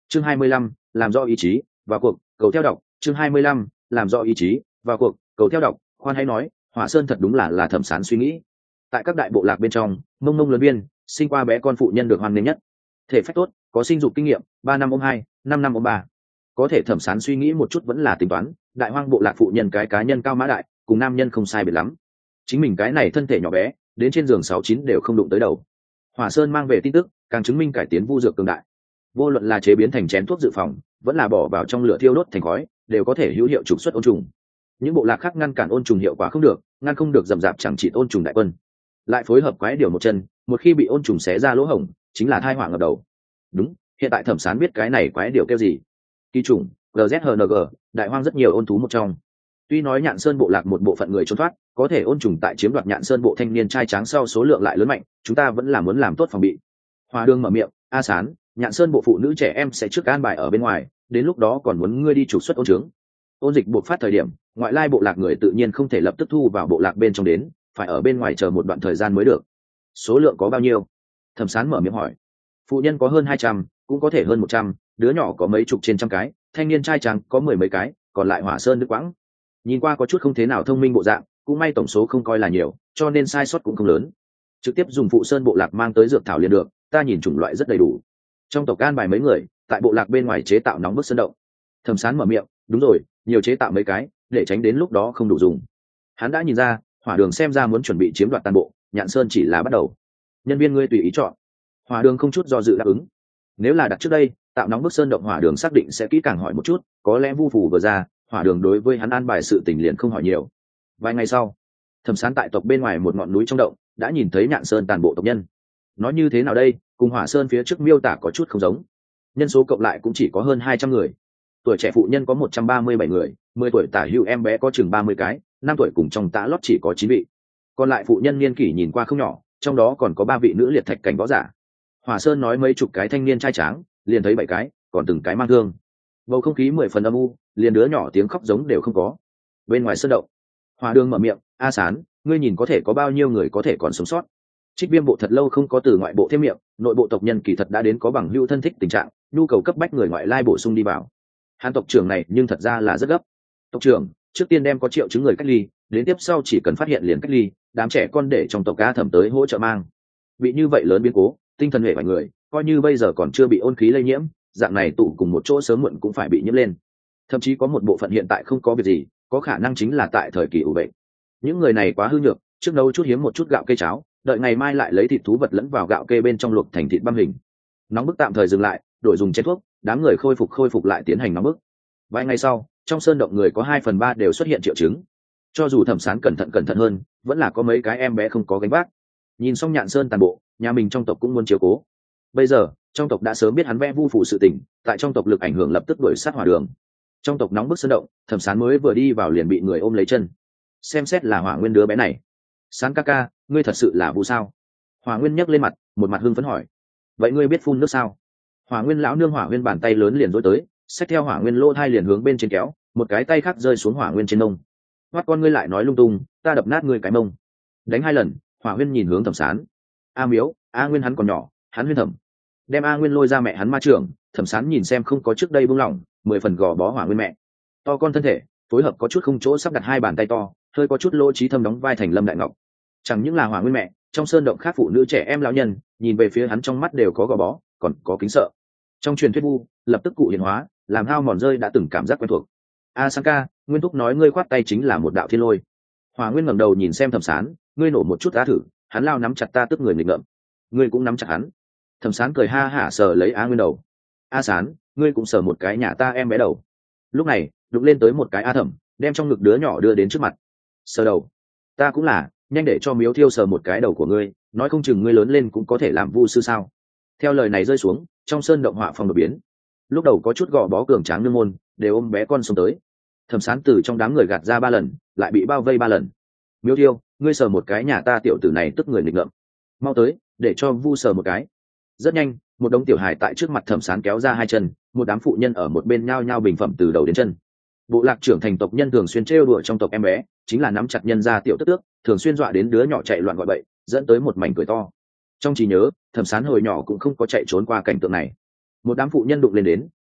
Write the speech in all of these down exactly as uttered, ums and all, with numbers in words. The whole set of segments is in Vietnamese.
chương hai mươi lăm, làm do ý chí vào cuộc cầu theo đọc. chương hai mươi lăm, làm do ý chí vào cuộc cầu theo đọc. Khoan hãy nói, Hỏa Sơn thật đúng là là Thẩm Sán suy nghĩ. Tại các đại bộ lạc bên trong, mông mông lớn biên sinh qua bé con phụ nhân được hoan nghênh nhất, thể phách tốt, có sinh dục kinh nghiệm, ba năm ôm hai, năm năm ôm ba. Có thể Thẩm Sán suy nghĩ một chút vẫn là tính toán, đại hoang bộ lạc phụ nhân cái cá nhân cao mã đại, cùng nam nhân không sai biệt lắm. Chính mình cái này thân thể nhỏ bé, đến trên giường sáu chín đều không đụng tới đầu. Hỏa Sơn mang về tin tức, càng chứng minh cải tiến vu dược cường đại. Vô luận là chế biến thành chén thuốc dự phòng, vẫn là bỏ vào trong lửa thiêu đốt thành khói, đều có thể hữu hiệu trục xuất ôn trùng. Những bộ lạc khác ngăn cản ôn trùng hiệu quả không được, ngăn không được dầm dạp chẳng trị ôn trùng đại quân. Lại phối hợp quái điều một chân, một khi bị ôn trùng xé ra lỗ hổng, chính là tai họa ngập đầu. Đúng, hiện tại Thẩm Sán biết cái này quái điều kêu gì. Kỳ trùng, giê dét hát en giê, đại hoang rất nhiều ôn thú một trong. Tuy nói Nhạn Sơn bộ lạc một bộ phận người trốn thoát, có thể ôn trùng tại chiếm đoạt Nhạn Sơn bộ thanh niên trai tráng sau số lượng lại lớn mạnh, chúng ta vẫn là muốn làm tốt phòng bị. Hoa Đường mở miệng, A Sán, Nhạn Sơn bộ phụ nữ trẻ em sẽ trước an bài ở bên ngoài, đến lúc đó còn muốn ngươi đi trục xuất ôn trướng. Ôn dịch buộc phát thời điểm, ngoại lai bộ lạc người tự nhiên không thể lập tức thu vào bộ lạc bên trong đến, phải ở bên ngoài chờ một đoạn thời gian mới được. Số lượng có bao nhiêu? Thẩm Sán mở miệng hỏi. Phụ nhân có hơn hai trăm, cũng có thể hơn một trăm, đứa nhỏ có mấy chục trên trăm cái, thanh niên trai tráng có mười mấy cái, còn lại Hỏa Sơn Đức Quãng. Nhìn qua có chút không thế nào thông minh bộ dạng, cũng may tổng số không coi là nhiều, cho nên sai sót cũng không lớn. Trực tiếp dùng phụ sơn bộ lạc mang tới dược thảo liền được, ta nhìn chủng loại rất đầy đủ. Trong tộc an bài mấy người, tại bộ lạc bên ngoài chế tạo nóng bức sơn động. Thẩm Sán mở miệng, đúng rồi, nhiều chế tạo mấy cái, để tránh đến lúc đó không đủ dùng. Hắn đã nhìn ra, Hỏa Đường xem ra muốn chuẩn bị chiếm đoạt toàn bộ, Nhạn Sơn chỉ là bắt đầu. Nhân viên ngươi tùy ý chọn. Hỏa Đường không chút do dự đáp ứng. Nếu là đặt trước đây, tạo nóng bức sơn động Hỏa Đường xác định sẽ kỹ càng hỏi một chút, có lẽ vu phủ vừa ra, Hỏa Đường đối với hắn an bài sự tình liền không hỏi nhiều. Vài ngày sau, Thẩm Sán tại tộc bên ngoài một ngọn núi trong động đã nhìn thấy Nhạn Sơn toàn bộ tộc nhân. Nói như thế nào đây, cùng Hỏa Sơn phía trước miêu tả có chút không giống. Nhân số cộng lại cũng chỉ có hơn hai trăm người. Tuổi trẻ phụ nhân có một trăm ba mươi bảy người, mười tuổi tả hữu em bé có chừng ba mươi cái, năm tuổi cùng trong tã lót chỉ có chín vị. Còn lại phụ nhân niên kỷ nhìn qua không nhỏ, trong đó còn có ba vị nữ liệt thạch cảnh võ giả. Hỏa Sơn nói mấy chục cái thanh niên trai tráng, liền thấy bảy cái, còn từng cái mang thương. Bầu không khí mười phần âm u, liền đứa nhỏ tiếng khóc giống đều không có. Bên ngoài sơn động, Hỏa Đường mở miệng, A Sán, ngươi nhìn có thể có bao nhiêu người có thể còn sống sót? Trích Viêm bộ thật lâu không có từ ngoại bộ thêm miệng, nội bộ tộc nhân kỳ thật đã đến có bằng hữu thân thích tình trạng, nhu cầu cấp bách người ngoại lai bổ sung đi vào. Hàn tộc trưởng này nhưng thật ra là rất gấp. Tộc trưởng, trước tiên đem có triệu chứng người cách ly, đến tiếp sau chỉ cần phát hiện liền cách ly, đám trẻ con để trong tộc ca thẩm tới hỗ trợ mang. Bị như vậy lớn biến cố, tinh thần hệ vài người, coi như bây giờ còn chưa bị ôn khí lây nhiễm, dạng này tụ cùng một chỗ sớm muộn cũng phải bị nhiễm lên. Thậm chí có một bộ phận hiện tại không có việc gì, có khả năng chính là tại thời kỳ ủ bệnh. Những người này quá hư nhược, trước nấu chút hiếm một chút gạo cây cháo, đợi ngày mai lại lấy thịt thú vật lẫn vào gạo kê bên trong luộc thành thịt băm hình. Nóng bức tạm thời dừng lại, đổi dùng chén thuốc, đám người khôi phục khôi phục lại tiến hành nóng bức. Vài ngày sau, trong sơn động người có hai phần ba đều xuất hiện triệu chứng. Cho dù Thẩm Sán cẩn thận cẩn thận hơn, vẫn là có mấy cái em bé không có gánh vác. Nhìn xong Nhạn Sơn toàn bộ, nhà mình trong tộc cũng muốn chiếu cố. Bây giờ, trong tộc đã sớm biết hắn vẽ vu phủ sự tình, tại trong tộc lực ảnh hưởng lập tức đuổi sát Hỏa Đường. Trong tộc nóng bức sơn động, Thẩm Sán mới vừa đi vào liền bị người ôm lấy chân. Xem xét là Hỏa Nguyên đứa bé này. Sán ca ca, ngươi thật sự là vu sao? Hỏa Nguyên nhấc lên mặt, một mặt hưng phấn hỏi. Vậy ngươi biết phun nước sao? Hỏa Nguyên lão nương Hỏa Nguyên bàn tay lớn liền dối tới, xách theo Hỏa Nguyên lô thai liền hướng bên trên kéo, một cái tay khác rơi xuống Hỏa Nguyên trên mông. Hoắt con ngươi lại nói lung tung, ta đập nát ngươi cái mông. Đánh hai lần, Hỏa Nguyên nhìn hướng Thẩm Sán. A Miếu, A Nguyên hắn còn nhỏ, hắn Huyên Thẩm. Đem A Nguyên lôi ra mẹ hắn ma trưởng, Thẩm Sán nhìn xem không có trước đây buông lỏng, mười phần gò bó Hỏa Nguyên mẹ. To con thân thể, phối hợp có chút không chỗ sắp đặt hai bàn tay to, hơi có chút lỗ trí thâm đóng vai thành Lâm Đại Ngọc. Chẳng những là Hỏa Nguyên mẹ, trong sơn động khác phụ nữ trẻ em lão nhân, nhìn về phía hắn trong mắt đều có gò bó, còn có kính sợ. Trong truyền thuyết vu, lập tức cụ hiện hóa, làm hao mòn rơi đã từng cảm giác quen thuộc. A Sang ca, Nguyên thúc nói ngươi khoát tay chính là một đạo thiên lôi. Hỏa Nguyên ngẩng đầu nhìn xem Thẩm Sán, ngươi nổ một chút đã thử, hắn lao nắm chặt ta tức người nghịch ngợm. Ngươi cũng nắm chặt hắn. Thẩm Sán cười ha hả sờ lấy A Nguyên đầu. A Sán, ngươi cũng sờ một cái nhà ta em bé đầu. Lúc này, đụng lên tới một cái A Thẩm, đem trong ngực đứa nhỏ đưa đến trước mặt. Sờ đầu. Ta cũng là, nhanh để cho Miếu Thiêu sờ một cái đầu của ngươi, nói không chừng ngươi lớn lên cũng có thể làm vu sư sao? Theo lời này rơi xuống, trong sơn động họa phong đột biến. Lúc đầu có chút gò bó cường tráng nương môn, đều ôm bé con xuống tới. Thẩm Sán từ trong đám người gạt ra ba lần, lại bị bao vây ba lần. Miếu Thiêu, ngươi sờ một cái nhà ta tiểu tử này tức người nghịch ngợm. Mau tới, để cho vu sờ một cái. Rất nhanh, một đống tiểu hài tại trước mặt Thẩm Sán kéo ra hai chân, một đám phụ nhân ở một bên nhao nhao bình phẩm từ đầu đến chân. Bộ lạc trưởng thành tộc nhân thường xuyên trêu đùa trong tộc em bé, chính là nắm chặt nhân ra tiểu tức tước, thường xuyên dọa đến đứa nhỏ chạy loạn gọi bậy, dẫn tới một mảnh cười to. Trong trí nhớ, Thẩm Sán hồi nhỏ cũng không có chạy trốn qua cảnh tượng này. Một đám phụ nhân đụng lên đến,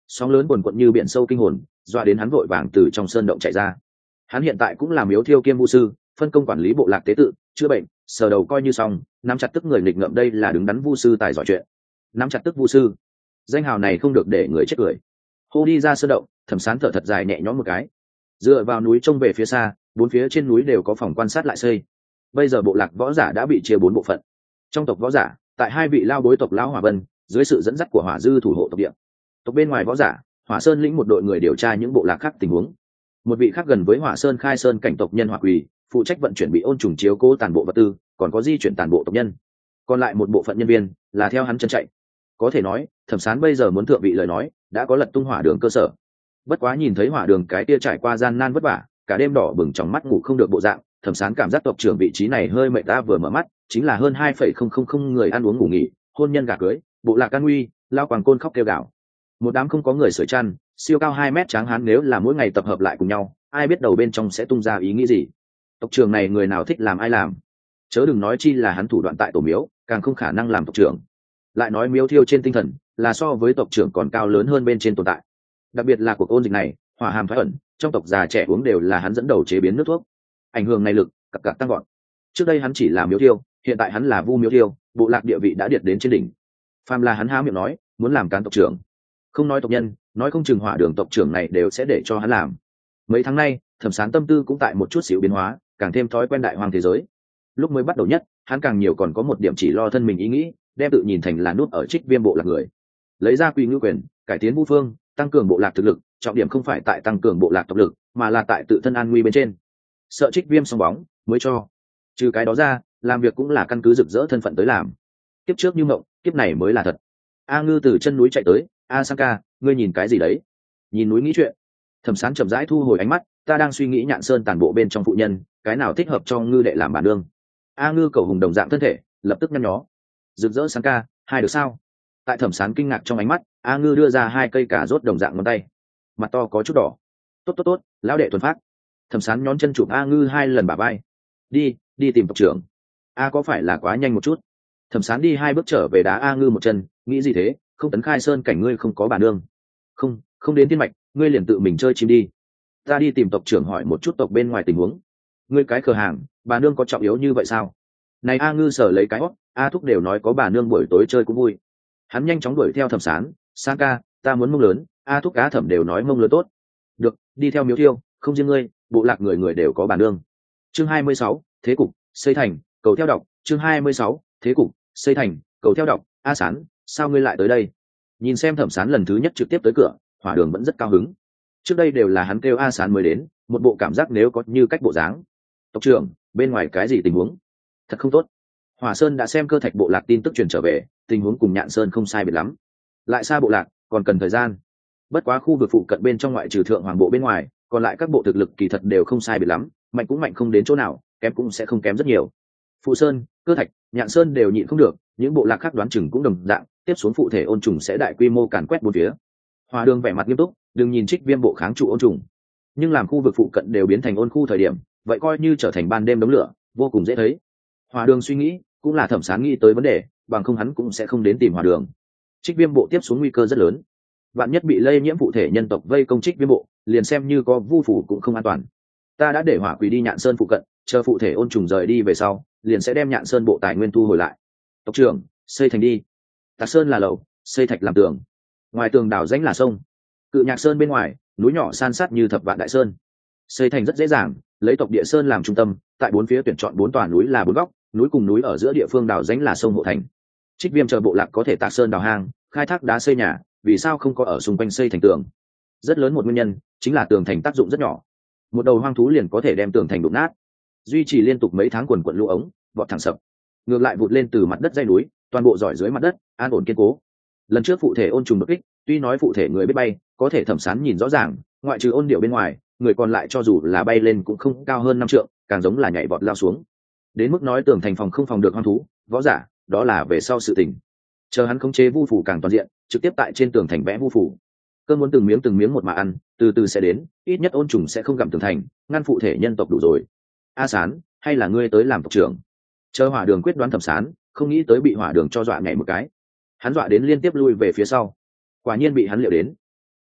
sóng lớn quần quận như biển sâu kinh hồn, dọa đến hắn vội vàng từ trong sơn động chạy ra. Hắn hiện tại cũng là miếu thiêu kiêm vu sư, phân công quản lý bộ lạc tế tự, chữa bệnh, sờ đầu coi như xong, nắm chặt tức người nghịch ngợm đây là đứng đắn vu sư tài giỏi chuyện. Nắm chặt tức vu sư, danh hào này không được để người chết cười. Hô đi ra sơn động, Thẩm Sán thở thật dài nhẹ nhõm một cái. Dựa vào núi trông về phía xa, bốn phía trên núi đều có phòng quan sát lại xây. Bây giờ bộ lạc võ giả đã bị chia bốn bộ phận. Trong tộc võ giả, tại hai vị lao bối tộc lão Hỏa Vân, dưới sự dẫn dắt của Hỏa Dư thủ hộ tộc địa. Tộc bên ngoài võ giả, Hỏa Sơn lĩnh một đội người điều tra những bộ lạc khác tình huống. Một vị khác gần với Hỏa Sơn khai sơn cảnh tộc nhân Hỏa Quỳ, phụ trách vận chuyển bị ôn trùng chiếu cố tàn bộ vật tư, còn có di chuyển tàn bộ tộc nhân. Còn lại một bộ phận nhân viên là theo hắn chân chạy. Có thể nói, Thẩm Sán bây giờ muốn thượng vị lời nói, đã có lật tung hỏa đường cơ sở. Bất quá nhìn thấy hỏa đường cái kia trải qua gian nan vất vả, cả đêm đỏ bừng trong mắt ngủ không được bộ dạng, Thẩm Sán cảm giác tộc trưởng vị trí này hơi mệt ta vừa mở mắt, chính là hơn hai phẩy không không không người ăn uống ngủ nghỉ, hôn nhân gà cưới, bộ lạc can nguy, lao quàng côn khóc kêu gào. Một đám không có người sưởi chăn, siêu cao hai mét tráng hán nếu là mỗi ngày tập hợp lại cùng nhau, ai biết đầu bên trong sẽ tung ra ý nghĩ gì. Tộc trưởng này người nào thích làm ai làm. Chớ đừng nói chi là hắn thủ đoạn tại tổ miếu, càng không khả năng làm tộc trưởng. Lại nói miếu thiêu trên tinh thần, là so với tộc trưởng còn cao lớn hơn bên trên tồn tại. Đặc biệt là cuộc ôn dịch này, hỏa hàm thoái ẩn, trong tộc già trẻ uống đều là hắn dẫn đầu chế biến nước thuốc. Ảnh hưởng này lực cặp cặp tăng gọn. Trước đây hắn chỉ là miếu thiêu, hiện tại hắn là vu miếu thiêu, bộ lạc địa vị đã điệt đến trên đỉnh. Phàm là hắn há miệng nói muốn làm cán tộc trưởng, không nói tộc nhân, nói không chừng hỏa đường tộc trưởng này đều sẽ để cho hắn làm. Mấy tháng nay, Thẩm Sán tâm tư cũng tại một chút xíu biến hóa, càng thêm thói quen đại hoang thế giới. Lúc mới bắt đầu nhất, hắn càng nhiều còn có một điểm chỉ lo thân mình ý nghĩ, đem tự nhìn thành là nút ở Trích Viêm bộ lạc người, lấy ra Quỳ Ngưu quyền, cải tiến vu phương, tăng cường bộ lạc thực lực, trọng điểm không phải tại tăng cường bộ lạc tộc lực, mà là tại tự thân an nguy bên trên. Sợ Trích Viêm song bóng mới cho. Trừ cái đó ra, làm việc cũng là căn cứ rực rỡ thân phận tới làm. Kiếp trước như mộng, kiếp này mới là thật. A Ngư từ chân núi chạy tới, A Sang ca, ngươi nhìn cái gì đấy? Nhìn núi nghĩ chuyện. Thẩm Sán chậm rãi thu hồi ánh mắt, ta đang suy nghĩ Nhạn Sơn tàn bộ bên trong phụ nhân, cái nào thích hợp cho Ngư đệ làm bản đương. A Ngư cầu hùng đồng dạng thân thể, lập tức nhăn nhó. Rực rỡ Sang ca, hai được sao? Tại Thẩm Sán kinh ngạc trong ánh mắt, A Ngư đưa ra hai cây cà rốt đồng dạng ngón tay, mặt to có chút đỏ. Tốt tốt tốt, lão đệ thuần phát. Thẩm Sán nhón chân chụp A Ngư hai lần bả vai. Đi, đi tìm tộc trưởng. A có phải là quá nhanh một chút? Thẩm Sán đi hai bước trở về đá A Ngư một chân, nghĩ gì thế, không tấn khai sơn cảnh ngươi không có bản đương. Không, không đến tiên mạch, ngươi liền tự mình chơi chim đi. Ta đi tìm tộc trưởng hỏi một chút tộc bên ngoài tình huống. Ngươi cái khờ hàng, bà nương có trọng yếu như vậy sao? Này A Ngư sở lấy cái hót, A thúc đều nói có bà nương buổi tối chơi cũng vui. Hắn nhanh chóng đuổi theo Thẩm Sán, Sang ca, ta muốn mông lớn, A thúc cá thẩm đều nói mông lớn tốt. Được, đi theo miếu thiêu, không riêng ngươi, bộ lạc người người đều có bà nương. Chương hai mươi sáu, thế cục, xây thành, cầu theo đọc, chương hai mươi sáu, thế cục, xây thành, cầu theo đọc. A Sán, sao ngươi lại tới đây? Nhìn xem Thẩm Sán lần thứ nhất trực tiếp tới cửa, Hỏa Đường vẫn rất cao hứng. Trước đây đều là hắn kêu A Sán mới đến, một bộ cảm giác nếu có như cách bộ dáng. Tộc trưởng, bên ngoài cái gì tình huống? Thật không tốt. Hỏa Sơn đã xem cơ thạch bộ lạc tin tức truyền trở về, tình huống cùng Nhạn Sơn không sai biệt lắm. Lại xa bộ lạc, còn cần thời gian. Bất quá khu vực phụ cận bên trong ngoại trừ thượng hoàng bộ bên ngoài, còn lại các bộ thực lực kỳ thật đều không sai biệt lắm, mạnh cũng mạnh không đến chỗ nào, kém cũng sẽ không kém rất nhiều. Phụ Sơn, cơ thạch, Nhạn Sơn đều nhịn không được, những bộ lạc khác đoán chừng cũng đồng dạng, tiếp xuống phụ thể ôn trùng sẽ đại quy mô càn quét bốn phía. Hòa Đường vẻ mặt nghiêm túc, đừng nhìn Trích Viêm bộ kháng trụ ôn trùng, nhưng làm khu vực phụ cận đều biến thành ôn khu thời điểm, vậy coi như trở thành ban đêm đống lửa, vô cùng dễ thấy. Hòa Đường suy nghĩ, cũng là Thẩm Sán nghĩ tới vấn đề, bằng không hắn cũng sẽ không đến tìm Hòa Đường. Trích Viêm bộ tiếp xuống nguy cơ rất lớn, vạn nhất bị lây nhiễm phụ thể nhân tộc vây công Trích Viêm bộ, liền xem như có vu phủ cũng không an toàn. Ta đã để Hỏa Quỷ đi Nhạn Sơn phụ cận, chờ phụ thể ôn trùng rời đi về sau, liền sẽ đem Nhạn Sơn bộ tài nguyên thu hồi lại. Tộc trưởng, xây thành đi. Tạc Sơn là lầu, xây thạch làm tường, ngoài tường đảo rãnh là sông. Cự Nhạc Sơn bên ngoài, núi nhỏ san sát như thập vạn đại sơn. Xây thành rất dễ dàng, lấy tộc địa sơn làm trung tâm, tại bốn phía tuyển chọn bốn tòa núi là bốn góc, núi cùng núi ở giữa địa phương đảo rãnh là sông hộ thành. Trích Viêm chờ bộ lạc có thể Tạc Sơn đào hang, khai thác đá xây nhà, vì sao không có ở xung quanh xây thành tường? Rất lớn một nguyên nhân chính là tường thành tác dụng rất nhỏ, một đầu hoang thú liền có thể đem tường thành đụng nát. Duy trì liên tục mấy tháng quần quận lũ ống, vọt thẳng sập, ngược lại vụt lên từ mặt đất dây núi, toàn bộ giỏi dưới mặt đất, an ổn kiên cố. Lần trước phụ thể ôn trùng đột kích, tuy nói phụ thể người biết bay, có thể Thẩm Sán nhìn rõ ràng, ngoại trừ ôn điệu bên ngoài, người còn lại cho dù là bay lên cũng không cao hơn năm trượng, càng giống là nhảy vọt lao xuống. Đến mức nói tường thành phòng không phòng được hoang thú, võ giả, đó là về sau sự tình. Chờ hắn khống chế vu phủ càng toàn diện, trực tiếp tại trên tường thành vẽ vu phủ. Cơn muốn từng miếng từng miếng một mà ăn, từ từ sẽ đến, ít nhất ôn trùng sẽ không gặm tường thành, ngăn phụ thể nhân tộc đủ rồi. A Sán, hay là ngươi tới làm tộc trưởng? Chờ Hỏa Đường quyết đoán Thẩm Sán, không nghĩ tới bị Hỏa Đường cho dọa nhảy một cái, hắn dọa đến liên tiếp lui về phía sau. Quả nhiên bị hắn liệu đến.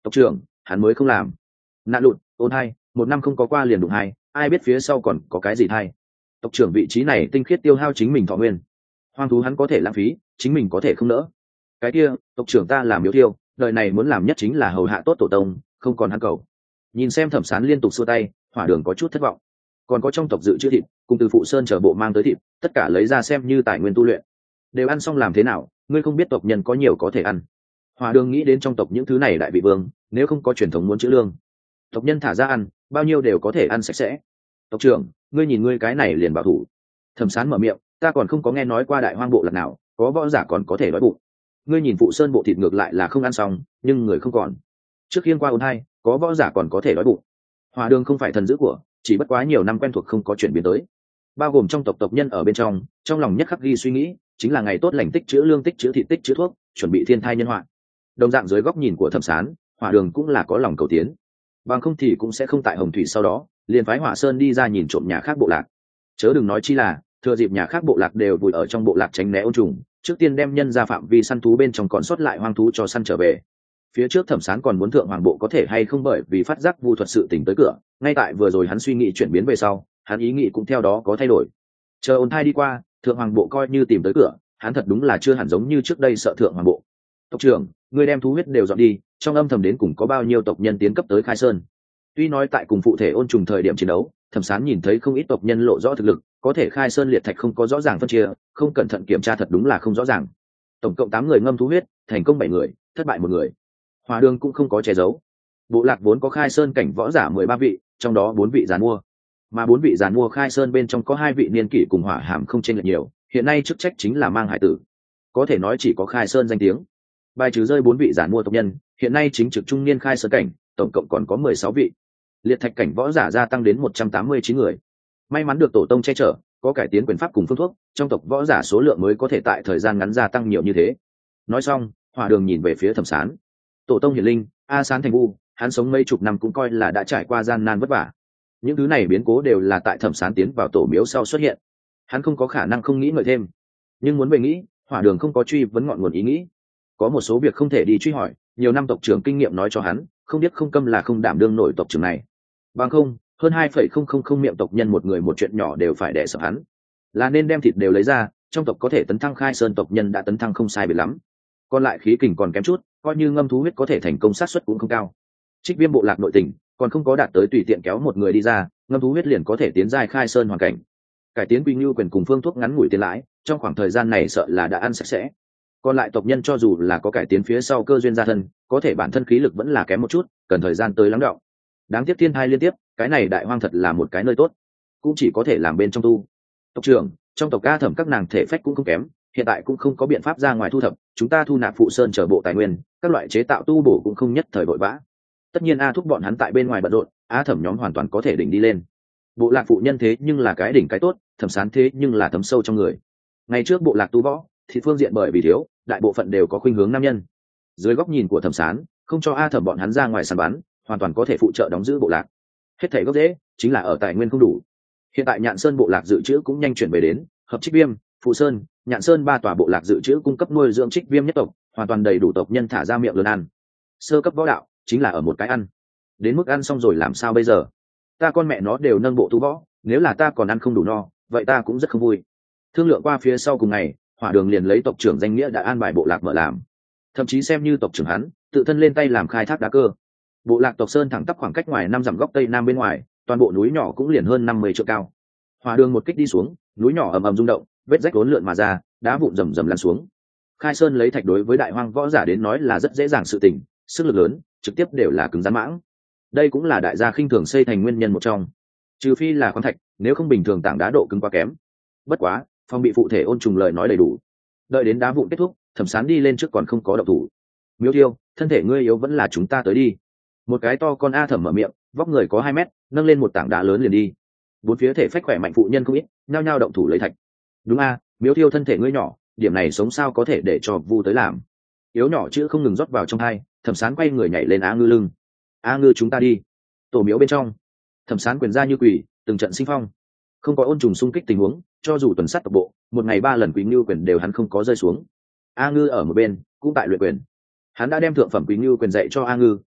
Tộc trưởng hắn mới không làm. Nạn lụt ôn hai một năm không có qua liền đụng hai, ai biết phía sau còn có cái gì thay. Tộc trưởng vị trí này tinh khiết tiêu hao chính mình thọ nguyên, hoang thú hắn có thể lãng phí, chính mình có thể không nỡ. Cái kia tộc trưởng ta làm miếu thiêu, đời này muốn làm nhất chính là hầu hạ tốt tổ tông, không còn hắn cầu. Nhìn xem Thẩm Sán liên tục xua tay, Hỏa Đường có chút thất vọng. Còn có trong tộc dự trữ thịt cùng từ Phụ Sơn chờ bộ mang tới thịt, tất cả lấy ra xem như tài nguyên tu luyện. Đều ăn xong làm thế nào, ngươi không biết tộc nhân có nhiều có thể ăn. Hỏa Đường nghĩ đến trong tộc những thứ này đại vị vương, nếu không có truyền thống muốn chữ lương, tộc nhân thả ra ăn, bao nhiêu đều có thể ăn sạch sẽ. Tộc trưởng, ngươi nhìn ngươi cái này liền bảo thủ. Thẩm Sán mở miệng, ta còn không có nghe nói qua đại hoang bộ lạc nào có võ giả còn có thể đói bụng. Ngươi nhìn Phụ Sơn bộ thịt ngược lại là không ăn xong, nhưng người không còn. Trước khiên qua ôn hai, có võ giả còn có thể đói bụng. Hỏa Đường không phải thần dữ của, chỉ bất quá nhiều năm quen thuộc không có chuyển biến tới. Bao gồm trong tộc tộc nhân ở bên trong, trong lòng nhất khắc ghi suy nghĩ chính là ngày tốt lành tích chữa lương, tích chữa thịt, tích chữa thuốc, chuẩn bị thiên thai nhân họa. Đồng dạng dưới góc nhìn của Thẩm Sán, Hỏa Đường cũng là có lòng cầu tiến, bằng không thì cũng sẽ không tại Hồng Thủy sau đó liền phái Hỏa Sơn đi ra nhìn trộm nhà khác bộ lạc. Chớ đừng nói chi là thừa dịp nhà khác bộ lạc đều vùi ở trong bộ lạc tránh né ôn trùng, trước tiên đem nhân ra phạm vi săn thú bên trong còn sót lại hoang thú cho săn trở về. Phía trước Thẩm Sán còn muốn thượng hoàng bộ có thể hay không, bởi vì phát giác vu thuật sự tình tới cửa, ngay tại vừa rồi hắn suy nghĩ chuyển biến về sau, hắn ý nghĩ cũng theo đó có thay đổi. Chờ ôn thai đi qua, thượng hoàng bộ coi như tìm tới cửa, hắn thật đúng là chưa hẳn giống như trước đây sợ thượng hoàng bộ. Tộc trưởng, người đem thú huyết đều dọn đi, trong âm thầm đến cùng có bao nhiêu tộc nhân tiến cấp tới Khai Sơn. Tuy nói tại cùng phụ thể ôn trùng thời điểm chiến đấu, Thẩm Sán nhìn thấy không ít tộc nhân lộ rõ thực lực, có thể Khai Sơn liệt thạch không có rõ ràng phân chia, không cẩn thận kiểm tra thật đúng là không rõ ràng. Tổng cộng tám người ngâm thú huyết, thành công bảy người, thất bại một người. Hỏa Đường cũng không có che giấu. Bộ lạc vốn có Khai Sơn cảnh võ giả mười ba vị, trong đó bốn vị giàn mua, mà bốn vị giàn mua Khai Sơn bên trong có hai vị niên kỷ cùng Hỏa Hàm không chênh lệch nhiều, hiện nay chức trách chính là mang hải tử, có thể nói chỉ có Khai Sơn danh tiếng. Bài trừ rơi bốn vị giàn mua tộc nhân, hiện nay chính trực trung niên Khai Sơn cảnh, tổng cộng còn có mười sáu vị. Liệt thạch cảnh võ giả gia tăng đến một trăm tám mươi chín người. May mắn được tổ tông che chở, có cải tiến quyền pháp cùng phương thuốc, trong tộc võ giả số lượng mới có thể tại thời gian ngắn gia tăng nhiều như thế. Nói xong, Hỏa Đường nhìn về phía Thẩm Sán. Tổ tông hiển linh, A Sán thành vu, hắn sống mấy chục năm cũng coi là đã trải qua gian nan vất vả. Những thứ này biến cố đều là tại Thẩm Sán tiến vào tổ miếu sau xuất hiện. Hắn không có khả năng không nghĩ ngợi thêm, nhưng muốn về nghĩ, Hỏa Đường không có truy vấn ngọn nguồn ý nghĩ. Có một số việc không thể đi truy hỏi, nhiều năm tộc trưởng kinh nghiệm nói cho hắn, không biết không câm là không đảm đương nổi tộc trưởng này. Bằng không, hơn hai phẩy không không không miệng tộc nhân một người một chuyện nhỏ đều phải đè sợ hắn. Là nên đem thịt đều lấy ra, trong tộc có thể tấn thăng Khai Sơn tộc nhân đã tấn thăng không sai biệt lắm. Còn lại khí kình còn kém chút, coi như ngâm thú huyết có thể thành công sát suất cũng không cao. Trích Viêm bộ lạc nội tình còn không có đạt tới tùy tiện kéo một người đi ra, ngâm thú huyết liền có thể tiến giai Khai Sơn hoàn cảnh. Cải tiến quy nhu quyền cùng phương thuốc ngắn ngủi tiền lãi, trong khoảng thời gian này sợ là đã ăn sạch sẽ. Còn lại tộc nhân cho dù là có cải tiến phía sau cơ duyên gia thân, có thể bản thân khí lực vẫn là kém một chút, cần thời gian tới lắng đọng. Đáng tiếc thiên thai liên tiếp, cái này đại hoang thật là một cái nơi tốt, cũng chỉ có thể làm bên trong tu. Tộc trưởng, trong tộc ca Thẩm các nàng thể phách cũng không kém, hiện tại cũng không có biện pháp ra ngoài thu thập, chúng ta thu nạp Phụ Sơn trở bộ tài nguyên, các loại chế tạo tu bổ cũng không nhất thời vội vã. Tất nhiên A thúc bọn hắn tại bên ngoài bận rộn, A Thẩm nhóm hoàn toàn có thể đỉnh đi lên. Bộ lạc phụ nhân thế nhưng là cái đỉnh cái tốt, Thẩm Sán thế nhưng là thấm sâu trong người. Ngày trước bộ lạc tu võ, thì phương diện bởi vì thiếu, đại bộ phận đều có khuynh hướng nam nhân. Dưới góc nhìn của Thẩm Sán, không cho A Thẩm bọn hắn ra ngoài săn bắn, hoàn toàn có thể phụ trợ đóng giữ bộ lạc. Hết thảy gốc rễ chính là ở tài nguyên không đủ. Hiện tại Nhạn Sơn bộ lạc dự trữ cũng nhanh chuyển về đến, hợp Trích Viêm, Phụ Sơn, Nhạn Sơn ba tòa bộ lạc dự trữ cung cấp nuôi dưỡng Trích Viêm nhất tộc, hoàn toàn đầy đủ tộc nhân thả ra miệng lớn ăn. Sơ cấp võ đạo chính là ở một cái ăn. Đến mức ăn xong rồi làm sao bây giờ? Ta con mẹ nó đều nâng bộ tu võ, nếu là ta còn ăn không đủ no, vậy ta cũng rất không vui. Thương lượng qua phía sau cùng ngày, Hỏa Đường liền lấy tộc trưởng danh nghĩa đã an bài bộ lạc mở làm. Thậm chí xem như tộc trưởng hắn, tự thân lên tay làm khai thác đá cơ. Bộ lạc tộc sơn thẳng tắp khoảng cách ngoài năm dặm góc tây nam bên ngoài, toàn bộ núi nhỏ cũng liền hơn năm mươi trượng cao. Hỏa Đường một kích đi xuống, núi nhỏ ầm ầm rung động, vết rách uốn lượn mà ra, đá vụn rầm rầm lăn xuống. Khai Sơn lấy thạch đối với đại hoang võ giả đến nói là rất dễ dàng sự tình, sức lực lớn, trực tiếp đều là cứng rắn mãng. Đây cũng là đại gia khinh thường xây thành nguyên nhân một trong. Trừ phi là khoáng thạch, nếu không bình thường tảng đá độ cứng quá kém. Bất quá, phòng bị phụ thể ôn trùng lời nói đầy đủ. Đợi đến đá vụn kết thúc, Thẩm Sán đi lên trước còn không có động thủ. Miêu Thiêu, thân thể ngươi yếu vẫn là chúng ta tới đi. Một cái to con A Thẩm mở miệng, vóc người có hai mét, nâng lên một tảng đá lớn liền đi. Bốn phía thể phách khỏe mạnh phụ nhân không ít, nhao nhao động thủ lấy thạch. Đúng a, Miêu Thiêu thân thể ngươi nhỏ, điểm này sống sao có thể để cho Vu tới làm. Yếu nhỏ chữ không ngừng rót vào trong hai, Thẩm Sán quay người nhảy lên A Ngư lưng. A Ngư chúng ta đi. Tổ miếu bên trong, Thẩm Sán quyền ra như quỷ, từng trận sinh phong. Không có ôn trùng xung kích tình huống, cho dù tuần sát tộc bộ, một ngày ba lần quý ngưu quyền đều hắn không có rơi xuống. A Ngư ở một bên, cũng tại luyện quyền. Hắn đã đem thượng phẩm quý ngưu quyền dạy cho A Ngư,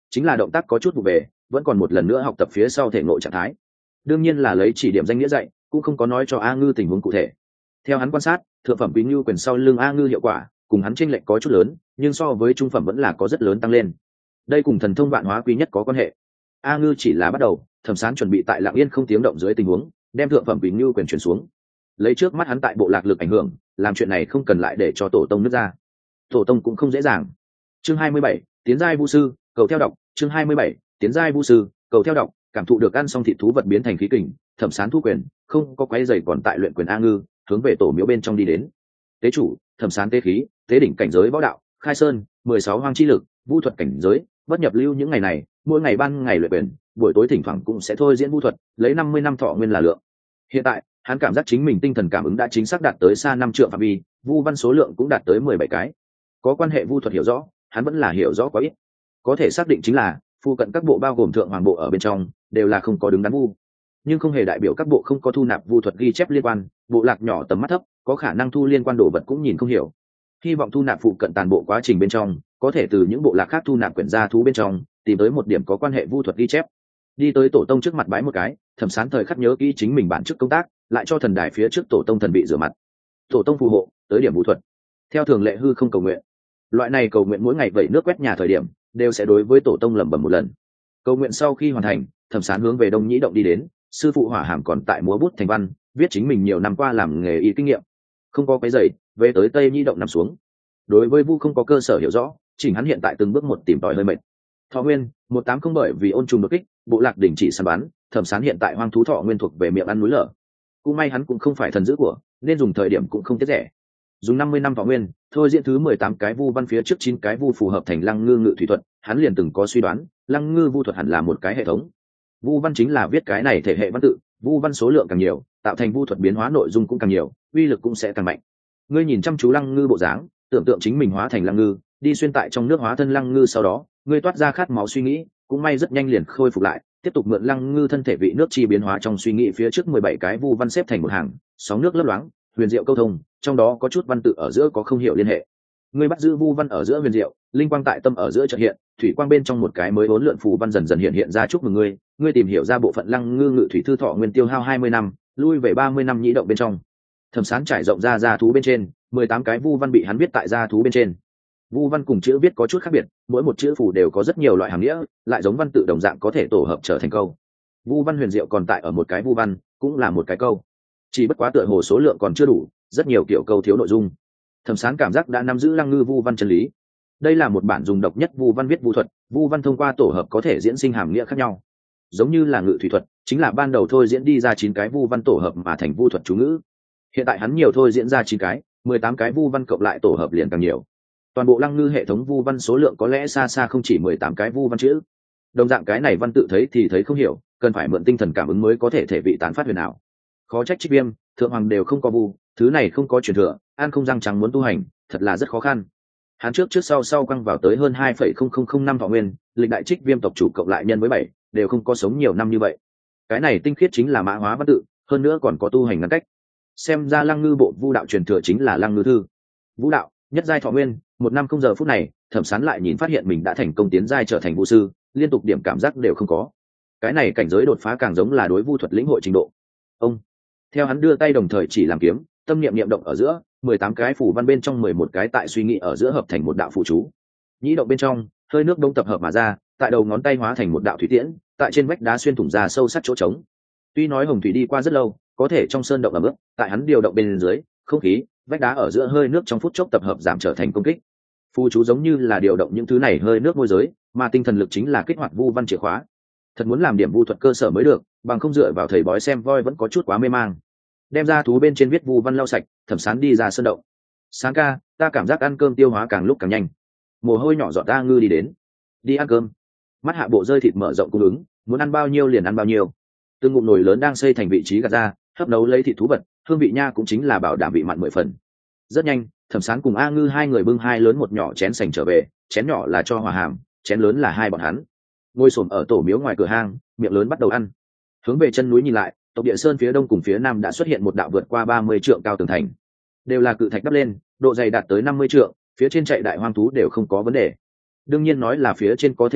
chính là động tác có chút vụ về, vẫn còn một lần nữa học tập phía sau thể ngộ trạng thái. Đương nhiên là lấy chỉ điểm danh nghĩa dạy, cũng không có nói cho A Ngư tình huống cụ thể. Theo hắn quan sát, thượng phẩm quý ngưu quyền sau lưng A Ngư hiệu quả cùng hắn chênh lệch có chút lớn, nhưng so với trung phẩm vẫn là có rất lớn tăng lên. Đây cùng thần thông vạn hóa quý nhất có quan hệ. A Ngư chỉ là bắt đầu, Thẩm Sán chuẩn bị tại lặng yên không tiếng động dưới tình huống, đem thượng phẩm quý ngưu quyền chuyển xuống. Lấy trước mắt hắn tại bộ lạc lực ảnh hưởng, làm chuyện này không cần lại để cho tổ tông nứt ra. Tổ tông cũng không dễ dàng. Chương hai mươi bảy, tiến giai vu sư, cầu theo đọc, chương hai mươi bảy, tiến giai vu sư, cầu theo đọc, cảm thụ được ăn xong thịt thú vật biến thành khí kình, Thẩm Sán thu quyền, không có quấy rầy còn tại luyện quyền A Ngư, hướng về tổ miếu bên trong đi đến. Tế chủ, Thẩm Sán tế khí, tế đỉnh cảnh giới võ đạo, khai sơn, mười sáu hoang chi lực, vu thuật cảnh giới, bất nhập lưu những ngày này, mỗi ngày ban ngày luyện quyền, buổi tối thỉnh thoảng cũng sẽ thôi diễn vu thuật, lấy năm mươi năm thọ nguyên là lượng. Hiện tại, hắn cảm giác chính mình tinh thần cảm ứng đã chính xác đạt tới xa năm triệu phạm vi, vu văn số lượng cũng đạt tới mười bảy cái. Có quan hệ vu thuật hiểu rõ, hắn vẫn là hiểu rõ quá ít. Có thể xác định chính là, phụ cận các bộ bao gồm thượng hoàng bộ ở bên trong, đều là không có đứng đắn vu. Nhưng không hề đại biểu các bộ không có thu nạp vu thuật ghi chép liên quan, bộ lạc nhỏ tầm mắt thấp, có khả năng thu liên quan đồ vật cũng nhìn không hiểu. Hy vọng thu nạp phụ cận toàn bộ quá trình bên trong, có thể từ những bộ lạc khác thu nạp quyển gia thú bên trong, tìm tới một điểm có quan hệ vu thuật ghi chép. Đi tới tổ tông trước mặt bái một cái, Thẩm Sán thời khắc nhớ kỹ chính mình bản chức công tác, lại cho thần đài phía trước tổ tông thần bị rửa mặt. Tổ tông phù hộ, tới điểm vu thuật. Theo thường lệ hư không cầu nguyện. Loại này cầu nguyện mỗi ngày vẩy nước quét nhà thời điểm, đều sẽ đối với tổ tông lẩm bẩm một lần. Cầu nguyện sau khi hoàn thành, Thẩm Sán hướng về Đông Nhĩ động đi đến, sư phụ Hỏa Hàm còn tại múa bút thành văn, viết chính mình nhiều năm qua làm nghề y kinh nghiệm. Không có cái giày, về tới Tây Nhĩ động nằm xuống. Đối với vu không có cơ sở hiểu rõ, chỉnh hắn hiện tại từng bước một tìm tòi hơi mệt. Thọ nguyên một tám không, bởi vì ôn trùng đột kích, bộ lạc đình chỉ săn bắn, Thẩm Sán hiện tại hoang thú thọ nguyên thuộc về miệng ăn núi lở. Cũng may hắn cũng không phải thần dữ của, nên dùng thời điểm cũng không tiết rẻ. Dùng năm mươi năm thọ nguyên, thôi diễn thứ mười tám cái vu văn phía trước chín cái vu phù hợp thành Lăng Ngư ngự thủy thuật, hắn liền từng có suy đoán, Lăng Ngư vu thuật hẳn là một cái hệ thống. Vu văn chính là viết cái này thể hệ văn tự, vu văn số lượng càng nhiều, tạo thành vu thuật biến hóa nội dung cũng càng nhiều, uy lực cũng sẽ càng mạnh. Ngươi nhìn chăm chú Lăng Ngư bộ dáng, tưởng tượng chính mình hóa thành Lăng Ngư, đi xuyên tại trong nước hóa thân Lăng Ngư, sau đó, ngươi toát ra khát máu suy nghĩ, cũng may rất nhanh liền khôi phục lại, tiếp tục mượn Lăng Ngư thân thể vị nước chi biến hóa trong suy nghĩ phía trước mười bảy cái vu văn xếp thành một hàng, sóng nước lấp loáng, huyền diệu câu thông, trong đó có chút văn tự ở giữa có không hiểu liên hệ. Ngươi bắt giữ vu văn ở giữa huyền diệu, linh quang tại tâm ở giữa chợt hiện, thủy quang bên trong một cái mới bốn lượn phù văn dần dần hiện hiện ra, chúc mừng ngươi, ngươi tìm hiểu ra bộ phận Lăng Ngư ngự thủy thư thọ nguyên tiêu hao hai mươi năm, lui về ba mươi năm nhĩ động bên trong. Thẩm Sán trải rộng ra gia thú bên trên, mười tám cái vu văn bị hắn viết tại gia thú bên trên. Vu văn cùng chữ viết có chút khác biệt, mỗi một chữ phù đều có rất nhiều loại hàm nghĩa, lại giống văn tự đồng dạng có thể tổ hợp trở thành câu. Vu văn huyền diệu còn tại ở một cái vu văn, cũng là một cái câu. Chỉ bất quá tựa hồ số lượng còn chưa đủ, rất nhiều kiểu câu thiếu nội dung. Thẩm Sán cảm giác đã nắm giữ Lăng Ngư vu văn chân lý. Đây là một bản dùng độc nhất vu văn viết vu thuật, vu văn thông qua tổ hợp có thể diễn sinh hàm nghĩa khác nhau. Giống như là ngự thủy thuật, chính là ban đầu thôi diễn đi ra chín cái vu văn tổ hợp mà thành vu thuật chú ngữ. Hiện tại hắn nhiều thôi diễn ra chín cái, mười tám cái vu văn cộng lại tổ hợp liền càng nhiều. Toàn bộ Lăng Ngư hệ thống vu văn số lượng có lẽ xa xa không chỉ mười tám cái vu văn chữ. Đồng dạng cái này văn tự thấy thì thấy không hiểu, cần phải mượn tinh thần cảm ứng mới có thể thể vị tán phát huyền ảo. Khó trách Trích Viêm, Thượng Hoàng đều không có vu, thứ này không có truyền thừa, an không răng trắng muốn tu hành, thật là rất khó khăn. Hắn trước trước sau sau quăng vào tới hơn hai phẩy không không không năm thọ nguyên, lịch đại Trích Viêm tộc chủ cộng lại nhân với bảy, đều không có sống nhiều năm như vậy. Cái này tinh khiết chính là mã hóa văn tự, hơn nữa còn có tu hành ngăn cách. Xem ra Lăng Ngư bộ vu đạo truyền thừa chính là Lăng Ngư thư. Vũ đạo, nhất giai thọ nguyên, một năm không giờ phút này, Thẩm Sán lại nhìn phát hiện mình đã thành công tiến giai trở thành vu sư, liên tục điểm cảm giác đều không có. Cái này cảnh giới đột phá càng giống là đối vu thuật lĩnh hội trình độ. Ông, theo hắn đưa tay đồng thời chỉ làm kiếm, tâm niệm niệm động ở giữa, mười tám cái phù văn bên trong mười một cái tại suy nghĩ ở giữa hợp thành một đạo phù chú. Nhĩ động bên trong, hơi nước đông tập hợp mà ra, tại đầu ngón tay hóa thành một đạo thủy tiễn, tại trên vách đá xuyên thủng ra sâu sắc chỗ trống. Tuy nói hồng thủy đi qua rất lâu, có thể trong sơn động ẩm ướt, tại hắn điều động bên dưới, không khí, vách đá ở giữa hơi nước trong phút chốc tập hợp giảm trở thành công kích. Phù chú giống như là điều động những thứ này hơi nước môi giới, mà tinh thần lực chính là kích hoạt vu văn chìa khóa. Thật muốn làm điểm vu thuật cơ sở mới được, bằng không dựa vào thầy bói xem voi vẫn có chút quá mê mang. Đem ra thú bên trên viết vu văn lau sạch, Thẩm Sán đi ra sơn động. Sáng ca, ta cảm giác ăn cơm tiêu hóa càng lúc càng nhanh. Mồ hôi nhỏ giọt ta ngư đi đến. Đi ăn cơm. Mắt hạ bộ rơi thịt mở rộng cung ứng, muốn ăn bao nhiêu liền ăn bao nhiêu. Từng ngụm nồi lớn đang xây thành vị trí gạt ra, hấp nấu lấy thịt thú vật, hương vị nha cũng chính là bảo đảm vị mặn mười phần. Rất nhanh, Thẩm Sán cùng A Ngư hai người bưng hai lớn một nhỏ chén sành trở về, chén nhỏ là cho Hỏa Hàm, chén lớn là hai bọn hắn. Ngồi xổm ở tổ miếu ngoài cửa hang, miệng lớn bắt đầu ăn. Hướng về chân núi nhìn lại, tộc địa sơn phía đông cùng phía nam đã xuất hiện một đạo vượt qua ba mươi trượng cao tường thành, đều là cự thạch đắp lên, độ dày đạt tới năm mươi trượng, phía trên chạy đại hoang thú đều không có vấn đề. Đương nhiên nói là phía trên có thể chạy,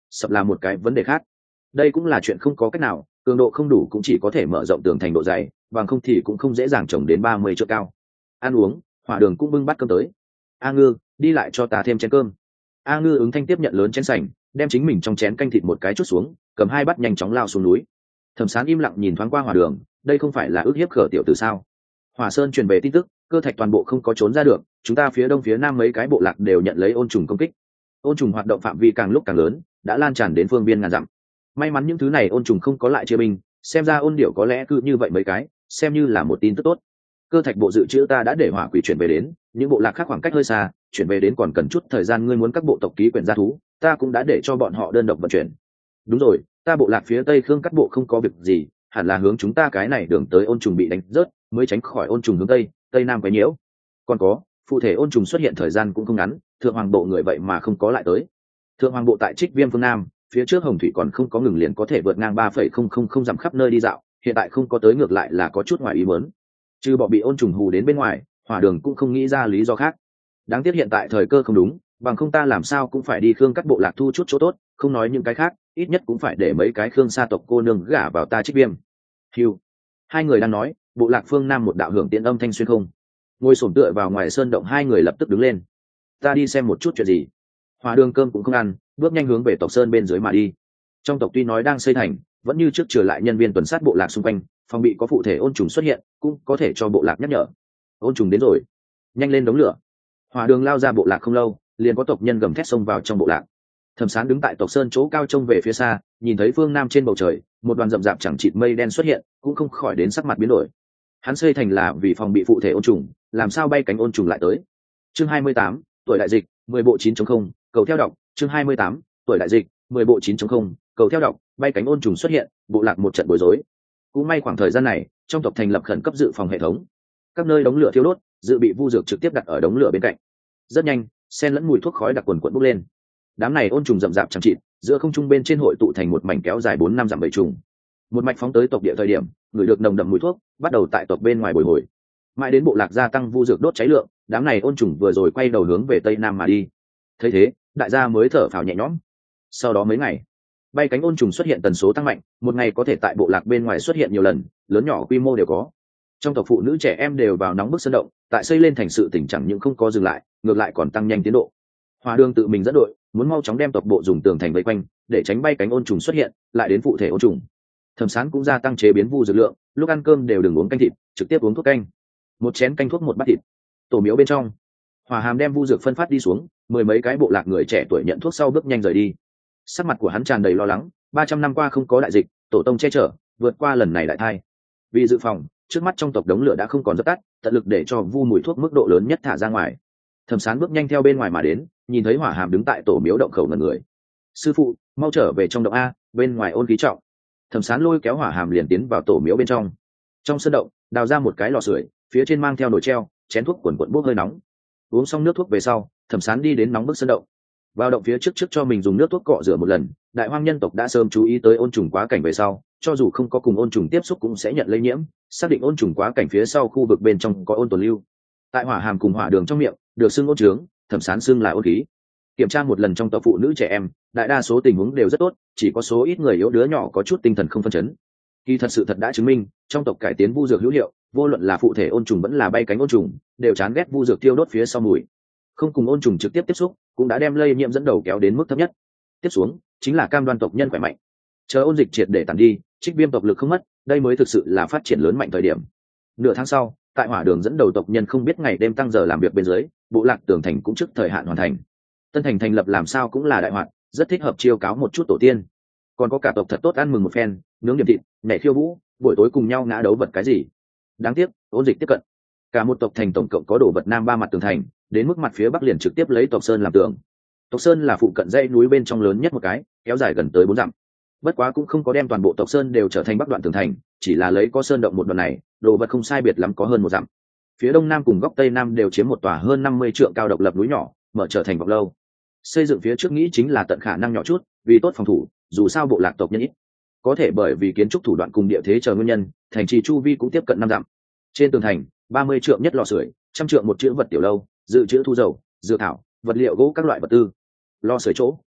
sập là một cái vấn đề khác. Đây cũng là chuyện không có cách nào, cường độ không đủ cũng chỉ có thể mở rộng tường thành độ dày, bằng không thì cũng không dễ dàng trồng đến ba mươi trượng cao. Ăn uống, Hỏa Đường cũng bưng bát cơm tới. A Ngư, đi lại cho ta thêm chén cơm. A Ngư ứng thanh tiếp nhận lớn chén sành, đem chính mình trong chén canh thịt một cái chút xuống, cầm hai bát nhanh chóng lao xuống núi. Thẩm Sán im lặng nhìn thoáng qua Hỏa Đường, đây không phải là ức hiếp khở tiểu tử sao? Hỏa Sơn truyền về tin tức, cơ thạch toàn bộ không có trốn ra được, chúng ta phía đông phía nam mấy cái bộ lạc đều nhận lấy ôn trùng công kích. Ôn trùng hoạt động phạm vi càng lúc càng lớn, đã lan tràn đến phương biên ngàn dặm. May mắn những thứ này ôn trùng không có lại chia binh, xem ra ôn điệu có lẽ cứ như vậy mấy cái, xem như là một tin tức tốt. Cơ thạch bộ dự trữ ta đã để hỏa quỷ chuyển về đến, những bộ lạc khác khoảng cách hơi xa, chuyển về đến còn cần chút thời gian, ngươi muốn các bộ tộc ký quyển gia thú, ta cũng đã để cho bọn họ đơn độc vận chuyển. Đúng rồi, ta bộ lạc phía tây khương cắt bộ không có việc gì, hẳn là hướng chúng ta cái này đường tới ôn trùng bị đánh rớt, mới tránh khỏi ôn trùng hướng tây, tây nam quấy nhiễu. Còn có, phụ thể ôn trùng xuất hiện thời gian cũng không ngắn, thượng hoàng bộ người vậy mà không có lại tới. Thượng hoàng bộ tại Trích Viêm phương nam, phía trước hồng thủy còn không có ngừng liền có thể vượt ngang ba phẩy không không không dặm khắp nơi đi dạo, hiện tại không có tới ngược lại là có chút ngoài ý muốn. Trừ bỏ bị ôn trùng hù đến bên ngoài, Hỏa Đường cũng không nghĩ ra lý do khác. Đáng tiếc hiện tại thời cơ không đúng, bằng không ta làm sao cũng phải đi khương cắt bộ lạc thu chút chỗ tốt, không nói những cái khác, ít nhất cũng phải để mấy cái khương sa tộc cô nương gả vào ta Trích Viêm. Hiu. Hai người đang nói, bộ lạc phương nam một đạo hưởng tiện âm thanh xuyên không. Ngồi xổm tựa vào ngoài sơn động, hai người lập tức đứng lên. Ta đi xem một chút chuyện gì. Hỏa Đường cơm cũng không ăn, bước nhanh hướng về tộc sơn bên dưới mà đi. Trong tộc tuy nói đang xây thành, vẫn như trước trở lại nhân viên tuần sát bộ lạc xung quanh, phòng bị có phụ thể ôn trùng xuất hiện, cũng có thể cho bộ lạc nhắc nhở. Ôn trùng đến rồi, nhanh lên đống lửa. Hỏa Đường lao ra bộ lạc không lâu, liền có tộc nhân gầm thét xông vào trong bộ lạc. Thẩm Sán đứng tại tộc sơn chỗ cao trông về phía xa, nhìn thấy phương nam trên bầu trời một đoàn rậm rạp chẳng chịt mây đen xuất hiện, cũng không khỏi đến sắc mặt biến đổi. Hắn xây thành là vì phòng bị phụ thể ôn trùng, làm sao bay cánh ôn trùng lại tới. Chương hai mươi tám, tuổi đại dịch, mười bộ chín chấm không, cầu theo đọc. Chương hai mươi tám, tuổi đại dịch, mười bộ chín chấm không, cầu theo đọc. Bay cánh ôn trùng xuất hiện, bộ lạc một trận bối rối. Cũng may khoảng thời gian này, trong tộc thành lập khẩn cấp dự phòng hệ thống, các nơi đống lửa thiêu đốt, dự bị vu dược trực tiếp đặt ở đống lửa bên cạnh. Rất nhanh, xen lẫn mùi thuốc khói đặc quần quần bốc lên. Đám này ôn trùng rậm rạp chẳng chịt, giữa không trung bên trên hội tụ thành một mảnh kéo dài bốn năm dặm bầy trùng. Một mạch phóng tới tộc địa thời điểm, người được nồng đậm mùi thuốc, bắt đầu tại tộc bên ngoài bồi hồi. Mãi đến bộ lạc gia tăng vu dược đốt cháy lượng, đám này ôn trùng vừa rồi quay đầu hướng về tây nam mà đi. Thấy thế, đại gia mới thở phào nhẹ nhõm. Sau đó mấy ngày, bay cánh ôn trùng xuất hiện tần số tăng mạnh, một ngày có thể tại bộ lạc bên ngoài xuất hiện nhiều lần, lớn nhỏ quy mô đều có. Trong tộc phụ nữ trẻ em đều vào nóng bức sân động, tại xây lên thành sự tình chẳng những không có dừng lại, ngược lại còn tăng nhanh tiến độ. Hỏa Đường tự mình dẫn đội, muốn mau chóng đem tộc bộ dùng tường thành vây quanh, để tránh bay cánh ôn trùng xuất hiện, lại đến phụ thể ôn trùng. Thẩm Sán cũng gia tăng chế biến vu dược lượng, lúc ăn cơm đều đừng uống canh thịt, trực tiếp uống thuốc canh. Một chén canh thuốc một bát thịt. Tổ miếu bên trong, Hỏa Hàm đem vu dược phân phát đi xuống, mười mấy cái bộ lạc người trẻ tuổi nhận thuốc sau bước nhanh rời đi. Sắc mặt của hắn tràn đầy lo lắng, ba trăm năm qua không có đại dịch, tổ tông che chở, vượt qua lần này đại thai. Vì dự phòng, trước mắt trong tộc đống lửa đã không còn dập tắt, tận lực để cho vu mùi thuốc mức độ lớn nhất thả ra ngoài. Thẩm Sán bước nhanh theo bên ngoài mà đến, nhìn thấy Hỏa Hàm đứng tại tổ miếu động khẩu ngẩn người. Sư phụ, mau trở về trong động a, bên ngoài ôn khí trọng. Thẩm Sán lôi kéo Hỏa Hàm liền tiến vào tổ miếu bên trong. Trong sân động, đào ra một cái lò sưởi, phía trên mang theo nồi treo, chén thuốc quần quần bốc hơi nóng. Uống xong nước thuốc về sau, Thẩm Sán đi đến nóng bức sân động. Vào động phía trước trước cho mình dùng nước thuốc cọ rửa một lần. Đại hoang nhân tộc đã sớm chú ý tới ôn trùng quá cảnh về sau, cho dù không có cùng ôn trùng tiếp xúc cũng sẽ nhận lây nhiễm, xác định ôn trùng quá cảnh phía sau khu vực bên trong có ôn tồn lưu. Tại Hỏa Hàm cùng Hỏa Đường trong miệng được xưng ôn trướng, Thẩm Sán xưng là ôn khí. Kiểm tra một lần trong tộc phụ nữ trẻ em, đại đa số tình huống đều rất tốt, chỉ có số ít người yếu đứa nhỏ có chút tinh thần không phân chấn. Khi thật sự thật đã chứng minh, trong tộc cải tiến vu dược hữu hiệu, vô luận là phụ thể ôn trùng vẫn là bay cánh ôn trùng, đều chán ghét vu dược tiêu đốt phía sau mùi. Không cùng ôn trùng trực tiếp tiếp xúc, cũng đã đem lây nhiễm dẫn đầu kéo đến mức thấp nhất. Tiếp xuống, chính là cam đoan tộc nhân khỏe mạnh. Chờ ôn dịch triệt để tàn đi, Trích Viêm tộc lực không mất, đây mới thực sự là phát triển lớn mạnh thời điểm. Nửa tháng sau, tại Hỏa Đường dẫn đầu tộc nhân không biết ngày đêm tăng giờ làm việc bên dưới, bộ lạc tường thành cũng trước thời hạn hoàn thành. Tân thành thành lập làm sao cũng là đại hoạt, rất thích hợp chiêu cáo một chút tổ tiên. Còn có cả tộc thật tốt ăn mừng một phen, nướng điểm thịt, nhảy khiêu vũ, buổi tối cùng nhau ngã đấu vật cái gì. Đáng tiếc, ôn dịch tiếp cận. Cả một tộc thành tổng cộng có đổ vật nam ba mặt tường thành, đến mức mặt phía bắc liền trực tiếp lấy tộc sơn làm tường. Tộc sơn là phụ cận dãy núi bên trong lớn nhất một cái, kéo dài gần tới bốn dặm. Bất quá cũng không có đem toàn bộ tộc sơn đều trở thành bắc đoạn tường thành, chỉ là lấy có sơn động một đoạn này, đồ vật không sai biệt lắm có hơn một dặm. Phía đông nam cùng góc tây nam đều chiếm một tòa hơn năm mươi trượng cao độc lập núi nhỏ, mở trở thành vọng lâu. Xây dựng phía trước nghĩ chính là tận khả năng nhỏ chút, vì tốt phòng thủ, dù sao bộ lạc tộc nhân ít. Có thể bởi vì kiến trúc thủ đoạn cùng địa thế chờ nguyên nhân, thành trì chu vi cũng tiếp cận năm dặm. Trên tường thành, ba mươi trượng nhất lò sưởi, trăm trượng một chữ vật tiểu lâu, dự trữ thu dầu, dược thảo, vật liệu gỗ các loại vật tư. Lò sưởi chỗ,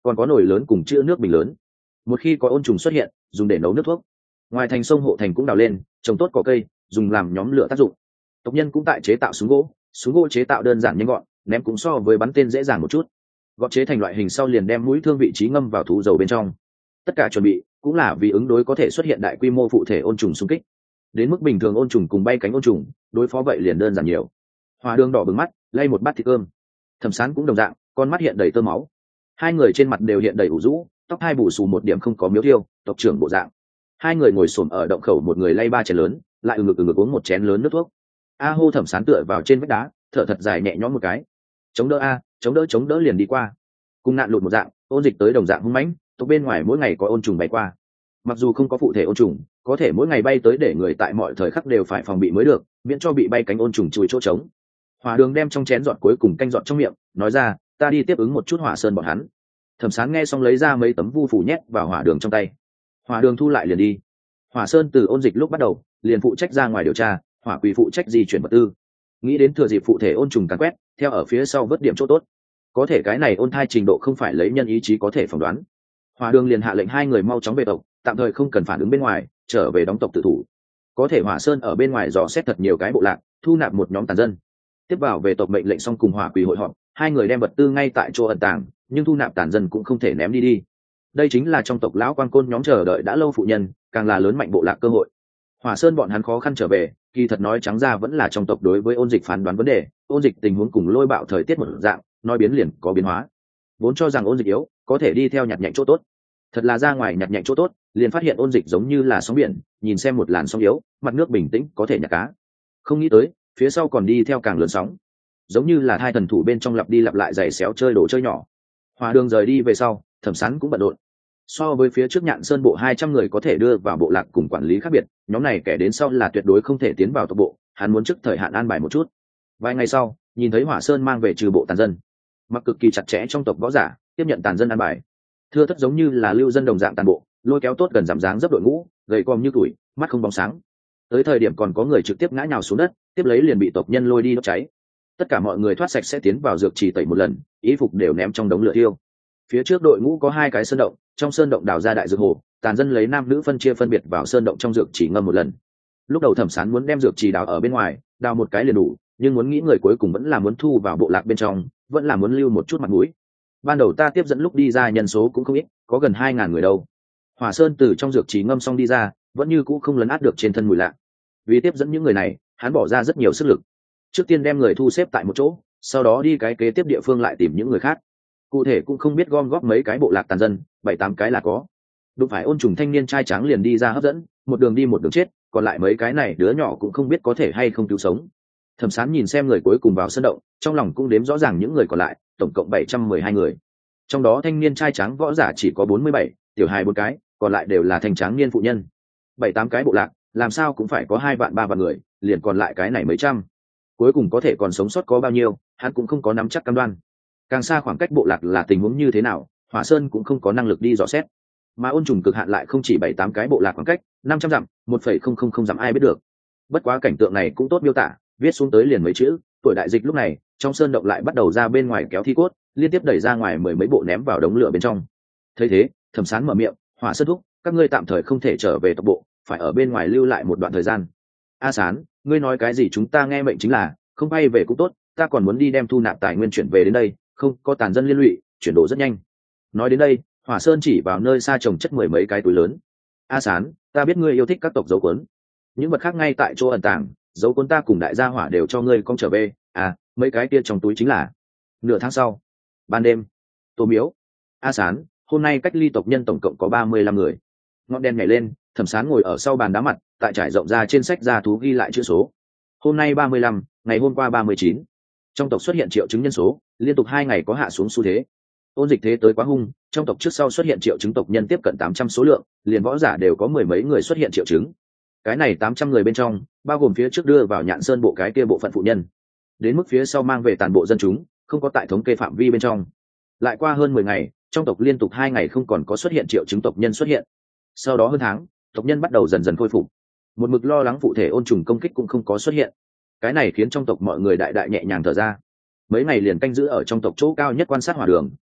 còn có nồi lớn cùng chữ nước bình lớn. Một khi có ôn trùng xuất hiện, dùng để nấu nước thuốc. Ngoài thành sông hộ thành cũng đào lên, trồng tốt cỏ cây, dùng làm nhóm lửa tác dụng. Tộc nhân cũng tại chế tạo súng gỗ, súng gỗ chế tạo đơn giản nhanh gọn, ném cũng so với bắn tên dễ dàng một chút. Gọt chế thành loại hình sau liền đem mũi thương vị trí ngâm vào thú dầu bên trong. Tất cả chuẩn bị cũng là vì ứng đối có thể xuất hiện đại quy mô phụ thể ôn trùng xung kích. Đến mức bình thường ôn trùng cùng bay cánh ôn trùng, đối phó vậy liền đơn giản nhiều. Hòa Đường đỏ bừng mắt, lay một bát thịt cơm. Thẩm Sán cũng đồng dạng, con mắt hiện đầy tơ máu. Hai người trên mặt đều hiện đầy ủ rũ, tóc hai bù xù một điểm không có miếu thiêu, tộc trưởng bộ dạng. Hai người ngồi xổm ở động khẩu, một người lay ba chén lớn, lại ừ ngực ừ ngực uống một chén lớn nước thuốc. A hô. Thẩm Sán tựa vào trên vách đá, thở thật dài nhẹ nhõm một cái. Chống đỡ a, chống đỡ chống đỡ liền đi qua. Cùng nạn lụt một dạng, ôn dịch tới đồng dạng hung mãnh, tộc bên ngoài mỗi ngày có ôn trùng bay qua. Mặc dù không có phụ thể ôn trùng, có thể mỗi ngày bay tới để người tại mọi thời khắc đều phải phòng bị mới được, miễn cho bị bay cánh ôn trùng chui chỗ trống. Hỏa Đường đem trong chén giọt cuối cùng canh giọt trong miệng, nói ra, ta đi tiếp ứng một chút Hỏa Sơn bọn hắn. Thẩm Sán nghe xong lấy ra mấy tấm vu phủ nhét vào Hỏa Đường trong tay. Hỏa Đường thu lại liền đi. Hỏa Sơn từ ôn dịch lúc bắt đầu liền phụ trách ra ngoài điều tra, Hỏa Quỳ phụ trách di chuyển vật tư. Nghĩ đến thừa dịp phụ thể ôn trùng càn quét, theo ở phía sau vớt điểm chỗ tốt. Có thể cái này ôn thai trình độ không phải lấy nhân ý chí có thể phỏng đoán. Hỏa Đường liền hạ lệnh hai người mau chóng về tộc, tạm thời không cần phản ứng bên ngoài, trở về đóng tộc tự thủ. Có thể Hỏa Sơn ở bên ngoài dò xét thật nhiều cái bộ lạc, thu nạp một nhóm tàn dân. Tiếp vào về tộc mệnh lệnh xong cùng Hỏa Quỳ hội họp, hai người đem vật tư ngay tại chỗ ẩn tàng, nhưng thu nạp tàn dân cũng không thể ném đi đi. Đây chính là trong tộc lão quan côn nhóm chờ đợi đã lâu phụ nhân, càng là lớn mạnh bộ lạc cơ hội. Hỏa Sơn bọn hắn khó khăn trở về, kỳ thật nói trắng ra vẫn là trong tộc đối với ôn dịch phán đoán vấn đề, ôn dịch tình huống cùng lôi bạo thời tiết một dạng, nói biến liền có biến hóa. Vốn cho rằng ôn dịch yếu, có thể đi theo nhặt nhạnh chỗ tốt. Thật là ra ngoài nhặt nhạnh chỗ tốt, liền phát hiện ôn dịch giống như là sóng biển, nhìn xem một làn sóng yếu, mặt nước bình tĩnh có thể nhặt cá. Không nghĩ tới, phía sau còn đi theo càng lớn sóng. Giống như là hai thần thủ bên trong lặp đi lặp lại giày xéo chơi đồ chơi nhỏ. Hòa Đường rời đi về sau, Thẩm Sán cũng bận rộn. So với phía trước Nhạn Sơn bộ hai trăm người có thể đưa vào bộ lạc cùng quản lý khác biệt, nhóm này kẻ đến sau là tuyệt đối không thể tiến vào tộc bộ, hắn muốn trước thời hạn an bài một chút. Vài ngày sau, nhìn thấy Hỏa Sơn mang về trừ bộ tàn dân, mặc cực kỳ chặt chẽ trong tộc võ giả, tiếp nhận tàn dân an bài. Thưa thất giống như là lưu dân đồng dạng tàn bộ, lôi kéo tốt gần giảm dáng dấp đội ngũ, gầy còm như tuổi, mắt không bóng sáng. Tới thời điểm còn có người trực tiếp ngã nhào xuống đất, tiếp lấy liền bị tộc nhân lôi đi đốt cháy. Tất cả mọi người thoát sạch sẽ tiến vào dược trì tẩy một lần, y phục đều ném trong đống lửa thiêu. Phía trước đội ngũ có hai cái sơn động, trong sơn động đào ra đại dược hồ, tàn dân lấy nam nữ phân chia phân biệt vào sơn động trong dược trì ngâm một lần. Lúc đầu Thẩm Sán muốn đem dược trì đào ở bên ngoài, đào một cái liền đủ, nhưng muốn nghĩ người cuối cùng vẫn là muốn thu vào bộ lạc bên trong, vẫn là muốn lưu một chút mặt mũi. Ban đầu ta tiếp dẫn lúc đi ra nhân số cũng không ít, có gần hai ngàn người đâu. Hỏa Sơn từ trong dược trì ngâm xong đi ra, vẫn như cũ không lấn át được trên thân mùi lạ. Vì tiếp dẫn những người này, hắn bỏ ra rất nhiều sức lực. Trước tiên đem người thu xếp tại một chỗ, sau đó đi cái kế tiếp địa phương lại tìm những người khác. Cụ thể cũng không biết gom góp mấy cái bộ lạc tàn dân, bảy tám cái là có. Đụng phải ôn trùng thanh niên trai tráng liền đi ra hấp dẫn, một đường đi một đường chết, còn lại mấy cái này đứa nhỏ cũng không biết có thể hay không cứu sống. Thẩm Sán nhìn xem người cuối cùng vào sân động, trong lòng cũng đếm rõ ràng những người còn lại, tổng cộng bảy trăm mười hai người. Trong đó thanh niên trai tráng võ giả chỉ có bốn mươi bảy, tiểu hài bốn cái, còn lại đều là thanh tráng niên phụ nhân. Bảy tám cái bộ lạc, làm sao cũng phải có hai vạn ba vạn người, liền còn lại cái này mấy trăm. Cuối cùng có thể còn sống sót có bao nhiêu, hắn cũng không có nắm chắc cam đoan. Càng xa khoảng cách bộ lạc là tình huống như thế nào, Hỏa Sơn cũng không có năng lực đi dò xét. Mà ôn trùng cực hạn lại không chỉ bảy tám cái bộ lạc khoảng cách, năm trăm dặm, một phẩy không không không dặm ai biết được. Bất quá cảnh tượng này cũng tốt miêu tả, viết xuống tới liền mấy chữ, tuổi đại dịch lúc này, trong sơn động lại bắt đầu ra bên ngoài kéo thi cốt, liên tiếp đẩy ra ngoài mười mấy bộ ném vào đống lửa bên trong. Thấy thế, Thẩm Sán mở miệng, Hỏa Sơn thúc, các ngươi tạm thời không thể trở về tộc bộ, phải ở bên ngoài lưu lại một đoạn thời gian. A Sán, ngươi nói cái gì chúng ta nghe mệnh chính là, không bay về cũng tốt, ta còn muốn đi đem thu nạp tài nguyên chuyển về đến đây, không có tàn dân liên lụy, chuyển đổi rất nhanh. Nói đến đây, Hỏa Sơn chỉ vào nơi xa trồng chất mười mấy cái túi lớn. A Sán, ta biết ngươi yêu thích các tộc dấu cuốn, những vật khác ngay tại chỗ ẩn tàng, dấu cuốn ta cùng đại gia hỏa đều cho ngươi con trở về. À, mấy cái kia trong túi chính là. Nửa tháng sau, ban đêm, Tô Miếu. A Sán, hôm nay cách ly tộc nhân tổng cộng có ba mươi lăm người. Ngọn đèn nhảy lên, Thẩm Sán ngồi ở sau bàn đá mặt, tại trải rộng ra trên sách gia thú ghi lại chữ số. Hôm nay ba mươi lăm, ngày hôm qua ba mươi chín. Trong tộc xuất hiện triệu chứng nhân số, liên tục hai ngày có hạ xuống xu thế. Ôn dịch thế tới quá hung, trong tộc trước sau xuất hiện triệu chứng tộc nhân tiếp cận tám trăm số lượng, liền võ giả đều có mười mấy người xuất hiện triệu chứng. Cái này tám trăm người bên trong, bao gồm phía trước đưa vào Nhạn Sơn bộ cái kia bộ phận phụ nhân. Đến mức phía sau mang về toàn bộ dân chúng, không có tại thống kê phạm vi bên trong. Lại qua hơn mười ngày, trong tộc liên tục hai ngày không còn có xuất hiện triệu chứng tộc nhân xuất hiện. Sau đó hơn tháng, tộc nhân bắt đầu dần dần khôi phục. Một mực lo lắng phụ thể ôn trùng công kích cũng không có xuất hiện. Cái này khiến trong tộc mọi người đại đại nhẹ nhàng thở ra. Mấy ngày liền canh giữ ở trong tộc chỗ cao nhất quan sát Hỏa Đường,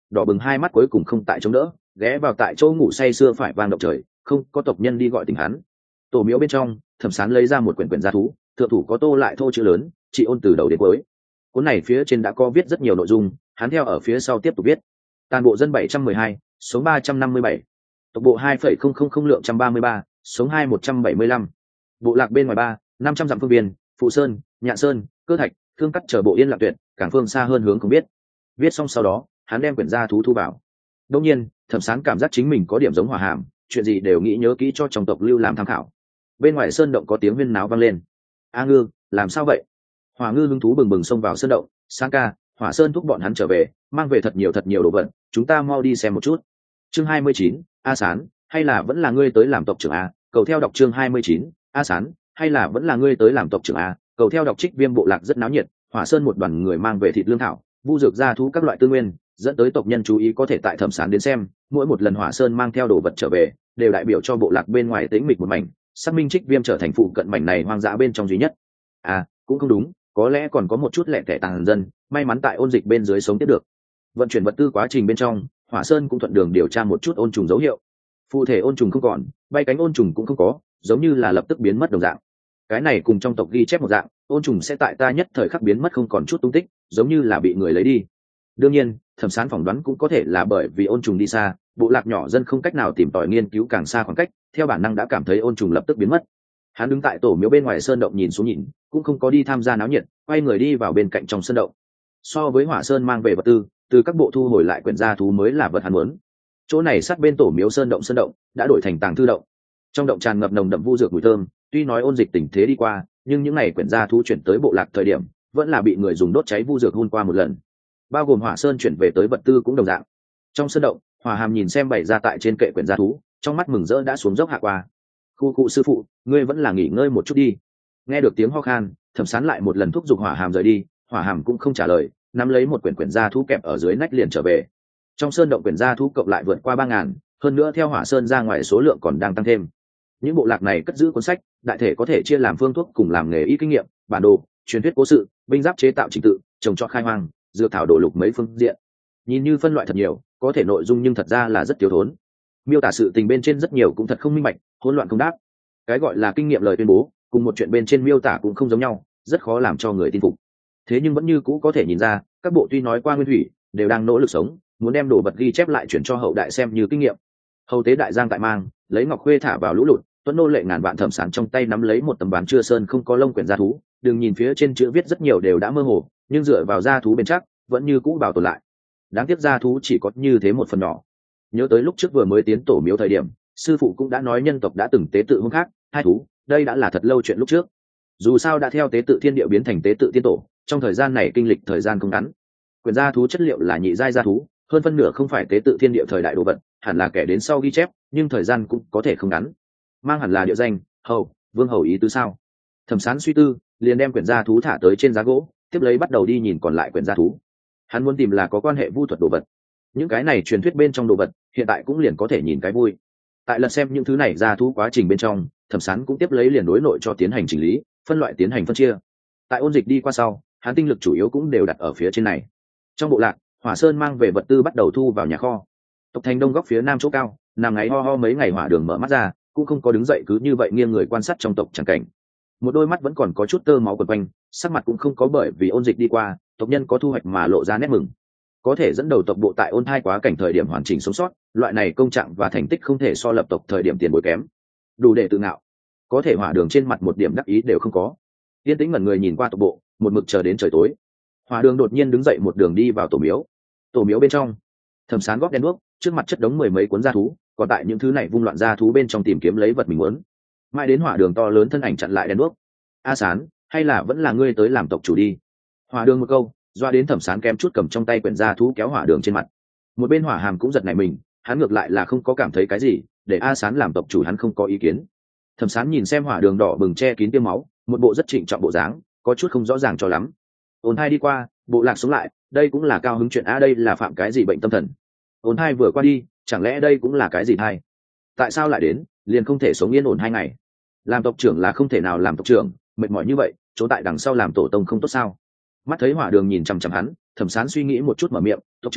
đỏ bừng hai mắt cuối cùng không tại chống đỡ, ghé vào tại chỗ ngủ say sưa phải vang động trời, không có tộc nhân đi gọi tỉnh hắn. Tổ miếu bên trong, Thẩm Sán lấy ra một quyển quyển gia thú, thượng thủ có tô lại thô chữ lớn, chị ôn từ đầu đến cuối. Cuốn này phía trên đã có viết rất nhiều nội dung, hắn theo ở phía sau tiếp tục viết. Tàn bộ dân bảy trăm mười hai, sống ba trăm năm mươi bảy. Tộc bộ hai phẩy không không không lượng trăm ba mươi ba, sống hai một trăm bảy mươi lăm. Bộ lạc bên ngoài ba, năm trăm dặm phương biên, Phụ Sơn, Nhạn Sơn, Cơ Thạch, Thương Cắt chờ bộ yên lặng tuyệt, càng phương xa hơn hướng không biết. Viết xong sau đó, hắn đem quyển gia thú thu vào. Đương nhiên, Thẩm Sán cảm giác chính mình có điểm giống Hỏa Hàm, chuyện gì đều nghĩ nhớ kỹ cho trong tộc lưu làm tham khảo. Bên ngoài sơn động có tiếng huyên náo vang lên. A Ngư, làm sao vậy? Hỏa Ngư hứng thú bừng bừng xông vào sơn động. Sáng ca, Hỏa Sơn thúc bọn hắn trở về, mang về thật nhiều thật nhiều đồ vật, chúng ta mau đi xem một chút. Chương hai mươi chín, A Sán, hay là vẫn là ngươi tới làm tộc trưởng a? Cầu theo đọc chương hai mươi chín, A Sán, hay là vẫn là ngươi tới làm tộc trưởng a? Cầu theo đọc. Trích Viêm bộ lạc rất náo nhiệt, Hỏa Sơn một đoàn người mang về thịt lương thảo, vu dược gia thú các loại tư nguyên, dẫn tới tộc nhân chú ý có thể tại Thẩm Sán đến xem, mỗi một lần Hỏa Sơn mang theo đồ vật trở về, đều đại biểu cho bộ lạc bên ngoài tĩnh mịch một mảnh, xác minh Trích Viêm trở thành phụ cận mảnh này hoang dã bên trong duy nhất. À, cũng không đúng, có lẽ còn có một chút lẻ tẻ tàn dân, may mắn tại ôn dịch bên dưới sống tiếp được. Vận chuyển vật tư quá trình bên trong, Hỏa Sơn cũng thuận đường điều tra một chút ôn trùng dấu hiệu. Phụ thể ôn trùng không còn, bay cánh ôn trùng cũng không có, giống như là lập tức biến mất đồng dạng. Cái này cùng trong tộc ghi chép một dạng, ôn trùng sẽ tại ta nhất thời khắc biến mất không còn chút tung tích, giống như là bị người lấy đi. Đương nhiên, Thẩm Sán phỏng đoán cũng có thể là bởi vì ôn trùng đi xa, bộ lạc nhỏ dân không cách nào tìm tòi nghiên cứu càng xa khoảng cách, theo bản năng đã cảm thấy ôn trùng lập tức biến mất. Hắn đứng tại tổ miếu bên ngoài sơn động nhìn xuống nhìn, cũng không có đi tham gia náo nhiệt, quay người đi vào bên cạnh trong sơn động. So với Hỏa Sơn mang về vật tư, từ các bộ thu hồi lại quyển gia thú mới là vật hắn muốn. Chỗ này sát bên tổ miếu sơn động sơn động đã đổi thành tàng thư động. Trong động tràn ngập nồng đậm vu dược mùi thơm, tuy nói ôn dịch tình thế đi qua, nhưng những ngày quyển gia thú chuyển tới bộ lạc thời điểm, vẫn là bị người dùng đốt cháy vu dược hun qua một lần. Bao gồm Hỏa Sơn chuyển về tới vật tư cũng đồng dạng. Trong sơn động, Hỏa Hàm nhìn xem bày ra tại trên kệ quyển gia thú, trong mắt mừng rỡ đã xuống dốc hạ qua. Khu cụ sư phụ, ngươi vẫn là nghỉ ngơi một chút đi. Nghe được tiếng ho khan, Thẩm Sán lại một lần thúc giục Hỏa Hàm rời đi, Hỏa Hàm cũng không trả lời, nắm lấy một quyển quyển gia thú kẹp ở dưới nách liền trở về. Trong sơn động quyển gia thú cộng lại vượt qua ba ngàn, hơn nữa theo Hỏa Sơn ra ngoài số lượng còn đang tăng thêm. Những bộ lạc này cất giữ cuốn sách, đại thể có thể chia làm phương thuốc cùng làm nghề y kinh nghiệm, bản đồ, truyền thuyết cố sự, binh giáp chế tạo trình tự, trồng trọt khai hoang, dược thảo đổ lục mấy phương diện. Nhìn như phân loại thật nhiều, có thể nội dung nhưng thật ra là rất thiếu thốn. Miêu tả sự tình bên trên rất nhiều cũng thật không minh bạch, hỗn loạn không đáp. Cái gọi là kinh nghiệm lời tuyên bố, cùng một chuyện bên trên miêu tả cũng không giống nhau, rất khó làm cho người tin phục. Thế nhưng vẫn như cũ có thể nhìn ra, các bộ tuy nói qua nguyên thủy, đều đang nỗ lực sống, muốn đem đồ vật ghi chép lại chuyển cho hậu đại xem như kinh nghiệm. Hầu tế đại giang tại mang, lấy ngọc khuê thả vào lũ lụt, tuấn nô lệ ngàn vạn Thẩm Sán trong tay nắm lấy một tấm ván chưa sơn không có lông quyển gia thú, đừng nhìn phía trên chữ viết rất nhiều đều đã mơ hồ, nhưng dựa vào gia thú bên chắc, vẫn như cũ bảo tồn lại. Đáng tiếc gia thú chỉ có như thế một phần nhỏ. Nhớ tới lúc trước vừa mới tiến tổ miếu thời điểm, sư phụ cũng đã nói nhân tộc đã từng tế tự hung khác, hai thú, đây đã là thật lâu chuyện lúc trước. Dù sao đã theo tế tự thiên địa biến thành tế tự tiên tổ, trong thời gian này kinh lịch thời gian không ngắn. Quyền gia thú chất liệu là nhị giai gia thú, hơn phân nửa không phải tế tự thiên địa thời đại đồ vật, hẳn là kẻ đến sau ghi chép, nhưng thời gian cũng có thể không ngắn. Mang hẳn là địa danh, hầu, vương hầu ý tứ sao? Thẩm Sán suy tư, liền đem quyển gia thú thả tới trên giá gỗ, tiếp lấy bắt đầu đi nhìn còn lại quyển gia thú. Hắn muốn tìm là có quan hệ vu thuật đồ vật. Những cái này truyền thuyết bên trong đồ vật, hiện tại cũng liền có thể nhìn cái vui. Tại lần xem những thứ này gia thú quá trình bên trong, Thẩm Sán cũng tiếp lấy liền đối nội cho tiến hành chỉnh lý, phân loại tiến hành phân chia. Tại ôn dịch đi qua sau, hắn tinh lực chủ yếu cũng đều đặt ở phía trên này. Trong bộ lạc, Hỏa Sơn mang về vật tư bắt đầu thu vào nhà kho. Tộc thành đông góc phía nam chỗ cao, nằm ngáy ho ho mấy ngày Hỏa Đường mở mắt ra, cũng không có đứng dậy cứ như vậy nghiêng người quan sát trong tộc chẳng cảnh. Một đôi mắt vẫn còn có chút tơ máu quần quanh, sắc mặt cũng không có bởi vì ôn dịch đi qua, tộc nhân có thu hoạch mà lộ ra nét mừng. Có thể dẫn đầu tộc bộ tại ôn thai quá cảnh thời điểm hoàn chỉnh sống sót, loại này công trạng và thành tích không thể so lập tộc thời điểm tiền bối kém, đủ để tự ngạo. Có thể Hỏa Đường trên mặt một điểm đắc ý đều không có, yên tĩnh ngẩn người nhìn qua tộc bộ, một mực chờ đến trời tối. Hỏa Đường đột nhiên đứng dậy một đường đi vào tổ miếu. Tổ miếu bên trong, Thẩm Sán góp đèn đuốc, trước mặt chất đống mười mấy cuốn gia thú, còn tại những thứ này vung loạn gia thú bên trong tìm kiếm lấy vật mình muốn. Mãi đến Hỏa Đường to lớn thân ảnh chặn lại đèn đuốc. A Sán, hay là vẫn là ngươi tới làm tộc chủ đi? Hỏa Đường một câu, doa đến Thẩm Sán kém chút cầm trong tay quyển gia thú kéo Hỏa Đường trên mặt. Một bên Hỏa Hàm cũng giật nảy mình, hắn ngược lại là không có cảm thấy cái gì, để A Sán làm tộc chủ hắn không có ý kiến. Thẩm Sán nhìn xem Hỏa Đường đỏ bừng che kín tiêm máu, một bộ rất trịnh trọng bộ dáng, có chút không rõ ràng cho lắm. Ôn thai đi qua, bộ lạc sống lại, đây cũng là cao hứng chuyện a, đây là phạm cái gì bệnh tâm thần? Ôn thai vừa qua đi, chẳng lẽ đây cũng là cái gì thai? Tại sao lại đến, liền không thể sống yên ổn hai ngày? Làm tộc trưởng là không thể nào làm tộc trưởng, mệt mỏi như vậy, chỗ tại đằng sau làm tổ tông không tốt sao? Mắt thấy Hỏa Đường nhìn chằm chằm hắn, Thẩm Sán suy nghĩ một chút mở miệng, tộc trưởng,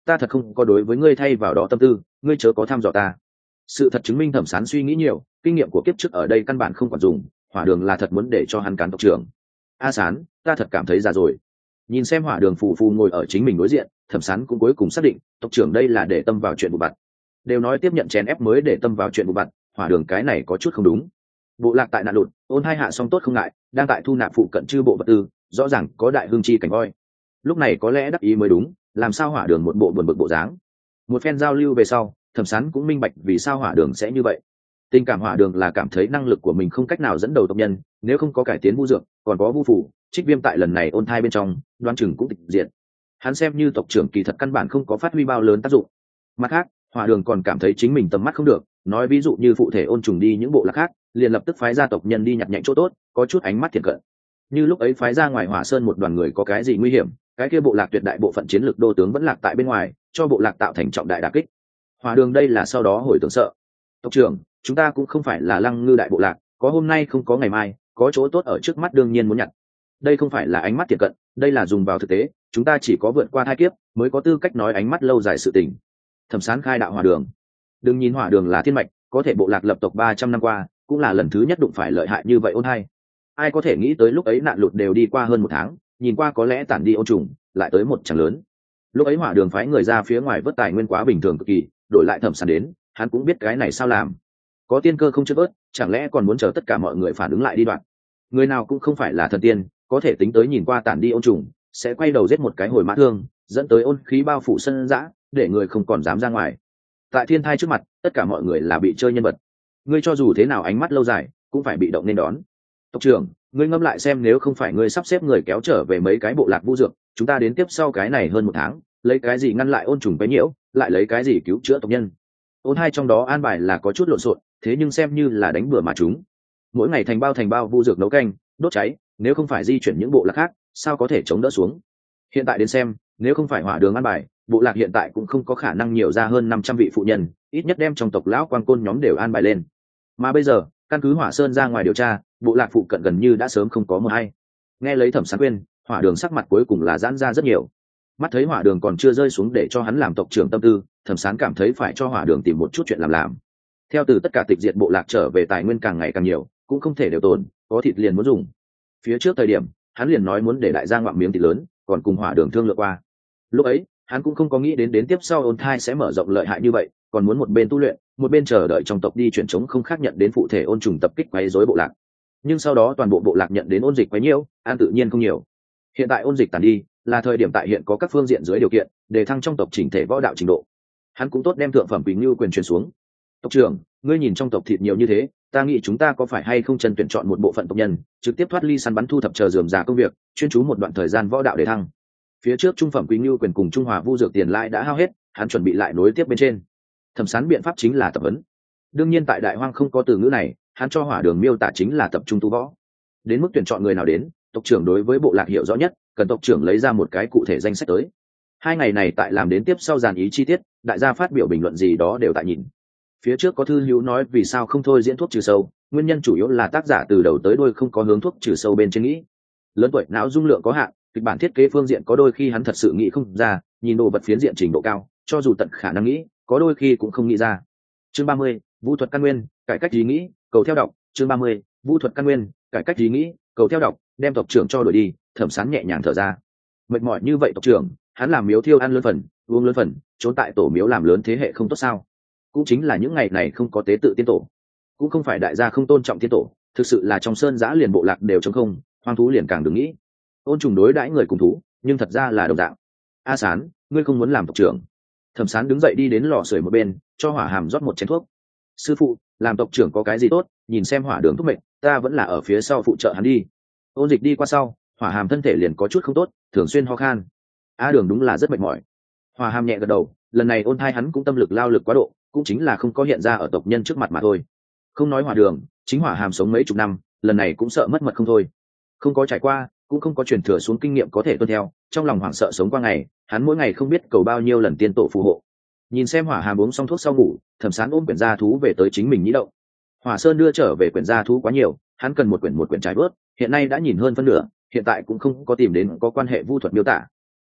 ta thật không có đối với ngươi thay vào đó tâm tư, ngươi chớ có tham dò ta. Sự thật chứng minh Thẩm Sán suy nghĩ nhiều, kinh nghiệm của kiếp trước ở đây căn bản không còn dùng, Hỏa Đường là thật muốn để cho hắn cán tộc trưởng. A Sán, ta thật cảm thấy già rồi. Nhìn xem Hỏa Đường phù phù ngồi ở chính mình đối diện, Thẩm Sán cũng cuối cùng xác định, tộc trưởng đây là để tâm vào chuyện vụ vặt. Đều nói tiếp nhận chèn ép mới để tâm vào chuyện vụ vặt, Hỏa Đường cái này có chút không đúng. Bộ lạc tại nạn lụt, ôn hai hạ xong tốt không ngại, đang tại thu nạp phụ cận chư bộ vật tư, rõ ràng có đại hương chi cảnh voi. Lúc này có lẽ đắc ý mới đúng, làm sao Hỏa Đường một bộ buồn bực bộ dáng. Một phen giao lưu về sau, Thẩm Sán cũng minh bạch vì sao Hỏa Đường sẽ như vậy. Tình cảm Hỏa Đường là cảm thấy năng lực của mình không cách nào dẫn đầu tộc nhân, nếu không có cải tiến vu dược, còn có vu phủ, Trích Viêm tại lần này ôn thai bên trong, đoán chừng cũng tịch diệt. Hắn xem như tộc trưởng kỳ thật căn bản không có phát huy bao lớn tác dụng. Mặt khác, Hỏa Đường còn cảm thấy chính mình tầm mắt không được, nói ví dụ như phụ thể ôn trùng đi những bộ lạc khác, liền lập tức phái gia tộc nhân đi nhặt nhạnh chỗ tốt, có chút ánh mắt thiện cận. Như lúc ấy phái ra ngoài Hỏa Sơn một đoàn người có cái gì nguy hiểm, cái kia bộ lạc tuyệt đại bộ phận chiến lược đô tướng vẫn lạc tại bên ngoài, cho bộ lạc tạo thành trọng đại đả kích. Hỏa Đường đây là sau đó hồi tưởng sợ. Tộc trưởng, chúng ta cũng không phải là Lăng Ngư đại bộ lạc, có hôm nay không có ngày mai, có chỗ tốt ở trước mắt đương nhiên muốn nhặt. Đây không phải là ánh mắt thiện cận, đây là dùng vào thực tế, chúng ta chỉ có vượt qua hai kiếp mới có tư cách nói ánh mắt lâu dài sự tình. Thẩm Sán khai đạo Hỏa Đường. Đừng nhìn Hỏa Đường là thiên mạch, có thể bộ lạc lập tộc ba trăm năm qua, cũng là lần thứ nhất đụng phải lợi hại như vậy ôn hai. Ai có thể nghĩ tới lúc ấy nạn lụt đều đi qua hơn một tháng, nhìn qua có lẽ tản đi ôn trùng, lại tới một chẳng lớn. Lúc ấy Hỏa Đường phái người ra phía ngoài vớt tài nguyên quá bình thường cực kỳ, đổi lại Thẩm Sán đến, hắn cũng biết cái này sao làm. Có tiên cơ không chưa vớt, chẳng lẽ còn muốn chờ tất cả mọi người phản ứng lại đi đoạn. Người nào cũng không phải là thần tiên, có thể tính tới nhìn qua tản đi ôn trùng, sẽ quay đầu giết một cái hồi mã thương, dẫn tới ôn khí bao phủ sân dã, để người không còn dám ra ngoài. Tại thiên thai trước mặt, tất cả mọi người là bị chơi nhân vật. Ngươi cho dù thế nào ánh mắt lâu dài, cũng phải bị động nên đón. Tộc trưởng, ngươi ngẫm lại xem, nếu không phải ngươi sắp xếp người kéo trở về mấy cái bộ lạc vu dược, chúng ta đến tiếp sau cái này hơn một tháng, lấy cái gì ngăn lại ôn trùng quấy nhiễu, lại lấy cái gì cứu chữa tộc nhân. Ôn hai trong đó an bài là có chút lộn xộn, thế nhưng xem như là đánh bừa mà chúng. Mỗi ngày thành bao thành bao vu dược nấu canh, đốt cháy, nếu không phải di chuyển những bộ lạc khác, sao có thể chống đỡ xuống. Hiện tại đến xem, nếu không phải Hỏa Đường an bài, bộ lạc hiện tại cũng không có khả năng nhiều ra hơn năm trăm vị phụ nhân, ít nhất đem trong tộc lão quan côn nhóm đều an bài lên. Mà bây giờ, căn cứ Hỏa Sơn ra ngoài điều tra, bộ lạc phụ cận gần như đã sớm không có một hay. Nghe lấy Thẩm Sán khuyên, Hỏa Đường sắc mặt cuối cùng là giãn ra rất nhiều. Mắt thấy Hỏa Đường còn chưa rơi xuống để cho hắn làm tộc trưởng tâm tư, Thẩm Sán cảm thấy phải cho Hỏa Đường tìm một chút chuyện làm làm. Theo từ tất cả tịch diệt bộ lạc trở về tài nguyên càng ngày càng nhiều, cũng không thể đều tồn, có thịt liền muốn dùng. Phía trước thời điểm, hắn liền nói muốn để đại gia ngoạm miếng thịt lớn, còn cùng Hỏa Đường thương lượng qua. Lúc ấy, hắn cũng không có nghĩ đến đến tiếp sau ôn thai sẽ mở rộng lợi hại như vậy, còn muốn một bên tu luyện, một bên chờ đợi trong tộc đi chuyển chống không khác nhận đến phụ thể ôn trùng tập kích quấy rối bộ lạc. Nhưng sau đó toàn bộ bộ lạc nhận đến ôn dịch quấy nhiễu, an tự nhiên không nhiều. Hiện tại ôn dịch tàn đi, là thời điểm tại hiện có các phương diện dưới điều kiện, để thăng trong tộc chỉnh thể võ đạo trình độ. Hắn cũng tốt đem thượng phẩm Quỳnh Ngưu quyền truyền xuống. Tộc trưởng, ngươi nhìn trong tộc thịt nhiều như thế, ta nghĩ chúng ta có phải hay không chân tuyển chọn một bộ phận tộc nhân, trực tiếp thoát ly săn bắn thu thập chờ dườm già công việc, chuyên chú một đoạn thời gian võ đạo để thăng. Phía trước trung phẩm Quỳnh Ngưu quyền cùng Trung Hòa Vu dược tiền lãi đã hao hết, hắn chuẩn bị lại nối tiếp bên trên. Thẩm Sán biện pháp chính là tập huấn. Đương nhiên tại Đại Hoang không có từ ngữ này, hắn cho Hỏa Đường miêu tả chính là tập trung tu võ. Đến mức tuyển chọn người nào đến, tộc trưởng đối với bộ lạc hiểu rõ nhất, cần tộc trưởng lấy ra một cái cụ thể danh sách tới. Hai ngày này tại làm đến tiếp sau dàn ý chi tiết, đại gia phát biểu bình luận gì đó đều tại nhìn. Phía trước có thư hữu nói vì sao không thôi diễn thuốc trừ sâu, nguyên nhân chủ yếu là tác giả từ đầu tới đuôi không có hướng thuốc trừ sâu bên trên nghĩ. Lớn tuổi não dung lượng có hạn, kịch bản thiết kế phương diện có đôi khi hắn thật sự nghĩ không ra, nhìn đồ vật phiến diện trình độ cao, cho dù tận khả năng nghĩ, có đôi khi cũng không nghĩ ra. Chương ba mươi, Vũ thuật căn nguyên, cải cách ý nghĩ, cầu theo đọc. Chương ba mươi, Vũ thuật căn nguyên, cải cách ý nghĩ, cầu theo đọc. Đem tộc trưởng cho đổi đi, Thẩm Sán nhẹ nhàng thở ra. Mệt mỏi như vậy tộc trưởng, hắn làm miếu thiêu ăn lớn phần, uống lớn phần, trốn tại tổ miếu làm lớn thế hệ không tốt sao? Cũng chính là những ngày này không có tế tự tiên tổ, cũng không phải đại gia không tôn trọng tiên tổ, thực sự là trong sơn giã liền bộ lạc đều trống không, hoang thú liền càng đừng nghĩ. Ôn trùng đối đãi người cùng thú, nhưng thật ra là đồng dạng. A Sán, ngươi không muốn làm tộc trưởng? Thẩm Sán đứng dậy đi đến lò sưởi một bên, cho Hỏa Hàm rót một chén thuốc. Sư phụ, làm tộc trưởng có cái gì tốt? Nhìn xem Hỏa Đường thúc mệnh, ta vẫn là ở phía sau phụ trợ hắn đi. Ôn dịch đi qua sau, Hỏa Hàm thân thể liền có chút không tốt, thường xuyên ho khan. A Đường đúng là rất mệt mỏi. Hỏa Hàm nhẹ gật đầu, lần này ôn thai hắn cũng tâm lực lao lực quá độ, cũng chính là không có hiện ra ở tộc nhân trước mặt mà thôi. Không nói Hỏa Đường, chính Hỏa Hàm sống mấy chục năm, lần này cũng sợ mất mật không thôi. Không có trải qua, cũng không có truyền thừa xuống kinh nghiệm có thể tuân theo, trong lòng hoảng sợ sống qua ngày, hắn mỗi ngày không biết cầu bao nhiêu lần tiên tổ phù hộ. Nhìn xem Hỏa Hàm uống xong thuốc sau ngủ, Thẩm Sán ôm quyển gia thú về tới chính mình nhĩ động. Hỏa Sơn đưa trở về quyển gia thú quá nhiều, hắn cần một quyển một quyển trải bớt, hiện nay đã nhìn hơn phân nửa, hiện tại cũng không có tìm đến có quan hệ vu thuật miêu tả.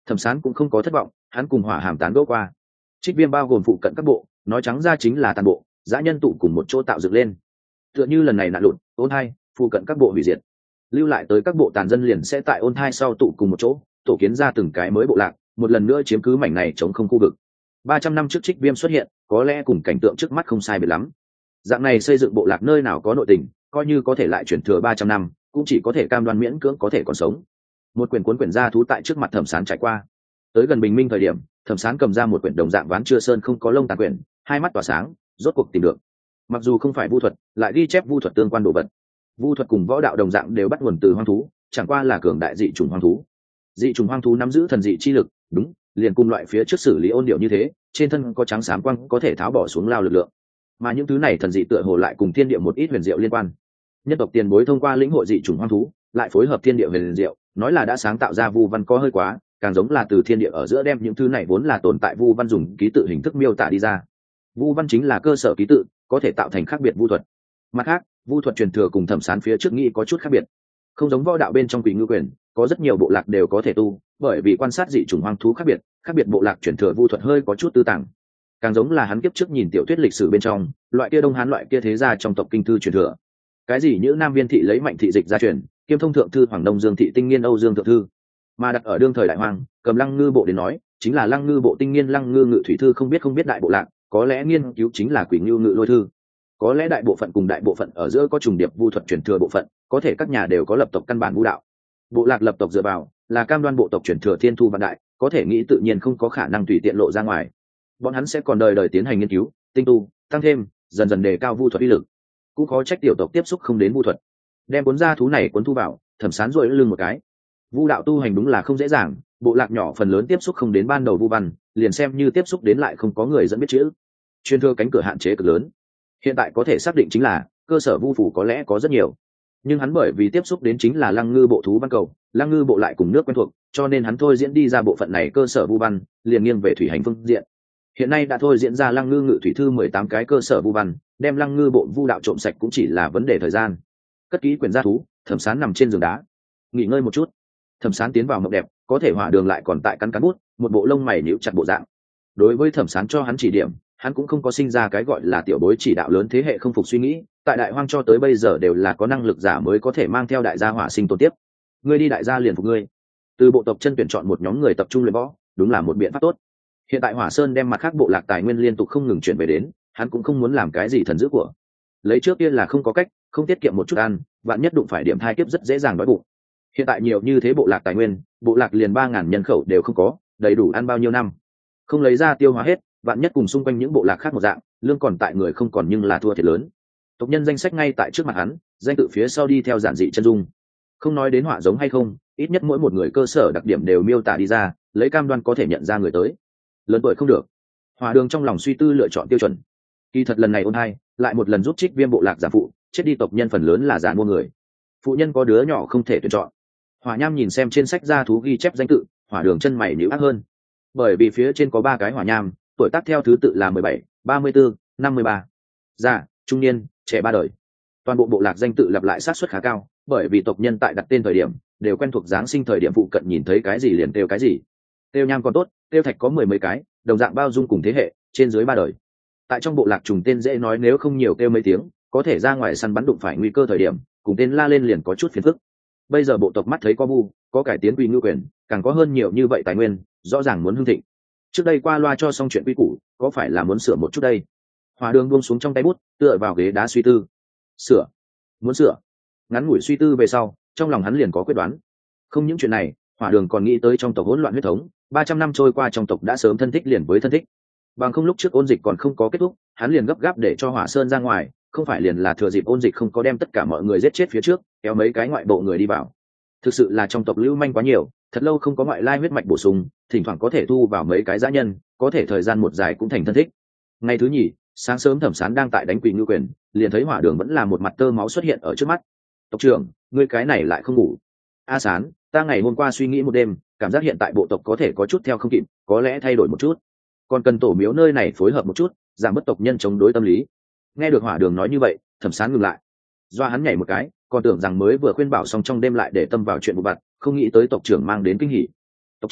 Thẩm Sán cũng không có thất vọng, hắn cùng Hỏa Hàm tán gẫu qua. Trích Viêm bao gồm phụ cận các bộ, nói trắng ra chính là tàn bộ, dã nhân tụ cùng một chỗ tạo dựng lên. Tựa như lần này nạn lụt, ôn hai, phụ cận các bộ hủy diệt, lưu lại tới các bộ tàn dân liền sẽ tại ôn hai sau tụ cùng một chỗ, tổ kiến ra từng cái mới bộ lạc, một lần nữa chiếm cứ mảnh này chống không khu vực. Ba trăm năm trước Trích Viêm xuất hiện, có lẽ cùng cảnh tượng trước mắt không sai biệt lắm. Dạng này xây dựng bộ lạc nơi nào có nội tình, coi như có thể lại chuyển thừa ba trăm năm, cũng chỉ có thể cam đoan miễn cưỡng có thể còn sống. Một quyển cuốn quyển gia thú tại trước mặt Thẩm Sán trải qua. Tới gần bình minh thời điểm, Thẩm Sán cầm ra một quyển đồng dạng ván chưa sơn không có lông tàn quyển, hai mắt tỏa sáng, rốt cuộc tìm được. Mặc dù không phải vu thuật, lại ghi chép vu thuật tương quan đồ vật. Vu thuật cùng võ đạo đồng dạng đều bắt nguồn từ hoang thú, chẳng qua là cường đại dị chủng hoang thú. Dị chủng hoang thú nắm giữ thần dị chi lực, đúng, liền cùng loại phía trước xử lý ôn điệu như thế, trên thân có trắng xám quang có thể tháo bỏ xuống lao lực lượng. Mà những thứ này thần dị tựa hồ lại cùng thiên địa một ít huyền diệu liên quan. Nhân tộc tiền bối thông qua lĩnh hội dị chủng hoang thú, lại phối hợp thiên địa huyền diệu, nói là đã sáng tạo ra vu văn có hơi quá, càng giống là từ thiên địa ở giữa đem những thứ này vốn là tồn tại vu văn dùng ký tự hình thức miêu tả đi ra. Vu văn chính là cơ sở ký tự, có thể tạo thành khác biệt vu thuật. Mặt khác, vu thuật truyền thừa cùng Thẩm Sán phía trước nghĩ có chút khác biệt. Không giống võ đạo bên trong Quỷ Ngưu Quyền, có rất nhiều bộ lạc đều có thể tu, bởi vì quan sát dị chủng hoang thú khác biệt, khác biệt bộ lạc truyền thừa vu thuật hơi có chút tư tàng. Càng giống là hắn kiếp trước nhìn tiểu thuyết lịch sử bên trong, loại kia Đông Hán loại kia thế gia trong tộc kinh thư truyền thừa. Cái gì như Nam Viên thị lấy mạnh thị dịch gia truyền, kiêm thông thượng thư Hoàng Đông Dương thị tinh nghiên Âu Dương thượng thư, mà đặt ở đương thời đại hoàng, cầm Lăng Ngư bộ đến nói, chính là Lăng Ngư bộ tinh nghiên Lăng Ngư ngự thủy thư không biết không biết đại bộ lạc, có lẽ nghiên cứu chính là Quỷ Ngưu ngự lôi thư. Có lẽ đại bộ phận cùng đại bộ phận ở giữa có trùng điệp vu thuật truyền thừa bộ phận, có thể các nhà đều có lập tộc căn bản vu đạo. Bộ lạc lập tộc dựa vào là cam đoan bộ tộc truyền thừa thiên thu vạn đại, có thể nghĩ tự nhiên không có khả năng tùy tiện lộ ra ngoài. Bọn hắn sẽ còn đời đời tiến hành nghiên cứu, tinh tu, tăng thêm, dần dần đề cao vu thuật uy lực. Cũng khó trách tiểu tộc tiếp xúc không đến vu thuật. Đem cuốn gia thú này cuốn thu vào, Thẩm Sán rồi lưng một cái. Vu đạo tu hành đúng là không dễ dàng, bộ lạc nhỏ phần lớn tiếp xúc không đến ban đầu vu văn, liền xem như tiếp xúc đến lại không có người dẫn biết chữ. Chuyên thừa cánh cửa hạn chế cực lớn. Hiện tại có thể xác định chính là cơ sở vu phủ có lẽ có rất nhiều, nhưng hắn bởi vì tiếp xúc đến chính là Lăng Ngư bộ thú văn cầu, Lăng Ngư bộ lại cùng nước quen thuộc, cho nên hắn thôi diễn đi ra bộ phận này cơ sở vu văn, liền nghiêng về thủy hành phương diện. Hiện nay đã thôi diễn ra Lăng Ngư ngự thủy thư mười tám cái cơ sở vu văn, đem Lăng Ngư bộ vu đạo trộm sạch cũng chỉ là vấn đề thời gian. Cất kỹ quyển gia thú, Thẩm Sán nằm trên giường đá, nghỉ ngơi một chút. Thẩm Sán tiến vào mộng đẹp, có thể Hỏa Đường lại còn tại cắn cắn bút, một bộ lông mày nhíu chặt bộ dạng. Đối với Thẩm Sán cho hắn chỉ điểm, hắn cũng không có sinh ra cái gọi là tiểu bối chỉ đạo lớn thế hệ không phục suy nghĩ, tại đại hoang cho tới bây giờ đều là có năng lực giả mới có thể mang theo đại gia hỏa sinh tồn tiếp. Ngươi đi đại gia liền phục ngươi. Từ bộ tộc chân tuyển chọn một nhóm người tập trung luyện võ, đúng là một biện pháp tốt. Hiện tại Hỏa Sơn đem mặt khác bộ lạc tài nguyên liên tục không ngừng chuyển về đến, hắn cũng không muốn làm cái gì thần dữ của. Lấy trước kia là không có cách, không tiết kiệm một chút ăn, vạn nhất đụng phải điểm thai kiếp rất dễ dàng đói bụng. Hiện tại nhiều như thế bộ lạc tài nguyên, bộ lạc liền ba ngàn nhân khẩu đều không có, đầy đủ ăn bao nhiêu năm. Không lấy ra tiêu hóa hết, vạn nhất cùng xung quanh những bộ lạc khác một dạng, lương còn tại người không còn nhưng là thua thiệt lớn. Tộc nhân danh sách ngay tại trước mặt hắn, danh tự phía sau đi theo giản dị chân dung. Không nói đến họa giống hay không, ít nhất mỗi một người cơ sở đặc điểm đều miêu tả đi ra, lấy cam đoan có thể nhận ra người tới. Lớn tuổi không được. Hỏa Đường trong lòng suy tư lựa chọn tiêu chuẩn. Kỳ thật lần này ôn hai, lại một lần giúp Trích Viêm bộ lạc giả phụ, chết đi tộc nhân phần lớn là giả mua người. Phụ nhân có đứa nhỏ không thể tuyển chọn. Hỏa Nham nhìn xem trên sách gia thú ghi chép danh tự, Hỏa Đường chân mày nhíu ác hơn. Bởi vì phía trên có ba cái Hỏa Nham, tuổi tác theo thứ tự là mười bảy, ba mươi tư, năm mươi ba. Già, trung niên, trẻ ba đời. Toàn bộ bộ lạc danh tự lặp lại sát suất khá cao, bởi vì tộc nhân tại đặt tên thời điểm đều quen thuộc giáng sinh thời điểm phụ cận nhìn thấy cái gì liền kêu cái gì. Kêu Nham còn tốt, kêu Thạch có mười mấy cái, đồng dạng bao dung cùng thế hệ, trên dưới ba đời. Tại trong bộ lạc trùng tên dễ nói nếu không nhiều kêu mấy tiếng, có thể ra ngoài săn bắn đụng phải nguy cơ thời điểm, cùng tên la lên liền có chút phiền phức. Bây giờ bộ tộc mắt thấy có vu, có cải tiến Quỷ Ngưu Quyền, càng có hơn nhiều như vậy tài nguyên, rõ ràng muốn hưng thịnh. Trước đây qua loa cho xong chuyện quy củ, có phải là muốn sửa một chút đây? Hỏa Đường buông xuống trong tay bút, tựa vào ghế đá suy tư. Sửa, muốn sửa. Ngắn ngủi suy tư về sau, trong lòng hắn liền có quyết đoán. Không những chuyện này, Hỏa Đường còn nghĩ tới trong tộc hỗn loạn huyết thống, ba trăm năm trôi qua trong tộc đã sớm thân thích liền với thân thích. Bằng không lúc trước ôn dịch còn không có kết thúc, hắn liền gấp gáp để cho Hỏa Sơn ra ngoài, không phải liền là thừa dịp ôn dịch không có đem tất cả mọi người giết chết phía trước, kéo mấy cái ngoại bộ người đi vào. Thực sự là trong tộc lưu manh quá nhiều, thật lâu không có ngoại lai huyết mạch bổ sung, thỉnh thoảng có thể thu vào mấy cái dã nhân, có thể thời gian một dài cũng thành thân thích. Ngày thứ nhì, sáng sớm Thẩm Sán đang tại đánh Quỷ Ngưu Quyền, liền thấy Hỏa Đường vẫn là một mặt tơ máu xuất hiện ở trước mắt. Tộc trưởng, ngươi cái này lại không ngủ? A Sán, ta ngày hôm qua suy nghĩ một đêm, cảm giác hiện tại bộ tộc có thể có chút theo không kịp, có lẽ thay đổi một chút, còn cần tổ miếu nơi này phối hợp một chút, giảm bớt tộc nhân chống đối tâm lý. Nghe được Hỏa Đường nói như vậy, Thẩm Sán ngừng lại, doa hắn nhảy một cái, còn tưởng rằng mới vừa khuyên bảo xong trong đêm lại để tâm vào chuyện vụ vặt, không nghĩ tới tộc trưởng mang đến kinh hỉ. Tộc trưởng,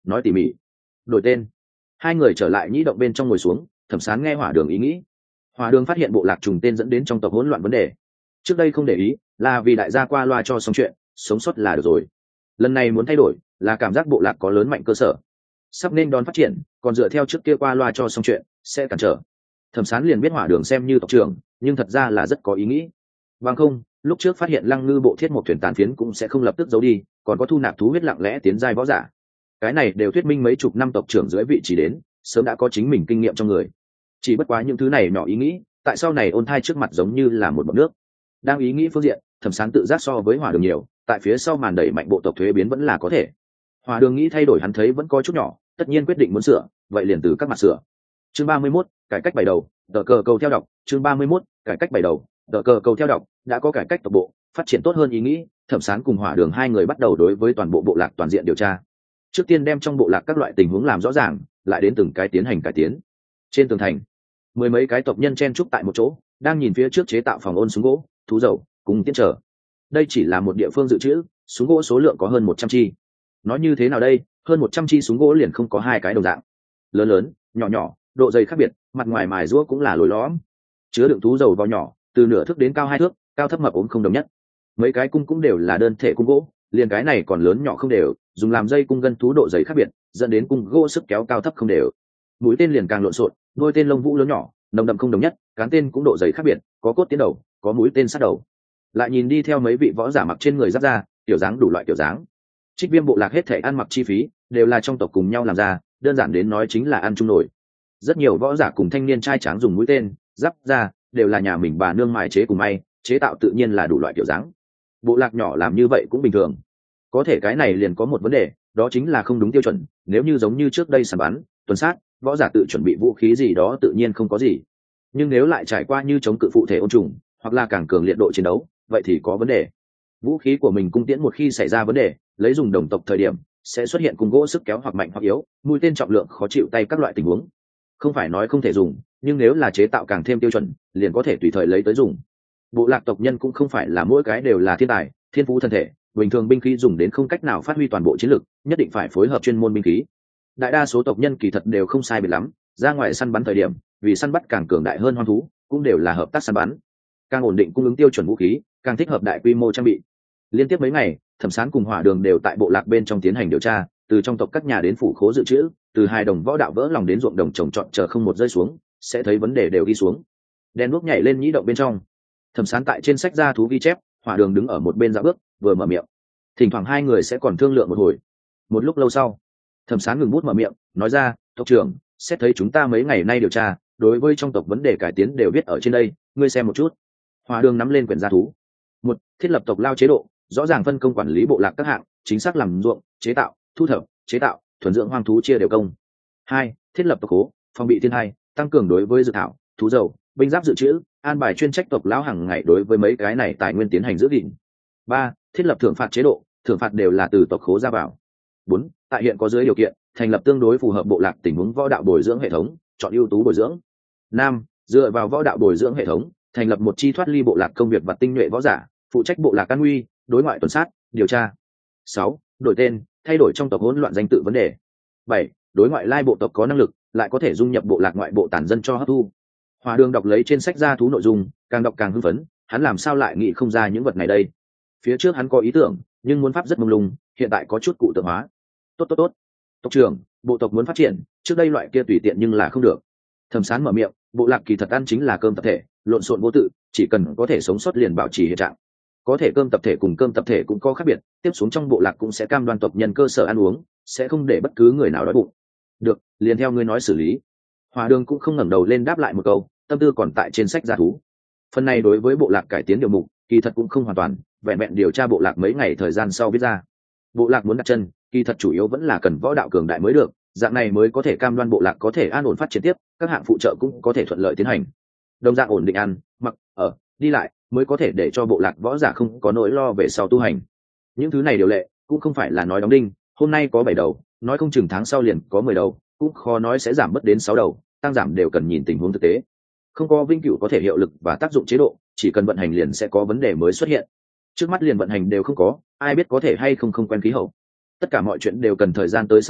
nói tỉ mỉ. Đổi tên. Hai người trở lại nhĩ động bên trong ngồi xuống, Thẩm Sán nghe Hỏa Đường ý nghĩ. Hỏa Đường phát hiện bộ lạc trùng tên dẫn đến trong tộc hỗn loạn vấn đề. Trước đây không để ý, là vì đại gia qua loa cho xong chuyện, sống sót là được rồi. Lần này muốn thay đổi, là cảm giác bộ lạc có lớn mạnh cơ sở, sắp nên đón phát triển, còn dựa theo trước kia qua loa cho xong chuyện, sẽ cản trở. Thẩm Sán liền biết Hỏa Đường xem như tộc trưởng, nhưng thật ra là rất có ý nghĩ. Bằng không, lúc trước phát hiện Lăng Ngư bộ thiết một thuyền tàn phiến cũng sẽ không lập tức giấu đi, còn có thu nạp thú huyết lặng lẽ tiến giai võ giả. Cái này đều thuyết minh mấy chục năm tộc trưởng dưới vị trí đến, sớm đã có chính mình kinh nghiệm trong người. Chỉ bất quá những thứ này nhỏ ý nghĩ, tại sau này ôn thai trước mặt giống như là một bọt nước. Đang ý nghĩ phương diện, Thẩm Sán tự giác so với Hỏa Đường nhiều, tại phía sau màn đẩy mạnh bộ tộc thuế biến vẫn là có thể. Hỏa Đường nghĩ thay đổi hắn thấy vẫn có chút nhỏ, tất nhiên quyết định muốn sửa, vậy liền từ các mặt sửa. Chương ba mươi mốt, cải cách bảy đầu, tờ cờ cầu theo đọc, chương ba mươi mốt, cải cách bảy đầu, tờ cờ cầu theo đọc, đã có cải cách tộc bộ, phát triển tốt hơn ý nghĩ, Thẩm Sán cùng Hỏa Đường hai người bắt đầu đối với toàn bộ bộ lạc toàn diện điều tra. Trước tiên đem trong bộ lạc các loại tình huống làm rõ ràng, lại đến từng cái tiến hành cải tiến. Trên tường thành, mười mấy cái tộc nhân chen chúc tại một chỗ, đang nhìn phía trước chế tạo phòng ôn súng gỗ, thú dầu, cùng tiến trở. Đây chỉ là một địa phương dự trữ, súng gỗ số lượng có hơn một trăm chi. Nói như thế nào đây, hơn một trăm chi súng gỗ liền không có hai cái đồng dạng. Lớn lớn, nhỏ nhỏ, độ dày khác biệt, mặt ngoài mài rũa cũng là lồi lõm. Chứa đựng thú dầu vào nhỏ, từ nửa thước đến cao hai thước, cao thấp mập ốm không đồng nhất. Mấy cái cung cũng đều là đơn thể cung gỗ, liền cái này còn lớn nhỏ không đều, dùng làm dây cung gân thú độ dày khác biệt, dẫn đến cung gỗ sức kéo cao thấp không đều. Mũi tên liền càng lộn xộn, đôi tên lông vũ lớn nhỏ, nồng đậm không đồng nhất, cán tên cũng độ dày khác biệt, có cốt tiến đầu, có mũi tên sát đầu. Lại nhìn đi theo mấy vị võ giả mặc trên người giáp ra, kiểu dáng đủ loại kiểu dáng. Trích Viêm bộ lạc hết thảy ăn mặc chi phí đều là trong tộc cùng nhau làm ra, đơn giản đến nói chính là ăn chung nổi. Rất nhiều võ giả cùng thanh niên trai tráng dùng mũi tên, giáp ra, đều là nhà mình bà nương mài chế cùng may, chế tạo tự nhiên là đủ loại kiểu dáng. Bộ lạc nhỏ làm như vậy cũng bình thường. Có thể cái này liền có một vấn đề, đó chính là không đúng tiêu chuẩn, nếu như giống như trước đây săn bắn, tuần sát, võ giả tự chuẩn bị vũ khí gì đó tự nhiên không có gì. Nhưng nếu lại trải qua như chống cự phụ thể ôn trùng, hoặc là càng cường liệt độ chiến đấu, vậy thì có vấn đề. Vũ khí của mình cung tiễn một khi xảy ra vấn đề, lấy dùng đồng tộc thời điểm sẽ xuất hiện cung gỗ sức kéo hoặc mạnh hoặc yếu, mũi tên trọng lượng khó chịu tay các loại tình huống. Không phải nói không thể dùng, nhưng nếu là chế tạo càng thêm tiêu chuẩn, liền có thể tùy thời lấy tới dùng. Bộ lạc tộc nhân cũng không phải là mỗi cái đều là thiên tài, thiên phú thân thể, bình thường binh khí dùng đến không cách nào phát huy toàn bộ chiến lực, nhất định phải phối hợp chuyên môn binh khí. Đại đa số tộc nhân kỳ thật đều không sai biệt lắm, ra ngoài săn bắn thời điểm, vì săn bắt càng cường đại hơn hoang thú, cũng đều là hợp tác săn bắn. Càng ổn định cung ứng tiêu chuẩn vũ khí, càng thích hợp đại quy mô trang bị. Liên tiếp mấy ngày, Thẩm Sán cùng Hỏa Đường đều tại bộ lạc bên trong tiến hành điều tra, từ trong tộc các nhà đến phủ khố dự trữ, từ hai đồng võ đạo vỡ lòng đến ruộng đồng trồng trọt chờ không một rơi xuống, sẽ thấy vấn đề đều ghi xuống. Đen đuốc nhảy lên nhĩ động bên trong. Thẩm Sán tại trên sách ra thú ghi chép, Hỏa Đường đứng ở một bên dạo bước, vừa mở miệng. Thỉnh thoảng hai người sẽ còn thương lượng một hồi. Một lúc lâu sau, Thẩm Sán ngừng bút mở miệng, nói ra, "Tộc trưởng, xét thấy chúng ta mấy ngày nay điều tra, đối với trong tộc vấn đề cải tiến đều viết ở trên đây, ngươi xem một chút." Hỏa Đường nắm lên quyển gia thú. Một, thiết lập tộc lao chế độ, rõ ràng phân công quản lý bộ lạc các hạng, chính xác làm ruộng, chế tạo, thu thập, chế tạo, thuần dưỡng hoang thú chia đều công. Hai, thiết lập tộc khố, phòng bị thiên tai, tăng cường đối với dược thảo, thú dầu, binh giáp dự trữ, an bài chuyên trách tộc lão hàng ngày đối với mấy cái này tài nguyên tiến hành giữ gìn. Ba, thiết lập thưởng phạt chế độ, thưởng phạt đều là từ tộc khố ra vào. Bốn, tại hiện có dưới điều kiện, thành lập tương đối phù hợp bộ lạc tình huống võ đạo bồi dưỡng hệ thống, chọn ưu tú bồi dưỡng. Năm, dựa vào võ đạo bồi dưỡng hệ thống, thành lập một chi thoát ly bộ lạc công việc và tinh nhuệ võ giả, phụ trách bộ lạc an nguy, đối ngoại tuần sát, điều tra. Sáu, đổi tên, thay đổi trong tộc hỗn loạn danh tự vấn đề. Bảy, đối ngoại lai bộ tộc có năng lực, lại có thể dung nhập bộ lạc ngoại bộ tản dân cho hấp thu. Hỏa Đường đọc lấy trên sách gia thú nội dung, càng đọc càng hưng phấn, hắn làm sao lại nghĩ không ra những vật này đây? Phía trước hắn có ý tưởng, nhưng muốn pháp rất mông lung, hiện tại có chút cụ tượng hóa. Tốt tốt tốt. Tộc trưởng, bộ tộc muốn phát triển, trước đây loại kia tùy tiện nhưng là không được. Thẩm Sán mở miệng, bộ lạc kỳ thật ăn chính là cơm tập thể, lộn xộn vô tự, chỉ cần có thể sống sót liền bảo trì hiện trạng. Có thể cơm tập thể cùng cơm tập thể cũng có khác biệt, tiếp xuống trong bộ lạc cũng sẽ cam đoan tộc nhân cơ sở ăn uống, sẽ không để bất cứ người nào đói bụng. Được, liền theo ngươi nói xử lý. Hỏa Đường cũng không ngẩng đầu lên đáp lại một câu, tâm tư còn tại trên sách gia thú. Phần này đối với bộ lạc cải tiến điều mục, kỳ thật cũng không hoàn toàn, vẹn vẹn điều tra bộ lạc mấy ngày thời gian sau viết ra. Bộ lạc muốn đặt chân, kỳ thật chủ yếu vẫn là cần võ đạo cường đại mới được, dạng này mới có thể cam đoan bộ lạc có thể an ổn phát triển tiếp, các hạng phụ trợ cũng có thể thuận lợi tiến hành. Đồng dạng ổn định ăn, mặc, ở, đi lại, mới có thể để cho bộ lạc võ giả không có nỗi lo về sau tu hành. Những thứ này điều lệ cũng không phải là nói đóng đinh, hôm nay có bảy đầu, nói không chừng tháng sau liền có mười đầu, cũng khó nói sẽ giảm mất đến sáu đầu, tăng giảm đều cần nhìn tình huống thực tế. Không có vĩnh cửu có thể hiệu lực và tác dụng chế độ, chỉ cần vận hành liền sẽ có vấn đề mới xuất hiện. Trước mắt liền vận hành đều không có, ai biết có thể hay không không quen khí hậu. Tất cả mọi chuyện đều cần thời gian tới xác minh,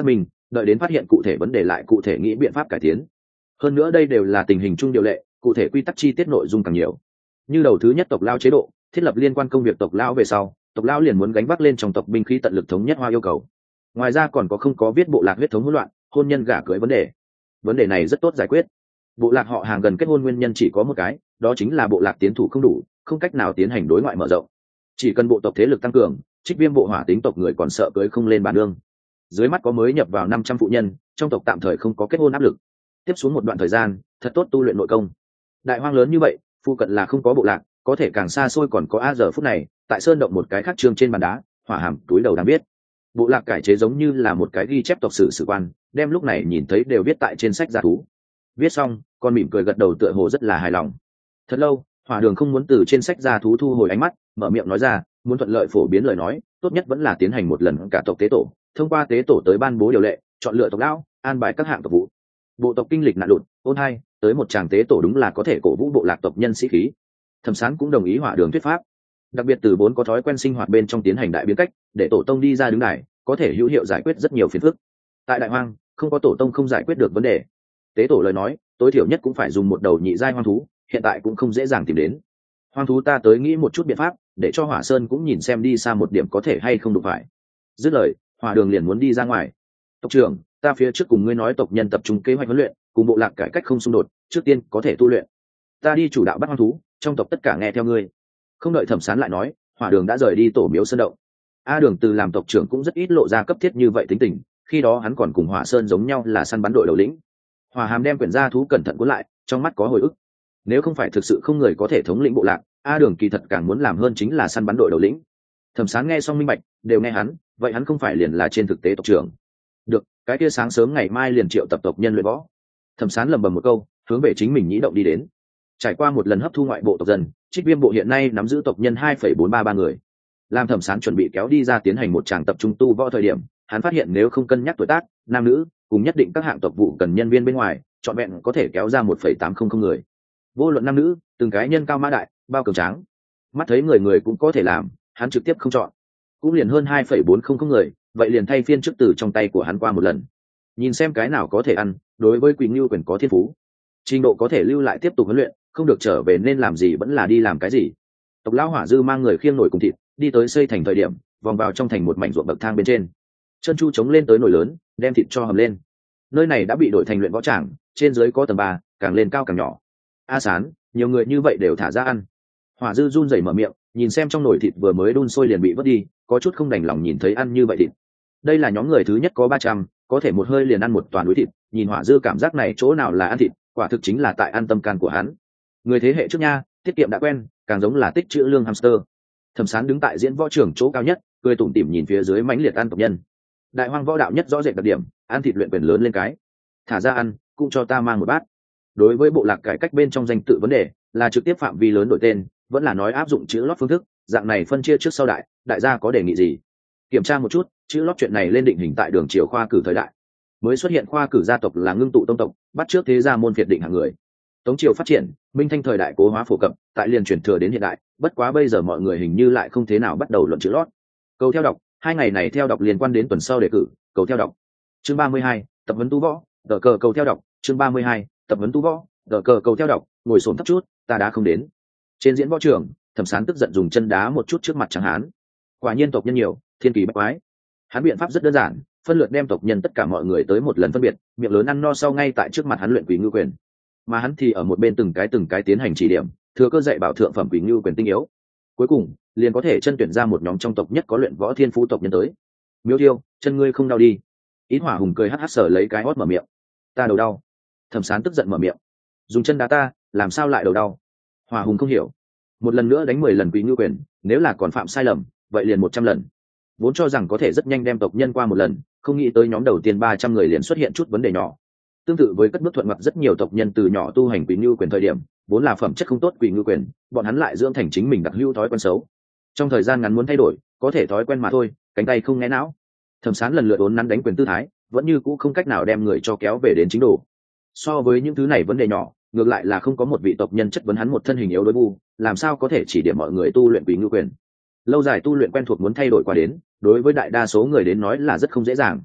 đợi đến phát hiện cụ thể vấn đề lại cụ thể nghĩ biện pháp cải tiến. Hơn nữa đây đều là tình hình chung điều lệ, cụ thể quy tắc chi tiết nội dung càng nhiều. Như đầu thứ nhất tộc lao chế độ, thiết lập liên quan công việc tộc lao về sau, tộc lao liền muốn gánh vác lên trong tộc binh khí tận lực thống nhất hoa yêu cầu. Ngoài ra còn có không có viết bộ lạc huyết thống hỗn loạn, hôn nhân gả cưới vấn đề. Vấn đề này rất tốt giải quyết. Bộ lạc họ hàng gần kết hôn nguyên nhân chỉ có một cái, đó chính là bộ lạc tiến thủ không đủ, không cách nào tiến hành đối ngoại mở rộng. Chỉ cần bộ tộc thế lực tăng cường, Trích Viêm bộ hỏa tính tộc người còn sợ cưới không lên bàn đương. Dưới mắt có mới nhập vào năm trăm phụ nhân, trong tộc tạm thời không có kết hôn áp lực. Tiếp xuống một đoạn thời gian, thật tốt tu luyện nội công. Đại hoang lớn như vậy, phụ cận là không có bộ lạc, có thể càng xa xôi còn có a giờ phút này, tại sơn động một cái khác trương trên bàn đá, Hỏa Hàm túi đầu đang biết. Bộ lạc cải chế giống như là một cái ghi chép tộc sử sử quan, đem lúc này nhìn thấy đều viết tại trên sách gia thú. Viết xong, con mỉm cười gật đầu tựa hồ rất là hài lòng. Thật lâu, Hỏa Đường không muốn từ trên sách gia thú thu hồi ánh mắt, mở miệng nói ra, muốn thuận lợi phổ biến lời nói, tốt nhất vẫn là tiến hành một lần cả tộc tế tổ, thông qua tế tổ tới ban bố điều lệ, chọn lựa tộc lão, an bài các hạng tộc vụ. Bộ tộc kinh lịch nạn đột, ôn hai, tới một tràng tế tổ đúng là có thể cổ vũ bộ lạc tộc nhân sĩ khí. Thẩm Sán cũng đồng ý Hỏa Đường thuyết pháp, đặc biệt từ bốn có thói quen sinh hoạt bên trong tiến hành đại biến cách, để tổ tông đi ra đứng đài, có thể hữu hiệu giải quyết rất nhiều phiền phức. Tại Đại Hoang, không có tổ tông không giải quyết được vấn đề. Tế tổ lời nói, tối thiểu nhất cũng phải dùng một đầu nhị giai hoang thú, hiện tại cũng không dễ dàng tìm đến. Hoang thú ta tới nghĩ một chút biện pháp, để cho Hỏa Sơn cũng nhìn xem đi xa một điểm có thể hay không đụng phải. Dứt lời, Hỏa Đường liền muốn đi ra ngoài. Tộc trưởng, ta phía trước cùng ngươi nói tộc nhân tập trung kế hoạch huấn luyện, cùng bộ lạc cải cách không xung đột, trước tiên có thể tu luyện. Ta đi chủ đạo bắt hoang thú, trong tộc tất cả nghe theo ngươi. Không đợi Thẩm Sán lại nói, Hỏa Đường đã rời đi tổ miếu sơn động. A Đường từ làm tộc trưởng cũng rất ít lộ ra cấp thiết như vậy tính tình, khi đó hắn còn cùng Hỏa Sơn giống nhau là săn bắn đội đầu lĩnh. Hỏa Hàm đem quyển gia thú cẩn thận cuốn lại, trong mắt có hồi ức. Nếu không phải thực sự không người có thể thống lĩnh bộ lạc, A Đường kỳ thật càng muốn làm hơn chính là săn bắn đội đầu lĩnh. Thẩm Sán nghe xong minh bạch, đều nghe hắn, vậy hắn không phải liền là trên thực tế tộc trưởng. Được, cái kia sáng sớm ngày mai liền triệu tập tộc nhân luyện võ. Thẩm Sán lẩm bẩm một câu, hướng về chính mình nhĩ động đi đến. Trải qua một lần hấp thu ngoại bộ tộc dân, Trích Viêm bộ hiện nay nắm giữ tộc nhân hai phẩy bốn ba ba người. Làm Thẩm Sán chuẩn bị kéo đi ra tiến hành một tràng tập trung tu võ thời điểm, hắn phát hiện nếu không cân nhắc tuổi tác, nam nữ, cùng nhất định các hạng tộc vụ cần nhân viên bên ngoài, chọn vẹn có thể kéo ra một phẩy tám không không người. Vô luận nam nữ, từng cái nhân cao mã đại, bao cường tráng. Mắt thấy người người cũng có thể làm, hắn trực tiếp không chọn. Cũng liền hơn hai phẩy bốn không không người, vậy liền thay phiên trước từ trong tay của hắn qua một lần. Nhìn xem cái nào có thể ăn, đối với Quỳnh Ngưu quyền có thiên phú. Trình độ có thể lưu lại tiếp tục huấn luyện, không được trở về nên làm gì vẫn là đi làm cái gì. Tộc lão Hỏa Dư mang người khiêng nổi cùng thịt, đi tới xây thành thời điểm, vòng vào trong thành một mảnh ruộng bậc thang bên trên. Chân chu chống lên tới nồi lớn, đem thịt cho hầm lên. Nơi này đã bị đổi thành luyện võ tràng, trên dưới có tầng ba, càng lên cao càng nhỏ. A Sán, nhiều người như vậy đều thả ra ăn. Hỏa Dư run rẩy mở miệng, nhìn xem trong nồi thịt vừa mới đun sôi liền bị vớt đi, có chút không đành lòng nhìn thấy ăn như vậy thịt. Đây là nhóm người thứ nhất có ba trăm, có thể một hơi liền ăn một toàn núi thịt, nhìn Hỏa Dư cảm giác này chỗ nào là ăn thịt, quả thực chính là tại ăn tâm can của hắn. Người thế hệ trước nha, tiết kiệm đã quen, càng giống là tích trữ lương hamster. Thẩm Sán đứng tại diễn võ trường chỗ cao nhất, cười tủm tỉm nhìn phía dưới mãnh liệt ăn tộc nhân. Đại hoang võ đạo nhất rõ rệt đặc điểm, ăn thịt luyện quyền lớn lên cái. Thả ra ăn, cũng cho ta mang một bát. Đối với bộ lạc cải cách bên trong danh tự vấn đề, là trực tiếp phạm vi lớn đổi tên, vẫn là nói áp dụng chữ lót phương thức, dạng này phân chia trước sau đại, đại gia có đề nghị gì? Kiểm tra một chút, chữ lót chuyện này lên định hình tại đường triều khoa cử thời đại. Mới xuất hiện khoa cử gia tộc là ngưng tụ tông tộc, bắt trước thế gia môn phiệt định hạng người. Tống triều phát triển, minh thanh thời đại cố hóa phổ cập, tại liền truyền thừa đến hiện đại, bất quá bây giờ mọi người hình như lại không thế nào bắt đầu luận chữ lót. Cầu theo đọc, hai ngày này theo đọc liên quan đến tuần sau đề cử, cầu theo đọc. Chương ba mươi hai, tập huấn tu võ, tờ cờ cầu theo đọc, chương ba mươi hai, tập huấn tu võ, tờ cờ cầu theo đọc, ngồi xổm thấp chút, ta đã không đến. Trên diễn võ trường, Thẩm Sán tức giận dùng chân đá một chút trước mặt Tráng Hán. Quả nhiên tộc nhân nhiều, thiên kỳ bách quái. Hắn biện pháp rất đơn giản, phân lượt đem tộc nhân tất cả mọi người tới một lần phân biệt, miệng lớn ăn no sau ngay tại trước mặt hắn luyện Quỷ Ngưu quyền. Mà hắn thì ở một bên từng cái từng cái tiến hành chỉ điểm, thừa cơ dạy bảo thượng phẩm Quỷ Ngưu quyền tinh yếu. Cuối cùng, liền có thể chân tuyển ra một nhóm trong tộc nhất có luyện võ thiên phú tộc nhân tới. Miêu Tiêu, chân ngươi không đau đi? Ít Hỏa Hùng cười hắc hắc sở lấy cái hót mở miệng. Ta đầu đau. Thẩm Sán tức giận mở miệng. Dùng chân đá ta, làm sao lại đầu đau? Hỏa Hùng không hiểu. Một lần nữa đánh mười lần Quỷ Ngưu quyền, nếu là còn phạm sai lầm, vậy liền một trăm lần. Vốn cho rằng có thể rất nhanh đem tộc nhân qua một lần, không nghĩ tới nhóm đầu tiên ba trăm người liền xuất hiện chút vấn đề nhỏ. Tương tự với cất bước thuận mặt rất nhiều tộc nhân từ nhỏ tu hành Quỷ Ngưu quyền thời điểm, vốn là phẩm chất không tốt Quỷ Ngưu quyền, bọn hắn lại dưỡng thành chính mình đặc hữu thói quen xấu. Trong thời gian ngắn muốn thay đổi, có thể thói quen mà thôi, cánh tay không nghe não. Thẩm Sán lần lượt uốn nắn đánh quyền tư thái, vẫn như cũ không cách nào đem người cho kéo về đến chính độ. So với những thứ này vấn đề nhỏ, ngược lại là không có một vị tộc nhân chất vấn hắn một thân hình yếu đối bu, làm sao có thể chỉ điểm mọi người tu luyện Quỷ Ngưu quyền. Lâu dài tu luyện quen thuộc muốn thay đổi qua đến, đối với đại đa số người đến nói là rất không dễ dàng.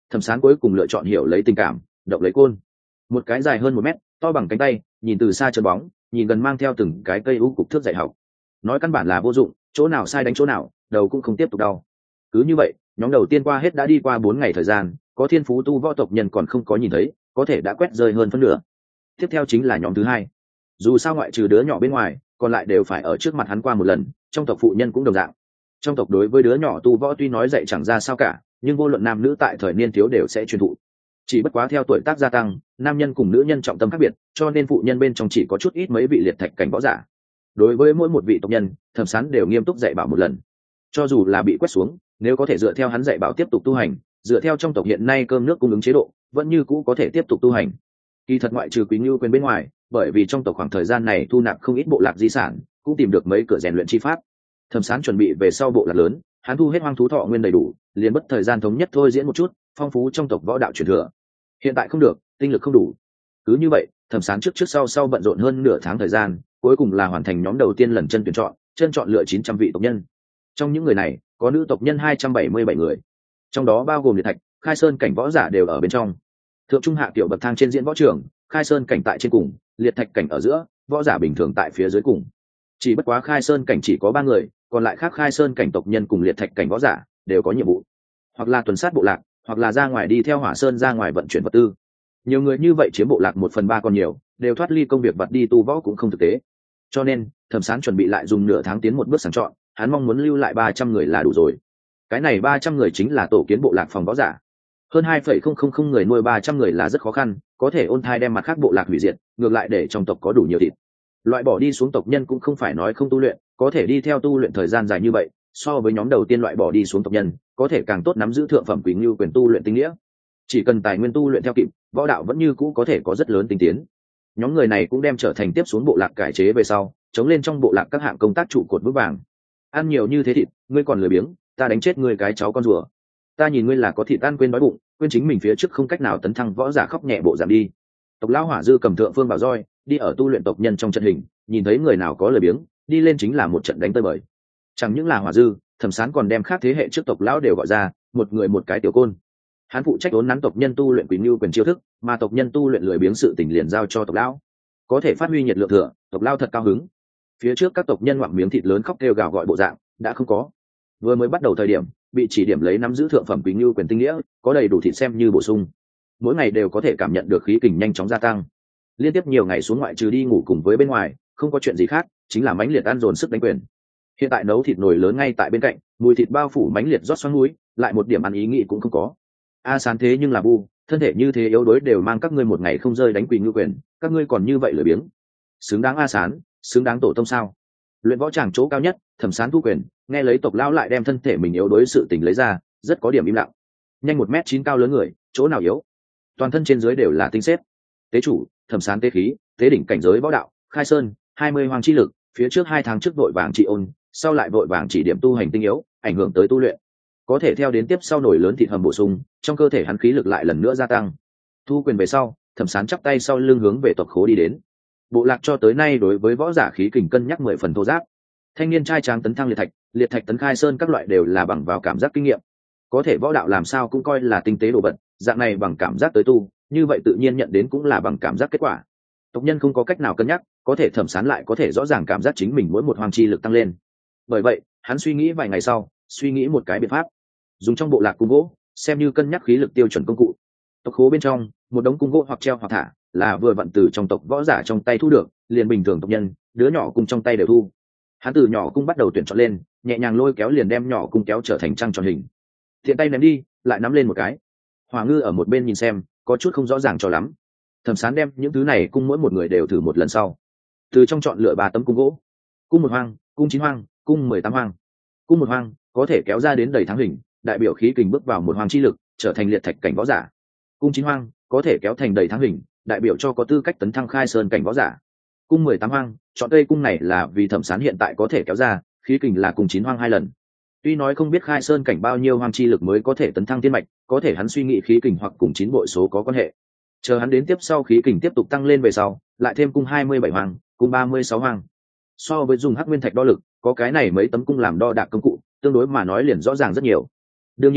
Thẩm Sán cuối cùng lựa chọn hiểu lấy tình cảm, động lấy côn. Một cái dài hơn một mét, to bằng cánh tay, nhìn từ xa chân bóng, nhìn gần mang theo từng cái cây u cục thước dạy học. Nói căn bản là vô dụng, chỗ nào sai đánh chỗ nào, đầu cũng không tiếp tục đau. Cứ như vậy, nhóm đầu tiên qua hết đã đi qua bốn ngày thời gian, có thiên phú tu võ tộc nhân còn không có nhìn thấy, có thể đã quét rơi hơn phân nửa. Tiếp theo chính là nhóm thứ hai. Dù sao ngoại trừ đứa nhỏ bên ngoài, còn lại đều phải ở trước mặt hắn qua một lần, trong tộc phụ nhân cũng đồng dạng. Trong tộc đối với đứa nhỏ tu võ tuy nói dạy chẳng ra sao cả, nhưng vô luận nam nữ tại thời niên thiếu đều sẽ truyền thụ. Chỉ bất quá theo tuổi tác gia tăng, nam nhân cùng nữ nhân trọng tâm khác biệt, cho nên phụ nhân bên trong chỉ có chút ít mấy vị liệt thạch cảnh võ giả. Đối với mỗi một vị tộc nhân, Thẩm Sán đều nghiêm túc dạy bảo một lần. Cho dù là bị quét xuống, nếu có thể dựa theo hắn dạy bảo tiếp tục tu hành, dựa theo trong tộc hiện nay cơm nước cung ứng chế độ, vẫn như cũ có thể tiếp tục tu hành. Kỳ thật ngoại trừ Quý Ngưu Quyền bên ngoài, bởi vì trong tộc khoảng thời gian này thu nạp không ít bộ lạc di sản, cũng tìm được mấy cửa rèn luyện chi pháp. Thẩm Sán chuẩn bị về sau bộ lạc lớn, hắn thu hết hoang thú thọ nguyên đầy đủ, liền bất thời gian thống nhất thôi diễn một chút, phong phú trong tộc võ đạo truyền thừa. Hiện tại không được, tinh lực không đủ. Cứ như vậy, Thẩm Sán trước trước sau sau bận rộn hơn nửa tháng thời gian, cuối cùng là hoàn thành nhóm đầu tiên lần chân tuyển chọn, chân chọn lựa chín trăm vị tộc nhân. Trong những người này, có nữ tộc nhân hai trăm bảy mươi bảy người, trong đó bao gồm liệt thạch, khai sơn cảnh võ giả đều ở bên trong. Thượng trung hạ tiểu bậc thang trên diễn võ trường, khai sơn cảnh tại trên cùng, liệt thạch cảnh ở giữa, võ giả bình thường tại phía dưới cùng. Chỉ bất quá khai sơn cảnh chỉ có ba người, còn lại khác khai sơn cảnh tộc nhân cùng liệt thạch cảnh võ giả đều có nhiệm vụ, hoặc là tuần sát bộ lạc, hoặc là ra ngoài đi theo hỏa sơn ra ngoài vận chuyển vật tư. Nhiều người như vậy chiếm bộ lạc một phần ba còn nhiều, đều thoát ly công việc vật đi tu võ cũng không thực tế. Cho nên Thẩm Sán chuẩn bị lại dùng nửa tháng tiến một bước sàng chọn, hắn mong muốn lưu lại ba trăm người là đủ rồi. Cái này ba trăm người chính là tổ kiến bộ lạc phòng võ giả. Hơn hai phẩy không không không người nuôi ba trăm người là rất khó khăn, có thể ôn thai đem mặt khác bộ lạc hủy diệt, ngược lại để trong tộc có đủ nhiều thịt. Loại bỏ đi xuống tộc nhân cũng không phải nói không tu luyện, có thể đi theo tu luyện thời gian dài như vậy, so với nhóm đầu tiên loại bỏ đi xuống tộc nhân, có thể càng tốt nắm giữ thượng phẩm Quý Ngưu Quyền tu luyện tinh nghĩa. Chỉ cần tài nguyên tu luyện theo kịp, võ đạo vẫn như cũ có thể có rất lớn tinh tiến. Nhóm người này cũng đem trở thành tiếp xuống bộ lạc cải chế về sau, chống lên trong bộ lạc các hạng công tác trụ cột vững vàng. Ăn nhiều như thế thịt, ngươi còn lười biếng, ta đánh chết ngươi cái cháu con rùa. Ta nhìn ngươi là có thịt ăn quên đói bụng, quên chính mình phía trước không cách nào tấn thăng võ giả, khóc nhẹ bộ giảm đi. Tộc lão Hỏa Dư cầm thượng phương bảo roi, đi ở tu luyện tộc nhân trong trận hình, nhìn thấy người nào có lười biếng, đi lên chính là một trận đánh tơi bời. Chẳng những là Hỏa Dư, Thẩm Sán còn đem khác thế hệ trước tộc lão đều gọi ra, một người một cái tiểu côn. Hắn phụ trách đốn nắn tộc nhân tu luyện Quý Ngưu Quyền chiêu thức, mà tộc nhân tu luyện lười biếng sự tình liền giao cho tộc lão. Có thể phát huy nhiệt lượng thừa, tộc lão thật cao hứng. Phía trước các tộc nhân ngoạm miếng thịt lớn khóc kêu gào gọi bộ dạng đã không có. Vừa mới bắt đầu thời điểm, bị chỉ điểm lấy nắm giữ thượng phẩm Quý Ngưu Quyền tinh nghĩa, có đầy đủ thịt xem như bổ sung. Mỗi ngày đều có thể cảm nhận được khí kình nhanh chóng gia tăng. Liên tiếp nhiều ngày xuống ngoại trừ đi ngủ cùng với bên ngoài, không có chuyện gì khác, chính là mãnh liệt ăn dồn sức đánh quyền. Hiện tại nấu thịt nồi lớn ngay tại bên cạnh, mùi thịt bao phủ mãnh liệt rót xoắn mũi, lại một điểm ăn ý nghĩ cũng không có. A Sán thế nhưng là bu, thân thể như thế yếu đuối đều mang các ngươi một ngày không rơi đánh Quý Ngưu Quyền, các ngươi còn như vậy lười biếng. Xứng đáng A Sán, xứng đáng tổ tông sao? Luyện võ tràng chỗ cao nhất, Thẩm Sán thu quyền, nghe lấy tộc lão lại đem thân thể mình yếu đuối sự tình lấy ra, rất có điểm im lặng. Nhanh một mét chín cao lớn người, chỗ nào yếu? Toàn thân trên dưới đều là tinh xếp. Tế chủ, Thẩm Sán tế khí, tế đỉnh cảnh giới võ đạo, khai sơn, hai mươi hoàng chi lực, phía trước hai tháng trước vội vàng trị ôn, sau lại vội vàng chỉ điểm tu hành tinh yếu, ảnh hưởng tới tu luyện. Có thể theo đến tiếp sau nổi lớn thịt hầm bổ sung, trong cơ thể hắn khí lực lại lần nữa gia tăng. Thu quyền về sau, Thẩm Sán chắp tay sau lưng hướng về tộc khố đi đến. Bộ lạc cho tới nay đối với võ giả khí kình cân nhắc mười phần thô giáp. Thanh niên trai tráng tấn thăng liệt thạch, liệt thạch tấn khai sơn các loại đều là bằng vào cảm giác kinh nghiệm. Có thể võ đạo làm sao cũng coi là tinh tế đồ vật, dạng này bằng cảm giác tới tu, như vậy tự nhiên nhận đến cũng là bằng cảm giác kết quả. Tộc nhân không có cách nào cân nhắc, có thể Thẩm Sán lại có thể rõ ràng cảm giác chính mình mỗi một hoàng chi lực tăng lên. Bởi vậy, hắn suy nghĩ vài ngày sau, suy nghĩ một cái biện pháp, dùng trong bộ lạc cung gỗ xem như cân nhắc khí lực tiêu chuẩn công cụ. Tộc khố bên trong, một đống cung gỗ hoặc treo hoặc thả, là vừa vặn từ trong tộc võ giả trong tay thu được, liền bình thường tộc nhân, đứa nhỏ cung trong tay đều thu. Hắn từ nhỏ cung bắt đầu tuyển chọn lên, nhẹ nhàng lôi kéo liền đem nhỏ cung kéo trở thành trăng tròn hình. Thiện tay ném đi, lại nắm lên một cái. Hỏa Ngư ở một bên nhìn xem, có chút không rõ ràng cho lắm. Thẩm Sán đem những thứ này cung mỗi một người đều thử một lần sau, từ trong chọn lựa ba tấm cung gỗ. Cung một hoang, cung chín hoang, cung mười tám hoang. Cung một hoang có thể kéo ra đến đầy tháng hình, đại biểu khí kình bước vào một hoang chi lực, trở thành liệt thạch cảnh võ giả. Cung chín hoang có thể kéo thành đầy tháng hình, đại biểu cho có tư cách tấn thăng khai sơn cảnh võ giả. Cung mười tám hoang, chọn cây cung này là vì Thẩm Sán hiện tại có thể kéo ra khí kình là cung chín hoang hai lần. Tuy nói không biết khai sơn cảnh bao nhiêu hoang chi lực mới có thể tấn thăng tiên mạch, có thể hắn suy nghĩ khí kình hoặc cùng chín bội số có quan hệ. Chờ hắn đến tiếp sau khí kình tiếp tục tăng lên về sau, lại thêm cung hai mươi bảy hoang, cung ba mươi sáu hoang. So với dùng hắc nguyên thạch đo lực, có cái này mấy tấm cung làm đo đạc công cụ, tương đối mà nói liền rõ ràng rất nhiều. Đương nhiên,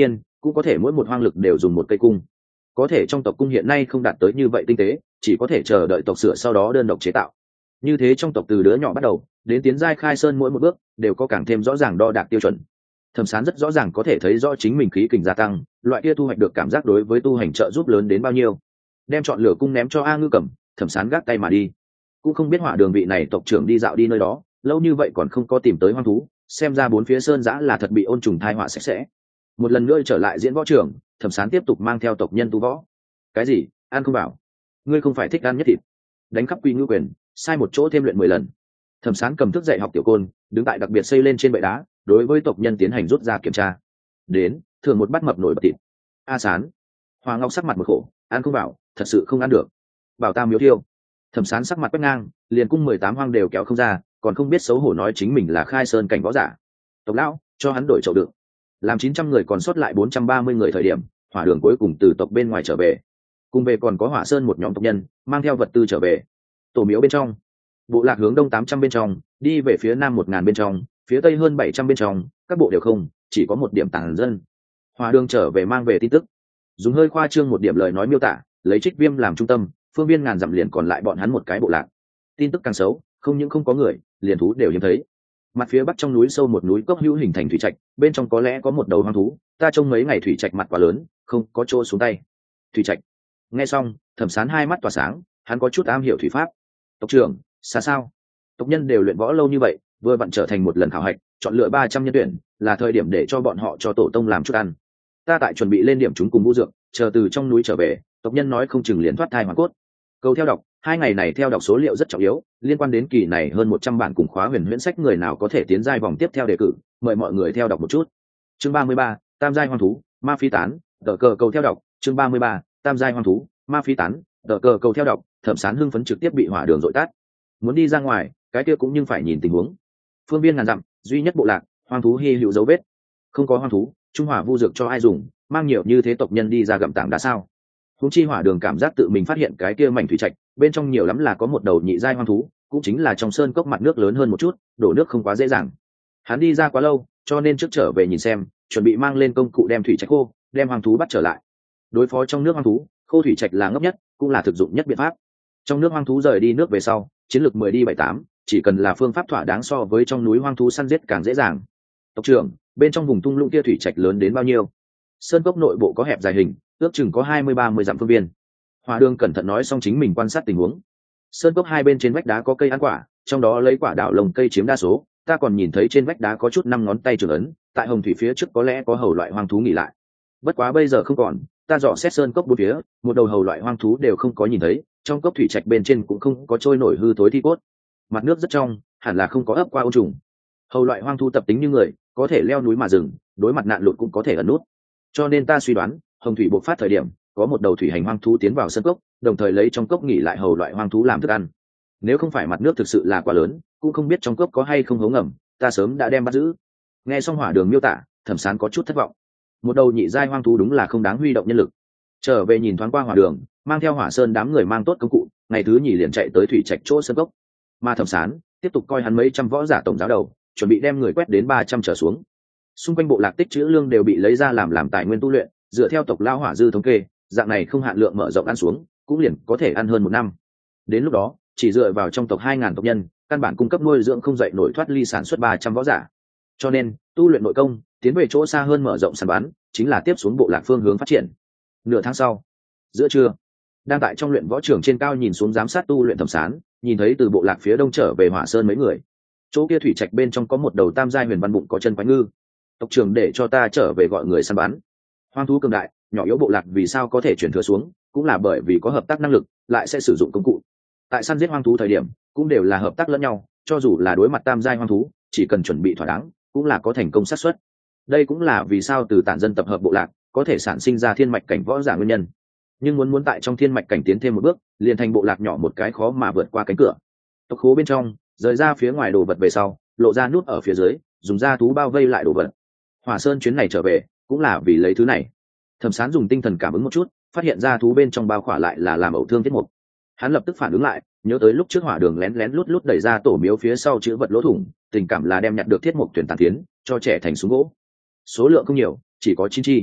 cũng có thể mỗi một hoang lực đều dùng một cây cung. Có thể trong tộc cung hiện nay không đạt tới như vậy tinh tế, chỉ có thể chờ đợi tộc sửa sau đó đơn độc chế tạo. Như thế trong tộc từ đứa nhỏ bắt đầu đến tiến giai khai sơn mỗi một bước đều có càng thêm rõ ràng đo đạc tiêu chuẩn. Thẩm Sán rất rõ ràng có thể thấy rõ chính mình khí kình gia tăng, loại kia thu hoạch được cảm giác đối với tu hành trợ giúp lớn đến bao nhiêu. Đem chọn lửa cung ném cho A Ngư Cầm, Thẩm Sán gác tay mà đi. Cũng không biết Hỏa Đường vị này tộc trưởng đi dạo đi nơi đó, lâu như vậy còn không có tìm tới hoang thú, xem ra bốn phía sơn giã là thật bị ôn trùng thai họa sạch sẽ. Một lần nữa trở lại diễn võ trường, Thẩm Sán tiếp tục mang theo tộc nhân tu võ. Cái gì? Ăn không bảo? Ngươi không phải thích ăn nhất thịt? Đánh khắp quy ngư quyền, sai một chỗ thêm luyện mười lần. Thẩm Sán cầm thức dạy học tiểu côn, đứng tại đặc biệt xây lên trên bệ đá, đối với tộc nhân tiến hành rút ra kiểm tra. Đến, thường một bát mập nổi bật thịt. A Sán. Hoàng Ngọc sắc mặt một khổ, ăn không bảo, thật sự không ăn được. Bảo ta miếu thiêu. Thẩm Sán sắc mặt quét ngang, liền cung mười tám hoang đều kéo không ra, còn không biết xấu hổ nói chính mình là khai sơn cảnh võ giả. Tộc lão, cho hắn đổi chậu đựng. Làm chín trăm người còn sót lại bốn trăm ba mươi người thời điểm, Hỏa Đường cuối cùng từ tộc bên ngoài trở về. Cùng về còn có Hỏa Sơn một nhóm tộc nhân, mang theo vật tư trở về. Tổ miếu bên trong, bộ lạc hướng đông tám trăm bên trong, đi về phía nam một ngàn bên trong, phía tây hơn bảy trăm bên trong, các bộ đều không, chỉ có một điểm tàn dân. Hỏa Đường trở về mang về tin tức, dùng hơi khoa trương một điểm lời nói miêu tả, lấy Trích Viêm làm trung tâm, phương viên ngàn dặm liền còn lại bọn hắn một cái bộ lạc. Tin tức càng xấu, không những không có người, liền thú đều hiếm thấy. Mặt phía bắc trong núi sâu một núi cốc hữu hình thành thủy trạch, bên trong có lẽ có một đầu hoang thú, ta trông mấy ngày thủy trạch mặt quá lớn, không có chỗ xuống tay. Thủy trạch. Nghe xong, Thẩm Sán hai mắt tỏa sáng, hắn có chút am hiểu thủy pháp. Tộc trưởng, xa sao? Tộc nhân đều luyện võ lâu như vậy, vừa vặn trở thành một lần khảo hạch, chọn lựa ba trăm nhân tuyển, là thời điểm để cho bọn họ cho tổ tông làm chút ăn. Ta tại chuẩn bị lên điểm chúng cùng vũ dược, chờ từ trong núi trở về, tộc nhân nói không chừng liền thoát thai hoàn cốt. Câu theo đọc, hai ngày này theo đọc số liệu rất trọng yếu, liên quan đến kỳ này hơn một trăm bản cùng khóa huyền huyễn sách người nào có thể tiến giai vòng tiếp theo đề cử, mời mọi người theo đọc một chút. Chương ba mươi ba, Tam giai hoang thú, ma phi tán, tờ cờ cầu theo đọc, chương ba mươi ba, Tam giai hoang thú, ma phi tán, tờ cờ cầu theo đọc. Thẩm Sán hưng phấn trực tiếp bị Hỏa Đường dội tát. Muốn đi ra ngoài, cái kia cũng nhưng phải nhìn tình huống. Phương viên ngàn dặm, duy nhất bộ lạc, hoang thú hi hữu dấu vết. Không có hoang thú, trung hỏa vu dược cho ai dùng, mang nhiều như thế tộc nhân đi ra gặm tảng đá sao? Huống chi Hỏa Đường cảm giác tự mình phát hiện cái kia mảnh thủy trạch, bên trong nhiều lắm là có một đầu nhị giai hoang thú, cũng chính là trong sơn cốc mặt nước lớn hơn một chút, đổ nước không quá dễ dàng. Hắn đi ra quá lâu, cho nên trước trở về nhìn xem, chuẩn bị mang lên công cụ đem thủy trạch khô, đem hoang thú bắt trở lại. Đối phó trong nước hoang thú, khô thủy trạch là ngốc nhất, cũng là thực dụng nhất biện pháp. Trong nước hoang thú rời đi nước về sau, chiến lược mười đi bảy tám, chỉ cần là phương pháp thỏa đáng so với trong núi hoang thú săn giết càng dễ dàng. Tộc trưởng, bên trong vùng thung lũng kia thủy trạch lớn đến bao nhiêu? Sơn cốc nội bộ có hẹp dài hình, ước chừng có hai mươi ba mươi dặm phương viên. Hỏa Đường cẩn thận nói xong chính mình quan sát tình huống. Sơn cốc hai bên trên vách đá có cây ăn quả, trong đó lấy quả đào lồng cây chiếm đa số, ta còn nhìn thấy trên vách đá có chút năm ngón tay trường ấn, tại hồng thủy phía trước có lẽ có hầu loại hoang thú nghỉ lại. Bất quá bây giờ không còn, ta dò xét sơn cốc bốn phía, một đầu hầu loại hoang thú đều không có nhìn thấy, trong cốc thủy trạch bên trên cũng không có trôi nổi hư thối thi cốt. Mặt nước rất trong, hẳn là không có ấp qua ôn trùng. Hầu loại hoang thú tập tính như người, có thể leo núi mà rừng, đối mặt nạn lụt cũng có thể ẩn nút. Cho nên ta suy đoán, hồng thủy bộc phát thời điểm, có một đầu thủy hành hoang thú tiến vào sân cốc, đồng thời lấy trong cốc nghỉ lại hầu loại hoang thú làm thức ăn. Nếu không phải mặt nước thực sự là quá lớn, cũng không biết trong cốc có hay không hố ngầm, ta sớm đã đem bắt giữ. Nghe xong Hỏa Đường miêu tả, Thẩm Sán có chút thất vọng. Một đầu nhị giai hoang thú đúng là không đáng huy động nhân lực. Trở về nhìn thoáng qua Hỏa Đường, mang theo Hỏa Sơn đám người mang tốt công cụ, ngày thứ nhì liền chạy tới thủy trạch chỗ sân cốc. Mà Thẩm Sán tiếp tục coi hắn mấy trăm võ giả tổng giáo đầu, chuẩn bị đem người quét đến ba trăm trở xuống. Xung quanh bộ lạc tích trữ lương đều bị lấy ra làm làm tài nguyên tu luyện, dựa theo tộc lao hỏa dư thống kê, dạng này không hạn lượng mở rộng ăn xuống, cũng liền có thể ăn hơn một năm. Đến lúc đó, chỉ dựa vào trong tộc hai ngàn tộc nhân, căn bản cung cấp nuôi dưỡng không dậy nổi thoát ly sản xuất ba trăm võ giả. Cho nên, tu luyện nội công, tiến về chỗ xa hơn mở rộng săn bắn, chính là tiếp xuống bộ lạc phương hướng phát triển. Nửa tháng sau, giữa trưa, đang tại trong luyện võ trường trên cao nhìn xuống giám sát tu luyện Thẩm Sán, nhìn thấy từ bộ lạc phía đông trở về Hỏa Sơn mấy người. Chỗ kia thủy trạch bên trong có một đầu tam giai huyền văn bụng có chân quái ngư. Tộc trưởng để cho ta trở về gọi người săn bắn. Hoang thú cường đại, nhỏ yếu bộ lạc vì sao có thể chuyển thừa xuống, cũng là bởi vì có hợp tác năng lực, lại sẽ sử dụng công cụ. Tại săn giết hoang thú thời điểm, cũng đều là hợp tác lẫn nhau, cho dù là đối mặt tam giai hoang thú, chỉ cần chuẩn bị thỏa đáng, cũng là có thành công xác suất. Đây cũng là vì sao từ tản dân tập hợp bộ lạc, có thể sản sinh ra thiên mạch cảnh võ giả nguyên nhân. Nhưng muốn muốn tại trong thiên mạch cảnh tiến thêm một bước, liền thành bộ lạc nhỏ một cái khó mà vượt qua cánh cửa. Tộc khố bên trong, rời ra phía ngoài đồ vật về sau, lộ ra nút ở phía dưới, dùng da thú bao vây lại đồ vật. Hỏa Sơn chuyến này trở về, cũng là vì lấy thứ này. Thẩm Sán dùng tinh thần cảm ứng một chút, phát hiện ra thú bên trong bao khỏa lại là làm ẩu thương tiết mục. Hắn lập tức phản ứng lại, nhớ tới lúc trước Hỏa Đường lén lén lút lút đẩy ra tổ miếu phía sau chữ vật lỗ thủng, tình cảm là đem nhặt được thiết mục tuyển tàn tiến, cho trẻ thành súng gỗ. Số lượng không nhiều, chỉ có chín chi.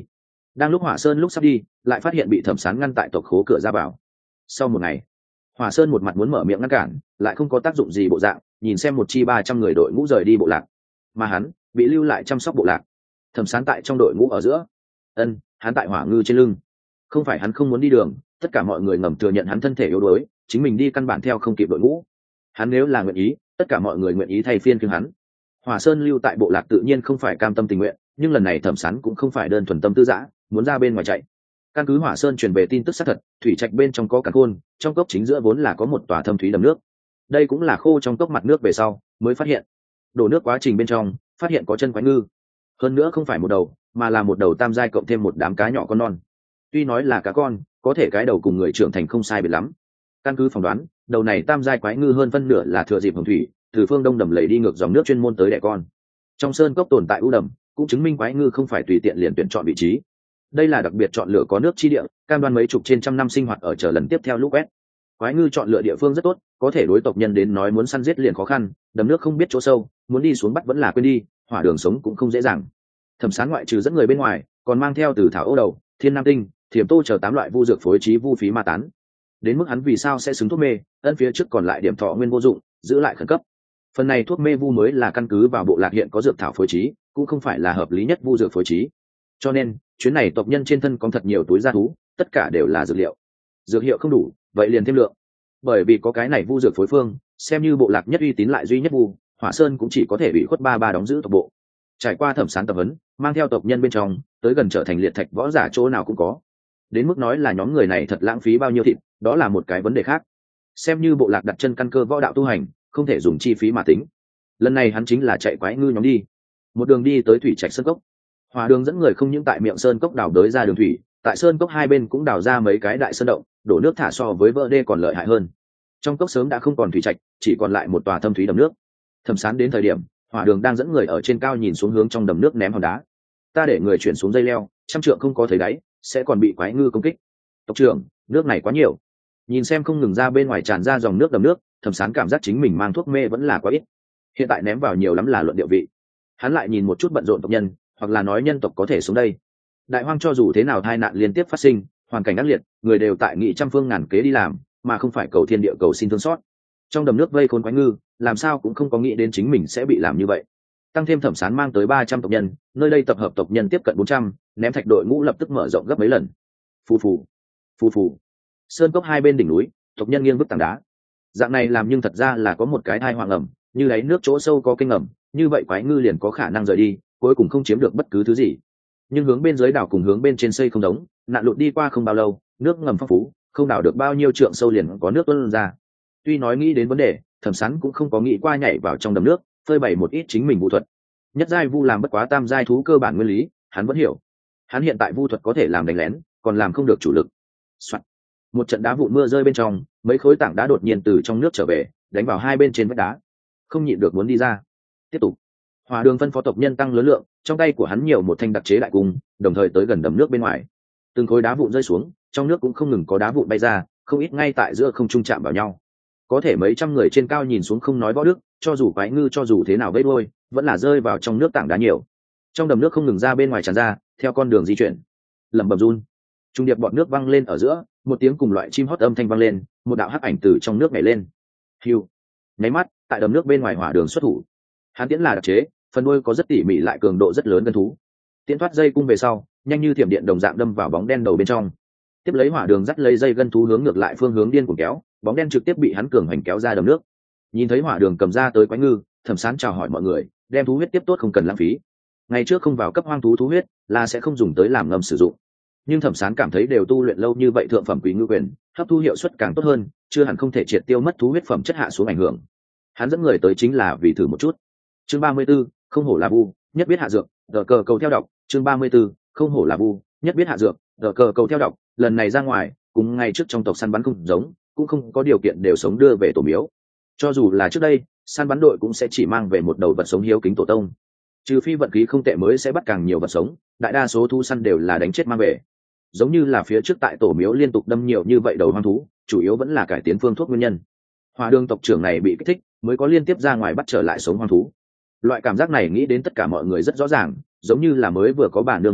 Đang lúc Hỏa Sơn lúc sắp đi, lại phát hiện bị Thẩm Sán ngăn tại tộc khố cửa ra vào. Sau một ngày, Hỏa Sơn một mặt muốn mở miệng ngăn cản, lại không có tác dụng gì bộ dạng, nhìn xem một chi ba trăm người đội ngũ rời đi bộ lạc, mà hắn bị lưu lại chăm sóc bộ lạc. Thẩm Sán tại trong đội ngũ ở giữa, ân, hắn tại Hỏa Ngư trên lưng. Không phải hắn không muốn đi đường, tất cả mọi người ngầm thừa nhận hắn thân thể yếu đuối, chính mình đi căn bản theo không kịp đội ngũ. Hắn nếu là nguyện ý, tất cả mọi người nguyện ý thay phiên kiêng hắn. Hỏa Sơn lưu tại bộ lạc tự nhiên không phải cam tâm tình nguyện, nhưng lần này Thẩm Sán cũng không phải đơn thuần tâm tư dã, muốn ra bên ngoài chạy. Căn cứ Hỏa Sơn truyền về tin tức xác thật, thủy trạch bên trong có càn khôn, trong cốc chính giữa vốn là có một tòa thâm thúy đầm nước. Đây cũng là khô trong cốc mặt nước về sau mới phát hiện. Đổ nước quá trình bên trong, phát hiện có chân quái ngư. Hơn nữa không phải một đầu, mà là một đầu tam giai cộng thêm một đám cá nhỏ con non. Tuy nói là cá con, có thể cái đầu cùng người trưởng thành không sai biệt lắm. Căn cứ phỏng đoán, đầu này tam giai quái ngư hơn phân nửa là thừa dịp hồng thủy, từ phương đông đầm lầy đi ngược dòng nước chuyên môn tới đẻ con. Trong sơn cốc tồn tại u đầm, cũng chứng minh quái ngư không phải tùy tiện liền tuyển chọn vị trí. Đây là đặc biệt chọn lựa có nước chi địa, cam đoan mấy chục trên trăm năm sinh hoạt ở chờ lần tiếp theo lũ quét. Quái ngư chọn lựa địa phương rất tốt, có thể đối tộc nhân đến nói muốn săn giết liền khó khăn, đầm nước không biết chỗ sâu, muốn đi xuống bắt vẫn là quên đi, hỏa đường sống cũng không dễ dàng. Thẩm Sán ngoại trừ dẫn người bên ngoài, còn mang theo từ thảo ô đầu, thiên nam tinh, thiểm tô chờ tám loại vu dược phối trí vu phí ma tán. Đến mức hắn vì sao sẽ xứng thuốc mê, ân phía trước còn lại điểm thọ nguyên vô dụng, giữ lại khẩn cấp. Phần này thuốc mê vu mới là căn cứ vào bộ lạc hiện có dược thảo phối trí, cũng không phải là hợp lý nhất vu dược phối trí. Cho nên, chuyến này tộc nhân trên thân có thật nhiều túi gia thú, tất cả đều là dược liệu. Dược hiệu không đủ, vậy liền thêm lượng. Bởi vì có cái này vu dược phối phương, xem như bộ lạc nhất uy tín lại duy nhất vu, Hỏa Sơn cũng chỉ có thể bị khuất ba ba đóng giữ tộc bộ. Trải qua Thẩm Sán tập huấn, mang theo tộc nhân bên trong, tới gần trở thành liệt thạch võ giả chỗ nào cũng có. Đến mức nói là nhóm người này thật lãng phí bao nhiêu thịt, đó là một cái vấn đề khác. Xem như bộ lạc đặt chân căn cơ võ đạo tu hành, không thể dùng chi phí mà tính. Lần này hắn chính là chạy quái ngư nhóm đi, một đường đi tới thủy trạch sơn cốc. Hỏa đường dẫn người không những tại miệng sơn cốc đào đới ra đường thủy, tại sơn cốc hai bên cũng đào ra mấy cái đại sơn động, đổ nước thả so với vỡ đê còn lợi hại hơn. Trong cốc sớm đã không còn thủy trạch, chỉ còn lại một tòa thâm thúy đầm nước. Thẩm Sán đến thời điểm, Hỏa đường đang dẫn người ở trên cao nhìn xuống hướng trong đầm nước ném hòn đá. Ta để người chuyển xuống dây leo, trăm trượng không có thấy đáy, sẽ còn bị quái ngư công kích. Tộc trưởng, nước này quá nhiều. Nhìn xem không ngừng ra bên ngoài tràn ra dòng nước đầm nước, Thẩm Sán cảm giác chính mình mang thuốc mê vẫn là quá ít. Hiện tại ném vào nhiều lắm là luận địa vị. Hắn lại nhìn một chút bận rộn tộc nhân, hoặc là nói nhân tộc có thể xuống đây. Đại hoang cho dù thế nào tai nạn liên tiếp phát sinh, hoàn cảnh ác liệt, người đều tại nghị trăm phương ngàn kế đi làm, mà không phải cầu thiên địa cầu xin thương xót. Trong đầm nước vây khốn quái ngư, làm sao cũng không có nghĩ đến chính mình sẽ bị làm như vậy. Tăng thêm Thẩm Sán mang tới ba trăm tộc nhân, nơi đây tập hợp tộc nhân tiếp cận bốn trăm, ném thạch đội ngũ lập tức mở rộng gấp mấy lần. Phù phù, phù phù. Sơn cốc hai bên đỉnh núi, tộc nhân nghiêng vứt tảng đá. Dạng này làm nhưng thật ra là có một cái thai hoang ẩm, như đáy nước chỗ sâu có kênh ngầm, như vậy quái ngư liền có khả năng rời đi, cuối cùng không chiếm được bất cứ thứ gì. Nhưng hướng bên dưới đảo cùng hướng bên trên xây không giống, nạn lụt đi qua không bao lâu, nước ngầm phong phú, không đảo được bao nhiêu trượng sâu liền có nước tuôn ra. Tuy nói nghĩ đến vấn đề, Thẩm Sán cũng không có nghĩ qua nhảy vào trong đầm nước, phơi bày một ít chính mình vu thuật. Nhất giai vu làm bất quá tam giai thú cơ bản nguyên lý, hắn vẫn hiểu. Hắn hiện tại vu thuật có thể làm đánh lén, còn làm không được chủ lực. Soạn. Một trận đá vụn mưa rơi bên trong, mấy khối tảng đá đột nhiên từ trong nước trở về, đánh vào hai bên trên vách đá. Không nhịn được muốn đi ra. Tiếp tục. Hỏa đường phân phó tộc nhân tăng lớn lượng, trong tay của hắn nhiều một thanh đặc chế đại cung, đồng thời tới gần đầm nước bên ngoài. Từng khối đá vụn rơi xuống, trong nước cũng không ngừng có đá vụn bay ra, không ít ngay tại giữa không trung chạm vào nhau. Có thể mấy trăm người trên cao nhìn xuống không nói võ đức, cho dù quái ngư cho dù thế nào vây đuôi, vẫn là rơi vào trong nước tảng đá nhiều. Trong đầm nước không ngừng ra bên ngoài tràn ra, theo con đường di chuyển. Lẩm bẩm run. Trung điệp bọt nước văng lên ở giữa, một tiếng cùng loại chim hót âm thanh vang lên, một đạo hắc ảnh từ trong nước nhảy lên. Hiu. Nháy mắt, tại đầm nước bên ngoài hỏa đường xuất thủ. Hắn tiễn là đặc chế, phần đuôi có rất tỉ mỉ lại cường độ rất lớn gân thú. Tiễn thoát dây cung về sau, nhanh như thiểm điện đồng dạng đâm vào bóng đen đầu bên trong. Tiếp lấy hỏa đường dắt lấy dây gân thú hướng ngược lại phương hướng điên cuồng kéo, bóng đen trực tiếp bị hắn cường hành kéo ra đầm nước. Nhìn thấy hỏa đường cầm ra tới quái ngư, Thẩm Sán chào hỏi mọi người, đem thú huyết tiếp tốt không cần lãng phí. Ngày trước không vào cấp hoang thú thú huyết là sẽ không dùng tới làm ngâm sử dụng, nhưng Thẩm Sán cảm thấy đều tu luyện lâu như vậy thượng phẩm quý ngư quyền, hấp thu hiệu suất càng tốt hơn, chưa hẳn không thể triệt tiêu mất thú huyết phẩm chất hạ xuống ảnh hưởng. Hắn dẫn người tới chính là vì thử một chút. Chương ba mươi 34, không hổ là vu, nhất biết hạ dược, đờ cờ cầu theo đọc. Chương ba mươi 34, không hổ là vu, nhất biết hạ dược, đờ cờ cầu theo đọc. Lần này ra ngoài, cùng ngay trước trong tộc săn bắn không giống, cũng không có điều kiện đều sống đưa về tổ miếu. Cho dù là trước đây, săn bắn đội cũng sẽ chỉ mang về một đầu vật sống hiếu kính tổ tông. Trừ phi vận khí không tệ mới sẽ bắt càng nhiều vật sống, đại đa số thu săn đều là đánh chết mang về. Giống như là phía trước tại tổ miếu liên tục đâm nhiều như vậy đầu hoang thú, chủ yếu vẫn là cải tiến phương thuốc nguyên nhân. Hỏa đường tộc trưởng này bị kích thích, mới có liên tiếp ra ngoài bắt trở lại sống hoang thú. Loại cảm giác này nghĩ đến tất cả mọi người rất rõ ràng, giống như là mới vừa có bản đường một dạng,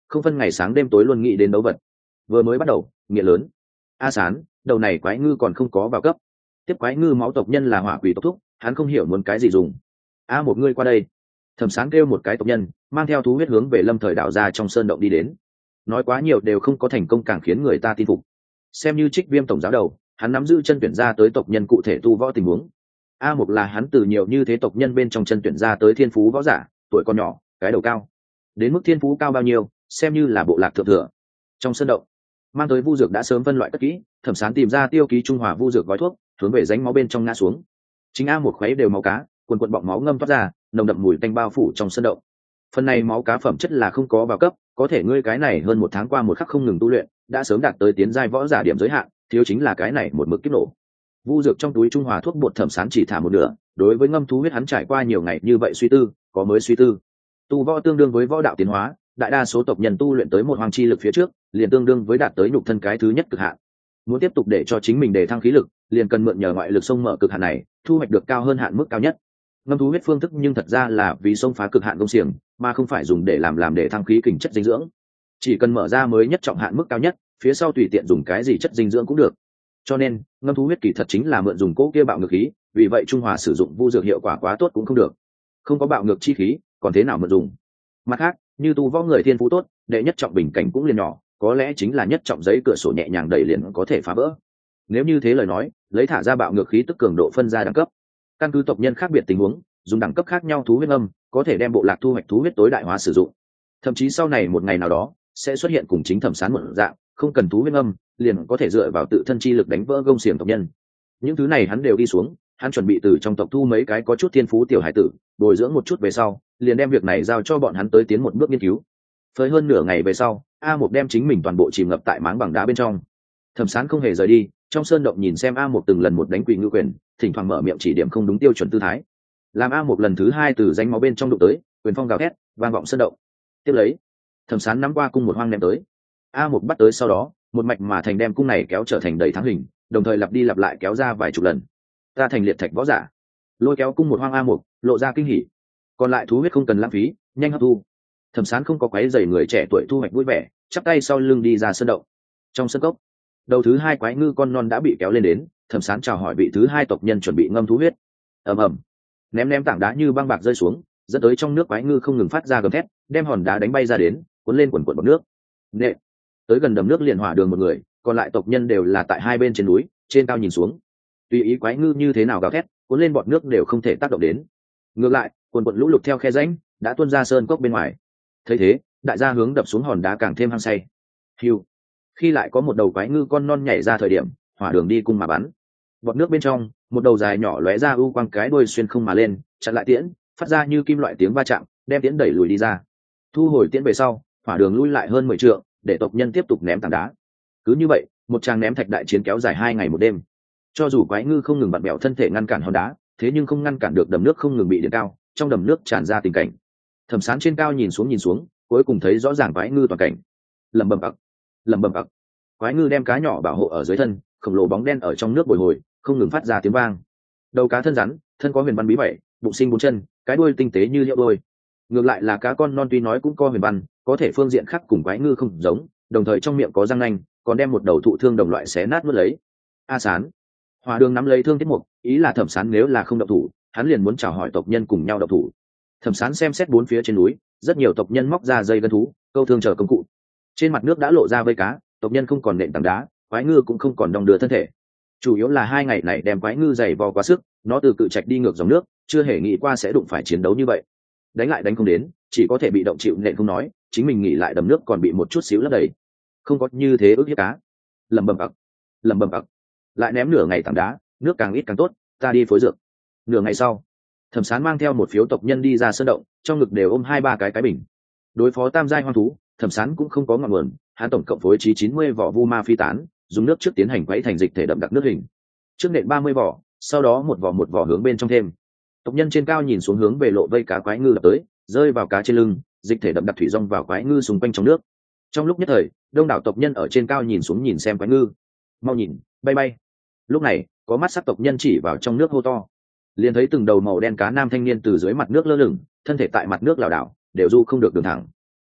không phân ngày sáng đêm tối luôn nghĩ đến đấu vật. Vừa mới bắt đầu nghiện lớn. A Sán, đầu này quái ngư còn không có vào cấp. Tiếp quái ngư máu tộc nhân là hỏa quỷ tộc thúc, hắn không hiểu muốn cái gì dùng. A một người qua đây. Thẩm Sán kêu một cái tộc nhân, mang theo thú huyết hướng về Lâm Thời đảo ra trong sơn động đi đến. Nói quá nhiều đều không có thành công càng khiến người ta tin phục. Xem như Trích Viêm tổng giáo đầu, hắn nắm giữ chân tuyển ra tới tộc nhân cụ thể tu võ tình huống. A một là hắn từ nhiều như thế tộc nhân bên trong chân tuyển ra tới thiên phú võ giả, tuổi còn nhỏ, cái đầu cao. Đến mức thiên phú cao bao nhiêu, xem như là bộ lạc thượng thừa. Trong sơn động, mang tới vu dược đã sớm phân loại cất kỹ, Thẩm Sán tìm ra tiêu ký trung hòa vu dược gói thuốc, hướng về rãnh máu bên trong ngã xuống. Chính A một khuấy đều máu cá, quần quần bọng máu ngâm toát ra, nồng đậm mùi tanh bao phủ trong sơn động. Phần này máu cá phẩm chất là không có vào cấp, có thể ngươi cái này hơn một tháng qua một khắc không ngừng tu luyện, đã sớm đạt tới tiến giai võ giả điểm giới hạn, thiếu chính là cái này một mực kiếp nổ. Vu dược trong túi trung hòa thuốc bột Thẩm Sán chỉ thả một nửa, đối với ngâm thú huyết hắn trải qua nhiều ngày như vậy suy tư, có mới suy tư. Tu võ tương đương với võ đạo tiến hóa, đại đa số tộc nhân tu luyện tới một hoàng chi lực phía trước, liền tương đương với đạt tới nhục thân cái thứ nhất cực hạn. Muốn tiếp tục để cho chính mình đề thăng khí lực, liền cần mượn nhờ ngoại lực xông mở cực hạn này, thu hoạch được cao hơn hạn mức cao nhất. Ngâm thú huyết phương thức nhưng thật ra là vì xông phá cực hạn công xiềng, mà không phải dùng để làm làm để thăng khí kình chất dinh dưỡng. Chỉ cần mở ra mới nhất trọng hạn mức cao nhất, phía sau tùy tiện dùng cái gì chất dinh dưỡng cũng được. Cho nên, ngâm thú huyết kỳ thật chính là mượn dùng cỗ kia bạo ngược khí, vì vậy trung hòa sử dụng vu dược hiệu quả quá tốt cũng không được. Không có bạo ngược chi khí, còn thế nào mượn dùng? Mặt khác, như tu võ người thiên phú tốt, đệ nhất trọng bình cảnh cũng liền nhỏ, có lẽ chính là nhất trọng giấy cửa sổ nhẹ nhàng đẩy liền có thể phá vỡ. Nếu như thế lời nói, lấy thả ra bạo ngược khí tức cường độ phân ra đẳng cấp. Căn cứ tộc nhân khác biệt tình huống, dùng đẳng cấp khác nhau thú huyết âm, có thể đem bộ lạc thu hoạch thú huyết tối đại hóa sử dụng. Thậm chí sau này một ngày nào đó, sẽ xuất hiện cùng chính Thẩm Sán một dạng, không cần thú huyết âm, liền có thể dựa vào tự thân chi lực đánh vỡ gông xiềng tộc nhân. Những thứ này hắn đều đi xuống, hắn chuẩn bị từ trong tộc thu mấy cái có chút thiên phú tiểu hải tử, bồi dưỡng một chút về sau, liền đem việc này giao cho bọn hắn tới tiến một bước nghiên cứu. Phơi hơn nửa ngày về sau, A một đem chính mình toàn bộ chìm ngập tại máng bằng đá bên trong. Thẩm Sán không hề rời đi, trong sơn động nhìn xem A một từng lần một đánh quỷ ngư quyền, thỉnh thoảng mở miệng chỉ điểm không đúng tiêu chuẩn tư thái. Làm A một lần thứ hai từ rãnh máu bên trong đụng tới, quyền phong gào thét, vang vọng sơn động. Tiếp lấy, Thẩm Sán nắm qua cung một hoang ném tới. A một bắt tới sau đó, một mạch mà thành đem cung này kéo trở thành đầy thắng hình, đồng thời lặp đi lặp lại kéo ra vài chục lần. Ta thành liệt thạch võ giả. Lôi kéo cung một hoang A một, lộ ra kinh hỉ. Còn lại thú huyết không cần lãng phí, nhanh hấp thu. Thẩm Sán không có quấy rầy người trẻ tuổi thu hoạch vui vẻ, chắp tay sau lưng đi ra sơn động. Trong sân cốc, đầu thứ hai quái ngư con non đã bị kéo lên đến, Thẩm Sán chào hỏi vị thứ hai tộc nhân chuẩn bị ngâm thú huyết. Ầm ầm, ném ném tảng đá như băng bạc rơi xuống, dẫn tới trong nước quái ngư không ngừng phát ra gầm thét, đem hòn đá đánh bay ra đến, cuốn lên quần quần bọt nước. Nệ, tới gần đầm nước liền hỏa đường một người, còn lại tộc nhân đều là tại hai bên trên núi, trên cao nhìn xuống. Tùy ý quái ngư như thế nào gào thét, cuốn lên bọt nước đều không thể tác động đến. Ngược lại, quần quần lũ lụt theo khe rãnh đã tuôn ra sơn cốc bên ngoài. Thấy thế, đại gia hướng đập xuống hòn đá càng thêm hăng say. Hiu, khi lại có một đầu quái ngư con non nhảy ra thời điểm, hỏa đường đi cung mà bắn. Bọt nước bên trong, một đầu dài nhỏ lóe ra u quang cái đuôi xuyên không mà lên, chặn lại tiễn, phát ra như kim loại tiếng va chạm, đem tiễn đẩy lùi đi ra. Thu hồi tiễn về sau, hỏa đường lui lại hơn mười trượng, để tộc nhân tiếp tục ném tảng đá. Cứ như vậy, một tràng ném thạch đại chiến kéo dài hai ngày một đêm. Cho dù quái ngư không ngừng vặn bẹo thân thể ngăn cản hòn đá, thế nhưng không ngăn cản được đầm nước không ngừng bị điện cao, trong đầm nước tràn ra tình cảnh. Thẩm Sán trên cao nhìn xuống nhìn xuống, cuối cùng thấy rõ ràng quái ngư toàn cảnh. Lẩm bẩm ặc, lẩm bẩm ặc. Quái ngư đem cá nhỏ bảo hộ ở dưới thân, khổng lồ bóng đen ở trong nước bồi hồi, không ngừng phát ra tiếng vang. Đầu cá thân rắn, thân có huyền văn bí bảy, bụng sinh bốn chân, cái đuôi tinh tế như liễu đôi. Ngược lại là cá con non tuy nói cũng có huyền văn, có thể phương diện khác cùng quái ngư không giống, đồng thời trong miệng có răng nanh, còn đem một đầu thụ thương đồng loại xé nát nuốt lấy. A Sán, Hỏa Đường nắm lấy thương tiết mục, ý là Thẩm Sán nếu là không động thủ, hắn liền muốn chào hỏi tộc nhân cùng nhau động thủ. Thẩm Sán xem xét bốn phía trên núi, rất nhiều tộc nhân móc ra dây gân thú, câu thương chờ công cụ. Trên mặt nước đã lộ ra vây cá, tộc nhân không còn nện tảng đá, quái ngư cũng không còn đong đưa thân thể. Chủ yếu là hai ngày này đem quái ngư dày vò quá sức, nó từ cự trạch đi ngược dòng nước, chưa hề nghĩ qua sẽ đụng phải chiến đấu như vậy. Đánh lại đánh không đến, chỉ có thể bị động chịu nện không nói, chính mình nghỉ lại đầm nước còn bị một chút xíu lấp đầy. Không có như thế ức hiếp cá. Lẩm bẩm ặc, lẩm bẩm ặc. Lại ném nửa ngày tảng đá, nước càng ít càng tốt, ta đi phối dược. Nửa ngày sau, Thẩm Sán mang theo một phiếu tộc nhân đi ra sơn động, trong ngực đều ôm hai ba cái cái bình. Đối phó tam giai hoang thú, Thẩm Sán cũng không có ngọn nguồn, hắn tổng cộng phối trí chín mươi vỏ vu ma phi tán, dùng nước trước tiến hành quấy thành dịch thể đậm đặc nước hình. Trước nện ba mươi vỏ, sau đó một vỏ một vỏ hướng bên trong thêm. Tộc nhân trên cao nhìn xuống hướng về lộ vây cá quái ngư lập tới, rơi vào cá trên lưng, dịch thể đậm đặc thủy rong vào quái ngư xung quanh trong nước. Trong lúc nhất thời, đông đảo tộc nhân ở trên cao nhìn xuống nhìn xem quái ngư. Mau nhìn, bay bay. Lúc này, có mắt sắc tộc nhân chỉ vào trong nước hô to. Liền thấy từng đầu màu đen cá nam thanh niên từ dưới mặt nước lơ lửng, thân thể tại mặt nước lảo đảo, đều du không được đường thẳng.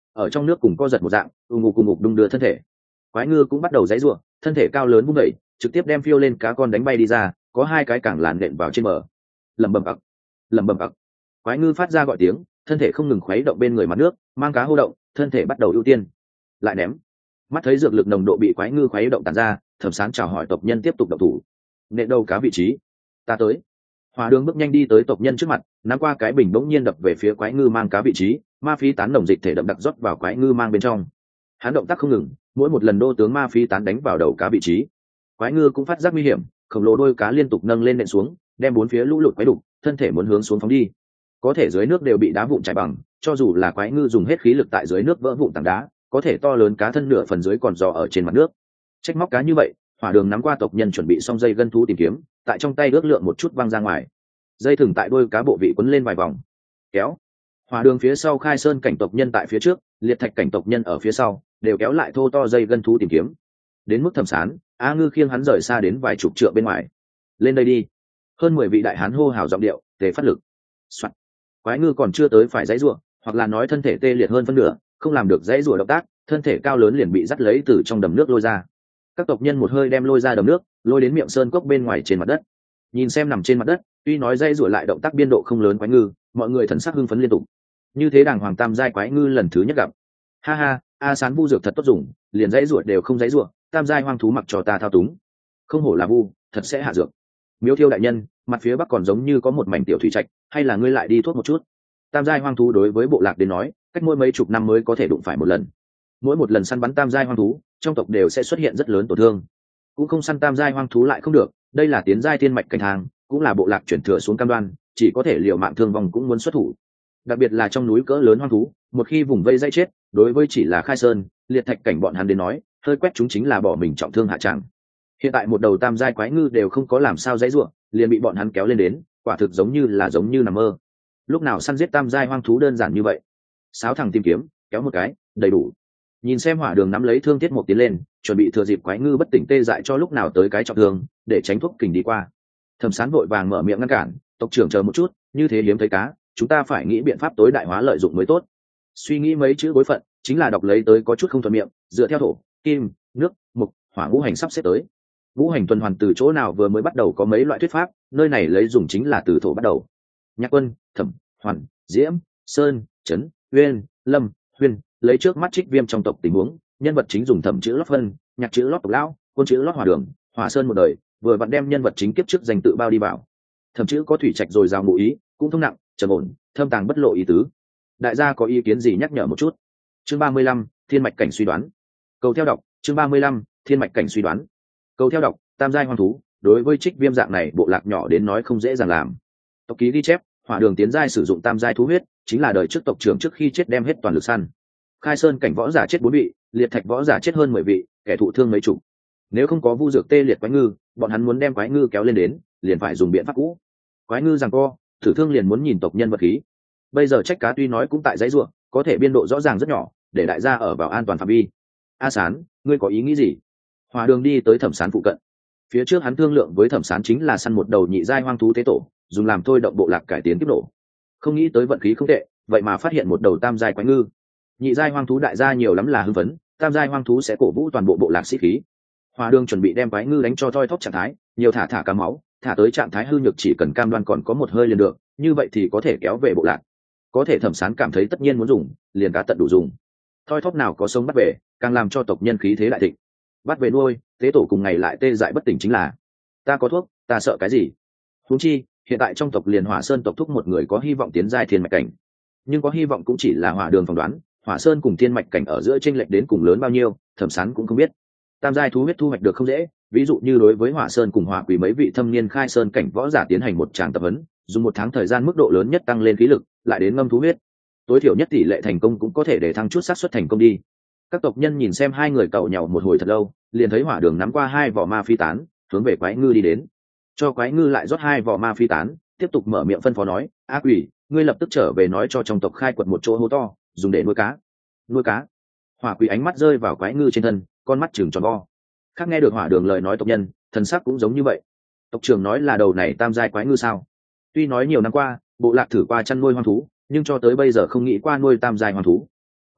ở trong nước cùng co giật một dạng ù ngục cùng ngục đung đưa thân thể. Quái ngư cũng bắt đầu giãy giụa, thân thể cao lớn vung đẩy, trực tiếp đem phiêu lên cá con đánh bay đi ra, có hai cái cảng làn nện vào trên bờ. Lầm bầm ặc, lầm bầm ặc. Quái ngư phát ra gọi tiếng, thân thể không ngừng khuấy động bên người mặt nước, mang cá hô động, thân thể bắt đầu ưu tiên. Lại ném. Mắt thấy dược lực nồng độ bị quái ngư khuấy động tàn ra, Thẩm Sán chào hỏi tộc nhân tiếp tục động thủ. Nện đầu cá vị trí, ta tới. Hòa Đường bước nhanh đi tới tộc nhân trước mặt, nắm qua cái bình bỗng nhiên đập về phía quái ngư mang cá vị trí, ma phí tán nồng dịch thể đậm đặc rót vào quái ngư mang bên trong. Hắn động tác không ngừng, mỗi một lần đô tướng ma phí tán đánh vào đầu cá vị trí, quái ngư cũng phát giác nguy hiểm, khổng lồ đôi cá liên tục nâng lên nện xuống, đem bốn phía lũ lụt quái đục, thân thể muốn hướng xuống phóng đi. Có thể dưới nước đều bị đá vụn trải bằng, cho dù là quái ngư dùng hết khí lực tại dưới nước vỡ vụn tảng đá, có thể to lớn cá thân nửa phần dưới còn dò ở trên mặt nước. Trách móc cá như vậy, Hỏa Đường nắm qua tộc nhân chuẩn bị xong dây gân thú tìm kiếm, tại trong tay ước lượng một chút văng ra ngoài. Dây thừng tại đôi cá bộ vị quấn lên vài vòng, kéo. Hỏa Đường phía sau Khai Sơn cảnh tộc nhân tại phía trước, Liệt Thạch cảnh tộc nhân ở phía sau, đều kéo lại thô to dây gân thú tìm kiếm. Đến mức Thẩm Sán, A Ngư khiêng hắn rời xa đến vài chục trượng bên ngoài. Lên đây đi. Hơn mười vị đại hán hô hào giọng điệu, tề phát lực. Soạn. Quái ngư còn chưa tới phải dãy rủa, hoặc là nói thân thể tê liệt hơn phân nửa, không làm được dãy rủa động tác, thân thể cao lớn liền bị dắt lấy từ trong đầm nước lôi ra. Các tộc nhân một hơi đem lôi ra đầm nước, lôi đến miệng sơn cốc bên ngoài trên mặt đất. Nhìn xem nằm trên mặt đất, tuy nói dãy rủa lại động tác biên độ không lớn quái ngư, mọi người thần sắc hưng phấn liên tục. Như thế đàng hoàng tam giai quái ngư lần thứ nhất gặp. Ha ha, A Sán vu dược thật tốt dùng, liền dãy rủa đều không dãy rủa, tam giai hoang thú mặc cho ta thao túng. Không hổ là vu, thật sẽ hạ dược. Miếu Thiêu đại nhân, mặt phía bắc còn giống như có một mảnh tiểu thủy trạch, hay là ngươi lại đi thuốc một chút? Tam giai hoang thú đối với bộ lạc đến nói, cách mỗi mấy chục năm mới có thể đụng phải một lần. Mỗi một lần săn bắn tam giai hoang thú, trong tộc đều sẽ xuất hiện rất lớn tổn thương. Cũng không săn tam giai hoang thú lại không được, đây là tiến giai tiên mạch cảnh hàng, cũng là bộ lạc chuyển thừa xuống cam đoan, chỉ có thể liều mạng thương vong cũng muốn xuất thủ. Đặc biệt là trong núi cỡ lớn hoang thú, một khi vùng vây dây chết, đối với chỉ là Khai Sơn, Liệt Thạch cảnh bọn hắn đến nói, hơi quét chúng chính là bỏ mình trọng thương hạ tràng. Hiện tại một đầu tam giai quái ngư đều không có làm sao dãy rủa, liền bị bọn hắn kéo lên đến, quả thực giống như là giống như nằm mơ. Lúc nào săn giết tam giai hoang thú đơn giản như vậy? Sáo thẳng tìm kiếm, kéo một cái, đầy đủ. Nhìn xem Hỏa Đường nắm lấy thương tiết một tiến lên, chuẩn bị thừa dịp quái ngư bất tỉnh tê dại cho lúc nào tới cái trọng thương, để tránh thuốc kình đi qua. Thẩm Sán vội vàng mở miệng ngăn cản, tộc trưởng chờ một chút, như thế hiếm thấy cá, chúng ta phải nghĩ biện pháp tối đại hóa lợi dụng mới tốt. Suy nghĩ mấy chữ bối phận, chính là đọc lấy tới có chút không thuận miệng, dựa theo thổ, kim, nước, mục, hỏa ngũ hành sắp xếp tới. Ngũ hành tuần hoàn từ chỗ nào vừa mới bắt đầu có mấy loại thuyết pháp, nơi này lấy dùng chính là từ thổ bắt đầu. Nhạc Quân, Thẩm, Hoàn, Diễm, Sơn, Trấn, Uyên, Lâm, Huyên, lấy trước mắt Trích Viêm trong tộc tình huống, nhân vật chính dùng Thẩm chữ lót vân, Nhạc chữ lót tộc lão, Quân chữ lót Hỏa Đường, Hỏa Sơn một đời, vừa vặn đem nhân vật chính kiếp trước danh tự bao đi vào. Thẩm chữ có thủy trạch rồi rào ngụ ý, cũng thông nặng, trầm ổn, thâm tàng bất lộ ý tứ. Đại gia có ý kiến gì nhắc nhở một chút. Chương ba mươi lăm, Thiên mạch cảnh suy đoán. Cầu theo đọc, chương ba mươi lăm, Thiên mạch cảnh suy đoán. Cầu theo đọc, tam giai hoang thú, đối với Trích Viêm dạng này bộ lạc nhỏ đến nói không dễ dàng làm. Tộc ký ghi chép, Hỏa Đường tiến giai sử dụng tam giai thú huyết, chính là đời trước tộc trưởng trước khi chết đem hết toàn lực săn. Khai Sơn cảnh võ giả chết bốn vị, Liệt Thạch võ giả chết hơn mười vị, kẻ thụ thương mấy chục. Nếu không có vu dược tê liệt quái ngư, bọn hắn muốn đem quái ngư kéo lên đến, liền phải dùng biện pháp cũ. Quái ngư giằng co, thử thương liền muốn nhìn tộc nhân vật khí. Bây giờ Trách cá tuy nói cũng tại dãy ruộng, có thể biên độ rõ ràng rất nhỏ, để đại gia ở vào an toàn phạm vi. A Sán, ngươi có ý nghĩ gì? Hỏa Đường đi tới Thẩm Sán phụ cận. Phía trước hắn thương lượng với Thẩm Sán chính là săn một đầu nhị giai hoang thú tế tổ, dùng làm thôi động bộ lạc cải tiến kiếp nổ. Không nghĩ tới vận khí không tệ, vậy mà phát hiện một đầu tam giai quái ngư. Nhị giai hoang thú đại gia nhiều lắm là hưng phấn, tam giai hoang thú sẽ cổ vũ toàn bộ bộ lạc sĩ khí. Hỏa Đường chuẩn bị đem quái ngư đánh cho thoi thóp trạng thái, nhiều thả thả cá máu, thả tới trạng thái hư nhược chỉ cần cam đoan còn có một hơi liền được, như vậy thì có thể kéo về bộ lạc. Có thể Thẩm Sán cảm thấy tất nhiên muốn dùng, liền cá tận đủ dùng. Thoi thóp nào có sống bắt về, càng làm cho tộc nhân khí thế đại thịnh. Bắt về nuôi, tế tổ cùng ngày lại tê dại bất tỉnh chính là. Ta có thuốc, ta sợ cái gì? Huống chi, hiện tại trong tộc liền Hỏa Sơn tộc thúc một người có hy vọng tiến giai thiên mạch cảnh. Nhưng có hy vọng cũng chỉ là Hỏa Đường phỏng đoán, Hỏa Sơn cùng thiên mạch cảnh ở giữa chênh lệch đến cùng lớn bao nhiêu, Thẩm Sán cũng không biết. Tam giai thú huyết thu hoạch được không dễ, ví dụ như đối với Hỏa Sơn cùng Hỏa Quỷ mấy vị thâm niên Khai Sơn cảnh võ giả tiến hành một tràng tập huấn, dùng một tháng thời gian mức độ lớn nhất tăng lên khí lực, lại đến ngâm thú huyết. Tối thiểu nhất tỷ lệ thành công cũng có thể để thăng chút xác suất thành công đi. Các tộc nhân nhìn xem hai người cậu nhau một hồi thật lâu, liền thấy Hỏa Đường nắm qua hai vỏ ma phi tán, hướng về quái ngư đi đến. Cho quái ngư lại rót hai vỏ ma phi tán, tiếp tục mở miệng phân phó nói: "A Quỷ, ngươi lập tức trở về nói cho trong tộc khai quật một chỗ hố to, dùng để nuôi cá." Nuôi cá? Hỏa Quỷ ánh mắt rơi vào quái ngư trên thân, con mắt trừng tròn vo. Khác nghe được Hỏa Đường lời nói tộc nhân, thần sắc cũng giống như vậy. Tộc trưởng nói là đầu này tam giai quái ngư sao? Tuy nói nhiều năm qua, bộ lạc thử qua chăn nuôi hoang thú, nhưng cho tới bây giờ không nghĩ qua nuôi tam giai hoang thú.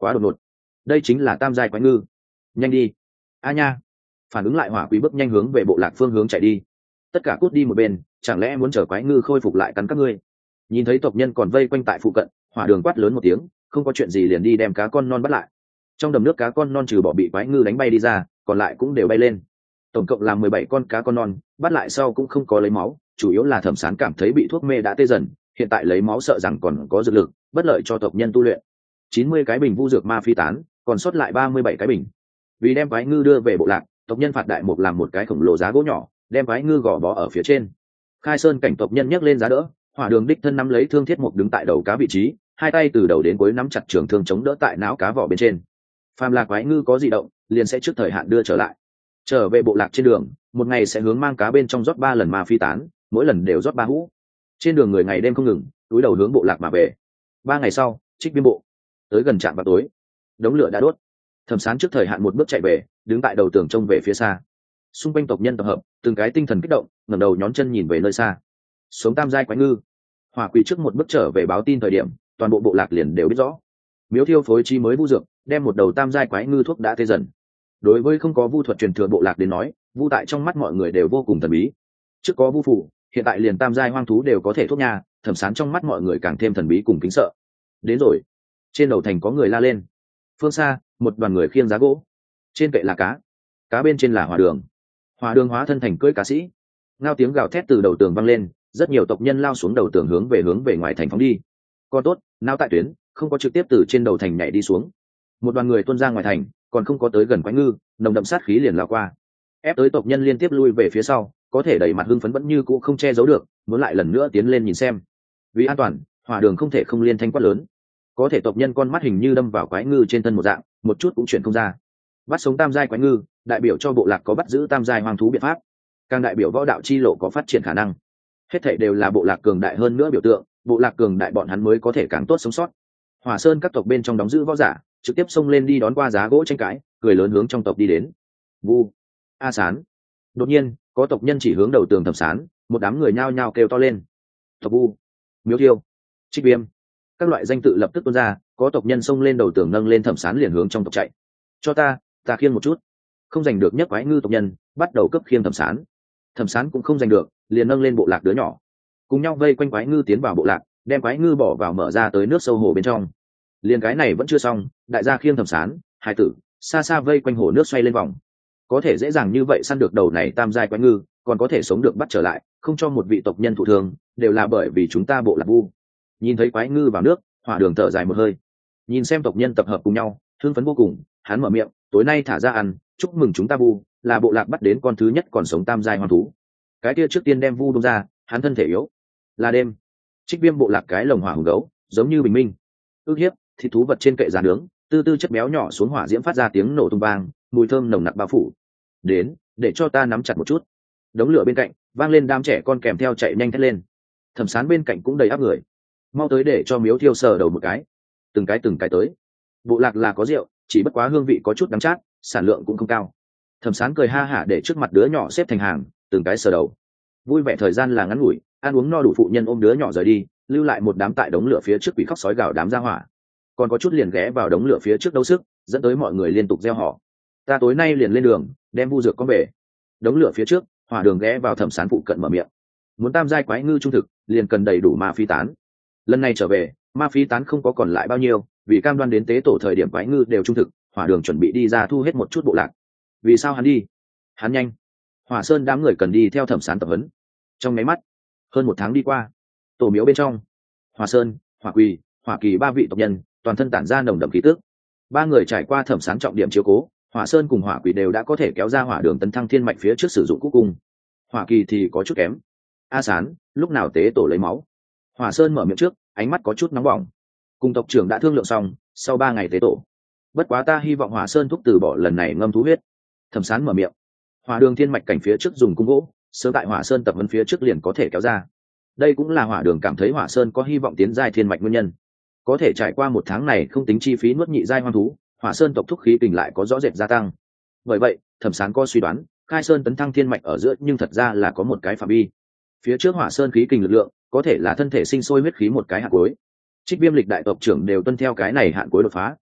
quá đột ngột, đây chính là tam giai quái ngư. Nhanh đi a nha. Phản ứng lại, hỏa quý bước nhanh hướng về bộ lạc phương hướng chạy đi. Tất cả cút đi một bên, chẳng lẽ muốn chờ quái ngư khôi phục lại cắn các ngươi? Nhìn thấy tộc nhân còn vây quanh tại phụ cận, hỏa đường quát lớn một tiếng, không có chuyện gì liền đi đem cá con non bắt lại. Trong đầm nước cá con non trừ bỏ bị quái ngư đánh bay đi ra, còn lại cũng đều bay lên. Tổng cộng là mười bảy con cá con non, bắt lại sau cũng không có lấy máu, chủ yếu là Thẩm Sán cảm thấy bị thuốc mê đã tê dần, hiện tại lấy máu sợ rằng còn có dược lực, bất lợi cho tộc nhân tu luyện. chín mươi cái bình vu dược ma phi tán, còn sót lại ba mươi bảy cái bình. Vì đem quái ngư đưa về bộ lạc, tộc nhân phạt đại mục làm một cái khổng lồ giá gỗ nhỏ, đem quái ngư gò bó ở phía trên. Khai Sơn cảnh tộc nhân nhấc lên giá đỡ, hỏa đường đích thân nắm lấy thương thiết mục đứng tại đầu cá vị trí, hai tay từ đầu đến cuối nắm chặt trường thương chống đỡ tại não cá vỏ bên trên. Phàm là quái ngư có dị động, liền sẽ trước thời hạn đưa trở lại. Trở về bộ lạc trên đường, một ngày sẽ hướng mang cá bên trong rót ba lần ma phi tán, mỗi lần đều rót ba hũ. Trên đường người ngày đêm không ngừng, túi đầu hướng bộ lạc mà về. Ba ngày sau, Trích Viêm bộ tới gần trạm vào tối, đống lửa đã đốt. Thẩm Sán trước thời hạn một bước chạy về, đứng tại đầu tường trông về phía xa. Xung quanh tộc nhân tập hợp, từng cái tinh thần kích động, ngẩng đầu nhón chân nhìn về nơi xa. Sống tam giai quái ngư. Hỏa Quỷ trước một bước trở về báo tin thời điểm, toàn bộ bộ lạc liền đều biết rõ. Miếu Thiêu phối trí mới vu dược, đem một đầu tam giai quái ngư thuốc đã tê dần. Đối với không có vu thuật truyền thừa bộ lạc đến nói, vu tại trong mắt mọi người đều vô cùng thần bí. Trước có vu phủ, hiện tại liền tam giai hoang thú đều có thể thuốc nhà, Thẩm Sán trong mắt mọi người càng thêm thần bí cùng kính sợ. Đến rồi. Trên đầu thành có người la lên. Phương xa, một đoàn người khiêng giá gỗ. Trên kệ là cá, cá bên trên là hỏa đường. Hỏa đường hóa thân thành cưỡi cá sĩ. Ngao tiếng gào thét từ đầu tường vang lên, rất nhiều tộc nhân lao xuống đầu tường hướng về hướng về ngoài thành phóng đi. Con tốt, nao tại tuyến, không có trực tiếp từ trên đầu thành nhảy đi xuống. Một đoàn người tuôn ra ngoài thành, còn không có tới gần quái ngư, nồng đậm sát khí liền lao qua, ép tới tộc nhân liên tiếp lui về phía sau, có thể đẩy mặt hưng phấn vẫn như cũ không che giấu được, muốn lại lần nữa tiến lên nhìn xem. Vì an toàn, hỏa đường không thể không liên thanh quát lớn. Có thể tộc nhân con mắt hình như đâm vào quái ngư trên thân một dạng, một chút cũng chuyển không ra. Bắt sống tam giai quái ngư, đại biểu cho bộ lạc có bắt giữ tam giai hoang thú biện pháp, càng đại biểu võ đạo chi lộ có phát triển khả năng. Hết thảy đều là bộ lạc cường đại hơn nữa biểu tượng, bộ lạc cường đại bọn hắn mới có thể càng tốt sống sót. Hỏa Sơn các tộc bên trong đóng giữ võ giả, trực tiếp xông lên đi đón qua giá gỗ tranh cãi, cười lớn hướng trong tộc đi đến. Vu, A Sán. Đột nhiên, có tộc nhân chỉ hướng đầu tường Thẩm Sán, một đám người nhao nhao kêu to lên. Tộc Vu, Miếu Thiêu, Trích Viêm, các loại danh tự lập tức tuôn ra, có tộc nhân xông lên đầu tường nâng lên Thẩm Sán liền hướng trong tộc chạy. Cho ta, ta khiêng một chút. Không giành được nhất quái ngư tộc nhân, bắt đầu cấp khiêng Thẩm Sán. Thẩm Sán cũng không giành được, liền nâng lên bộ lạc đứa nhỏ. Cùng nhau vây quanh quái ngư tiến vào bộ lạc, đem quái ngư bỏ vào mở ra tới nước sâu hồ bên trong. Liền cái này vẫn chưa xong, đại gia khiêng Thẩm Sán, hai tử, xa xa vây quanh hồ nước xoay lên vòng. Có thể dễ dàng như vậy săn được đầu này tam giai quái ngư, còn có thể sống được bắt trở lại, không cho một vị tộc nhân thụ thương, đều là bởi vì chúng ta bộ lạc Vu. Nhìn thấy quái ngư vào nước, Hỏa Đường thở dài một hơi. Nhìn xem tộc nhân tập hợp cùng nhau, hưng phấn vô cùng, hắn mở miệng, tối nay thả ra ăn, chúc mừng chúng ta Vu, là bộ lạc bắt đến con thứ nhất còn sống tam giai hoang thú. Cái kia trước tiên đem Vu đông ra, hắn thân thể yếu. Là đêm. Trích Viêm bộ lạc cái lồng hỏa hùng gấu, giống như bình minh. Ước hiếp, thịt thú vật trên kệ giàn nướng, tư tư chất béo nhỏ xuống hỏa diễm phát ra tiếng nổ tung vang, mùi thơm nồng nặc bao phủ. Đến, để cho ta nắm chặt một chút. Đống lửa bên cạnh, vang lên đám trẻ con kèm theo chạy nhanh thét lên. Thẩm Sán bên cạnh cũng đầy áp người. Mau tới để cho Miếu Thiêu sờ đầu một cái. Từng cái từng cái tới. Bộ lạc là có rượu, chỉ bất quá hương vị có chút đắng chát, sản lượng cũng không cao. Thẩm Sán cười ha hả để trước mặt đứa nhỏ xếp thành hàng, từng cái sờ đầu. Vui vẻ thời gian là ngắn ngủi, ăn uống no đủ phụ nhân ôm đứa nhỏ rời đi, lưu lại một đám tại đống lửa phía trước quỷ khóc sói gào đám ra hỏa. Còn có chút liền ghé vào đống lửa phía trước đấu sức, dẫn tới mọi người liên tục gieo họ. Ta tối nay liền lên đường, đem vu dược con về. Đống lửa phía trước, Hỏa Đường ghé vào Thẩm Sán phụ cận mở miệng. Muốn tam giai quái ngư trung thực, liền cần đầy đủ ma phi tán. Lần này trở về, ma phi tán không có còn lại bao nhiêu, vì cam đoan đến tế tổ thời điểm quái ngư đều trung thực, Hỏa Đường chuẩn bị đi ra thu hết một chút bộ lạc. Vì sao hắn đi? Hắn nhanh. Hỏa Sơn đám người cần đi theo Thẩm Sán tập huấn. Trong mấy mắt, hơn một tháng đi qua, tổ miếu bên trong, Hỏa Sơn, Hỏa Quỳ, Hỏa Kỳ ba vị tộc nhân, toàn thân tản ra nồng đậm khí tức. Ba người trải qua Thẩm Sán trọng điểm chiếu cố, Hỏa Sơn cùng Hỏa Quỷ đều đã có thể kéo ra Hỏa Đường tấn thăng thiên mạch phía trước sử dụng cúc cung. Hỏa Kỳ thì có chút kém. A Sán, lúc nào tế tổ lấy máu? Hỏa Sơn mở miệng trước, ánh mắt có chút nóng bỏng. Cùng tộc trưởng đã thương lượng xong, sau ba ngày tế tổ. Bất quá ta hy vọng Hỏa Sơn thúc từ bỏ lần này ngâm thú huyết. Thẩm Sán mở miệng. Hỏa Đường thiên mạch cảnh phía trước dùng cung gỗ, sớm tại Hỏa Sơn tập huấn phía trước liền có thể kéo ra. Đây cũng là Hỏa Đường cảm thấy Hỏa Sơn có hy vọng tiến giai thiên mạch nguyên nhân. Có thể trải qua một tháng này không tính chi phí nuốt nhị giai hoang thú, Hỏa Sơn tộc thúc khí tình lại có rõ rệt gia tăng. Bởi vậy, Thẩm Sán có suy đoán, Khai Sơn tấn thăng thiên mạch ở giữa nhưng thật ra là có một cái phạm vi. Phía trước Hỏa Sơn khí kình lực lượng, có thể là thân thể sinh sôi huyết khí một cái hạn cuối. Trích Viêm lịch đại tộc trưởng đều tuân theo cái này hạn cuối đột phá,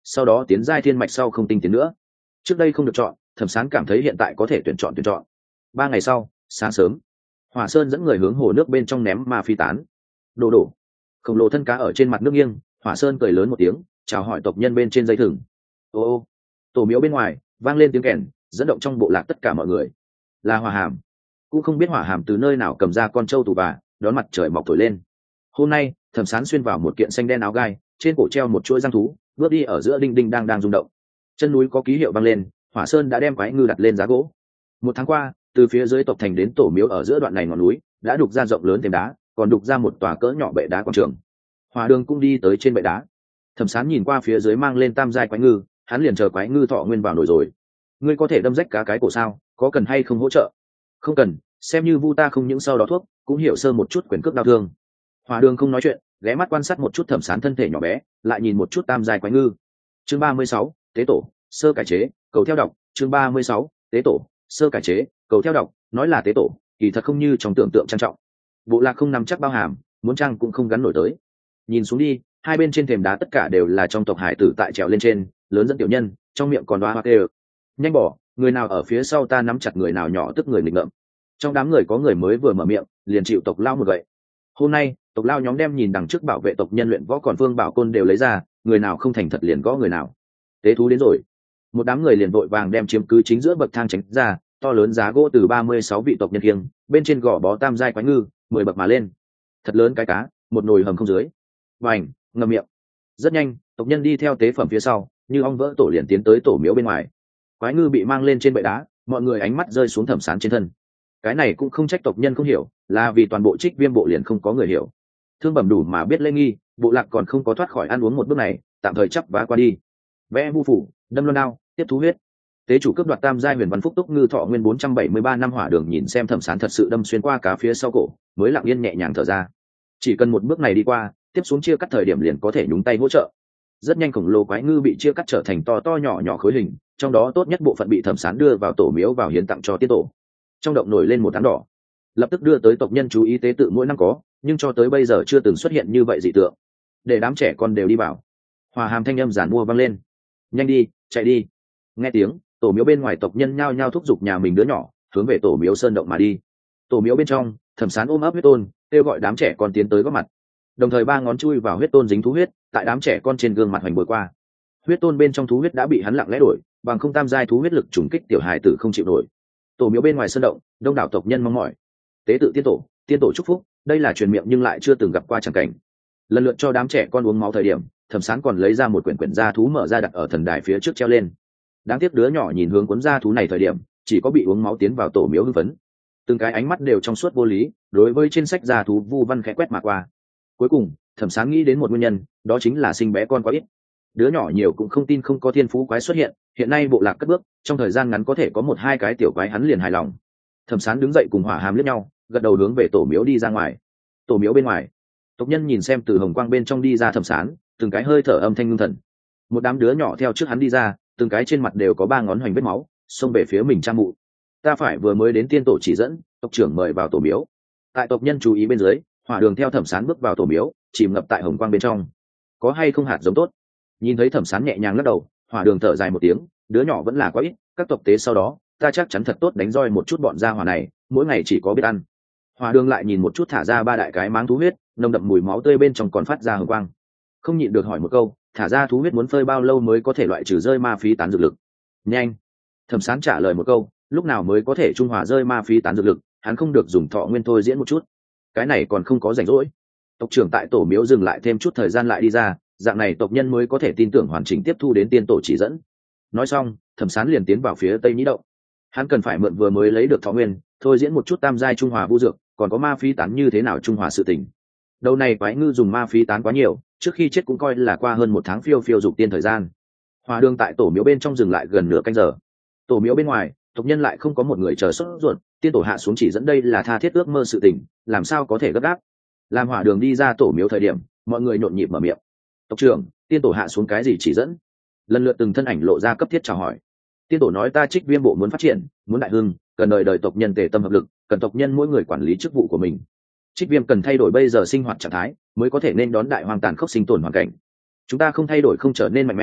sau đó tiến giai thiên mạch sau không tinh tiến nữa. Trước đây không được chọn, Thẩm Sán cảm thấy hiện tại có thể tuyển chọn tuyển chọn. Ba ngày sau, sáng sớm, Hỏa Sơn dẫn người hướng hồ nước bên trong ném ma phi tán. Đổ đổ. Khổng lồ thân cá ở trên mặt nước nghiêng, Hỏa Sơn cười lớn một tiếng, chào hỏi tộc nhân bên trên dây thừng. Ô ô. Tổ miếu bên ngoài vang lên tiếng kèn, dẫn động trong bộ lạc tất cả mọi người. Là Hỏa Hàm. Cũng không biết Hỏa Hàm từ nơi nào cầm ra con trâu tù bà, đón mặt trời mọc thổi lên. Hôm nay, Thẩm Sán xuyên vào một kiện xanh đen áo gai, trên cổ treo một chuỗi răng thú, bước đi ở giữa đinh đinh đang đang rung động. Chân núi có ký hiệu vang lên, Hỏa Sơn đã đem quái ngư đặt lên giá gỗ. Một tháng qua, từ phía dưới tộc thành đến tổ miếu ở giữa đoạn này ngọn núi đã đục ra rộng lớn thềm đá, còn đục ra một tòa cỡ nhỏ bệ đá quảng trường. Hỏa Đường cũng đi tới trên bệ đá. Thẩm Sán nhìn qua phía dưới mang lên tam giai quái ngư, hắn liền chờ quái ngư thọ nguyên vào nổi rồi. Ngươi có thể đâm rách cá cái cổ sao, có cần hay không hỗ trợ? Không cần, xem như vu ta không những sau đó thuốc, cũng hiểu sơ một chút quyền cước đau thương. Hỏa Đường không nói chuyện, ghé mắt quan sát một chút Thẩm Sán thân thể nhỏ bé, lại nhìn một chút tam giai quái ngư. Chương ba mươi sáu, tế tổ, sơ cải chế, cầu theo đọc. Chương ba mươi sáu, tế tổ, sơ cải chế, cầu theo đọc. Nói là tế tổ, kỳ thật không như trong tưởng tượng trang trọng. Bộ lạc không nằm chắc bao hàm, muốn trang cũng không gắn nổi tới. Nhìn xuống đi, hai bên trên thềm đá tất cả đều là trong tộc hải tử tại trèo lên trên, lớn dẫn tiểu nhân, trong miệng còn đoá hoa kêu. Nhanh bỏ, người nào ở phía sau ta nắm chặt người nào nhỏ tức người nghịch ngợm. Trong đám người có người mới vừa mở miệng, liền chịu tộc lao một gậy. Hôm nay, tộc lao nhóm đem nhìn đằng trước bảo vệ tộc nhân luyện võ còn Vương Bảo Côn đều lấy ra, người nào không thành thật liền gõ người nào. Tế thú đến rồi. Một đám người liền vội vàng đem chiếm cứ chính giữa bậc thang tránh ra, to lớn giá gỗ từ ba mươi sáu vị tộc nhân kiêng, bên trên gò bó tam giai quái ngư, mười bậc mà lên. Thật lớn cái cá, một nồi hầm không dưới. Vành, ngậm miệng. Rất nhanh, tộc nhân đi theo tế phẩm phía sau, như ong vỡ tổ liền tiến tới tổ miếu bên ngoài. Quái ngư bị mang lên trên bệ đá, mọi người ánh mắt rơi xuống Thẩm Sán trên thân. Cái này cũng không trách tộc nhân không hiểu, là vì toàn bộ Trích Viêm bộ liền không có người hiểu. Thương bẩm đủ mà biết lễ nghi, bộ lạc còn không có thoát khỏi ăn uống một bước này, tạm thời chấp vá qua đi. Vẽ vu phủ, đâm loan đao, tiếp thú huyết. Tế chủ cướp đoạt tam giai huyền văn phúc túc ngư thọ nguyên bốn trăm bảy mươi ba năm. Hỏa Đường nhìn xem Thẩm Sán thật sự đâm xuyên qua cá phía sau cổ, mới lặng yên nhẹ nhàng thở ra. Chỉ cần một bước này đi qua, tiếp xuống chia cắt thời điểm liền có thể nhúng tay hỗ trợ. Rất nhanh khổng lồ quái ngư bị chia cắt trở thành to to nhỏ nhỏ khối hình, trong đó tốt nhất bộ phận bị Thẩm Sán đưa vào tổ miếu vào hiến tặng cho tiết tổ. Trong động nổi lên một tán đỏ, lập tức đưa tới tộc nhân chú ý. Tế tự mỗi năm có, nhưng cho tới bây giờ chưa từng xuất hiện như vậy dị tượng. Để đám trẻ con đều đi vào. Hòa Hàm thanh âm giản mua vang lên. Nhanh đi, chạy đi. Nghe tiếng, tổ miếu bên ngoài tộc nhân nhao nhao thúc giục nhà mình đứa nhỏ hướng về tổ miếu sơn động mà đi. Tổ miếu bên trong, Thẩm Sán ôm ấp huyết tôn, kêu gọi đám trẻ con tiến tới góp mặt. Đồng thời ba ngón chui vào huyết tôn dính thú huyết, tại đám trẻ con trên gương mặt hoành bồi qua. Huyết tôn bên trong thú huyết đã bị hắn lặng lẽ đổi, bằng không tam giai thú huyết lực trùng kích tiểu hài tử không chịu nổi. Tổ miếu bên ngoài sơn động, đông đảo tộc nhân mong mỏi. Tế tự tiên tổ, tiên tổ chúc phúc, đây là truyền miệng nhưng lại chưa từng gặp qua chẳng cảnh. Lần lượt cho đám trẻ con uống máu thời điểm, Thẩm Sán còn lấy ra một quyển quyển da thú mở ra đặt ở thần đài phía trước treo lên. Đáng tiếc đứa nhỏ nhìn hướng cuốn da thú này thời điểm, chỉ có bị uống máu tiến vào tổ miếu hưng phấn. Từng cái ánh mắt đều trong suốt vô lý, đối với trên sách da thú vu văn khẽ quét mà qua. Cuối cùng, Thẩm Sán nghĩ đến một nguyên nhân, đó chính là sinh bé con quá ít. Đứa nhỏ nhiều cũng không tin không có thiên phú quái xuất hiện, hiện nay bộ lạc cất bước, trong thời gian ngắn có thể có một hai cái tiểu quái hắn liền hài lòng. Thẩm Sán đứng dậy cùng Hỏa Hàm liếc nhau, gật đầu hướng về tổ miếu đi ra ngoài. Tổ miếu bên ngoài, tộc nhân nhìn xem từ hồng quang bên trong đi ra Thẩm Sán, từng cái hơi thở âm thanh ngưng thần. Một đám đứa nhỏ theo trước hắn đi ra, từng cái trên mặt đều có ba ngón hoành vết máu, xông về phía mình cha mụ. Ta phải vừa mới đến tiên tổ chỉ dẫn, tộc trưởng mời vào tổ miếu. Tại tộc nhân chú ý bên dưới, Hỏa Đường theo Thẩm Sán bước vào tổ miếu, chìm ngập tại hồng quang bên trong. Có hay không hạt giống tốt? Nhìn thấy Thẩm Sán nhẹ nhàng lắc đầu, Hỏa Đường thở dài một tiếng, đứa nhỏ vẫn là quá ít, các tộc tế sau đó, ta chắc chắn thật tốt đánh roi một chút bọn gia hỏa này, mỗi ngày chỉ có biết ăn. Hỏa Đường lại nhìn một chút thả ra ba đại cái máng thú huyết, nồng đậm mùi máu tươi bên trong còn phát ra hồng quang. Không nhịn được hỏi một câu, thả ra thú huyết muốn phơi bao lâu mới có thể loại trừ rơi ma phí tán dược lực? Nhanh. Thẩm Sán trả lời một câu, lúc nào mới có thể trung hòa rơi ma phí tán dược lực, hắn không được dùng thọ nguyên thôi diễn một chút. Cái này còn không có rảnh rỗi. Tộc trưởng tại tổ miếu dừng lại thêm chút thời gian lại đi ra, dạng này tộc nhân mới có thể tin tưởng hoàn chỉnh tiếp thu đến tiên tổ chỉ dẫn. Nói xong, Thẩm Sán liền tiến vào phía tây nhĩ động. Hắn cần phải mượn vừa mới lấy được thọ nguyên, thôi diễn một chút tam giai trung hòa vu dược, còn có ma phí tán như thế nào trung hòa sự tình. Đầu này quái ngư dùng ma phí tán quá nhiều, trước khi chết cũng coi là qua hơn một tháng phiêu phiêu dục tiên thời gian. Hỏa Đường tại tổ miếu bên trong dừng lại gần nửa canh giờ. Tổ miếu bên ngoài, tộc nhân lại không có một người chờ sốt ruột, tiên tổ hạ xuống chỉ dẫn đây là tha thiết ước mơ sự tình, làm sao có thể gấp gáp. Làm Hỏa Đường đi ra tổ miếu thời điểm, mọi người nhộn nhịp mở miệng. Tộc trưởng, tiên tổ hạ xuống cái gì chỉ dẫn? Lần lượt từng thân ảnh lộ ra cấp thiết chào hỏi. Tiên tổ nói ta Trích Viêm bộ muốn phát triển, muốn đại hưng, cần đời đời tộc nhân tề tâm hợp lực, cần tộc nhân mỗi người quản lý chức vụ của mình. Trích Viêm cần thay đổi bây giờ sinh hoạt trạng thái, mới có thể nên đón đại hoang tàn khốc sinh tồn hoàn cảnh. Chúng ta không thay đổi không trở nên mạnh mẽ,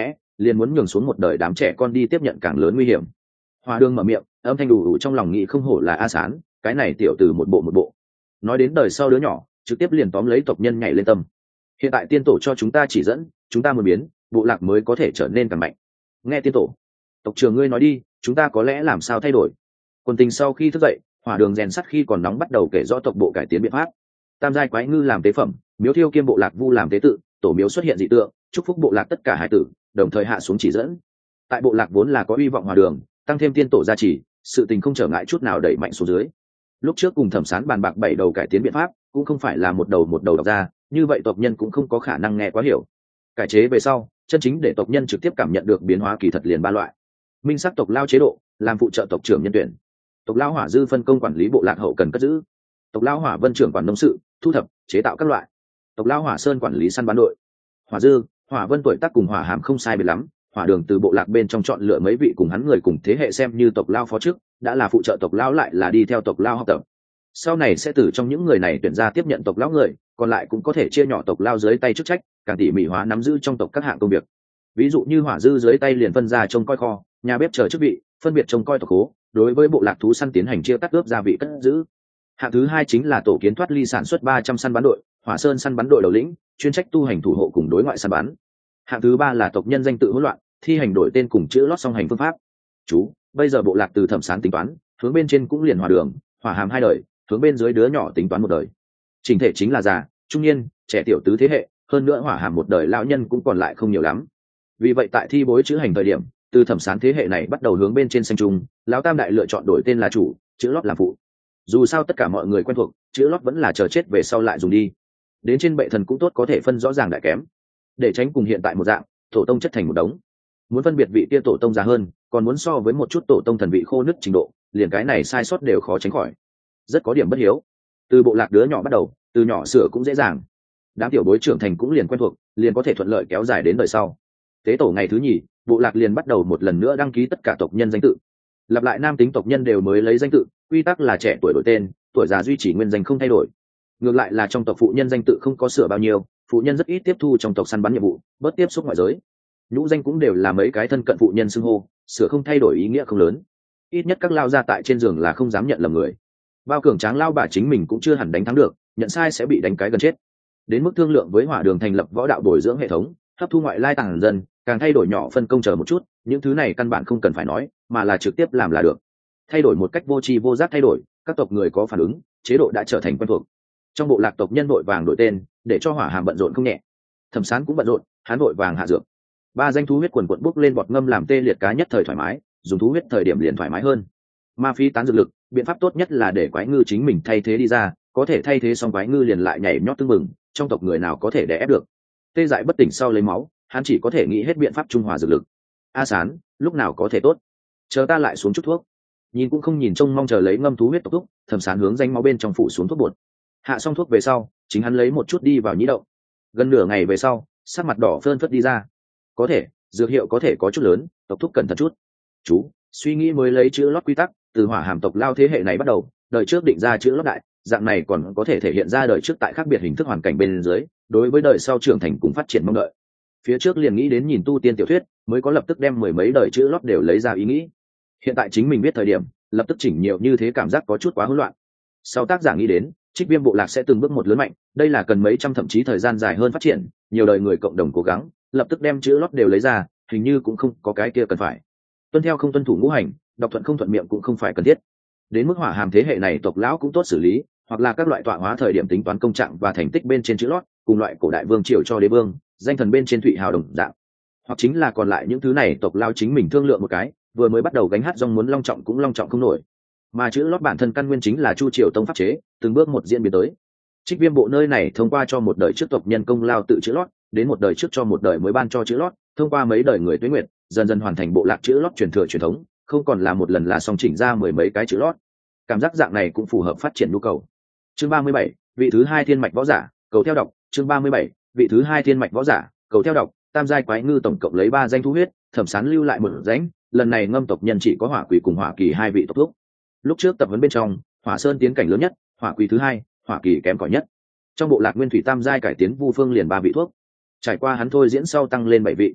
liền muốn nhường xuống một đời đám trẻ con đi tiếp nhận càng lớn nguy hiểm. Hòa Đường mở miệng, âm thanh đủ đủ trong lòng nghĩ không hổ là A Sán, cái này tiểu từ một bộ một bộ. Nói đến đời sau đứa nhỏ, trực tiếp liền tóm lấy tộc nhân nhảy lên tâm. Hiện tại tiên tổ cho chúng ta chỉ dẫn, chúng ta muốn biến, bộ lạc mới có thể trở nên càng mạnh. Nghe tiên tổ, tộc trưởng ngươi nói đi, chúng ta có lẽ làm sao thay đổi. Quân tình sau khi thức dậy, Hỏa Đường rèn sắt khi còn nóng bắt đầu kể rõ tộc bộ cải tiến biện pháp. Tam giai quái ngư làm tế phẩm, miếu thiêu kiêm bộ lạc vu làm tế tự, tổ miếu xuất hiện dị tượng, chúc phúc bộ lạc tất cả hải tử, đồng thời hạ xuống chỉ dẫn. Tại bộ lạc vốn là có uy vọng Hỏa Đường, tăng thêm tiên tổ gia trì, sự tình không trở ngại chút nào đẩy mạnh xuống dưới. Lúc trước cùng Thẩm Sán bàn bạc bảy đầu cải tiến biện pháp, cũng không phải là một đầu một đầu đọc ra, như vậy tộc nhân cũng không có khả năng nghe quá hiểu. Cải chế về sau, chân chính để tộc nhân trực tiếp cảm nhận được biến hóa kỳ thật liền ba loại. Minh sắc tộc lao chế độ, làm phụ trợ tộc trưởng nhân tuyển. Tộc lao Hỏa Dư phân công quản lý bộ lạc hậu cần cất giữ. Tộc lao Hỏa Vân trưởng quản nông sự, thu thập, chế tạo các loại. Tộc lao Hỏa Sơn quản lý săn bắn đội. Hỏa Dư, Hỏa Vân tuổi tác cùng Hỏa Hàm không sai biệt lắm, Hỏa Đường từ bộ lạc bên trong chọn lựa mấy vị cùng hắn người cùng thế hệ xem như tộc lao phó chức, đã là phụ trợ tộc lao lại là đi theo tộc lao học tập. Sau này sẽ từ trong những người này tuyển ra tiếp nhận tộc lão người, còn lại cũng có thể chia nhỏ tộc lao dưới tay chức trách, càng tỉ mỉ hóa nắm giữ trong tộc các hạng công việc. Ví dụ như Hỏa Dư dưới tay liền phân ra trông coi kho, nhà bếp chờ chức vị, phân biệt trông coi tộc khố, đối với bộ lạc thú săn tiến hành chia cắt ướp gia vị cất giữ. Hạng thứ hai chính là tổ kiến thoát ly sản xuất ba trăm săn bắn đội, Hỏa Sơn săn bắn đội đầu lĩnh, chuyên trách tu hành thủ hộ cùng đối ngoại săn bắn. Hạng thứ ba là tộc nhân danh tự hỗn loạn, thi hành đổi tên cùng chữ lót song hành phương pháp. Chú, bây giờ bộ lạc từ Thẩm Sán tính toán, hướng bên trên cũng liền Hỏa Đường, Hỏa Hàm hai đời, hướng bên dưới đứa nhỏ tính toán một đời. Trình thể chính là già, trung niên, trẻ tiểu tứ thế hệ, hơn nữa Hỏa Hàm một đời lão nhân cũng còn lại không nhiều lắm. Vì vậy tại thi bối chữ hành thời điểm, từ Thẩm Sán thế hệ này bắt đầu hướng bên trên xanh trung, lão tam đại lựa chọn đổi tên là chủ, chữ lót làm phụ. Dù sao tất cả mọi người quen thuộc, chữ lót vẫn là chờ chết về sau lại dùng đi. Đến trên bệ thần cũng tốt có thể phân rõ ràng đại kém, để tránh cùng hiện tại một dạng, tổ tông chất thành một đống. Muốn phân biệt vị kia tổ tông già hơn, còn muốn so với một chút tổ tông thần vị khô nứt trình độ, liền cái này sai sót đều khó tránh khỏi. Rất có điểm bất hiếu. Từ bộ lạc đứa nhỏ bắt đầu, từ nhỏ sửa cũng dễ dàng. Đám tiểu bối trưởng thành cũng liền quen thuộc, liền có thể thuận lợi kéo dài đến đời sau. Tế tổ ngày thứ nhì, bộ lạc liền bắt đầu một lần nữa đăng ký tất cả tộc nhân danh tự. Lặp lại nam tính tộc nhân đều mới lấy danh tự, quy tắc là trẻ tuổi đổi tên, tuổi già duy trì nguyên danh không thay đổi. Ngược lại là trong tộc phụ nhân danh tự không có sửa bao nhiêu, phụ nhân rất ít tiếp thu trong tộc săn bắn nhiệm vụ, bớt tiếp xúc ngoại giới. Nhũ danh cũng đều là mấy cái thân cận phụ nhân xưng hô, sửa không thay đổi ý nghĩa không lớn. Ít nhất các lao gia tại trên giường là không dám nhận lầm người. Bao cường tráng lao bà chính mình cũng chưa hẳn đánh thắng được, nhận sai sẽ bị đánh cái gần chết. Đến mức thương lượng với Hỏa Đường thành lập võ đạo bồi dưỡng hệ thống, hấp thu ngoại lai tàng dân, càng thay đổi nhỏ phân công chờ một chút, những thứ này căn bản không cần phải nói, mà là trực tiếp làm là được. Thay đổi một cách vô tri vô giác thay đổi, các tộc người có phản ứng, chế độ đã trở thành quen thuộc. Trong bộ lạc tộc nhân vội vàng đổi tên, để cho Hỏa Hàm bận rộn không nhẹ. Thẩm Sán cũng bận rộn, hắn vội vàng hạ dược. Ba danh thú huyết quần quần bốc lên bọt ngâm làm tê liệt cá nhất thời thoải mái, dùng thú huyết thời điểm liền thoải mái hơn. Ma phi tán dược lực, biện pháp tốt nhất là để quái ngư chính mình thay thế đi ra, có thể thay thế xong quái ngư liền lại nhảy nhót tưng bừng, trong tộc người nào có thể đè ép được. Tê dại bất tỉnh sau lấy máu, hắn chỉ có thể nghĩ hết biện pháp trung hòa dược lực. A Sán, lúc nào có thể tốt? Chờ ta lại xuống chút thuốc. Nhìn cũng không nhìn trông mong chờ lấy ngâm thú huyết tộc thuốc, Thẩm Sán hướng danh máu bên trong phủ xuống thuốc bột. Hạ xong thuốc về sau, chính hắn lấy một chút đi vào nhĩ động. Gần nửa ngày về sau, sắc mặt đỏ phơn phất đi ra. Có thể, dược hiệu có thể có chút lớn, tộc thuốc cẩn thận chút. Chú, suy nghĩ mới lấy chữ lót quy tắc, từ Hỏa Hàm tộc lao thế hệ này bắt đầu, đời trước định ra chữ lót đại, dạng này còn có thể thể hiện ra đời trước tại khác biệt hình thức hoàn cảnh bên dưới, đối với đời sau trưởng thành cùng phát triển mong đợi. Phía trước liền nghĩ đến nhìn tu tiên tiểu thuyết, mới có lập tức đem mười mấy đời chữ lót đều lấy ra ý nghĩ. Hiện tại chính mình biết thời điểm, lập tức chỉnh nhiều như thế cảm giác có chút quá hỗn loạn. Sau tác giả nghĩ đến, Trích Viêm bộ lạc sẽ từng bước một lớn mạnh, đây là cần mấy trăm thậm chí thời gian dài hơn phát triển, nhiều đời người cộng đồng cố gắng, lập tức đem chữ lót đều lấy ra, hình như cũng không có cái kia cần phải. Tuân theo không tuân thủ ngũ hành, đọc thuận không thuận miệng cũng không phải cần thiết. Đến mức Hỏa Hàm thế hệ này tộc lão cũng tốt xử lý, hoặc là các loại tọa hóa thời điểm tính toán công trạng và thành tích bên trên chữ lót, cùng loại cổ đại vương triều cho đế vương, danh thần bên trên thụy hào đồng dạng. Hoặc chính là còn lại những thứ này tộc lao chính mình thương lượng một cái, vừa mới bắt đầu gánh hát dòng muốn long trọng cũng long trọng không nổi. Mà chữ lót bản thân căn nguyên chính là Chu Triều Tông pháp chế, từng bước một diễn biến tới. Trích Viêm bộ nơi này thông qua cho một đời trước tộc nhân công lao tự chữ lót, đến một đời trước cho một đời mới ban cho chữ lót, thông qua mấy đời người tuế nguyệt, dần dần hoàn thành bộ lạc chữ lót truyền thừa truyền thống, không còn là một lần là song chỉnh ra mười mấy cái chữ lót. Cảm giác dạng này cũng phù hợp phát triển nhu cầu. Chương ba mươi bảy, vị thứ hai thiên mạch võ giả, cầu theo đọc. Chương ba mươi bảy, vị thứ hai thiên mạch võ giả, cầu theo đọc. Tam giai quái ngư tổng cộng lấy ba danh thú huyết, Thẩm Sán lưu lại một danh, lần này ngâm tộc nhân chỉ có Hỏa Quỷ cùng Hỏa Kỳ hai vị tộc thúc. Lúc trước tập huấn bên trong, Hỏa Sơn tiến cảnh lớn nhất, Hỏa Quỷ thứ hai, Hỏa Kỳ kém cỏi nhất. Trong bộ lạc nguyên thủy tam giai cải tiến Vu Phương liền ba vị thuốc. Trải qua hắn thôi diễn sau tăng lên bảy vị.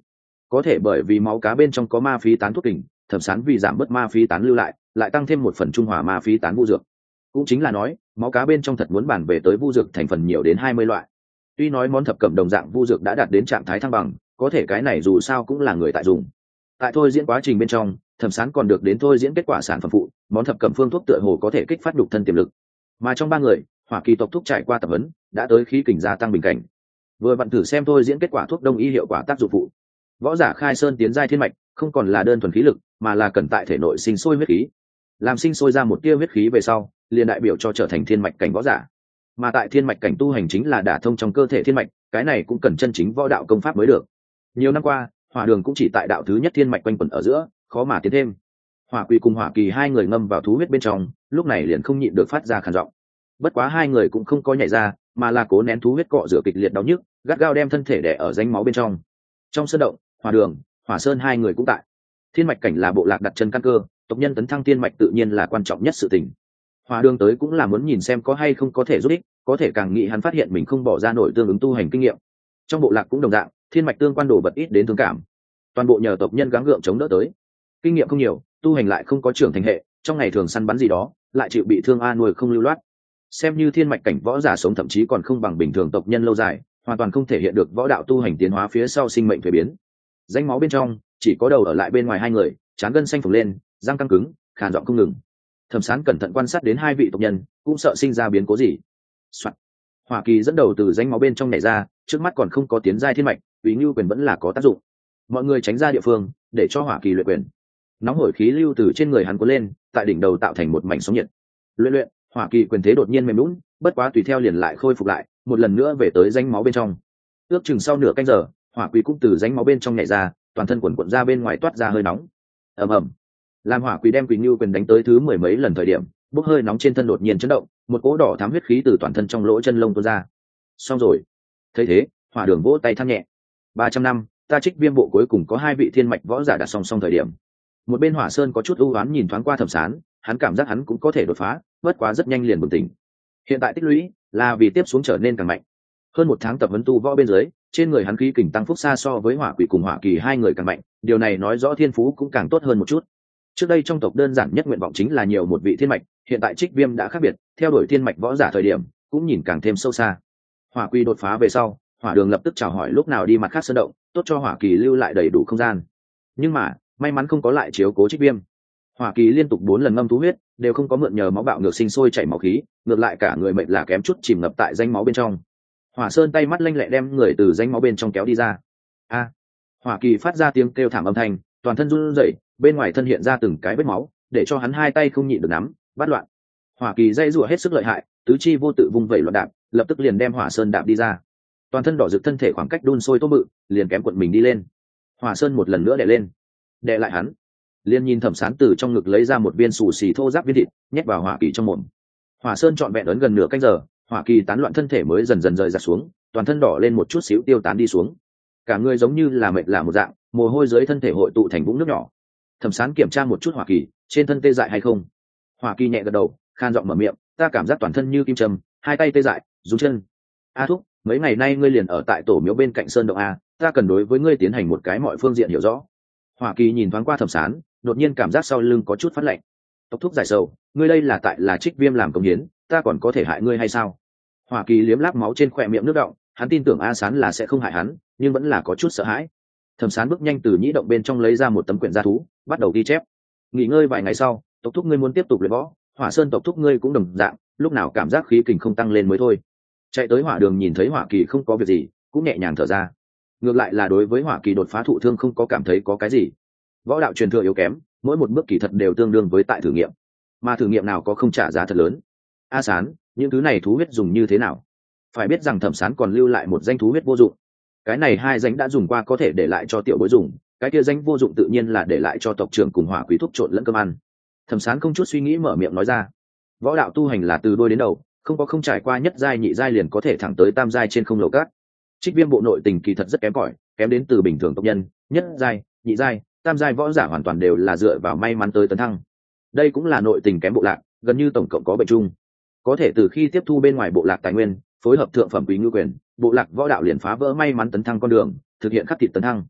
có thể bởi vì máu cá bên trong có ma phí tán thuốc kình, thẩm sán vì giảm bớt ma phí tán lưu lại lại tăng thêm một phần trung hòa ma phí tán vu dược. Cũng chính là nói máu cá bên trong thật muốn bàn về tới vu dược thành phần nhiều đến hai mươi loại. Tuy nói món thập cẩm đồng dạng vu dược đã đạt đến trạng thái thăng bằng, có thể cái này dù sao cũng là người tại dùng. Tại thôi diễn quá trình bên trong, thẩm sán còn được đến thôi diễn kết quả sản phẩm phụ, món thập cẩm phương thuốc tựa hồ có thể kích phát đục thân tiềm lực. Mà trong ba người, hỏa kỳ tộc thúc trải qua tập huấn đã tới khí kình gia tăng bình cảnh, vừa vặn thử xem thôi diễn kết quả thuốc đông y hiệu quả tác dụng phụ. Võ giả khai sơn tiến giai thiên mạch không còn là đơn thuần khí lực, mà là cần tại thể nội sinh sôi huyết khí, làm sinh sôi ra một tia huyết khí về sau liền đại biểu cho trở thành thiên mạch cảnh võ giả. Mà tại thiên mạch cảnh tu hành chính là đả thông trong cơ thể thiên mạch, cái này cũng cần chân chính võ đạo công pháp mới được. Nhiều năm qua hỏa đường cũng chỉ tại đạo thứ nhất thiên mạch quanh quẩn ở giữa, khó mà tiến thêm. Hỏa quỷ cùng hỏa kỳ hai người ngâm vào thú huyết bên trong, lúc này liền không nhịn được phát ra khàn giọng. Bất quá hai người cũng không có nhảy ra, mà là cố nén thú huyết cọ rửa kịch liệt đau nhức, gắt gao đem thân thể đè ở rãnh máu bên trong. Trong sơn động, hỏa đường, hỏa sơn hai người cũng tại. Thiên mạch cảnh là bộ lạc đặt chân căn cơ, tộc nhân tấn thăng thiên mạch tự nhiên là quan trọng nhất sự tình. Hỏa đường tới cũng là muốn nhìn xem có hay không có thể giúp ích, có thể càng nghĩ hắn phát hiện mình không bỏ ra nổi tương ứng tu hành kinh nghiệm. Trong bộ lạc cũng đồng dạng, thiên mạch tương quan đồ vật ít đến thương cảm, toàn bộ nhờ tộc nhân gắng gượng chống đỡ tới. Kinh nghiệm không nhiều, tu hành lại không có trưởng thành hệ, trong ngày thường săn bắn gì đó lại chịu bị thương a nuôi không lưu loát. Xem như thiên mạch cảnh võ giả sống thậm chí còn không bằng bình thường tộc nhân lâu dài, hoàn toàn không thể hiện được võ đạo tu hành tiến hóa phía sau sinh mệnh thuế biến. Rãnh máu bên trong chỉ có đầu ở lại bên ngoài hai người, trán gân xanh phồng lên, răng căng cứng, khàn giọng không ngừng. Thẩm Sán cẩn thận quan sát đến hai vị tộc nhân, cũng sợ sinh ra biến cố gì. Soạn. Hỏa kỳ dẫn đầu từ rãnh máu bên trong nhảy ra, trước mắt còn không có tiến giai thiên mạch, Úy Nhu quyền vẫn là có tác dụng. Mọi người tránh ra địa phương, để cho hỏa kỳ luyện quyền. Nóng hổi khí lưu từ trên người hắn cuốn lên, tại đỉnh đầu tạo thành một mảnh sóng nhiệt. Luyện luyện, hỏa kỳ quyền thế đột nhiên mềm nhũn, bất quá tùy theo liền lại khôi phục lại, một lần nữa về tới rãnh máu bên trong. Ước chừng sau nửa canh giờ, hỏa quỷ cũng từ rãnh máu bên trong nhảy ra, toàn thân quần quần ra bên ngoài toát ra hơi nóng. Ầm ầm. Làm hỏa quỷ đem Quỷ Nưu quyền đánh tới thứ mười mấy lần thời điểm, bốc hơi nóng trên thân đột nhiên chấn động, một cỗ đỏ thắm huyết khí từ toàn thân trong lỗ chân lông tuôn ra. Xong rồi. Thấy thế, hỏa đường vỗ tay than nhẹ. ba trăm năm, ta Trích Viêm bộ cuối cùng có hai vị thiên mạch võ giả đặt song song thời điểm. Một bên Hỏa Sơn có chút ưu ám nhìn thoáng qua Thẩm Sán, hắn cảm giác hắn cũng có thể đột phá, bất quá rất nhanh liền bừng tỉnh. Hiện tại tích lũy là vì tiếp xuống trở nên càng mạnh. Hơn một tháng tập huấn tu võ bên dưới, trên người hắn khí kình tăng phúc xa so với hỏa quỷ cùng hỏa kỳ hai người càng mạnh, điều này nói rõ thiên phú cũng càng tốt hơn một chút. Trước đây trong tộc đơn giản nhất nguyện vọng chính là nhiều một vị thiên mạch, hiện tại Trích Viêm đã khác biệt, theo đuổi thiên mạch võ giả thời điểm cũng nhìn càng thêm sâu xa. Hỏa quỷ đột phá về sau, hỏa đường lập tức chào hỏi lúc nào đi mặt khác sơn động, tốt cho hỏa kỳ lưu lại đầy đủ không gian. Nhưng mà may mắn không có lại chiếu cố Trích Viêm. Hỏa kỳ liên tục bốn lần ngâm thú huyết, đều không có mượn nhờ máu bạo ngược sinh sôi chảy máu khí, ngược lại cả người mệnh là kém chút chìm ngập tại rãnh máu bên trong. Hỏa Sơn tay mắt lanh lẹ đem người từ rãnh máu bên trong kéo đi ra. A! Hỏa kỳ phát ra tiếng kêu thảm âm thanh, toàn thân run rẩy, bên ngoài thân hiện ra từng cái vết máu, để cho hắn hai tay không nhịn được nắm, bắt loạn. Hỏa kỳ dây rủa hết sức lợi hại, tứ chi vô tự vung vẩy loạn đạp, lập tức liền đem Hỏa Sơn đạp đi ra. Toàn thân đỏ rực thân thể khoảng cách đun sôi tố bự, liền kém cuộn mình đi lên. Hỏa Sơn một lần nữa đè lên, đè lại hắn. Liên nhìn Thẩm Sán từ trong ngực lấy ra một viên xù xì thô ráp viên thịt, nhét vào hỏa kỳ trong mồm. Hỏa Sơn trọn vẹn ấn gần nửa canh giờ, hỏa kỳ tán loạn thân thể mới dần dần rời ra xuống, toàn thân đỏ lên một chút xíu tiêu tán đi xuống. Cả người giống như là mệt lạ một dạng, mồ hôi dưới thân thể hội tụ thành vũng nước nhỏ. Thẩm Sán kiểm tra một chút hỏa kỳ, trên thân tê dại hay không. Hỏa kỳ nhẹ gật đầu, khan giọng mở miệng, ta cảm giác toàn thân như kim châm, hai tay tê dại, run chân. A thúc, mấy ngày nay ngươi liền ở tại tổ miếu bên cạnh sơn động a, ta cần đối với ngươi tiến hành một cái mọi phương diện hiểu rõ. Hỏa kỳ nhìn thoáng qua Thẩm Sán, đột nhiên cảm giác sau lưng có chút phát lạnh. Tộc thúc giải sầu, ngươi đây là tại là Trích Viêm làm công hiến, ta còn có thể hại ngươi hay sao? Hỏa kỳ liếm láp máu trên khỏe miệng nước đọng, hắn tin tưởng A Sán là sẽ không hại hắn, nhưng vẫn là có chút sợ hãi. Thẩm Sán bước nhanh từ nhĩ động bên trong lấy ra một tấm quyển gia thú, bắt đầu ghi chép. Nghỉ ngơi vài ngày sau, tộc thúc ngươi muốn tiếp tục luyện võ, Hỏa Sơn tộc thúc ngươi cũng đồng dạng, lúc nào cảm giác khí kình không tăng lên mới thôi. Chạy tới hỏa đường nhìn thấy hỏa kỳ không có việc gì, cũng nhẹ nhàng thở ra. Ngược lại là đối với hỏa kỳ đột phá thụ thương không có cảm thấy có cái gì. Võ đạo truyền thừa yếu kém, mỗi một bước kỳ thật đều tương đương với tại thử nghiệm, mà thử nghiệm nào có không trả giá thật lớn. A Sán, những thứ này thú huyết dùng như thế nào? Phải biết rằng Thẩm Sán còn lưu lại một danh thú huyết vô dụng, cái này hai danh đã dùng qua có thể để lại cho tiểu bối dùng, cái kia danh vô dụng tự nhiên là để lại cho tộc trưởng cùng hỏa quý thúc trộn lẫn cơm ăn. Thẩm Sán không chút suy nghĩ mở miệng nói ra, võ đạo tu hành là từ đôi đến đầu, không có không trải qua nhất giai nhị giai liền có thể thẳng tới tam giai trên không lầu cát. Trích Viêm bộ nội tình kỳ thật rất kém cỏi, kém đến từ bình thường tộc nhân, nhất giai, nhị giai, tam giai võ giả hoàn toàn đều là dựa vào may mắn tới tấn thăng. Đây cũng là nội tình kém bộ lạc, gần như tổng cộng có bệnh chung. Có thể từ khi tiếp thu bên ngoài bộ lạc tài nguyên, phối hợp thượng phẩm quý ngư quyền, bộ lạc võ đạo liền phá vỡ may mắn tấn thăng con đường, thực hiện khắc thịt tấn thăng.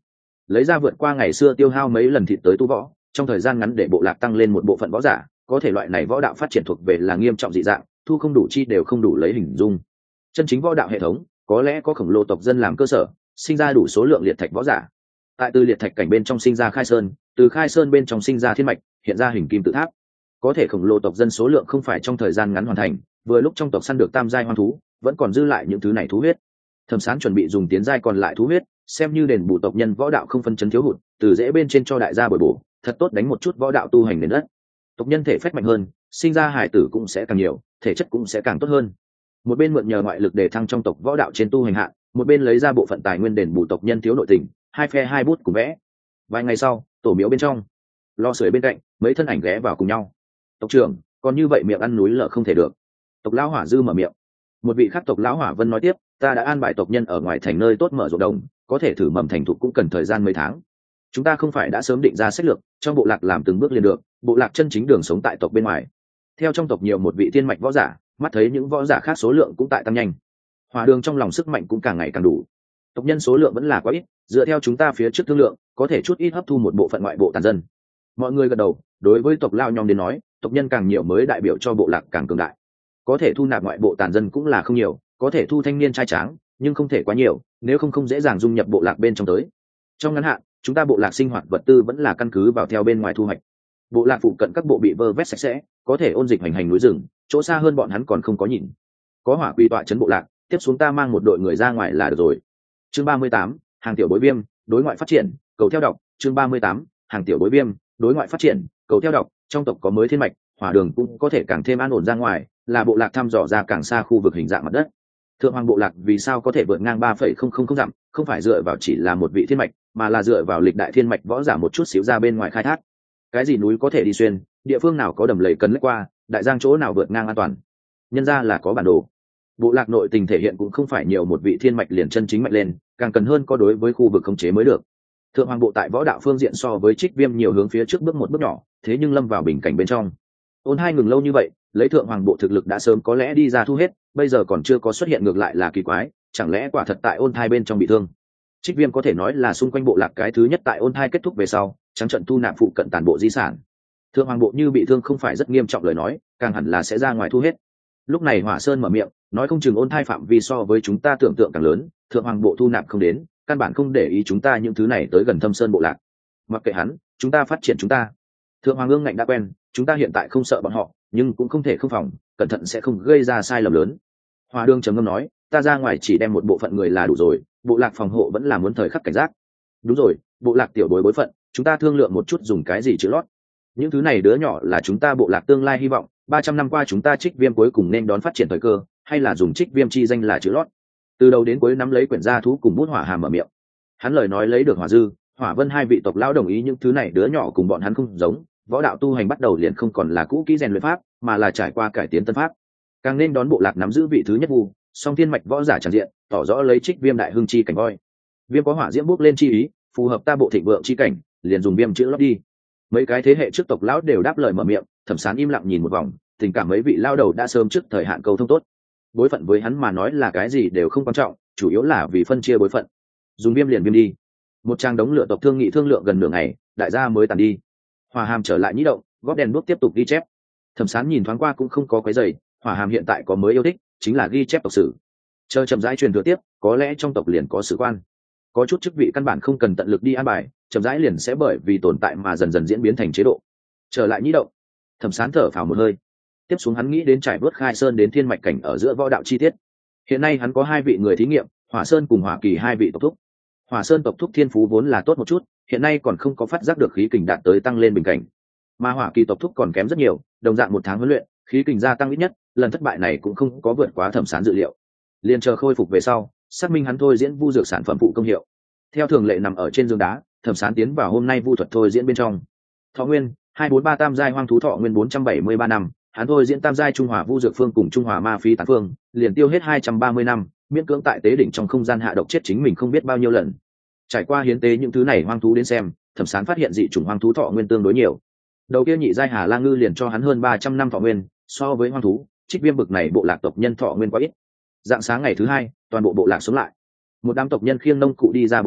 lấy ra vượt qua ngày xưa tiêu hao mấy lần thịt tới tu võ, trong thời gian ngắn để bộ lạc tăng lên một bộ phận võ giả, có thể loại này võ đạo phát triển thuộc về là nghiêm trọng dị dạng, thu không đủ chi đều không đủ lấy hình dung. Chân chính võ đạo hệ thống có lẽ có khổng lồ tộc dân làm cơ sở, sinh ra đủ số lượng liệt thạch võ giả. Tại từ liệt thạch cảnh bên trong sinh ra khai sơn, từ khai sơn bên trong sinh ra thiên mạch, hiện ra hình kim tự tháp. Có thể khổng lồ tộc dân số lượng không phải trong thời gian ngắn hoàn thành, vừa lúc trong tộc săn được tam giai hoang thú, vẫn còn dư lại những thứ này thú huyết. Thẩm Sán chuẩn bị dùng tiến giai còn lại thú huyết, xem như đền bù tộc nhân võ đạo không phân chấn thiếu hụt, từ dễ bên trên cho đại gia bồi bổ, thật tốt đánh một chút võ đạo tu hành đến đất. Tộc nhân thể phách mạnh hơn, sinh ra hải tử cũng sẽ càng nhiều, thể chất cũng sẽ càng tốt hơn. Một bên mượn nhờ ngoại lực để thăng trong tộc võ đạo trên tu hành hạn, một bên lấy ra bộ phận tài nguyên đền bù tộc nhân thiếu nội tình, hai phe hai bút cùng vẽ. Vài ngày sau, tổ miếu bên trong, lò sưởi bên cạnh, mấy thân ảnh ghé vào cùng nhau. Tộc trưởng, còn như vậy miệng ăn núi lở không thể được. Tộc lão Hỏa Dư mở miệng. Một vị khác tộc lão Hỏa Vân nói tiếp, ta đã an bài tộc nhân ở ngoài thành nơi tốt mở ruộng đồng, có thể thử mầm thành thục cũng cần thời gian mấy tháng. Chúng ta không phải đã sớm định ra sách lược, trong bộ lạc làm từng bước liền được, bộ lạc chân chính đường sống tại tộc bên ngoài. Theo trong tộc nhiều một vị thiên mạch võ giả, mắt thấy những võ giả khác số lượng cũng tại tăng nhanh. Hỏa Đường trong lòng sức mạnh cũng càng ngày càng đủ. Tộc nhân số lượng vẫn là quá ít, dựa theo chúng ta phía trước thương lượng, có thể chút ít hấp thu một bộ phận ngoại bộ tàn dân. Mọi người gật đầu, đối với tộc lao nhóm đến nói, tộc nhân càng nhiều mới đại biểu cho bộ lạc càng cường đại. Có thể thu nạp ngoại bộ tàn dân cũng là không nhiều, có thể thu thanh niên trai tráng, nhưng không thể quá nhiều, nếu không không dễ dàng dung nhập bộ lạc bên trong tới. Trong ngắn hạn, chúng ta bộ lạc sinh hoạt vật tư vẫn là căn cứ vào theo bên ngoài thu hoạch. Bộ lạc phụ cận các bộ bị vơ vét sạch sẽ, có thể ôn dịch hành hành núi rừng, chỗ xa hơn bọn hắn còn không có nhìn. Có Hỏa Quỷ tọa trấn bộ lạc, tiếp xuống ta mang một đội người ra ngoài là được rồi. Chương ba mươi tám, hàng tiểu bối viêm, đối ngoại phát triển, cầu theo đọc. Chương ba mươi tám, hàng tiểu bối viêm, đối ngoại phát triển, cầu theo đọc. Trong tộc có mới thiên mạch, Hỏa Đường cũng có thể càng thêm an ổn ra ngoài, là bộ lạc thăm dò ra càng xa khu vực hình dạng mặt đất. Thượng Hoàng bộ lạc vì sao có thể vượt ngang ba phẩy không không không dặm, không phải dựa vào chỉ là một vị thiên mạch, mà là dựa vào lịch đại thiên mạch võ giả một chút xíu ra bên ngoài khai thác. Cái gì núi có thể đi xuyên, địa phương nào có đầm lầy cần lách qua, đại giang chỗ nào vượt ngang an toàn. Nhân ra là có bản đồ. Bộ lạc nội tình thể hiện cũng không phải nhiều một vị thiên mạch liền chân chính mạnh lên, càng cần hơn có đối với khu vực khống chế mới được. Thượng Hoàng bộ tại võ đạo phương diện so với Trích Viêm nhiều hướng phía trước bước một bước nhỏ, thế nhưng lâm vào bình cảnh bên trong. Ôn Hai ngừng lâu như vậy, lấy Thượng Hoàng bộ thực lực đã sớm có lẽ đi ra thu hết, bây giờ còn chưa có xuất hiện, ngược lại là kỳ quái, chẳng lẽ quả thật tại Ôn Thai bên trong bị thương. Trích Viêm có thể nói là xung quanh bộ lạc cái thứ nhất tại Ôn Thai kết thúc về sau, trắng trận thu nạp phụ cận toàn bộ di sản. Thượng Hoàng bộ như bị thương không phải rất nghiêm trọng lời nói, càng hẳn là sẽ ra ngoài thu hết. Lúc này Hỏa Sơn mở miệng, nói không chừng Ôn Thai phạm vi so với chúng ta tưởng tượng càng lớn, Thượng Hoàng bộ thu nạp không đến, căn bản không để ý chúng ta những thứ này tới gần Thâm Sơn bộ lạc. Mặc kệ hắn, chúng ta phát triển chúng ta. Thượng Hoàng ương ngạnh đã quen, chúng ta hiện tại không sợ bọn họ, nhưng cũng không thể không phòng, cẩn thận sẽ không gây ra sai lầm lớn. Hỏa Đường trầm ngâm nói, ta ra ngoài chỉ đem một bộ phận người là đủ rồi, bộ lạc phòng hộ vẫn là muốn thời khắc cảnh giác. Đúng rồi, bộ lạc tiểu bối bối phận, chúng ta thương lượng một chút dùng cái gì chữ lót. Những thứ này đứa nhỏ là chúng ta bộ lạc tương lai hy vọng, ba trăm năm qua chúng ta Trích Viêm cuối cùng nên đón phát triển thời cơ, hay là dùng Trích Viêm chi danh là chữ lót. Từ đầu đến cuối nắm lấy quyển gia thú cùng bút Hỏa Hàm mở miệng. Hắn lời nói lấy được Hỏa Dư, Hỏa Vân hai vị tộc lão đồng ý những thứ này đứa nhỏ cùng bọn hắn không giống, võ đạo tu hành bắt đầu liền không còn là cũ kỹ rèn luyện pháp, mà là trải qua cải tiến tân pháp. Càng nên đón bộ lạc nắm giữ vị thứ nhất vu, song thiên mạch võ giả tràn diện, tỏ rõ lấy Trích Viêm đại hưng chi cảnh voi. Viêm có hỏa diễm bốc lên chi ý, phù hợp ta bộ thịnh vượng chi cảnh, liền dùng viêm chữ lót đi. Mấy cái thế hệ trước tộc lão đều đáp lời mở miệng, Thẩm Sán im lặng nhìn một vòng, tình cảm mấy vị lao đầu đã sớm trước thời hạn câu thông tốt. Bối phận với hắn mà nói là cái gì đều không quan trọng, chủ yếu là vì phân chia bối phận. Dùng viêm liền viêm đi. Một trang đống lửa tộc thương nghị thương lượng gần nửa ngày, đại gia mới tàn đi. Hỏa Hàm trở lại nhĩ động, góp đèn đuốc tiếp tục ghi chép. Thẩm Sán nhìn thoáng qua cũng không có quấy rầy, Hỏa Hàm hiện tại có mới yêu thích, chính là ghi chép tộc sử. Chờ chậm rãi truyền thừa tiếp, có lẽ trong tộc liền có sử quan. Có chút chức vị căn bản không cần tận lực đi an bài, chậm rãi liền sẽ bởi vì tồn tại mà dần dần diễn biến thành chế độ. Trở lại nhĩ động, Thẩm Sán thở phào một hơi. Tiếp xuống hắn nghĩ đến trải vớt khai sơn đến thiên mạch cảnh ở giữa võ đạo chi tiết. Hiện nay hắn có hai vị người thí nghiệm, Hỏa Sơn cùng Hỏa Kỳ hai vị tộc thúc. Hỏa Sơn tộc thúc thiên phú vốn là tốt một chút, hiện nay còn không có phát giác được khí kình đạt tới tăng lên bình cảnh. Mà Hỏa Kỳ tộc thúc còn kém rất nhiều, đồng dạng một tháng huấn luyện, khí kình gia tăng ít nhất, lần thất bại này cũng không có vượt quá Thẩm Sán dự liệu. Liên chờ khôi phục về sau, xác minh hắn thôi diễn vu dược sản phẩm phụ công hiệu. Theo thường lệ nằm ở trên giường đá, Thẩm Sán tiến vào hôm nay vu thuật thôi diễn bên trong. Thọ nguyên hai bốn ba tam giai hoang thú thọ nguyên bốn trăm bảy mươi ba năm, hắn thôi diễn tam giai trung hòa vu dược phương cùng trung hòa ma phí tán phương, liền tiêu hết hai trăm ba mươi năm, miễn cưỡng tại tế đỉnh trong không gian hạ độc chết chính mình không biết bao nhiêu lần. Trải qua hiến tế những thứ này hoang thú đến xem, Thẩm Sán phát hiện dị chủng hoang thú thọ nguyên tương đối nhiều. Đầu kia nhị giai Hà La Ngư liền cho hắn hơn ba trăm năm thọ nguyên, so với hoang thú, Trích Viêm bực này bộ lạc tộc nhân thọ nguyên quá ít. Dạng sáng ngày thứ hai, toàn bộ bộ lạc sống lại. Một đám tộc nhân khiêng nông cụ đi ra bộ lạc,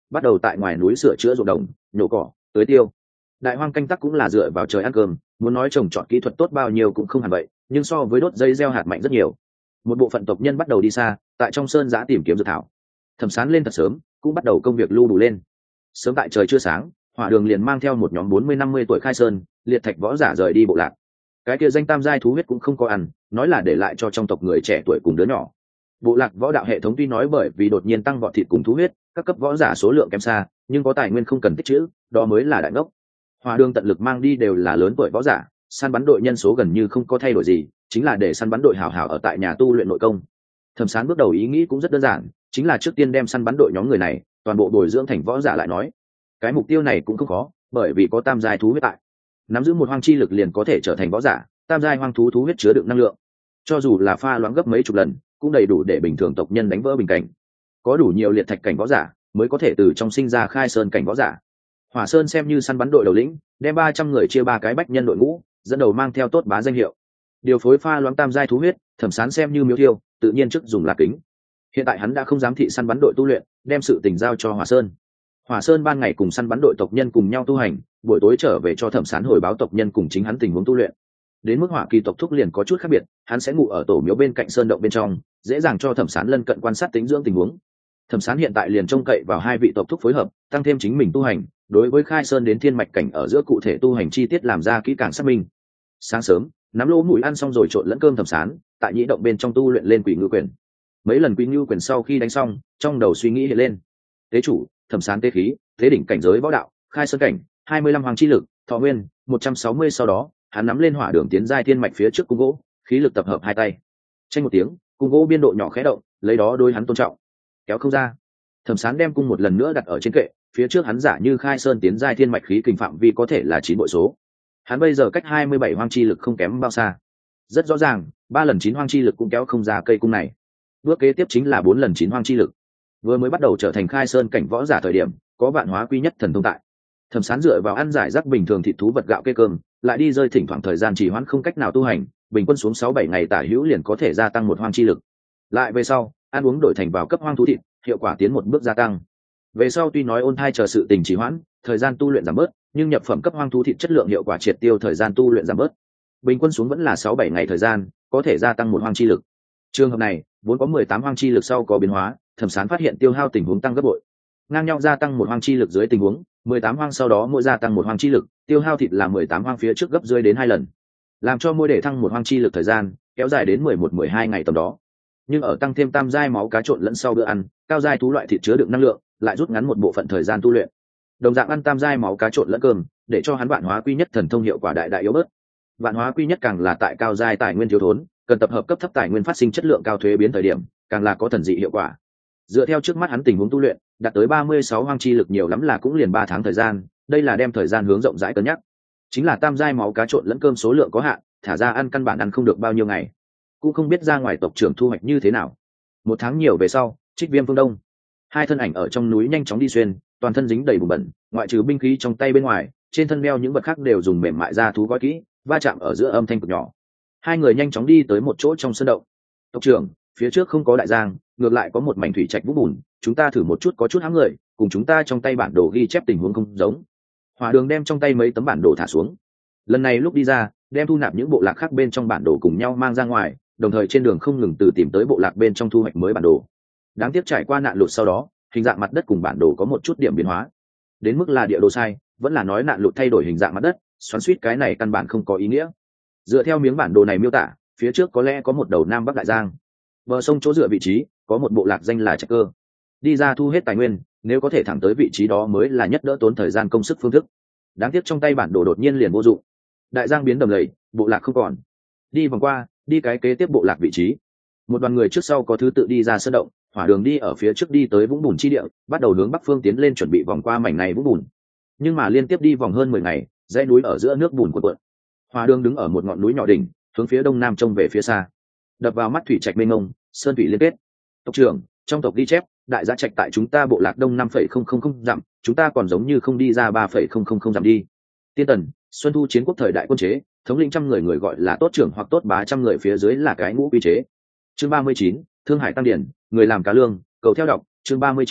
bắt đầu tại ngoài núi sửa chữa ruộng đồng, nhổ cỏ, tưới tiêu. Đại hoang canh tác cũng là dựa vào trời ăn cơm, muốn nói trồng trọt kỹ thuật tốt bao nhiêu cũng không hẳn vậy, nhưng so với đốt dây gieo hạt mạnh rất nhiều. Một bộ phận tộc nhân bắt đầu đi xa, tại trong sơn giã tìm kiếm dược thảo. Thẩm Sán lên thật sớm, cũng bắt đầu công việc lưu đủ lên. Sớm tại trời chưa sáng, Hỏa Đường liền mang theo một nhóm bốn mươi năm mươi tuổi khai sơn, liệt thạch võ giả rời đi bộ lạc. Cái kia danh tam giai thú huyết cũng không có ăn, nói là để lại cho trong tộc người trẻ tuổi cùng đứa nhỏ. Bộ lạc võ đạo hệ thống tuy nói bởi vì đột nhiên tăng vọt thịt cùng thú huyết, các cấp võ giả số lượng kém xa, nhưng có tài nguyên không cần tích trữ, đó mới là đại ngốc. Hỏa Đường tận lực mang đi đều là lớn tuổi võ giả, săn bắn đội nhân số gần như không có thay đổi gì, chính là để săn bắn đội hảo hảo ở tại nhà tu luyện nội công. Thẩm Sán bước đầu ý nghĩ cũng rất đơn giản, chính là trước tiên đem săn bắn đội nhóm người này toàn bộ bồi dưỡng thành võ giả lại nói. Cái mục tiêu này cũng không khó, bởi vì có tam giai thú huyết tại, nắm giữ một hoang chi lực liền có thể trở thành võ giả. Tam giai hoang thú thú huyết chứa đựng năng lượng, cho dù là pha loãng gấp mấy chục lần, cũng đầy đủ để bình thường tộc nhân đánh vỡ bình cảnh. Có đủ nhiều liệt thạch cảnh võ giả mới có thể từ trong sinh ra khai sơn cảnh võ giả. Hỏa Sơn xem như săn bắn đội đầu lĩnh, đem ba trăm người chia ba cái bách nhân đội ngũ, dẫn đầu mang theo tốt bá danh hiệu. Điều phối pha loãng tam giai thú huyết, Thẩm Sán xem như miếu thiêu, tự nhiên trước dùng là kính. Hiện tại hắn đã không dám thị săn bắn đội tu luyện, đem sự tình giao cho Hỏa Sơn. Hỏa Sơn ban ngày cùng săn bắn đội tộc nhân cùng nhau tu hành, buổi tối trở về cho Thẩm Sán hồi báo tộc nhân cùng chính hắn tình huống tu luyện. Đến mức Hỏa Kỳ tộc thúc liền có chút khác biệt, hắn sẽ ngủ ở tổ miếu bên cạnh sơn động bên trong, dễ dàng cho Thẩm Sán lân cận quan sát tính dưỡng tình huống. Thẩm Sán hiện tại liền trông cậy vào hai vị tộc thúc phối hợp, tăng thêm chính mình tu hành, đối với khai sơn đến thiên mạch cảnh ở giữa cụ thể tu hành chi tiết làm ra kỹ càng xác minh. Sáng sớm, nắm lỗ mũi ăn xong rồi trộn lẫn cơm Thẩm Sán, tại nhĩ động bên trong tu luyện lên Quỷ Ngưu Quyền. Mấy lần Quỷ Ngưu Quyền sau khi đánh xong, trong đầu suy nghĩ hiện lên. Tế chủ, Thẩm Sán tế khí, tế đỉnh cảnh giới võ đạo, khai sơn cảnh, hai mươi lăm hoàng chi lực, thọ nguyên, một trăm sáu mươi sau đó, hắn nắm lên hỏa đường tiến giai thiên mạch phía trước cung gỗ, khí lực tập hợp hai tay. Tranh một tiếng, cung gỗ biên độ nhỏ khẽ động, lấy đó đôi hắn tôn trọng. Kéo không ra. Thẩm Sán đem cung một lần nữa đặt ở trên kệ, phía trước hắn giả như khai sơn tiến giai thiên mạch khí kình phạm vi có thể là chín bội số. Hắn bây giờ cách hai mươi bảy hoang chi lực không kém bao xa. Rất rõ ràng, ba lần chín hoang chi lực cũng kéo không ra cây cung này. Bước kế tiếp chính là bốn lần chín hoang chi lực. Vừa mới bắt đầu trở thành khai sơn cảnh võ giả thời điểm, có vạn hóa quy nhất thần thông tại. Thẩm Sán dựa vào ăn giải rác bình thường thịt thú vật gạo kê cơm, lại đi rơi thỉnh thoảng thời gian trì hoãn không cách nào tu hành, bình quân xuống sáu bảy ngày tả hữu liền có thể gia tăng một hoang chi lực. Lại về sau, ăn uống đổi thành vào cấp hoang thú thịt, hiệu quả tiến một bước gia tăng. Về sau tuy nói ôn thai chờ sự tình trì hoãn, thời gian tu luyện giảm bớt, nhưng nhập phẩm cấp hoang thú thịt chất lượng hiệu quả triệt tiêu thời gian tu luyện giảm bớt. Bình quân xuống vẫn là sáu bảy ngày thời gian, có thể gia tăng một hoang chi lực. Trường hợp này, vốn có mười tám hoang chi lực sau có biến hóa, Thẩm Sán phát hiện tiêu hao tình huống tăng gấp bội. Ngang nhau gia tăng một hoang chi lực dưới tình huống, mười tám hoang sau đó mỗi gia tăng một hoang chi lực, tiêu hao thịt là mười tám hoang phía trước gấp dưới đến hai lần, làm cho mỗi để thăng một hoang chi lực thời gian kéo dài đến mười một mười hai ngày tầm đó. Nhưng ở tăng thêm tam giai máu cá trộn lẫn sau bữa ăn, cao giai thú loại thịt chứa đựng năng lượng, lại rút ngắn một bộ phận thời gian tu luyện. Đồng dạng ăn tam giai máu cá trộn lẫn cơm, để cho hắn vạn hóa quy nhất thần thông hiệu quả đại đại yếu bớt. Vạn hóa quy nhất càng là tại cao giai tài nguyên thiếu thốn, cần tập hợp cấp thấp tài nguyên phát sinh chất lượng cao thuế biến thời điểm, càng là có thần dị hiệu quả. Dựa theo trước mắt hắn tình huống tu luyện, đạt tới ba mươi sáu hoang chi lực nhiều lắm là cũng liền ba tháng thời gian, đây là đem thời gian hướng rộng rãi cân nhắc. Chính là tam giai máu cá trộn lẫn cơm số lượng có hạn, thả ra ăn căn bản ăn không được bao nhiêu ngày. Cũng không biết ra ngoài tộc trưởng thu hoạch như thế nào. Một tháng nhiều về sau, Trích Viêm phương Đông, hai thân ảnh ở trong núi nhanh chóng đi xuyên, toàn thân dính đầy bùn bẩn, ngoại trừ binh khí trong tay bên ngoài, trên thân đeo những vật khác đều dùng mềm mại da thú gói kỹ, va chạm ở giữa âm thanh cực nhỏ. Hai người nhanh chóng đi tới một chỗ trong sân động. Tộc trưởng, phía trước không có đại giang, ngược lại có một mảnh thủy trạch vũng bùn, chúng ta thử một chút có chút hám người, cùng chúng ta trong tay bản đồ ghi chép tình huống không giống. Hỏa Đường đem trong tay mấy tấm bản đồ thả xuống. Lần này lúc đi ra, đem thu nạp những bộ lạc khác bên trong bản đồ cùng nhau mang ra ngoài, đồng thời trên đường không ngừng từ tìm tới bộ lạc bên trong thu hoạch mới bản đồ. Đáng tiếc trải qua nạn lụt sau đó, hình dạng mặt đất cùng bản đồ có một chút điểm biến hóa. Đến mức là địa đồ sai, vẫn là nói nạn lụt thay đổi hình dạng mặt đất, xoắn xuýt cái này căn bản không có ý nghĩa. Dựa theo miếng bản đồ này miêu tả, phía trước có lẽ có một đầu nam bắc đại giang. Bờ sông chỗ dựa vị trí, có một bộ lạc danh là Trạch Cơ. Đi ra thu hết tài nguyên, nếu có thể thẳng tới vị trí đó mới là nhất đỡ tốn thời gian công sức phương thức. Đáng tiếc trong tay bản đồ đột nhiên liền vô dụng. Đại giang biến đầm lầy, bộ lạc không còn. Đi vòng qua, đi cái kế tiếp bộ lạc vị trí. Một đoàn người trước sau có thứ tự đi ra sơn động, Hỏa Đường đi ở phía trước đi tới vũng bùn chi địa, bắt đầu hướng bắc phương tiến lên chuẩn bị vòng qua mảnh này vũng bùn. Nhưng mà liên tiếp đi vòng hơn mười ngày, dãy núi ở giữa nước bùn cuộn cuộn. Hỏa Đường đứng ở một ngọn núi nhỏ đỉnh, hướng phía đông nam trông về phía xa. Đập vào mắt thủy trạch mênh mông, sơn thủy liên kết. Tộc trưởng, trong tộc ghi chép, đại gia trạch tại chúng ta bộ lạc đông năm phẩy không không không dặm, chúng ta còn giống như không đi ra ba phẩy không không không dặm đi. Tiên Tần, Xuân Thu chiến quốc thời đại quân chế, thống lĩnh trăm người người gọi là tốt trưởng hoặc tốt bá trăm người phía dưới là cái ngũ quy chế. Chương ba mươi chín, Thương Hải tăng điển, người làm cá lương, cầu theo đọc, chương ba mươi chín,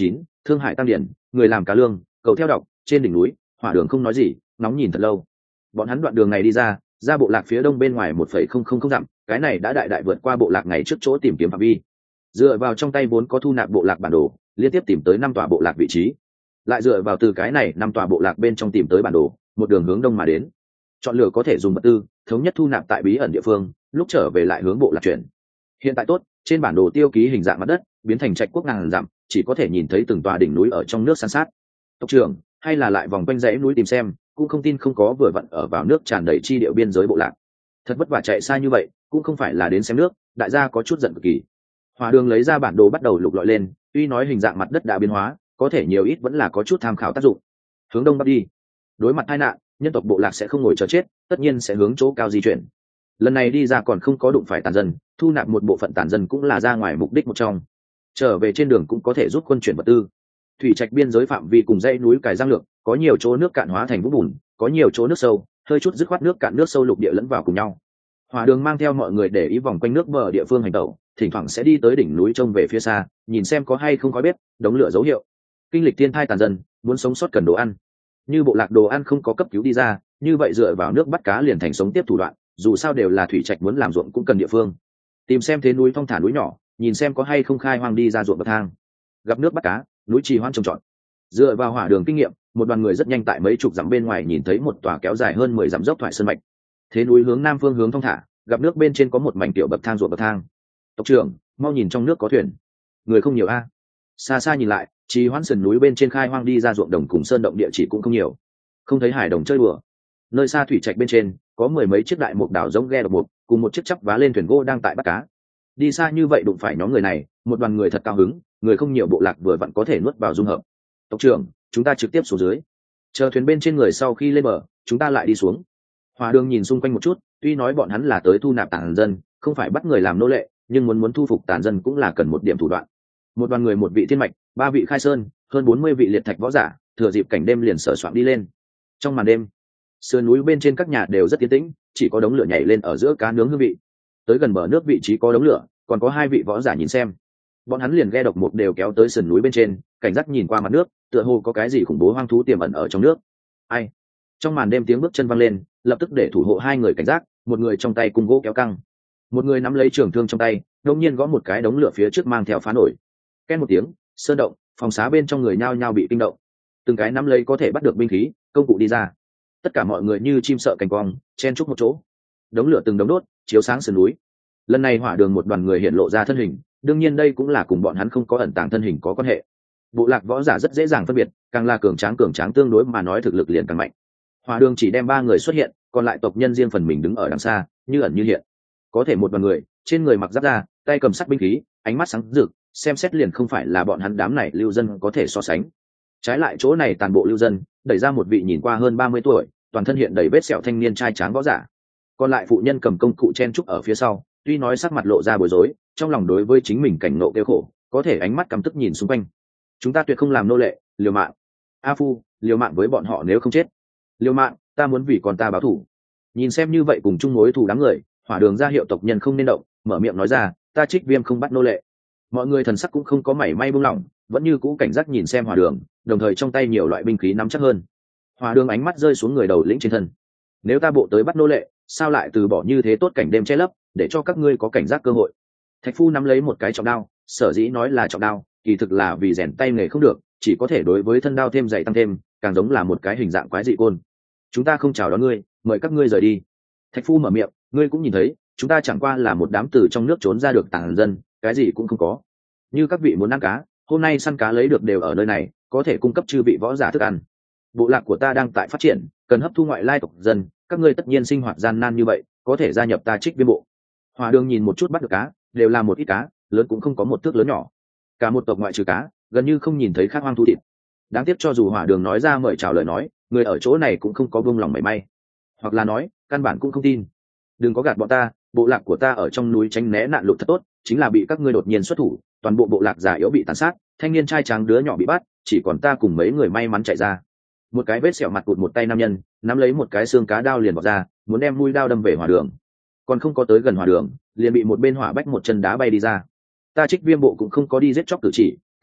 Thương Hải Tăng Điển, người làm cá lương, cầu theo đọc, trên đỉnh núi, Hỏa Đường không nói gì, nóng nhìn thật lâu. Bọn hắn đoạn đường này đi ra, ra bộ lạc phía đông bên ngoài một phẩy không không không dặm, cái này đã đại đại vượt qua bộ lạc ngày trước chỗ tìm kiếm phạm vi. Dựa vào trong tay vốn có thu nạp bộ lạc bản đồ, liên tiếp tìm tới năm tòa bộ lạc vị trí. Lại dựa vào từ cái này năm tòa bộ lạc bên trong tìm tới bản đồ, một đường hướng đông mà đến. Chọn lựa có thể dùng vật tư, thống nhất thu nạp tại bí ẩn địa phương, lúc trở về lại hướng bộ lạc chuyển. Hiện tại tốt, trên bản đồ tiêu ký hình dạng mặt đất, biến thành trạch quốc ngàn dặm, chỉ có thể nhìn thấy từng tòa đỉnh núi ở trong nước san sát. Tộc trưởng, hay là lại vòng quanh dãy núi tìm xem, cũng không tin không có vừa vặn ở vào nước tràn đầy chi địa biên giới bộ lạc. Thật vất vả chạy xa như vậy, cũng không phải là đến xem nước, đại gia có chút giận cực kỳ. Hỏa Đường lấy ra bản đồ bắt đầu lục lọi lên, tuy nói hình dạng mặt đất đã biến hóa, có thể nhiều ít vẫn là có chút tham khảo tác dụng. Hướng đông bắc đi. Đối mặt tai nạn, nhân tộc bộ lạc sẽ không ngồi chờ chết, tất nhiên sẽ hướng chỗ cao di chuyển. Lần này đi ra còn không có đụng phải tàn dân, thu nạp một bộ phận tàn dân cũng là ra ngoài mục đích một trong. Trở về trên đường cũng có thể giúp quân chuyển vật tư. Thủy trạch biên giới phạm vi cùng dãy núi cài giang lược, có nhiều chỗ nước cạn hóa thành vũng bùn, có nhiều chỗ nước sâu, hơi chút dứt khoát nước cạn nước sâu lục địa lẫn vào cùng nhau. Hỏa Đường mang theo mọi người để ý vòng quanh nước bờ địa phương hành tẩu, thỉnh thoảng sẽ đi tới đỉnh núi trông về phía xa, nhìn xem có hay không khói bếp, đống lửa dấu hiệu. Kinh lịch thiên thai tàn dân, muốn sống sót cần đồ ăn. Như bộ lạc đồ ăn không có cấp cứu đi ra, như vậy dựa vào nước bắt cá liền thành sống tiếp thủ đoạn, dù sao đều là thủy trạch muốn làm ruộng cũng cần địa phương. Tìm xem thế núi phong thả núi nhỏ, nhìn xem có hay không khai hoang đi ra ruộng bậc thang. Gặp nước bắt cá, núi trì hoang trồng trọt. Dựa vào Hỏa Đường kinh nghiệm, một đoàn người rất nhanh tại mấy chục dặm bên ngoài nhìn thấy một tòa kéo dài hơn mười dặm dốc thoại sơn mạch. Thế núi hướng nam phương hướng thong thả, gặp nước bên trên có một mảnh tiểu bậc thang ruộng bậc thang. Tộc trưởng, mau nhìn trong nước có thuyền. Người không nhiều a. Xa xa nhìn lại, trì hoãn sườn núi bên trên khai hoang đi ra ruộng đồng cùng sơn động địa chỉ cũng không nhiều. Không thấy hải đồng chơi đùa. Nơi xa thủy trạch bên trên có mười mấy chiếc đại mục đảo giống ghe độc mục, cùng một chiếc chắp vá lên thuyền gỗ đang tại bắt cá. Đi xa như vậy đụng phải nhóm người này, một đoàn người thật cao hứng, người không nhiều bộ lạc vừa vặn có thể nuốt vào dung hợp. Tộc trưởng, chúng ta trực tiếp xuống dưới. Chờ thuyền bên trên người sau khi lên bờ, chúng ta lại đi xuống. Hỏa Đường nhìn xung quanh một chút, tuy nói bọn hắn là tới thu nạp tàn dân, không phải bắt người làm nô lệ, nhưng muốn muốn thu phục tàn dân cũng là cần một điểm thủ đoạn. Một đoàn người một vị thiên mạch, ba vị khai sơn, hơn bốn mươi vị liệt thạch võ giả, thừa dịp cảnh đêm liền sở soạn đi lên. Trong màn đêm, sườn núi bên trên các nhà đều rất yên tĩnh, chỉ có đống lửa nhảy lên ở giữa cá nướng hương vị. Tới gần bờ nước vị trí có đống lửa, còn có hai vị võ giả nhìn xem. Bọn hắn liền ghe độc mục đều kéo tới sườn núi bên trên, cảnh giác nhìn qua mặt nước, tựa hồ có cái gì khủng bố hoang thú tiềm ẩn ở trong nước. Ai? Trong màn đêm tiếng bước chân vang lên, lập tức để thủ hộ hai người cảnh giác, một người trong tay cung gỗ kéo căng, một người nắm lấy trường thương trong tay, đột nhiên gõ một cái đống lửa phía trước mang theo phá nổi. Ken một tiếng, sơn động, phòng xá bên trong người nhao nhao bị kinh động. Từng cái nắm lấy có thể bắt được binh khí, công cụ đi ra. Tất cả mọi người như chim sợ cành cong, chen chúc một chỗ. Đống lửa từng đống đốt, chiếu sáng sườn núi. Lần này Hỏa Đường một đoàn người hiện lộ ra thân hình, đương nhiên đây cũng là cùng bọn hắn không có ẩn tàng thân hình có quan hệ. Bộ lạc võ giả rất dễ dàng phân biệt, càng là cường tráng cường tráng tương đối mà nói thực lực liền càng mạnh. Hỏa Đường chỉ đem ba người xuất hiện, còn lại tộc nhân riêng phần mình đứng ở đằng xa, như ẩn như hiện. Có thể một đoàn người, trên người mặc giáp da, tay cầm sắt binh khí, ánh mắt sáng rực, xem xét liền không phải là bọn hắn đám này lưu dân có thể so sánh. Trái lại chỗ này toàn bộ lưu dân, đẩy ra một vị nhìn qua hơn ba mươi tuổi, toàn thân hiện đầy vết sẹo thanh niên trai tráng võ giả. Còn lại phụ nhân cầm công cụ chen trúc ở phía sau, tuy nói sắc mặt lộ ra bối rối, trong lòng đối với chính mình cảnh nộ kêu khổ, có thể ánh mắt căm tức nhìn xung quanh. Chúng ta tuyệt không làm nô lệ, liều mạng. A Phu, liều mạng với bọn họ nếu không chết. Liều mạng, ta muốn vì con ta báo thù. Nhìn xem như vậy cùng chung mối thù đám người, Hỏa Đường ra hiệu tộc nhân không nên động, mở miệng nói ra, ta Trích Viêm không bắt nô lệ. Mọi người thần sắc cũng không có mảy may buông lỏng, vẫn như cũ cảnh giác nhìn xem Hỏa Đường, đồng thời trong tay nhiều loại binh khí nắm chắc hơn. Hỏa Đường ánh mắt rơi xuống người đầu lĩnh trên thân. Nếu ta bộ tới bắt nô lệ, sao lại từ bỏ như thế tốt cảnh đêm che lấp, để cho các ngươi có cảnh giác cơ hội. Thạch Phu nắm lấy một cái trọng đao, sở dĩ nói là trọng đao, kỳ thực là vì rèn tay nghề không được, chỉ có thể đối với thân đao thêm dày tăng thêm, càng giống là một cái hình dạng quái dị côn. Chúng ta không chào đón ngươi, mời các ngươi rời đi. Thạch Phu mở miệng, ngươi cũng nhìn thấy, chúng ta chẳng qua là một đám từ trong nước trốn ra được tàn dân, cái gì cũng không có. Như các vị muốn ăn cá, hôm nay săn cá lấy được đều ở nơi này, có thể cung cấp chư vị võ giả thức ăn. Bộ lạc của ta đang tại phát triển, cần hấp thu ngoại lai tộc dân, các ngươi tất nhiên sinh hoạt gian nan như vậy, có thể gia nhập ta Trích Viêm bộ. Hỏa Đường nhìn một chút bắt được cá, đều là một ít cá, lớn cũng không có một thước lớn nhỏ. Cả một tộc ngoại trừ cá, gần như không nhìn thấy khác hoang thú thịt. Đáng tiếc cho dù Hỏa Đường nói ra mời chào lời nói, người ở chỗ này cũng không có buông lòng mảy may, hoặc là nói, căn bản cũng không tin. Đừng có gạt bọn ta, bộ lạc của ta ở trong núi tránh né nạn lụt thật tốt, chính là bị các ngươi đột nhiên xuất thủ, toàn bộ bộ lạc già yếu bị tàn sát, thanh niên trai tráng đứa nhỏ bị bắt, chỉ còn ta cùng mấy người may mắn chạy ra. Một cái vết sẹo mặt cụt một tay nam nhân, nắm lấy một cái xương cá đao liền vọt ra, muốn đem mũi đao đâm về Hỏa Đường. Còn không có tới gần Hỏa Đường, liền bị một bên hỏa bách một chân đá bay đi ra. Ta Trích Viêm bộ cũng không có đi giết chóc cử chỉ,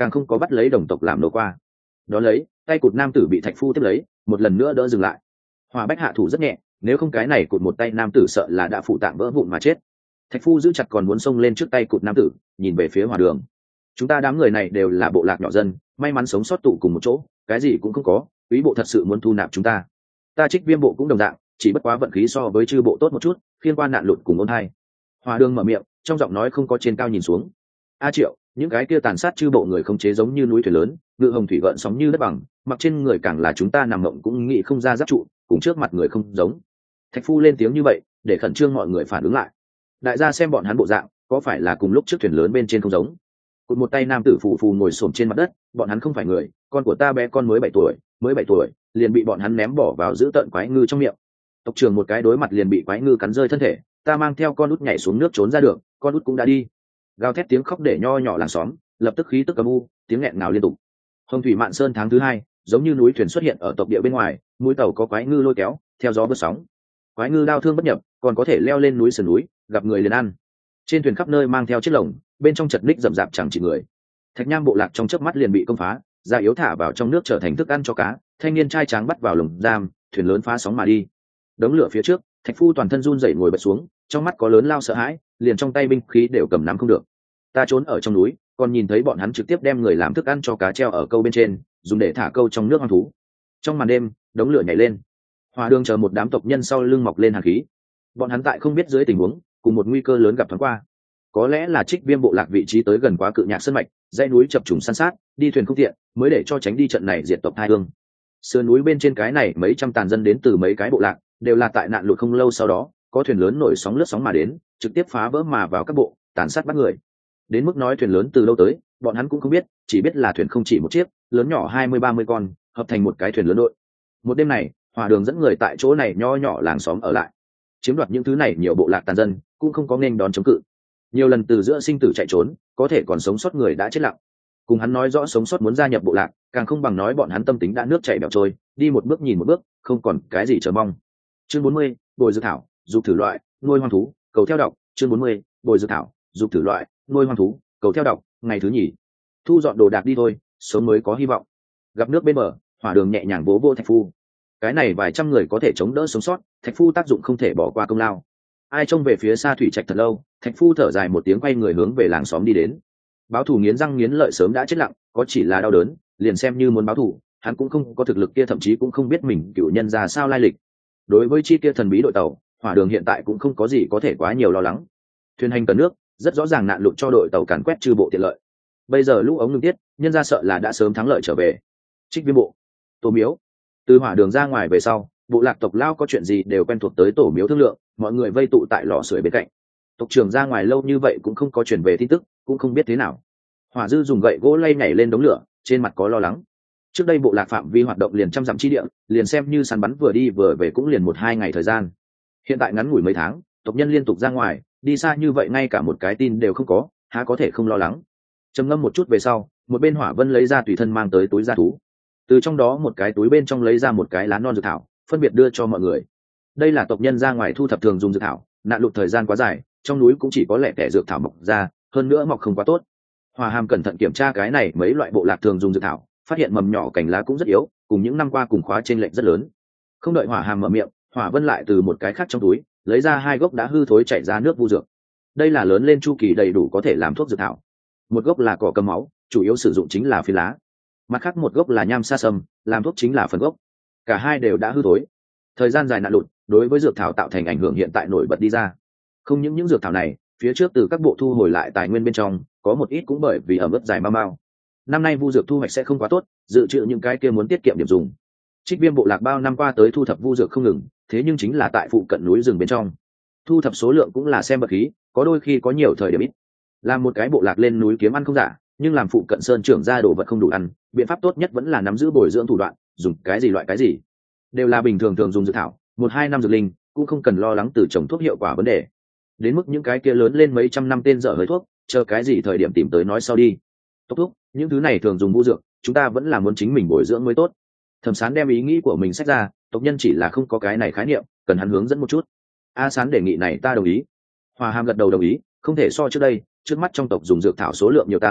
càng không có bắt lấy đồng tộc làm nô qua. Đó lấy tay cụt nam tử bị thạch phu tiếp lấy, một lần nữa đỡ dừng lại. Hỏa Bách hạ thủ rất nhẹ, nếu không cái này cụt một tay nam tử sợ là đã phụ tạng vỡ vụn mà chết. Thạch phu giữ chặt còn muốn xông lên trước tay cụt nam tử, nhìn về phía Hỏa Đường. Chúng ta đám người này đều là bộ lạc nhỏ dân, may mắn sống sót tụ cùng một chỗ, cái gì cũng không có, quý bộ thật sự muốn thu nạp chúng ta. Ta Trích Viêm bộ cũng đồng dạng, chỉ bất quá vận khí so với chư bộ tốt một chút, khiên qua nạn lụt cùng ôn hai. Hỏa Đường mở miệng, trong giọng nói không có trên cao nhìn xuống. A Triệu, những cái kia tàn sát chư bộ người không chế giống như núi thuyền lớn, ngự hồng thủy gợn sóng như đất bằng, mặc trên người càng là chúng ta nằm mộng cũng nghĩ không ra giáp trụ, cùng trước mặt người không giống. Thạch phu lên tiếng như vậy, để khẩn trương mọi người phản ứng lại. Đại gia xem bọn hắn bộ dạng, có phải là cùng lúc trước thuyền lớn bên trên không giống? Cụt một tay nam tử phù phù ngồi xổm trên mặt đất, bọn hắn không phải người, con của ta bé con mới bảy tuổi, mới bảy tuổi, liền bị bọn hắn ném bỏ vào giữ tận quái ngư trong miệng. Tộc trưởng một cái đối mặt liền bị quái ngư cắn rơi thân thể, ta mang theo con út nhảy xuống nước trốn ra được, con út cũng đã đi. Gào thét tiếng khóc để nho nhỏ làng xóm, lập tức khí tức âm u, tiếng nghẹn ngào liên tục. Hồng thủy mạn sơn tháng thứ hai, giống như núi thuyền xuất hiện ở tộc địa bên ngoài, mũi tàu có quái ngư lôi kéo, theo gió vượt sóng. Quái ngư đau thương bất nhập, còn có thể leo lên núi sườn núi, gặp người liền ăn. Trên thuyền khắp nơi mang theo chiếc lồng, bên trong chật ních rậm rạp chẳng chỉ người. Thạch Nham bộ lạc trong chớp mắt liền bị công phá, da yếu thả vào trong nước trở thành thức ăn cho cá, thanh niên trai tráng bắt vào lồng giam, thuyền lớn phá sóng mà đi. Đống lửa phía trước, Thạch Phu toàn thân run rẩy ngồi bật xuống, trong mắt có lớn lao sợ hãi, liền trong tay binh khí đều cầm nắm không được. Ta trốn ở trong núi, còn nhìn thấy bọn hắn trực tiếp đem người làm thức ăn cho cá treo ở câu bên trên, dùng để thả câu trong nước hoang thú. Trong màn đêm, đống lửa nhảy lên. Hỏa Đường chờ một đám tộc nhân sau lưng mọc lên hàn khí. Bọn hắn tại không biết dưới tình huống, cùng một nguy cơ lớn gặp thoáng qua. Có lẽ là Trích Viêm bộ lạc vị trí tới gần quá cự nhạc sơn mạch, dãy núi chập trùng san sát, đi thuyền không tiện, mới để cho tránh đi trận này diệt tộc tai hương. Sườn núi bên trên cái này mấy trăm tàn dân đến từ mấy cái bộ lạc, đều là tại nạn lụt không lâu sau đó, có thuyền lớn nổi sóng lướt sóng mà đến, trực tiếp phá vỡ mà vào các bộ, tàn sát bắt người. Đến mức nói thuyền lớn từ lâu tới, bọn hắn cũng không biết, chỉ biết là thuyền không chỉ một chiếc, lớn nhỏ hai mươi ba mươi con, hợp thành một cái thuyền lớn đội. Một đêm này, Hỏa Đường dẫn người tại chỗ này nho nhỏ làng xóm ở lại, chiếm đoạt những thứ này nhiều bộ lạc tàn dân, cũng không có nên đón chống cự. Nhiều lần từ giữa sinh tử chạy trốn, có thể còn sống sót người đã chết lặng. Cùng hắn nói rõ sống sót muốn gia nhập bộ lạc, càng không bằng nói bọn hắn tâm tính đã nước chảy bèo trôi, đi một bước nhìn một bước, không còn cái gì chờ mong. Chương bốn mươi, bồi dược thảo, dục thử loại, nuôi hoang thú, cầu theo đọc. Chương bốn mươi, bồi dược thảo, dục thử loại, nuôi hoang thú, cầu theo đọc. Ngày thứ nhì, thu dọn đồ đạc đi thôi, sống mới có hy vọng. Gặp nước bên bờ, Hỏa Đường nhẹ nhàng vỗ vỗ Thạch Phu. Cái này vài trăm người có thể chống đỡ sống sót, Thạch Phu tác dụng không thể bỏ qua công lao. Ai trông về phía xa thủy trạch thật lâu, Thạch Phu thở dài một tiếng quay người hướng về làng xóm đi đến. Báo thù nghiến răng nghiến lợi sớm đã chết lặng, có chỉ là đau đớn, liền xem như muốn báo thù, hắn cũng không có thực lực kia, thậm chí cũng không biết mình cựu nhân ra sao lai lịch. Đối với chi kia thần bí đội tàu, Hỏa Đường hiện tại cũng không có gì có thể quá nhiều lo lắng. Thuyền hành cần nước, rất rõ ràng nạn lụt cho đội tàu càn quét chư bộ tiện lợi. Bây giờ lũ ống ngưng tiết, nhân ra sợ là đã sớm thắng lợi trở về. Trích Viêm bộ, Tổ Miếu. Từ Hỏa Đường ra ngoài về sau, bộ lạc tộc lao có chuyện gì đều quen thuộc tới Tổ Miếu thương lượng, mọi người vây tụ tại lò sưởi bên cạnh. Tộc trưởng ra ngoài lâu như vậy cũng không có chuyển về tin tức, cũng không biết thế nào. Hỏa Dư dùng gậy gỗ lay nhảy lên đống lửa, trên mặt có lo lắng. Trước đây bộ lạc phạm vi hoạt động liền trăm dặm chi địa, liền xem như săn bắn vừa đi vừa về cũng liền một hai ngày thời gian. Hiện tại ngắn ngủi mấy tháng, tộc nhân liên tục ra ngoài, đi xa như vậy ngay cả một cái tin đều không có, há có thể không lo lắng. Trầm ngâm một chút về sau, một bên Hỏa Vân lấy ra tùy thân mang tới túi gia thú, từ trong đó một cái túi bên trong lấy ra một cái lá non dược thảo, phân biệt đưa cho mọi người. Đây là tộc nhân ra ngoài thu thập thường dùng dược thảo, nạn lụt thời gian quá dài, trong núi cũng chỉ có lẻ tẻ dược thảo mọc ra, hơn nữa mọc không quá tốt. Hỏa Hàm cẩn thận kiểm tra cái này mấy loại bộ lạc thường dùng dược thảo, phát hiện mầm nhỏ cành lá cũng rất yếu, cùng những năm qua cùng khóa trên lệch rất lớn. Không đợi Hỏa Hàm mở miệng, Hỏa Vân lại từ một cái khác trong túi lấy ra hai gốc đã hư thối chảy ra nước vu dược. Đây là lớn lên chu kỳ đầy đủ có thể làm thuốc dược thảo. Một gốc là cỏ cầm máu, chủ yếu sử dụng chính là phi lá. Mặt khác một gốc là nham sa sâm, làm thuốc chính là phần gốc. Cả hai đều đã hư thối. Thời gian dài nạn lụt, đối với dược thảo tạo thành ảnh hưởng hiện tại nổi bật đi ra. Không những những dược thảo này, phía trước từ các bộ thu hồi lại tài nguyên bên trong, có một ít cũng bởi vì ẩm ướt dài mau mau. Năm nay vu dược thu hoạch sẽ không quá tốt, dự trữ những cái kia muốn tiết kiệm điểm dùng. Trích Viêm bộ lạc bao năm qua tới thu thập vu dược không ngừng, thế nhưng chính là tại phụ cận núi rừng bên trong. Thu thập số lượng cũng là xem vật khí, có đôi khi có nhiều thời điểm ít. Làm một cái bộ lạc lên núi kiếm ăn không giả, nhưng làm phụ cận sơn trưởng ra đồ vật không đủ ăn, biện pháp tốt nhất vẫn là nắm giữ bồi dưỡng thủ đoạn, dùng cái gì loại cái gì, đều là bình thường thường dùng dược thảo, một hai năm dược linh, cũng không cần lo lắng từ trồng thuốc hiệu quả vấn đề. Đến mức những cái kia lớn lên mấy trăm năm tên dở hơi thuốc, chờ cái gì thời điểm tìm tới nói sau đi. Tốc thúc, những thứ này thường dùng vũ dược, chúng ta vẫn là muốn chính mình bồi dưỡng mới tốt. Thẩm Sán đem ý nghĩ của mình sách ra, tộc nhân chỉ là không có cái này khái niệm, cần hắn hướng dẫn một chút. A Sán đề nghị này ta đồng ý. Hòa Hàm gật đầu đồng ý, không thể so trước đây, trước mắt trong tộc dùng dược thảo số lượng nhiều tăng,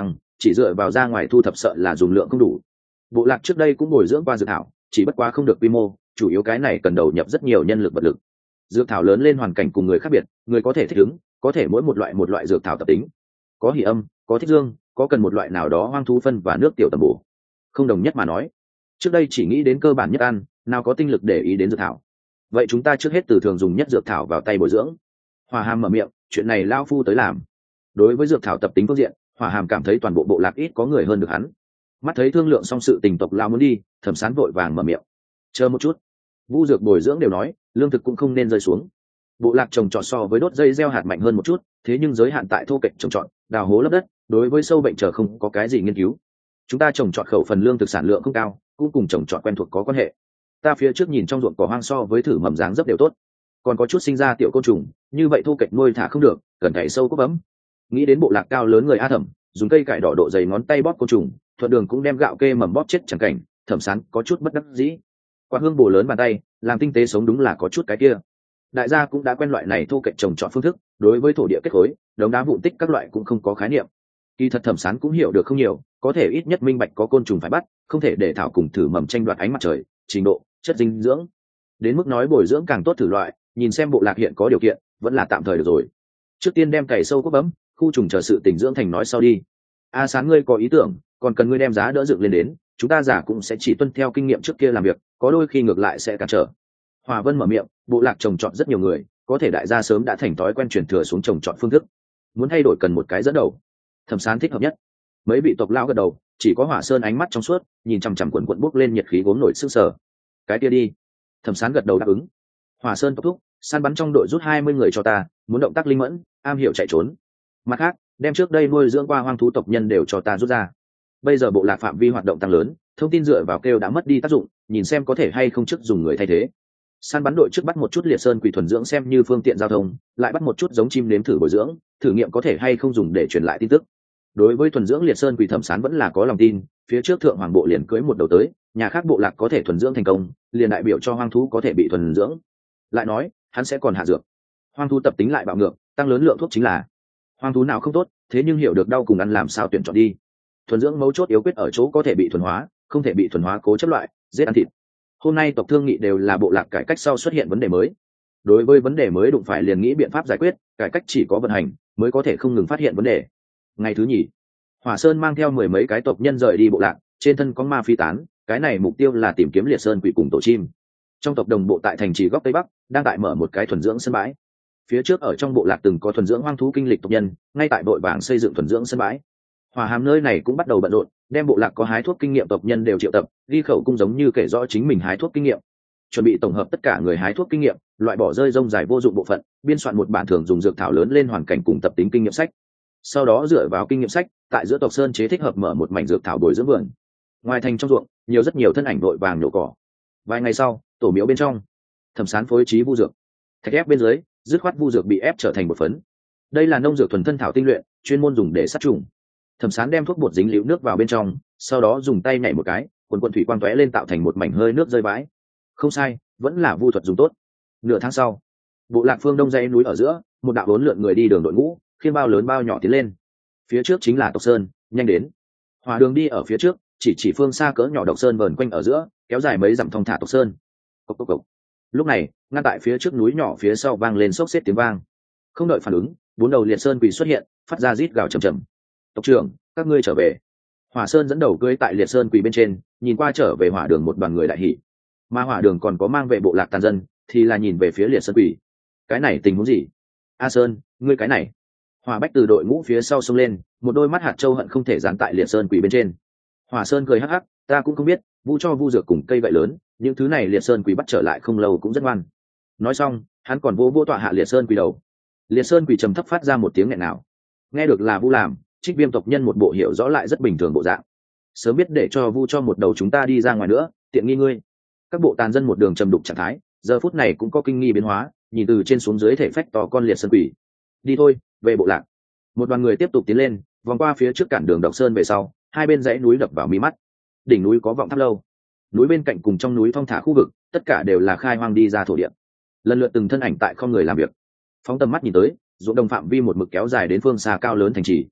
chỉ dựa vào ra ngoài thu thập sợ là dùng lượng không đủ. Bộ lạc trước đây cũng bồi dưỡng qua dược thảo, chỉ bất quá không được quy mô, chủ yếu cái này cần đầu nhập rất nhiều nhân lực vật lực. Dược thảo lớn lên hoàn cảnh cùng người khác biệt, người có thể thích ứng, có thể mỗi một loại một loại dược thảo tập tính, có hỉ âm, có thích dương, có cần một loại nào đó hoang thú phân và nước tiểu tầm bổ. Không đồng nhất mà nói, trước đây chỉ nghĩ đến cơ bản nhất ăn, nào có tinh lực để ý đến dược thảo. Vậy chúng ta trước hết từ thường dùng nhất dược thảo vào tay bồi dưỡng. Hỏa Hàm mở miệng, chuyện này lao phu tới làm. Đối với dược thảo tập tính phương diện, Hỏa Hàm cảm thấy toàn bộ bộ lạc ít có người hơn được hắn. Mắt thấy thương lượng xong sự tình tộc lao muốn đi, Thẩm Sán vội vàng mở miệng, chờ một chút. Vu dược bồi dưỡng đều nói, lương thực cũng không nên rơi xuống. Bộ lạc trồng trọt so với đốt dây gieo hạt mạnh hơn một chút, thế nhưng giới hạn tại thô kệch trồng trọt, đào hố lấp đất, đối với sâu bệnh chờ không có cái gì nghiên cứu. Chúng ta trồng trọt khẩu phần lương thực sản lượng không cao, cũng cùng trồng trọt quen thuộc có quan hệ. Ta phía trước nhìn trong ruộng cỏ hoang so với thử mầm dáng dấp đều tốt, còn có chút sinh ra tiểu côn trùng, như vậy thô kệch nuôi thả không được, cần cày sâu cốt bấm. Nghĩ đến bộ lạc cao lớn người A Thẩm, dùng cây cải đỏ độ dày ngón tay bóp côn trùng, thuận đường cũng đem gạo kê mầm bóp chết chẳng cảnh. Thẩm Sán có chút bất đắc dĩ. Quả hương bổ lớn bàn tay, làm tinh tế sống đúng là có chút cái kia. Đại gia cũng đã quen loại này thô kệch trồng trọt phương thức, đối với thổ địa kết khối, đống đá vụn tích các loại cũng không có khái niệm. Kỳ thật Thẩm Sán cũng hiểu được không nhiều, có thể ít nhất minh bạch có côn trùng phải bắt, không thể để thảo cùng thử mầm tranh đoạt ánh mặt trời, trình độ, chất dinh dưỡng. Đến mức nói bồi dưỡng càng tốt thử loại, nhìn xem bộ lạc hiện có điều kiện, vẫn là tạm thời được rồi. Trước tiên đem cày sâu cốt bấm, khu trùng chờ sự tỉnh dưỡng thành nói sau đi. A Sán ngươi có ý tưởng, còn cần ngươi đem giá đỡ dựng lên đến, chúng ta giả cũng sẽ chỉ tuân theo kinh nghiệm trước kia làm việc, có đôi khi ngược lại sẽ cản trở. Hòa Vân mở miệng, bộ lạc trồng trọt rất nhiều người, có thể đại gia sớm đã thành thói quen truyền thừa xuống trồng trọt phương thức, muốn thay đổi cần một cái dẫn đầu. Thẩm Sán thích hợp nhất. Mấy vị tộc lao gật đầu, chỉ có Hỏa Sơn ánh mắt trong suốt, nhìn chằm chằm quần quần bốc lên nhiệt khí gốm nổi sức sở. Cái kia đi. Thẩm Sán gật đầu đáp ứng. Hỏa Sơn tốc thúc, săn bắn trong đội rút hai mươi người cho ta, muốn động tác linh mẫn, am hiểu chạy trốn. Mặt khác, đem trước đây nuôi dưỡng qua hoang thú tộc nhân đều cho ta rút ra. Bây giờ bộ lạc phạm vi hoạt động tăng lớn, thông tin dựa vào kêu đã mất đi tác dụng, nhìn xem có thể hay không trước dùng người thay thế. Săn bắn đội trước bắt một chút liệt sơn quỷ thuần dưỡng xem như phương tiện giao thông, lại bắt một chút giống chim nếm thử bồi dưỡng, thử nghiệm có thể hay không dùng để truyền lại tin tức. Đối với thuần dưỡng liệt sơn quỷ, Thẩm Sán vẫn là có lòng tin, phía trước thượng hoàng bộ liền cưới một đầu tới, nhà khác bộ lạc có thể thuần dưỡng thành công, liền đại biểu cho hoang thú có thể bị thuần dưỡng. Lại nói, hắn sẽ còn hạ dược. Hoang thú tập tính lại bạo ngược, tăng lớn lượng thuốc chính là. Hoang thú nào không tốt, thế nhưng hiểu được đau cùng ăn làm sao tuyển chọn đi. Thuần dưỡng mấu chốt yếu quyết ở chỗ có thể bị thuần hóa, không thể bị thuần hóa cố chấp loại, giết ăn thịt. Hôm nay tộc thương nghị đều là bộ lạc cải cách sau xuất hiện vấn đề mới. Đối với vấn đề mới đụng phải liền nghĩ biện pháp giải quyết, cải cách chỉ có vận hành mới có thể không ngừng phát hiện vấn đề. Ngày thứ nhì, Hỏa Sơn mang theo mười mấy cái tộc nhân rời đi bộ lạc, trên thân có ma phi tán, cái này mục tiêu là tìm kiếm liệt sơn quỷ cùng tổ chim. Trong tộc đồng bộ tại thành trì góc tây bắc, đang tại mở một cái thuần dưỡng sân bãi. Phía trước ở trong bộ lạc từng có thuần dưỡng hoang thú kinh lịch tộc nhân, ngay tại đội vàng xây dựng thuần dưỡng sân bãi. Hỏa Hàm nơi này cũng bắt đầu bận rộn, đem bộ lạc có hái thuốc kinh nghiệm tộc nhân đều triệu tập, ghi khẩu cung giống như kể rõ chính mình hái thuốc kinh nghiệm, chuẩn bị tổng hợp tất cả người hái thuốc kinh nghiệm, loại bỏ rơi rông dài vô dụng bộ phận, biên soạn một bản thường dùng dược thảo lớn lên hoàn cảnh cùng tập tính kinh nghiệm sách. Sau đó dựa vào kinh nghiệm sách, tại giữa tộc sơn chế thích hợp mở một mảnh dược thảo bồi dưỡng vườn. Ngoài thành trong ruộng, nhiều rất nhiều thân ảnh đội vàng nhổ cỏ. Vài ngày sau, tổ miếu bên trong, Thẩm Sán phối trí vu dược, thạch ép bên dưới, dứt khoát vu dược bị ép trở thành một phấn. Đây là nông dược thuần thân thảo tinh luyện, chuyên môn dùng để sát trùng. Thẩm Sán đem thuốc bột dính liễu nước vào bên trong, sau đó dùng tay nhảy một cái, quần quần thủy quang tóe lên tạo thành một mảnh hơi nước rơi vãi. Không sai, vẫn là vu thuật dùng tốt. Nửa tháng sau, bộ lạc phương đông dãy núi ở giữa, một đạo bốn lượn người đi đường đội ngũ, khiên bao lớn bao nhỏ tiến lên. Phía trước chính là tộc sơn, nhanh đến. Hỏa Đường đi ở phía trước, chỉ chỉ phương xa cỡ nhỏ độc sơn vờn quanh ở giữa, kéo dài mấy dặm thong thả tộc sơn. Cốc cốc cốc. Lúc này, ngay tại phía trước núi nhỏ phía sau vang lên xốc xếp tiếng vang. Không đợi phản ứng, bốn đầu liệt sơn quỷ xuất hiện, phát ra rít gào trầm trầm. Tộc trưởng, các ngươi trở về. Hỏa Sơn dẫn đầu cưỡi tại liệt sơn quỷ bên trên, nhìn qua trở về Hỏa Đường một đoàn người đại hỉ. Mà Hỏa Đường còn có mang vệ bộ lạc tàn dân, thì là nhìn về phía liệt sơn quỷ. Cái này tình huống gì? A Sơn, ngươi cái này. Hỏa Bách từ đội ngũ phía sau xông lên, một đôi mắt hạt châu hận không thể dán tại liệt sơn quỷ bên trên. Hỏa Sơn cười hắc hắc, ta cũng không biết, vu cho vu dược cùng cây gậy lớn, những thứ này liệt sơn quỷ bắt trở lại không lâu cũng rất ngoan. Nói xong, hắn còn vô vô tọa hạ liệt sơn quỷ đầu. Liệt sơn quỷ trầm thấp phát ra một tiếng nghẹn nào. Nghe được là vu làm, Trích Viêm tộc nhân một bộ hiểu rõ lại rất bình thường bộ dạng. Sớm biết để cho vu cho một đầu chúng ta đi ra ngoài nữa, tiện nghi ngươi. Các bộ tàn dân một đường trầm đục trạng thái, giờ phút này cũng có kinh nghi biến hóa, nhìn từ trên xuống dưới thể phách to con liệt sơn quỷ. Đi thôi, về bộ lạc. Một đoàn người tiếp tục tiến lên, vòng qua phía trước cản đường Độc Sơn về sau, hai bên dãy núi đập vào mí mắt. Đỉnh núi có vọng tháp lâu, núi bên cạnh cùng trong núi thong thả khu vực, tất cả đều là khai hoang đi ra thổ địa. Lần lượt từng thân ảnh tại không người làm việc. Phóng tầm mắt nhìn tới, ruộng đồng phạm vi một mực kéo dài đến phương xa cao lớn thành trì.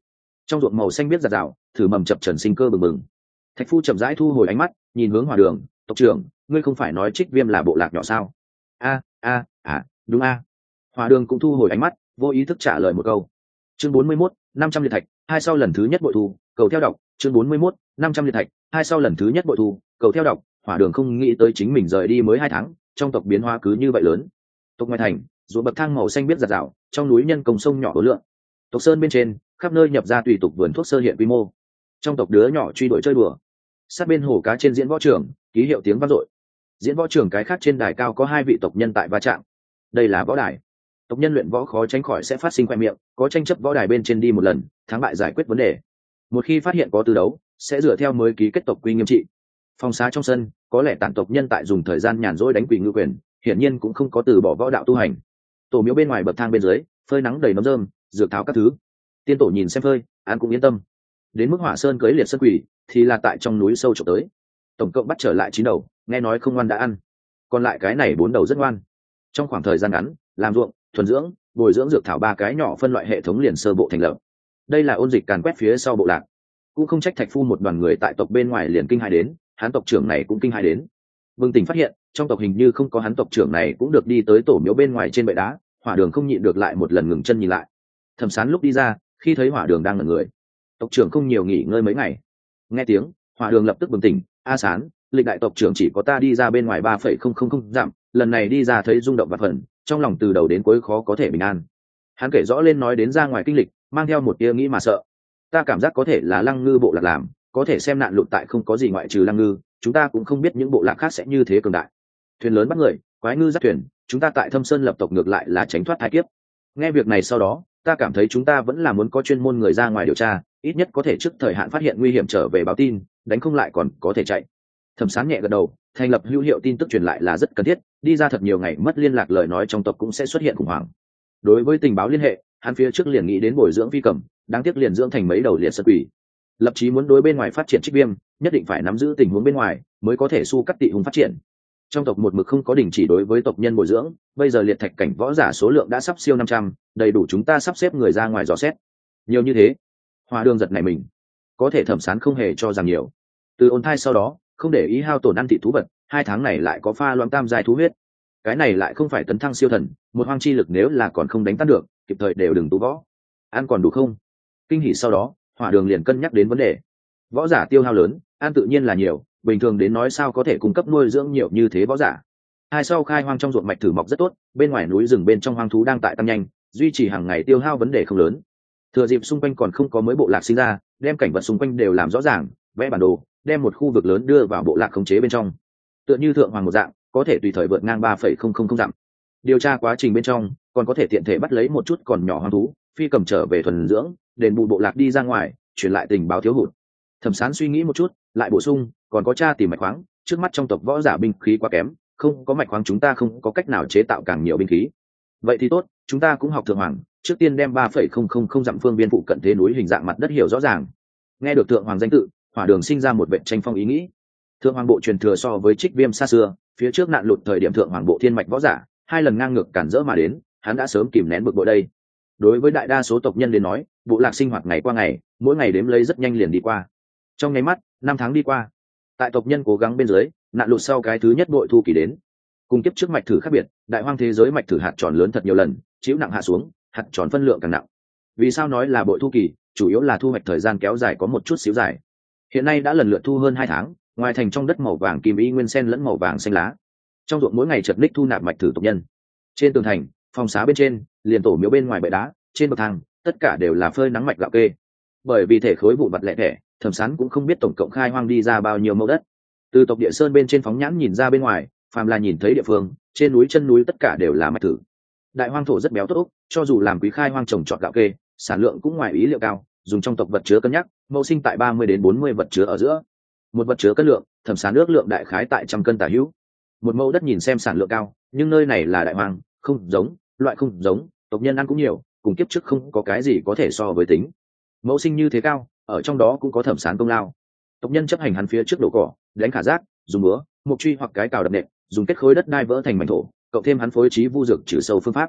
trong ruộng màu xanh biết giạt rào, thử mầm chập trần sinh cơ bừng bừng. Thạch Phu chậm rãi thu hồi ánh mắt, nhìn hướng Hỏa Đường, tộc trưởng, ngươi không phải nói Trích Viêm là bộ lạc nhỏ sao? A a à đúng a. Hỏa Đường cũng thu hồi ánh mắt, vô ý thức trả lời một câu. Chương bốn mươi mốt, năm trăm liệt thạch, hai sau lần thứ nhất bội thu, cầu theo đọc. Chương bốn mươi mốt, năm trăm liệt thạch, hai sau lần thứ nhất bội thu, cầu theo đọc. Hỏa Đường không nghĩ tới chính mình rời đi mới hai tháng, trong tộc biến hóa cứ như vậy lớn. Tộc ngoài thành, ruộng bậc thang màu xanh biết giạt rào, trong núi nhân công sông nhỏ hố lượng. Tộc sơn bên trên, khắp nơi nhập ra tùy tục vườn thuốc sơ hiện quy mô. Trong tộc đứa nhỏ truy đuổi chơi đùa. Sát bên hồ cá trên diễn võ trường, ký hiệu tiếng vang dội. Diễn võ trường cái khác trên đài cao có hai vị tộc nhân tại va chạm. Đây là võ đài. Tộc nhân luyện võ khó tránh khỏi sẽ phát sinh khoe miệng, có tranh chấp võ đài bên trên đi một lần, thắng bại giải quyết vấn đề. Một khi phát hiện có tư đấu, sẽ dựa theo mới ký kết tộc quy nghiêm trị. Phòng xá trong sân, có lẽ tản tộc nhân tại dùng thời gian nhàn rỗi đánh quỷ ngư quyền, hiển nhiên cũng không có từ bỏ võ đạo tu hành. Tổ miếu bên ngoài bậc thang bên dưới, phơi nắng đầy nấm rơm, dược thảo các thứ. Tiên tổ nhìn xem phơi, an cũng yên tâm. Đến mức Hỏa Sơn cưới liệt sơn quỷ, thì là tại trong núi sâu trộm tới. Tổng cộng bắt trở lại chín đầu, nghe nói không ngoan đã ăn, còn lại cái này bốn đầu rất ngoan. Trong khoảng thời gian ngắn, làm ruộng, thuần dưỡng, bồi dưỡng dược thảo ba cái nhỏ phân loại hệ thống liền sơ bộ thành lập. Đây là ôn dịch càn quét phía sau bộ lạc, cũng không trách Thạch Phu một đoàn người tại tộc bên ngoài liền kinh hãi đến, hắn tộc trưởng này cũng kinh hãi đến. Bừng tỉnh phát hiện, trong tộc hình như không có hắn tộc trưởng này cũng được đi tới tổ miếu bên ngoài trên bệ đá. Hỏa Đường không nhịn được lại một lần ngừng chân nhìn lại. Thẩm Sán lúc đi ra, khi thấy Hỏa Đường đang ngẩn người, tộc trưởng không nhiều nghỉ ngơi mấy ngày. Nghe tiếng, Hỏa Đường lập tức bừng tỉnh, a Sán, lịch đại tộc trưởng chỉ có ta đi ra bên ngoài ba phẩy không không không dặm, lần này đi ra thấy rung động và phần, trong lòng từ đầu đến cuối khó có thể bình an. Hắn kể rõ lên nói đến ra ngoài kinh lịch, mang theo một tia nghĩ mà sợ. Ta cảm giác có thể là Lăng Ngư bộ lạc làm, có thể xem nạn lụt tại không có gì ngoại trừ Lăng Ngư, chúng ta cũng không biết những bộ lạc khác sẽ như thế cường đại. Thuyền lớn bắt người, quái ngư dắt thuyền, chúng ta tại Thâm Sơn lập tộc ngược lại là tránh thoát tai kiếp. Nghe việc này sau đó, ta cảm thấy chúng ta vẫn là muốn có chuyên môn người ra ngoài điều tra, ít nhất có thể trước thời hạn phát hiện nguy hiểm trở về báo tin, đánh không lại còn có thể chạy. Thẩm Sán nhẹ gật đầu, thành lập hữu hiệu tin tức truyền lại là rất cần thiết, đi ra thật nhiều ngày mất liên lạc lời nói trong tộc cũng sẽ xuất hiện khủng hoảng. Đối với tình báo liên hệ, hắn phía trước liền nghĩ đến bồi dưỡng phi cầm, đáng tiếc liền dưỡng thành mấy đầu liệt sơn quỷ. Lập chí muốn đối bên ngoài phát triển Trích Viêm, nhất định phải nắm giữ tình huống bên ngoài, mới có thể su cắt tị hùng phát triển. Trong tộc một mực không có đình chỉ đối với tộc nhân bồi dưỡng, bây giờ liệt thạch cảnh võ giả số lượng đã sắp siêu năm trăm, đầy đủ chúng ta sắp xếp người ra ngoài dò xét. Nhiều như thế, Hỏa Đường giật này mình, có thể Thẩm Sán không hề cho rằng nhiều. Từ ôn thai sau đó, không để ý hao tổn ăn thịt thú vật, hai tháng này lại có pha loãng tam giai thú huyết. Cái này lại không phải tấn thăng siêu thần, một hoang chi lực nếu là còn không đánh tan được, kịp thời đều đừng tu võ. Ăn còn đủ không? Kinh hỉ sau đó, Hỏa Đường liền cân nhắc đến vấn đề. Võ giả tiêu hao lớn, ăn tự nhiên là nhiều, bình thường đến nói sao có thể cung cấp nuôi dưỡng nhiều như thế võ giả. Hai sau khai hoang trong ruộng mạch thử mọc rất tốt, bên ngoài núi rừng bên trong hoang thú đang tại tăng nhanh, duy trì hàng ngày tiêu hao vấn đề không lớn. Thừa dịp xung quanh còn không có mới bộ lạc sinh ra, đem cảnh vật xung quanh đều làm rõ ràng, vẽ bản đồ, đem một khu vực lớn đưa vào bộ lạc khống chế bên trong. Tựa như thượng hoàng một dạng, có thể tùy thời vượt ngang ba phẩy không không không dặm. Điều tra quá trình bên trong, còn có thể tiện thể bắt lấy một chút còn nhỏ hoang thú, phi cầm trở về thuần dưỡng, đền bù bộ lạc đi ra ngoài, truyền lại tình báo thiếu hụt. Thẩm Sán suy nghĩ một chút, lại bổ sung, còn có tra tìm mạch khoáng, trước mắt trong tộc võ giả binh khí quá kém, không có mạch khoáng chúng ta không có cách nào chế tạo càng nhiều binh khí. Vậy thì tốt, chúng ta cũng học thượng hoàng, trước tiên đem ba phẩy không không không dặm phương biên phụ cận thế núi hình dạng mặt đất hiểu rõ ràng. Nghe được thượng hoàng danh tự, Hỏa Đường sinh ra một vệ tranh phong ý nghĩ. Thượng hoàng bộ truyền thừa so với Trích Viêm xa xưa, phía trước nạn lụt thời điểm thượng hoàng bộ thiên mạch võ giả hai lần ngang ngược cản rỡ mà đến, hắn đã sớm kìm nén bực bội đây. Đối với đại đa số tộc nhân đến nói, bộ lạc sinh hoạt ngày qua ngày, mỗi ngày đếm lấy rất nhanh liền đi qua. Trong nháy mắt, năm tháng đi qua. Tại tộc nhân cố gắng bên dưới, nạn lụt sau cái thứ nhất bội thu kỳ đến. Cùng kiếp trước mạch thử khác biệt, đại hoang thế giới mạch thử hạt tròn lớn thật nhiều lần, chịu nặng hạ xuống, hạt tròn phân lượng càng nặng. Vì sao nói là bội thu kỳ, chủ yếu là thu hoạch thời gian kéo dài có một chút xíu dài. Hiện nay đã lần lượt thu hơn hai tháng, ngoài thành trong đất màu vàng kim y nguyên sen lẫn màu vàng xanh lá. Trong ruộng mỗi ngày chật ních thu nạp mạch thử tộc nhân. Trên tường thành, phòng xá bên trên, liền tổ miếu bên ngoài bệ đá, trên bậc thang, tất cả đều là phơi nắng mạch gạo kê. Bởi vì thể khối vụn vặt lẻ thẻ, Thẩm Sán cũng không biết tổng cộng khai hoang đi ra bao nhiêu mẫu đất. Từ tộc địa sơn bên trên phóng nhãn nhìn ra bên ngoài, phàm là nhìn thấy địa phương, trên núi chân núi tất cả đều là mạch thử. Đại hoang thổ rất béo tốt, cho dù làm quý khai hoang trồng trọt gạo kê, sản lượng cũng ngoài ý liệu cao, dùng trong tộc vật chứa cân nhắc, mẫu sinh tại ba mươi đến bốn mươi vật chứa ở giữa. Một vật chứa cân lượng, Thẩm Sán ước lượng đại khái tại trăm cân tả hữu. Một mẫu đất nhìn xem sản lượng cao, nhưng nơi này là đại hoang, không giống, loại không giống, tộc nhân ăn cũng nhiều, cùng kiếp trước không có cái gì có thể so với tính. Mẫu sinh như thế cao, ở trong đó cũng có Thẩm Sán công lao. Tộc nhân chấp hành hắn phía trước đổ cỏ, đánh khả giác, dùng búa, mục truy hoặc cái cào đập nện, dùng kết khối đất đai vỡ thành mảnh thổ, cộng thêm hắn phối trí vu dược trừ sâu phương pháp.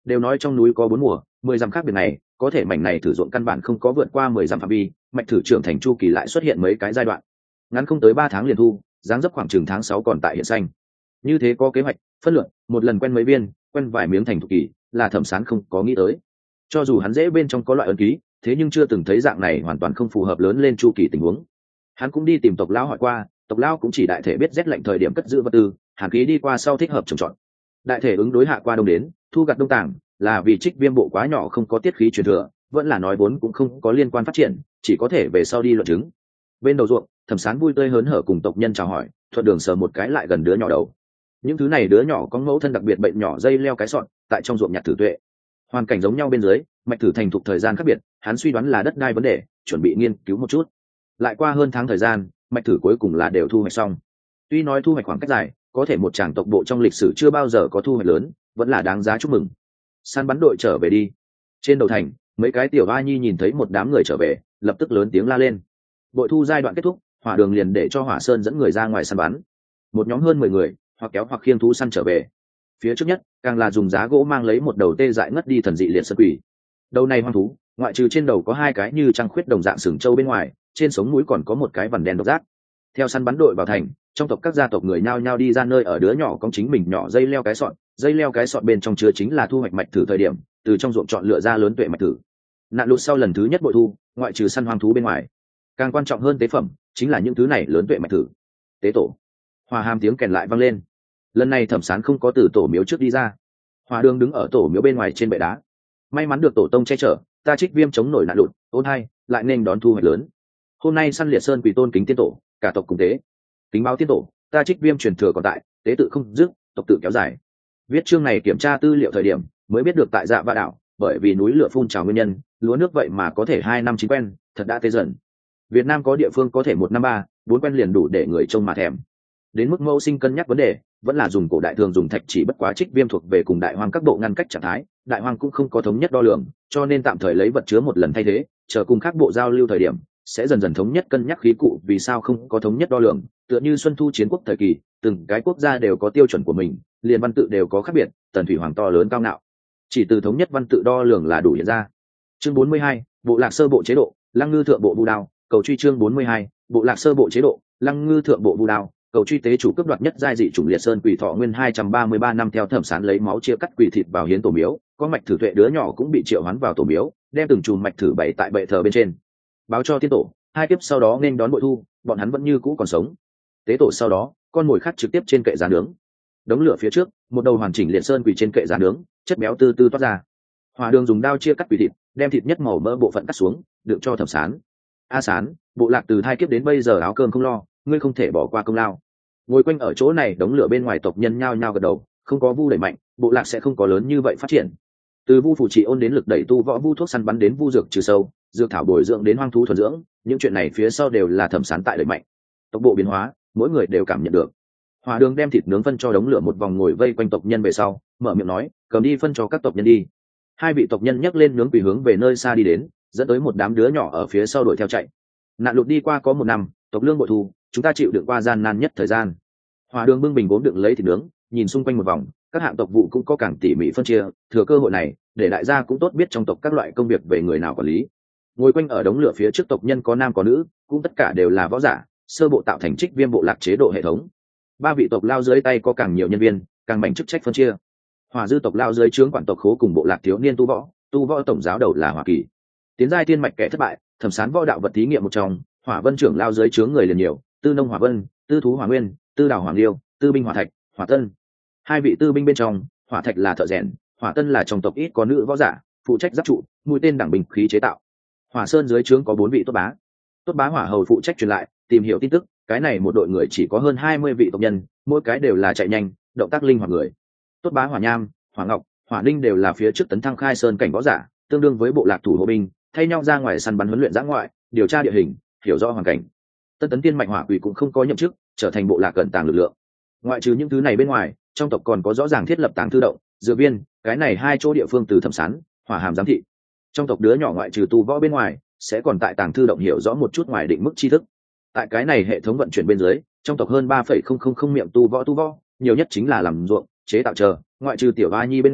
đều nói trong núi có bốn mùa mười dặm khác biệt này, có thể mảnh này thử ruộng căn bản không có vượt qua mười dặm phạm vi, mạch thử trưởng thành chu kỳ lại xuất hiện mấy cái giai đoạn ngắn không tới ba tháng liền thu, dáng dấp khoảng chừng tháng sáu còn tại hiện xanh. Như thế có kế hoạch phân luận, một lần quen mấy viên, quen vài miếng thành thục kỳ, là Thẩm Sán không có nghĩ tới. Cho dù hắn dễ bên trong có loại ấn ký, thế nhưng chưa từng thấy dạng này hoàn toàn không phù hợp lớn lên chu kỳ tình huống. Hắn cũng đi tìm tộc lão hỏi qua, tộc lão cũng chỉ đại thể biết rét lạnh thời điểm cất giữ vật tư, hàn khí đi qua sau thích hợp trồng trọt. Đại thể ứng đối hạ qua đông đến, thu gặt đông tàng, là vì trích viêm bộ quá nhỏ không có tiết khí truyền thừa, vẫn là nói vốn cũng không có liên quan phát triển, chỉ có thể về sau đi luận chứng. Bên đầu ruộng, Thẩm Sán vui tươi hớn hở cùng tộc nhân chào hỏi, thuận đường sờ một cái lại gần đứa nhỏ đầu. Những thứ này đứa nhỏ có mẫu thân đặc biệt bệnh nhỏ dây leo cái sọn, tại trong ruộng nhặt thử tuệ. Hoàn cảnh giống nhau bên dưới, mạch thử thành thục thời gian khác biệt, hắn suy đoán là đất đai vấn đề, chuẩn bị nghiên cứu một chút. Lại qua hơn tháng thời gian, mạch thử cuối cùng là đều thu hoạch xong. Tuy nói thu hoạch khoảng cách dài, có thể một tràng tộc bộ trong lịch sử chưa bao giờ có thu hoạch lớn, vẫn là đáng giá chúc mừng. Săn bắn đội trở về đi. Trên đầu thành, mấy cái tiểu a nhi nhìn thấy một đám người trở về, lập tức lớn tiếng la lên. Bội thu giai đoạn kết thúc, Hỏa Đường liền để cho Hỏa Sơn dẫn người ra ngoài săn bắn. Một nhóm hơn mười người, hoặc kéo hoặc khiêng thú săn trở về. Phía trước nhất, càng là dùng giá gỗ mang lấy một đầu tê dại ngất đi thần dị liệt sơn quỷ. Đầu này hoang thú, ngoại trừ trên đầu có hai cái như trăng khuyết đồng dạng sừng trâu bên ngoài, trên sống mũi còn có một cái vằn đen độc giác. Theo săn bắn đội vào thành, trong tộc các gia tộc người nhao nhao đi ra nơi ở đứa nhỏ có chính mình nhỏ dây leo cái sọn, dây leo cái sọn bên trong chứa chính là thu hoạch mạch thử thời điểm, từ trong ruộng chọn lựa ra lớn tuệ mạch thử. Nạn lụt sau lần thứ nhất bội thu, ngoại trừ săn hoang thú bên ngoài, càng quan trọng hơn tế phẩm chính là những thứ này lớn tuệ mạch thử. Tế tổ. Hòa hàm tiếng kèn lại vang lên. Lần này Thẩm Sán không có từ tổ miếu trước đi ra. Hòa Đường đứng ở tổ miếu bên ngoài trên bệ đá. May mắn được tổ tông che chở, ta Trích Viêm chống nổi nạn lụt, ôn hai, lại nên đón thu hoạch lớn. Hôm nay săn liệt sơn quỳ tôn kính tiên tổ, cả tộc cùng tế. Kính báo tiên tổ, ta Trích Viêm truyền thừa còn tại, tế tự không dứt, tộc tự kéo dài. Viết chương này kiểm tra tư liệu thời điểm, mới biết được tại Dạ Va đảo, bởi vì núi lửa phun trào nguyên nhân, lúa nước vậy mà có thể hai năm chín quen, thật đã tê dần. Việt Nam có địa phương có thể một năm ba, bốn quen liền đủ để người trông mà thèm. Đến mức mẫu sinh cân nhắc vấn đề, vẫn là dùng cổ đại thường dùng thạch chỉ, bất quá Trích Viêm thuộc về cùng đại hoang các bộ ngăn cách trạng thái, đại hoang cũng không có thống nhất đo lường, cho nên tạm thời lấy vật chứa một lần thay thế, chờ cùng các bộ giao lưu thời điểm sẽ dần dần thống nhất cân nhắc khí cụ. Vì sao không có thống nhất đo lường? Tựa như Xuân Thu chiến quốc thời kỳ, từng cái quốc gia đều có tiêu chuẩn của mình, liền văn tự đều có khác biệt, tần thủy hoàng to lớn cao ngạo, chỉ từ thống nhất văn tự đo lường là đủ hiện ra. Chương bốn mươi hai, bộ lạc sơ bộ chế độ, Lăng Ngư thượng bộ Vu Đao, cầu truy. Chương bốn mươi hai, bộ lạc sơ bộ chế độ, Lăng Ngư thượng bộ Vu Đao, cầu truy. Tế chủ cướp đoạt nhất giai dị chủng liệt sơn quỷ thọ nguyên hai trăm ba mươi ba năm. Theo Thẩm Sán lấy máu chia cắt quỷ thịt vào hiến tổ miếu, có mạch thử tuệ đứa nhỏ cũng bị triệu hoán vào tổ miếu, đem từng chùm mạch thử bày tại bệ thờ bên trên, báo cho tiên tổ. Hai kiếp sau đó nên đón bội thu, bọn hắn vẫn như cũ còn sống. Tế tổ sau đó, con mồi khác trực tiếp trên kệ giá nướng. Đống lửa phía trước, một đầu hoàn chỉnh liệt sơn quỷ trên kệ giá nướng, chất béo từ từ toát ra. Hỏa Đường dùng đao chia cắt quỷ thịt, đem thịt nhất màu mỡ bộ phận cắt xuống, đựng cho Thẩm Sán. A Sán, bộ lạc từ hai kiếp đến bây giờ áo cơm không lo, ngươi không thể bỏ qua công lao. Ngồi quanh ở chỗ này đống lửa bên ngoài tộc nhân nhao nhao gật đầu, không có Vu đẩy mạnh, bộ lạc sẽ không có lớn như vậy phát triển. Từ Vu phủ trị ôn đến lực đẩy tu võ Vu thuốc săn bắn đến Vu dược trừ sâu, dược thảo bồi dưỡng đến hoang thú thuần dưỡng, những chuyện này phía sau đều là Thẩm Sán tại đẩy mạnh. Tốc bộ biến hóa, mỗi người đều cảm nhận được. Hỏa Đường đem thịt nướng phân cho đống lửa một vòng ngồi vây quanh tộc nhân về sau, mở miệng nói, cầm đi phân cho các tộc nhân đi. Hai vị tộc nhân nhấc lên nướng quỳ hướng về nơi xa đi đến, dẫn tới một đám đứa nhỏ ở phía sau đuổi theo chạy. Nạn lụt đi qua có một năm, tộc lương bội thu, chúng ta chịu đựng qua gian nan nhất thời gian. Hỏa Đường bưng bình gốm đựng lấy thịt nướng, nhìn xung quanh một vòng, các hạng tộc vụ cũng có càng tỉ mỉ phân chia, thừa cơ hội này, để đại gia cũng tốt biết trong tộc các loại công việc về người nào quản lý. Ngồi quanh ở đống lửa phía trước tộc nhân có nam có nữ, cũng tất cả đều là võ giả, sơ bộ tạo thành Trích Viêm bộ lạc chế độ hệ thống. Ba vị tộc lao dưới tay có càng nhiều nhân viên, càng mảnh chức trách phân chia. Hỏa Dư tộc lao dưới trướng quản tộc khố cùng bộ lạc thiếu niên tu võ, tu võ tổng giáo đầu là Hỏa Kỳ. Tiến giai tiên mạch kẻ thất bại, Thẩm Sán võ đạo vật thí nghiệm một trong, Hỏa Vân trưởng lao dưới trướng người liền nhiều, Tư Nông Hỏa Vân, Tư Thú Hỏa Nguyên, Tư Đào Hoàng Liêu, Tư Binh Hỏa Thạch, Hỏa Tân. Hai vị tư binh bên trong, Hỏa Thạch là thợ rèn, Hỏa Tân là trong tộc ít có nữ võ giả, phụ trách giáp trụ, mũi tên đẳng binh khí chế tạo. Hỏa Sơn dưới trướng có bốn vị tốt bá. Tốt bá hỏa hầu phụ trách truyền lại, tìm hiểu tin tức, cái này một đội người chỉ có hơn hai mươi vị tộc nhân, mỗi cái đều là chạy nhanh, động tác linh hoạt người. Tốt bá Hỏa Nham, Hỏa Ngọc, Hỏa Ninh đều là phía trước tấn thăng khai sơn cảnh võ giả, tương đương với bộ lạc thủ hộ binh, thay nhau ra ngoài săn bắn huấn luyện giã ngoại, điều tra địa hình, hiểu rõ hoàn cảnh. Tân tấn tiên mạch Hỏa Quỷ cũng không có nhậm chức, trở thành bộ lạc cẩn tàng lực lượng. Ngoại trừ những thứ này bên ngoài, trong tộc còn có rõ ràng thiết lập tàng thư động, dược viên, cái này hai chỗ địa phương từ Thẩm Sán, Hỏa Hàm giám thị. Trong tộc đứa nhỏ ngoại trừ tu võ bên ngoài, sẽ còn tại tàng thư động hiểu rõ một chút ngoài định mức tri thức. Tại cái này hệ thống vận chuyển bên dưới, trong tộc hơn ba phẩy không không không miệng tu võ tu võ, nhiều nhất chính là làm ruộng, chế tạo chờ, ngoại trừ tiểu ba nhi bên ngoài,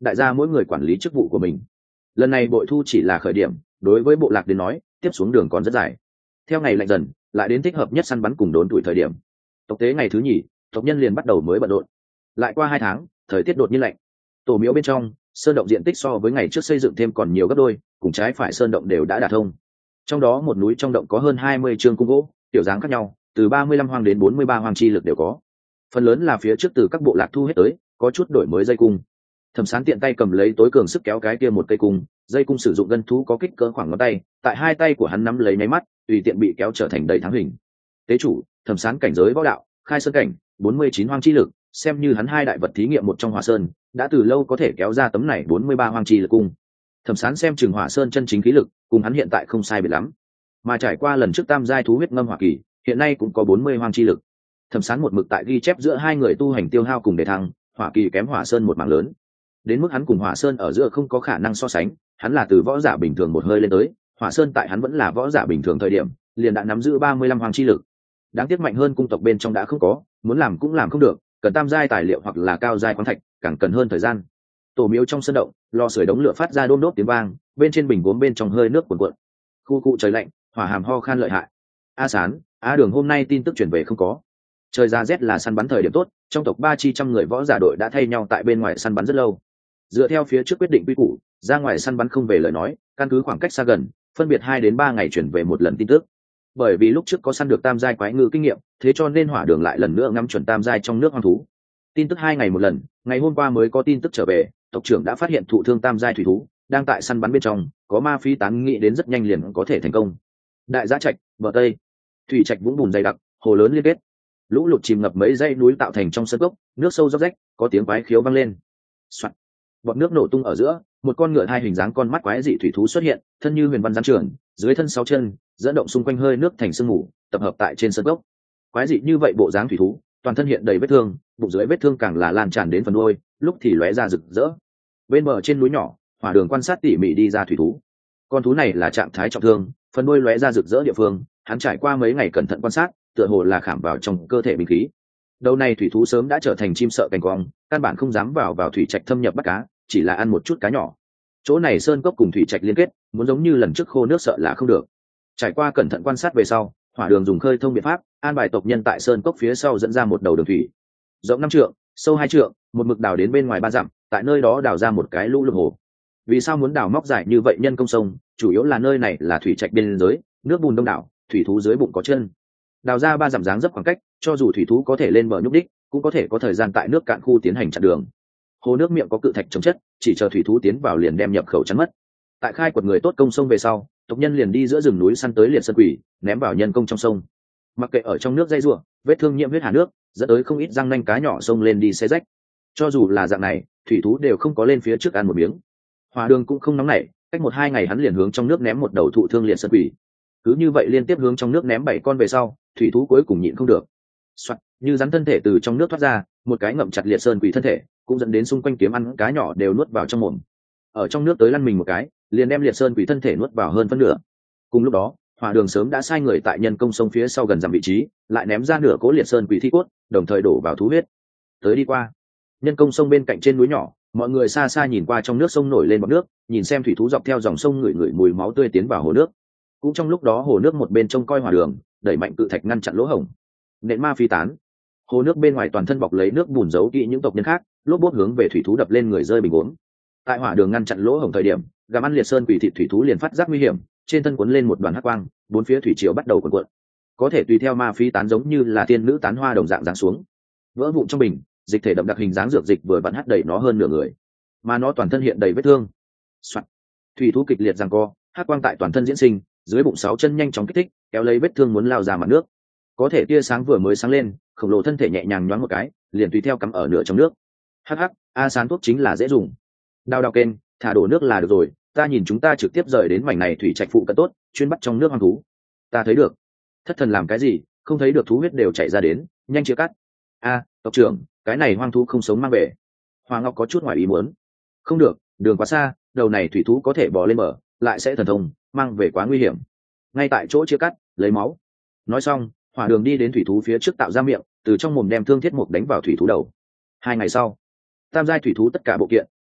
đại gia mỗi người quản lý chức vụ của mình. Lần này bội thu chỉ là khởi điểm, đối với bộ lạc đến nói tiếp xuống đường còn rất dài. Theo ngày lạnh dần lại đến thích hợp nhất săn bắn cùng đốn tuổi thời điểm, tộc tế ngày thứ nhì tộc nhân liền bắt đầu mới bận rộn. Lại qua hai tháng thời tiết đột nhiên lạnh, tổ miếu bên trong sơn động diện tích so với ngày trước xây dựng thêm còn nhiều gấp đôi, cùng trái phải sơn động đều đã đả thông. Trong đó một núi trong động có hơn hai mươi chương cung gỗ, tiểu dáng khác nhau, từ ba mươi lăm hoang đến bốn mươi ba hoang chi lực đều có. Phần lớn là phía trước từ các bộ lạc thu hết tới, có chút đổi mới dây cung. Thẩm Sán tiện tay cầm lấy tối cường sức kéo cái kia một cây cung, dây cung sử dụng gân thú có kích cỡ khoảng ngón tay, tại hai tay của hắn nắm lấy nháy mắt, tùy tiện bị kéo trở thành đầy thắng hình. Tế chủ, Thẩm Sán cảnh giới võ đạo, khai sơn cảnh, bốn mươi chín hoang chi lực, xem như hắn hai đại vật thí nghiệm một trong Hỏa Sơn, đã từ lâu có thể kéo ra tấm này bốn mươi ba hoang chi lực cung. Thẩm Sán xem chừng Hỏa Sơn chân chính khí lực, cùng hắn hiện tại không sai biệt lắm. Mà trải qua lần trước tam giai thú huyết ngâm hỏa kỳ, hiện nay cũng có bốn mươi hoang chi lực. Thẩm Sán một mực tại ghi chép giữa hai người tu hành tiêu hao cùng đề thăng, hỏa kỳ kém Hỏa Sơn một mảng lớn. Đến mức hắn cùng Hỏa Sơn ở giữa không có khả năng so sánh, hắn là từ võ giả bình thường một hơi lên tới, Hỏa Sơn tại hắn vẫn là võ giả bình thường thời điểm, liền đã nắm giữ ba mươi lăm hoang chi lực. Đáng tiếc mạnh hơn cung tộc bên trong đã không có, muốn làm cũng làm không được, cần tam giai tài liệu hoặc là cao giai khoáng thạch, càng cần hơn thời gian. Tổ miếu trong sân động, lò sưởi đống lửa phát ra đôm đốt tiếng vang, bên trên bình gốm bên trong hơi nước cuồn cuộn. Khu cụ trời lạnh, hỏa hàm ho khan lợi hại. A Sán, A Đường hôm nay tin tức truyền về không có. Trời ra rét là săn bắn thời điểm tốt, trong tộc ba chi trăm người võ giả đội đã thay nhau tại bên ngoài săn bắn rất lâu. Dựa theo phía trước quyết định quy củ, ra ngoài săn bắn không về lời nói, căn cứ khoảng cách xa gần, phân biệt hai đến ba ngày chuyển về một lần tin tức. Bởi vì lúc trước có săn được tam giai quái ngư kinh nghiệm, thế cho nên Hỏa Đường lại lần nữa ngắm chuẩn tam giai trong nước hoang thú. Tin tức hai ngày một lần, ngày hôm qua mới có tin tức trở về, tộc trưởng đã phát hiện thụ thương tam giai thủy thú, đang tại săn bắn bên trong, có ma phi tán nghĩ đến rất nhanh liền có thể thành công. Đại Giã Trạch, bờ tây, thủy trạch vũng bùn dày đặc, hồ lớn liên kết, lũ lụt chìm ngập mấy dãy núi tạo thành trong sân cốc, nước sâu róc rách, có tiếng quái khiếu vang lên. Soạt, bọt nước nổ tung ở giữa, một con ngựa hai hình dáng con mắt quái dị thủy thú xuất hiện, thân như huyền văn gián trường, dưới thân sáu chân, dẫn động xung quanh hơi nước thành sương mù, tập hợp tại trên sân cốc. Quái dị như vậy bộ dáng thủy thú, toàn thân hiện đầy vết thương, bụng dưới vết thương càng là lan tràn đến phần đuôi, lúc thì lóe ra rực rỡ. Bên bờ trên núi nhỏ, Hỏa Đường quan sát tỉ mỉ đi ra thủy thú. Con thú này là trạng thái trọng thương, phần đuôi lóe ra rực rỡ địa phương, hắn trải qua mấy ngày cẩn thận quan sát, tựa hồ là khảm vào trong cơ thể binh khí. Đầu này thủy thú sớm đã trở thành chim sợ cành cong, căn bản không dám vào vào thủy trạch thâm nhập bắt cá, chỉ là ăn một chút cá nhỏ. Chỗ này sơn cốc cùng thủy trạch liên kết, muốn giống như lần trước khô nước sợ là không được. Trải qua cẩn thận quan sát về sau, Hỏa Đường dùng khơi thông biện pháp, an bài tộc nhân tại sơn cốc phía sau dẫn ra một đầu đường thủy, rộng năm trượng, sâu hai trượng, một mực đào đến bên ngoài ba dặm, tại nơi đó đào ra một cái lũ lụt hồ. Vì sao muốn đào móc dài như vậy nhân công sông? Chủ yếu là nơi này là thủy trạch biên giới, nước bùn đông đảo, thủy thú dưới bụng có chân. Đào ra ba dặm dáng dấp khoảng cách, cho dù thủy thú có thể lên bờ nhúc đích, cũng có thể có thời gian tại nước cạn khu tiến hành chặn đường. Hồ nước miệng có cự thạch chống chất, chỉ chờ thủy thú tiến vào liền đem nhập khẩu chắn mất. Tại khai quật người tốt công sông về sau, tộc nhân liền đi giữa rừng núi săn tới liệt sơn quỷ, ném vào nhân công trong sông. Mặc kệ ở trong nước dây rùa, vết thương nhiễm huyết hà nước, dẫn tới không ít răng nanh cá nhỏ sông lên đi xé rách. Cho dù là dạng này, thủy thú đều không có lên phía trước ăn một miếng. Hỏa Đường cũng không nóng nảy, cách một hai ngày hắn liền hướng trong nước ném một đầu thụ thương liệt sơn quỷ. Cứ như vậy liên tiếp hướng trong nước ném bảy con về sau, thủy thú cuối cùng nhịn không được. Soạt, như rắn thân thể từ trong nước thoát ra, một cái ngậm chặt liệt sơn quỷ thân thể, cũng dẫn đến xung quanh kiếm ăn cá nhỏ đều nuốt vào trong mồm. Ở trong nước tới lăn mình một cái, liền đem liệt sơn quỷ thân thể nuốt vào hơn phân nửa. Cùng lúc đó, Hỏa Đường sớm đã sai người tại nhân công sông phía sau gần dặm vị trí, lại ném ra nửa cố liệt sơn quỷ thi cốt, đồng thời đổ vào thú huyết. Tới đi qua, nhân công sông bên cạnh trên núi nhỏ, mọi người xa xa nhìn qua trong nước sông nổi lên bọt nước, nhìn xem thủy thú dọc theo dòng sông ngửi ngửi mùi máu tươi tiến vào hồ nước. Cũng trong lúc đó hồ nước một bên trông coi Hỏa Đường, đẩy mạnh cự thạch ngăn chặn lỗ hổng. Nện ma phi tán. Hồ nước bên ngoài toàn thân bọc lấy nước bùn giấu kỹ những tộc nhân khác, lốp bốt hướng về thủy thú đập lên người rơi bình uống. Tại Hỏa Đường ngăn chặn lỗ hổng thời điểm, gặm ăn liệt sơn quỷ thịt thủy thú liền phát giác nguy hiểm, trên thân cuốn lên một đoàn hắc quang, bốn phía thủy triều bắt đầu cuộn cuộn. Có thể tùy theo ma phi tán giống như là tiên nữ tán hoa đồng dạng giáng xuống. Vỡ vụn trong bình, dịch thể đậm đặc hình dáng dược dịch vừa vặn hắt đầy nó hơn nửa người, mà nó toàn thân hiện đầy vết thương. Soạn. Thủy thú kịch liệt giằng co, hắc quang tại toàn thân diễn sinh, dưới bụng sáu chân nhanh chóng kích thích, kéo lấy vết thương muốn lao ra mặt nước. Có thể tia sáng vừa mới sáng lên, khổng lồ thân thể nhẹ nhàng nhoáng một cái, liền tùy theo cắm ở nửa trong nước. Hắc hắc, A Sán thuốc chính là dễ dùng. Đào đào kênh, thả đổ nước là được rồi, ta nhìn chúng ta trực tiếp rời đến mảnh này thủy trạch phụ cận tốt, chuyên bắt trong nước hoang thú. Ta thấy được. Thất thần làm cái gì, không thấy được thú huyết đều chảy ra đến, nhanh chia cắt. A, tộc trưởng, cái này hoang thú không sống mang về. Hoàng Ngọc có chút ngoài ý muốn. Không được, đường quá xa, đầu này thủy thú có thể bò lên bờ, lại sẽ thần thông, mang về quá nguy hiểm. Ngay tại chỗ chia cắt, lấy máu. Nói xong, Hỏa Đường đi đến thủy thú phía trước tạo ra miệng, từ trong mồm đem thương thiết mục đánh vào thủy thú đầu. Hai ngày sau, tam giai thủy thú tất cả bộ kiện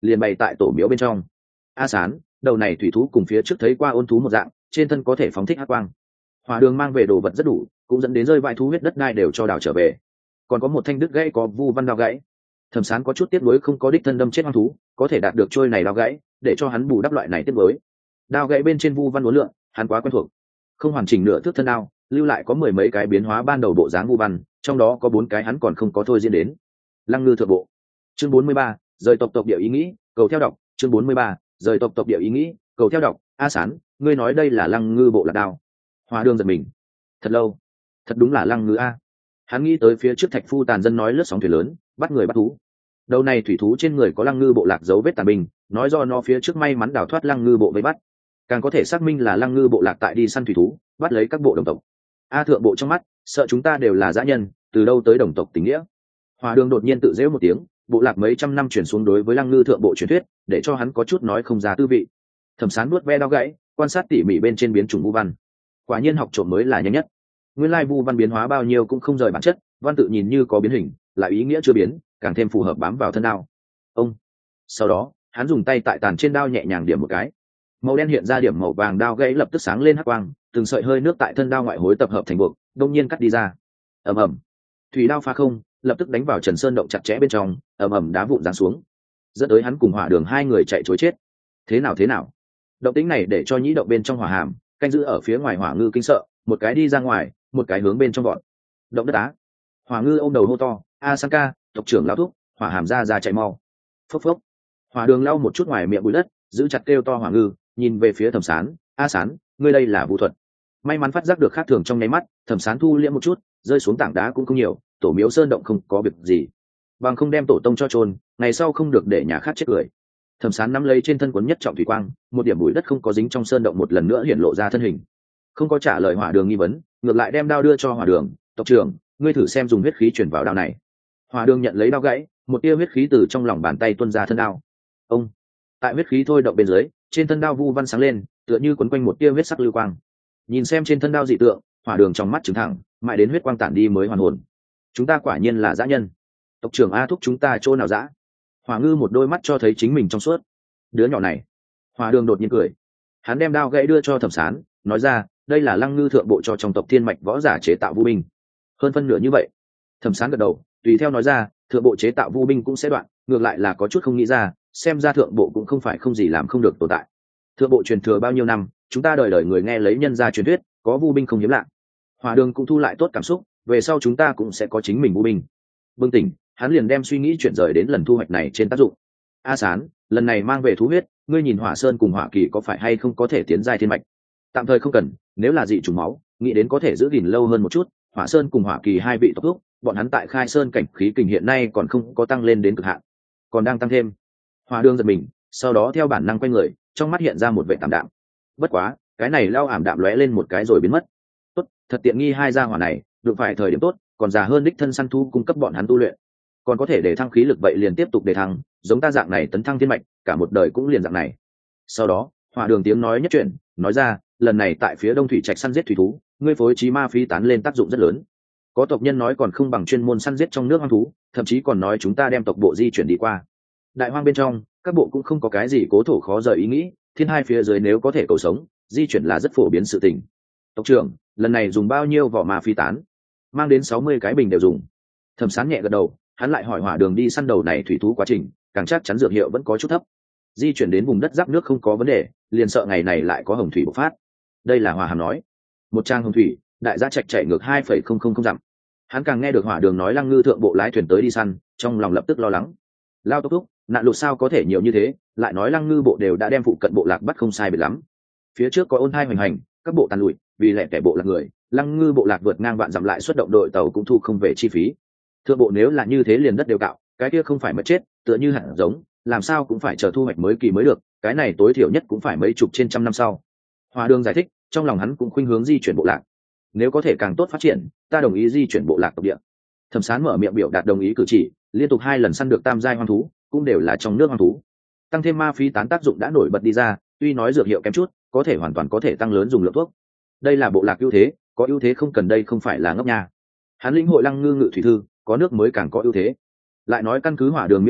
liền bày tại tổ miếu bên trong. A Sán, đầu này thủy thú cùng phía trước thấy qua ôn thú một dạng, trên thân có thể phóng thích hắc quang. Hỏa Đường mang về đồ vật rất đủ, cũng dẫn đến rơi vãi thú huyết đất đai đều cho đào trở về. Còn có một thanh đứt gãy có vu văn đao gãy. Thẩm Sán có chút tiếc nuối không có đích thân đâm chết hoang thú, có thể đạt được trôi này đao gãy, để cho hắn bù đắp loại này tiếc nuối. Đao gãy bên trên vu văn uốn lượn, hắn quá quen thuộc. Không hoàn chỉnh nửa thước thân đao, lưu lại có mười mấy cái biến hóa ban đầu bộ dáng vu văn, trong đó có bốn cái hắn còn không có thôi diễn đến. Lăng Ngư thượng bộ. Chương bốn mươi ba, rời tộc tộc địa ý nghĩ, cầu theo đọc, chương bốn mươi ba, rời tộc tộc địa ý nghĩ, cầu theo đọc. A Sán, ngươi nói đây là Lăng Ngư bộ lạc đao? Hỏa Đường giật mình. Thật lâu, thật đúng là Lăng Ngư a. Hắn nghĩ tới phía trước thạch phu tàn dân nói lướt sóng thuyền lớn, bắt người bắt thú. Đầu này thủy thú trên người có Lăng Ngư bộ lạc dấu vết tàn binh, nói do nó phía trước may mắn đào thoát Lăng Ngư bộ vây bắt, càng có thể xác minh là Lăng Ngư bộ lạc tại đi săn thủy thú, bắt lấy các bộ đồng tộc. A thượng bộ trong mắt, sợ chúng ta đều là dã nhân, từ đâu tới đồng tộc tình nghĩa. Hỏa Đường đột nhiên tự giễu một tiếng, bộ lạc mấy trăm năm chuyển xuống đối với Lăng Ngư thượng bộ truyền thuyết, để cho hắn có chút nói không ra tư vị. Thẩm Sán nuốt ve đau gãy, quan sát tỉ mỉ bên trên biến chủng vu văn. Quả nhiên học trộm mới là nhanh nhất. Nguyên lai vu văn biến hóa bao nhiêu cũng không rời bản chất, văn tự nhìn như có biến hình, lại ý nghĩa chưa biến, càng thêm phù hợp bám vào thân đao. Ông. Sau đó, hắn dùng tay tại tàn trên đao nhẹ nhàng điểm một cái. Màu đen hiện ra điểm màu vàng, đao gãy lập tức sáng lên hắc quang, từng sợi hơi nước tại thân đao ngoại hối tập hợp thành buộc, đông nhiên cắt đi ra. Ầm ầm. Thủy đao phá không, lập tức đánh vào Trần Sơn động chặt chẽ bên trong, ầm ầm đá vụn giáng xuống. Dẫn tới hắn cùng Hỏa Đường hai người chạy trối chết. Thế nào thế nào? Động tĩnh này để cho nhĩ động bên trong hỏa hàm, canh giữ ở phía ngoài Hỏa Ngư kinh sợ, một cái đi ra ngoài, một cái hướng bên trong vọt. Động đất á. Hỏa Ngư ôm đầu hô to, "A San ca, tộc trưởng lão thúc!" Hỏa hàm ra ra chạy mau. Phốc phốc. Hỏa Đường lau một chút ngoài miệng bụi đất, giữ chặt kêu to Hỏa Ngư, nhìn về phía Thẩm Sán, "A Sán, ngươi đây là vu thuật." May mắn phát giác được khác thường trong nháy mắt, Thẩm Sán thu liễm một chút, rơi xuống tảng đá cũng không nhiều, tổ miếu sơn động không có việc gì, bằng không đem tổ tông cho trôn, ngày sau không được để nhà khác chết cười. Thẩm Sán nắm lấy trên thân quấn nhất trọng thủy quang, một điểm bụi đất không có dính trong sơn động một lần nữa hiện lộ ra thân hình, không có trả lời Hỏa Đường nghi vấn, ngược lại đem đao đưa cho Hỏa Đường, "Tộc trưởng, ngươi thử xem dùng huyết khí chuyển vào đao này." Hỏa Đường nhận lấy đao gãy, một tia huyết khí từ trong lòng bàn tay tuôn ra thân đao. Ông. Tại huyết khí thôi động bên dưới, trên thân đao vu văn sáng lên, tựa như quấn quanh một tia huyết sắc lưu quang. Nhìn xem trên thân đao dị tượng, Hỏa Đường trong mắt trừng thẳng, mãi đến huyết quang tản đi mới hoàn hồn. Chúng ta quả nhiên là dã nhân. Tộc trưởng A thúc chúng ta chỗ nào dã? Hỏa Ngư một đôi mắt cho thấy chính mình trong suốt. Đứa nhỏ này. Hỏa Đường đột nhiên cười. Hắn đem đao gãy đưa cho Thẩm Sán, nói ra, đây là Lăng Ngư thượng bộ cho trong tộc thiên mạch võ giả chế tạo vu binh. Hơn phân nửa như vậy. Thẩm Sán gật đầu, tùy theo nói ra, thượng bộ chế tạo vu binh cũng sẽ đoạn, ngược lại là có chút không nghĩ ra, xem ra thượng bộ cũng không phải không gì làm không được tồn tại. Thượng bộ truyền thừa bao nhiêu năm, chúng ta đời đời người nghe lấy nhân gia truyền thuyết, có vu binh không hiếm lạ. Hỏa Đường cũng thu lại tốt cảm xúc, về sau chúng ta cũng sẽ có chính mình vu binh. Bừng tỉnh, hắn liền đem suy nghĩ chuyển rời đến lần thu hoạch này trên tác dụng. A Sán, lần này mang về thú huyết, ngươi nhìn Hỏa Sơn cùng Hỏa Kỳ có phải hay không có thể tiến giai thiên mạch? Tạm thời không cần, nếu là dị trùng máu, nghĩ đến có thể giữ gìn lâu hơn một chút. Hỏa Sơn cùng Hỏa Kỳ hai vị tộc thúc, bọn hắn tại Khai Sơn cảnh khí kình hiện nay còn không có tăng lên đến cực hạn, còn đang tăng thêm. Hỏa Đường giật mình, sau đó theo bản năng quay người, trong mắt hiện ra một vẻ tạm đạm. Bất quá, cái này lao ảm đạm lóe lên một cái rồi biến mất. Tốt, thật tiện nghi hai gia hỏa này, được phải thời điểm tốt, còn già hơn đích thân săn thu cung cấp bọn hắn tu luyện, còn có thể để thăng khí lực, vậy liền tiếp tục để thăng, giống ta dạng này tấn thăng thiên mạch, cả một đời cũng liền dạng này. Sau đó, Hỏa Đường tiếng nói nhất chuyện, nói ra, lần này tại phía Đông Thủy Trạch săn giết thủy thú, ngươi phối trí ma phi tán lên tác dụng rất lớn. Có tộc nhân nói còn không bằng chuyên môn săn giết trong nước hoang thú, thậm chí còn nói chúng ta đem tộc bộ di chuyển đi qua đại hoang bên trong, các bộ cũng không có cái gì cố thổ khó rời ý nghĩ, thiên hai phía dưới nếu có thể cầu sống, di chuyển là rất phổ biến sự tình. Tộc trưởng, lần này dùng bao nhiêu vỏ ma phi tán? Mang đến sáu mươi cái bình đều dùng. Thẩm Sán nhẹ gật đầu, hắn lại hỏi Hỏa Đường đi săn đầu này thủy thú quá trình, càng chắc chắn dược hiệu vẫn có chút thấp. Di chuyển đến vùng đất giáp nước không có vấn đề, liền sợ ngày này lại có hồng thủy bộc phát. Đây là Hỏa Hàm nói. Một trang hồng thủy, đại gia trạch chạy ngược hai phẩy không không không dặm. Hắn càng nghe được Hỏa Đường nói Lăng Ngư thượng bộ lái thuyền tới đi săn, trong lòng lập tức lo lắng. Lao tốc thúc, nạn lụt sao có thể nhiều như thế, lại nói Lăng Ngư bộ đều đã đem phụ cận bộ lạc bắt không sai biệt lắm. Phía trước có ôn thai hoành hành, các bộ tàn lụi, vì lẻ tẻ bộ lạc người, Lăng Ngư bộ lạc vượt ngang vạn dặm lại xuất động đội tàu cũng thu không về chi phí. Thượng bộ nếu là như thế liền đất đều cạo, cái kia không phải mất chết, tựa như hạt giống, làm sao cũng phải chờ thu hoạch mới kỳ mới được, cái này tối thiểu nhất cũng phải mấy chục trên trăm năm sau. Hỏa Đường giải thích, trong lòng hắn cũng khuynh hướng di chuyển bộ lạc, nếu có thể càng tốt phát triển, ta đồng ý di chuyển bộ lạc tộc địa. Thẩm Sán mở miệng biểu đạt đồng ý cử chỉ, liên tục hai lần săn được tam giai hoang thú, cũng đều là trong nước hoang thú. Tăng thêm ma phi tán tác dụng đã nổi bật đi ra, tuy nói dược hiệu kém chút, có thể hoàn toàn có thể tăng lớn dùng lượng thuốc. Đây là bộ lạc ưu thế, có ưu thế không cần đây không phải là ngốc nha. Hắn lĩnh hội Lăng Ngư ngự thủy thư, có nước mới càng có ưu thế. Lại nói căn cứ Hỏa Đường miêu tả,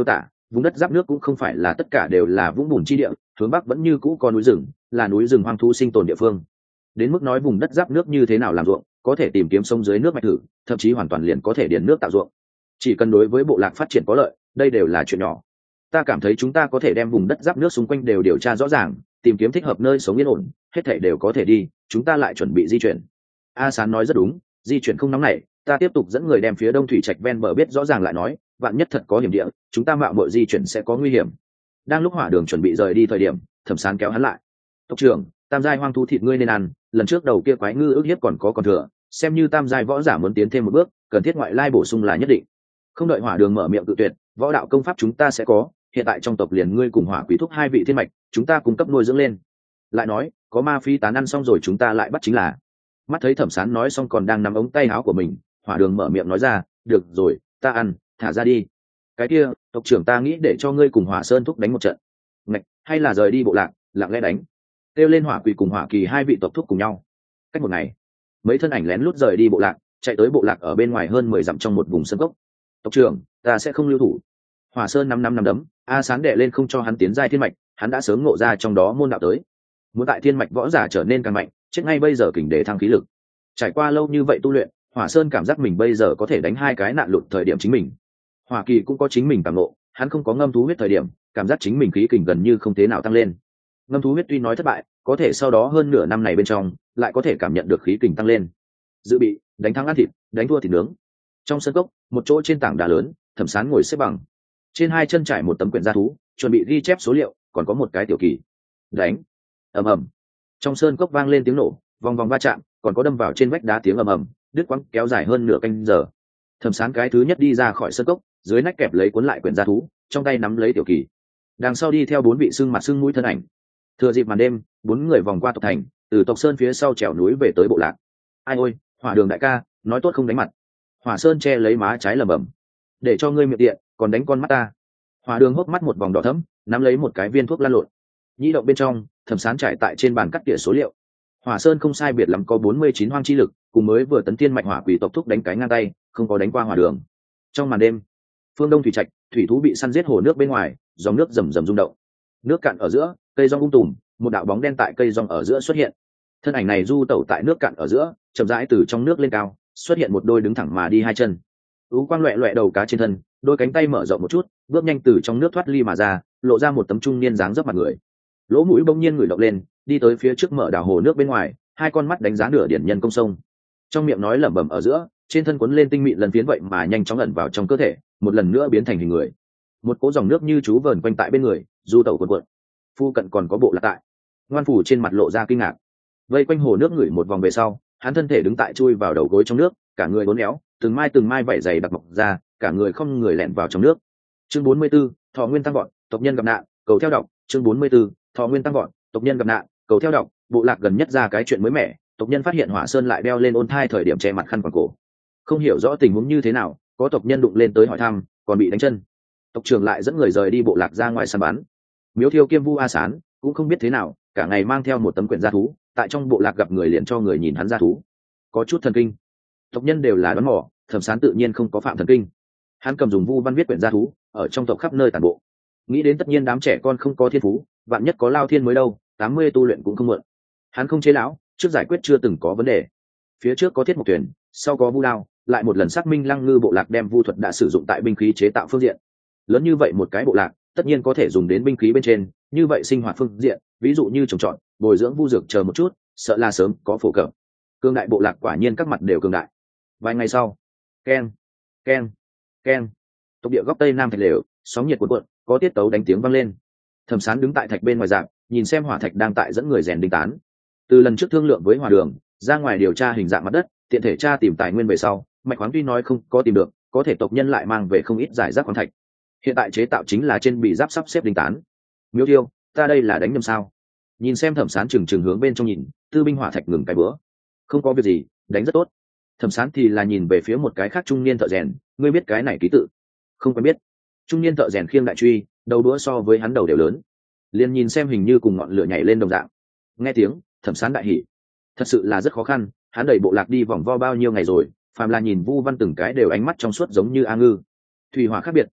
Vùng đất giáp nước cũng không phải là tất cả đều là vũng bùn chi địa, hướng bắc vẫn như cũ có núi rừng, là núi rừng hoang thú sinh tồn địa phương. Đến mức nói vùng đất giáp nước như thế nào làm ruộng, có thể tìm kiếm sông dưới nước mạch thử, thậm chí hoàn toàn liền có thể điền nước tạo ruộng. Chỉ cần đối với bộ lạc phát triển có lợi, đây đều là chuyện nhỏ. Ta cảm thấy chúng ta có thể đem vùng đất giáp nước xung quanh đều điều tra rõ ràng, tìm kiếm thích hợp nơi sống yên ổn, hết thảy đều có thể đi, chúng ta lại chuẩn bị di chuyển. A Sán nói rất đúng, di chuyển không nóng nảy, ta tiếp tục dẫn người đem phía đông thủy trạch ven bờ biết rõ ràng lại nói, vạn nhất thật có hiểm địa, chúng ta mạo muội di chuyển sẽ có nguy hiểm. Đang lúc Hỏa Đường chuẩn bị rời đi thời điểm, Thẩm Sán kéo hắn lại. Tộc trưởng, tam giai hoang thú thịt ngươi nên ăn, lần trước đầu kia quái ngư ước hiếp còn có còn thừa, xem như tam giai võ giả muốn tiến thêm một bước, cần thiết ngoại lai bổ sung là nhất định. Không đợi Hỏa Đường mở miệng cự tuyệt, võ đạo công pháp chúng ta sẽ có, hiện tại trong tộc liền ngươi cùng Hỏa Quý thúc hai vị thiên mạch, chúng ta cung cấp nuôi dưỡng lên. Lại nói, có ma phi tán ăn xong rồi chúng ta lại bắt chính là. Mắt thấy Thẩm Sán nói xong còn đang nắm ống tay áo của mình, Hỏa Đường mở miệng nói ra, được rồi, ta ăn, thả ra đi. Cái kia, tộc trưởng ta nghĩ để cho ngươi cùng Hỏa Sơn thúc đánh một trận. Ngạch, hay là rời đi bộ lạc, lặng lẽ đánh. Kêu lên Hỏa Quỷ cùng Hỏa Kỳ hai vị tộc thúc cùng nhau. Cách một ngày, mấy thân ảnh lén lút rời đi bộ lạc, chạy tới bộ lạc ở bên ngoài hơn mười dặm trong một vùng sơn cốc. Tộc trưởng, ta sẽ không lưu thủ. Hỏa Sơn năm năm năm đấm, A Sán đệ lên không cho hắn tiến giai thiên mạch, hắn đã sớm ngộ ra trong đó môn đạo tới. Muốn tại thiên mạch võ giả trở nên càng mạnh, chết ngay bây giờ kình để thăng khí lực. Trải qua lâu như vậy tu luyện, Hỏa Sơn cảm giác mình bây giờ có thể đánh hai cái nạn lụt thời điểm chính mình. Hỏa Kỳ cũng có chính mình cảm ngộ, hắn không có ngâm thú huyết thời điểm, cảm giác chính mình khí kình gần như không thế nào tăng lên. Ngâm thú huyết tuy nói thất bại, có thể sau đó hơn nửa năm này bên trong, lại có thể cảm nhận được khí kình tăng lên. Dự bị, đánh thắng ăn thịt, đánh thua thịt nướng. Trong sân cốc, một chỗ trên tảng đá lớn, Thẩm Sán ngồi xếp bằng, trên hai chân trải một tấm quyển gia thú, chuẩn bị ghi chép số liệu, còn có một cái tiểu kỳ. Đánh, ầm ầm. Trong sơn cốc vang lên tiếng nổ, vòng vòng va chạm, còn có đâm vào trên vách đá tiếng ầm ầm, đứt quãng kéo dài hơn nửa canh giờ. Thẩm Sán cái thứ nhất đi ra khỏi sơn cốc, dưới nách kẹp lấy cuốn lại quyển gia thú, trong tay nắm lấy tiểu kỳ. Đằng sau đi theo bốn vị xương mặt xương mũi thân ảnh. Thừa dịp màn đêm, bốn người vòng qua tộc thành, từ tộc sơn phía sau trèo núi về tới bộ lạc. Ai ôi, Hỏa Đường đại ca, nói tốt không đánh mặt. Hỏa Sơn che lấy má trái lẩm bẩm, để cho ngươi miệng tiện, còn đánh con mắt ta. Hỏa Đường hốc mắt một vòng đỏ thẫm, nắm lấy một cái viên thuốc lan lộn. Nhĩ động bên trong, Thẩm Sán trải tại trên bàn cắt tỉa số liệu. Hỏa Sơn không sai biệt lắm có bốn mươi chín hoang chi lực, cùng mới vừa tấn tiên mạch hỏa quỷ tộc thúc đánh cái ngang tay, không có đánh qua Hỏa Đường. Trong màn đêm, phương đông thủy trạch, thủy thú bị săn giết hồ nước bên ngoài, dòng nước rầm rầm rung động. Nước cạn ở giữa, cây rong ung tùm, một đạo bóng đen tại cây rong ở giữa xuất hiện. Thân ảnh này du tẩu tại nước cạn ở giữa, chậm rãi từ trong nước lên cao, xuất hiện một đôi đứng thẳng mà đi hai chân. Ú quang loẹt loẹt đầu cá trên thân, đôi cánh tay mở rộng một chút, bước nhanh từ trong nước thoát ly mà ra, lộ ra một tấm trung niên dáng dấp mặt người. Lỗ mũi bỗng nhiên ngửi động lên, đi tới phía trước mở đảo hồ nước bên ngoài, hai con mắt đánh giá nửa điển nhân công sông. Trong miệng nói lẩm bẩm ở giữa, trên thân quấn lên tinh mịn lần phiến vậy mà nhanh chóng ẩn vào trong cơ thể, một lần nữa biến thành hình người. Một cỗ dòng nước như chú vờn quanh tại bên người, du tẩu cuộn cuộn. Phu cận còn có bộ lạc tại. Ngoan Phủ trên mặt lộ ra kinh ngạc. Vây quanh hồ nước ngửi một vòng về sau, hắn thân thể đứng tại chui vào đầu gối trong nước, cả người uốn éo, từng mai từng mai vảy dày đặc mọc ra, cả người không người lẹn vào trong nước. Chương bốn mươi 44, Thọ Nguyên tăng vọt, tộc nhân gặp nạn, cầu theo đọc. Chương bốn mươi 44, Thọ Nguyên tăng vọt, tộc nhân gặp nạn, cầu theo đọc. Bộ lạc gần nhất ra cái chuyện mới mẻ, tộc nhân phát hiện Hỏa Sơn lại đeo lên ôn thai thời điểm che mặt khăn quàng cổ. Không hiểu rõ tình huống như thế nào, có tộc nhân đụng lên tới hỏi thăm, còn bị đánh chân. Tộc trưởng lại dẫn người rời đi bộ lạc ra ngoài săn bắn. Miếu Thiêu Kiêm Vu A Sán cũng không biết thế nào, cả ngày mang theo một tấm quyển gia thú, tại trong bộ lạc gặp người liền cho người nhìn hắn gia thú, có chút thần kinh. Tộc nhân đều là đoán mò, Thẩm Sán tự nhiên không có phạm thần kinh. Hắn cầm dùng vu văn viết quyển gia thú, ở trong tộc khắp nơi tản bộ. Nghĩ đến tất nhiên đám trẻ con không có thiên phú, vạn nhất có lao thiên mới đâu, tám mươi tu luyện cũng không muộn. Hắn không chế lão, trước giải quyết chưa từng có vấn đề. Phía trước có thiết mộc tuyển, sau có vu đao, lại một lần xác minh Lăng Ngư bộ lạc đem vu thuật đã sử dụng tại binh khí chế tạo phương diện. Lớn như vậy một cái bộ lạc, tất nhiên có thể dùng đến binh khí bên trên, như vậy sinh hoạt phương diện, ví dụ như trồng trọt, bồi dưỡng vu dược chờ một chút, sợ là sớm có phổ cập. Cương đại bộ lạc quả nhiên các mặt đều cường đại. Vài ngày sau, keng, keng, keng, tộc địa góc tây nam thạch lều, sóng nhiệt cuộn cuộn, có tiết tấu đánh tiếng vang lên. Thẩm Sán đứng tại thạch bên ngoài rạp, nhìn xem hỏa thạch đang tại dẫn người rèn đinh tán. Từ lần trước thương lượng với Hỏa Đường, ra ngoài điều tra hình dạng mặt đất, tiện thể tra tìm tài nguyên về sau, mạch khoáng tuy nói không có tìm được, có thể tộc nhân lại mang về không ít giải rác khoáng thạch. Hiện tại chế tạo chính là trên bị giáp sắp xếp đinh tán. Miêu Tiêu, ta đây là đánh nhầm sao? Nhìn xem Thẩm Sán trừng trừng hướng bên trong nhìn, tư binh hỏa thạch ngừng cái bữa. Không có việc gì, đánh rất tốt. Thẩm Sán thì là nhìn về phía một cái khác trung niên thợ rèn, ngươi biết cái này ký tự? Không quen biết. Trung niên thợ rèn khiêng đại truy, đầu đũa so với hắn đầu đều lớn. Liền nhìn xem hình như cùng ngọn lửa nhảy lên đồng dạng. Nghe tiếng, Thẩm Sán đại hỉ. Thật sự là rất khó khăn, hắn đẩy bộ lạc đi vòng vo bao nhiêu ngày rồi, phàm là nhìn Vu Văn từng cái đều ánh mắt trong suốt giống như A Ngư. Thủy hỏa khác biệt,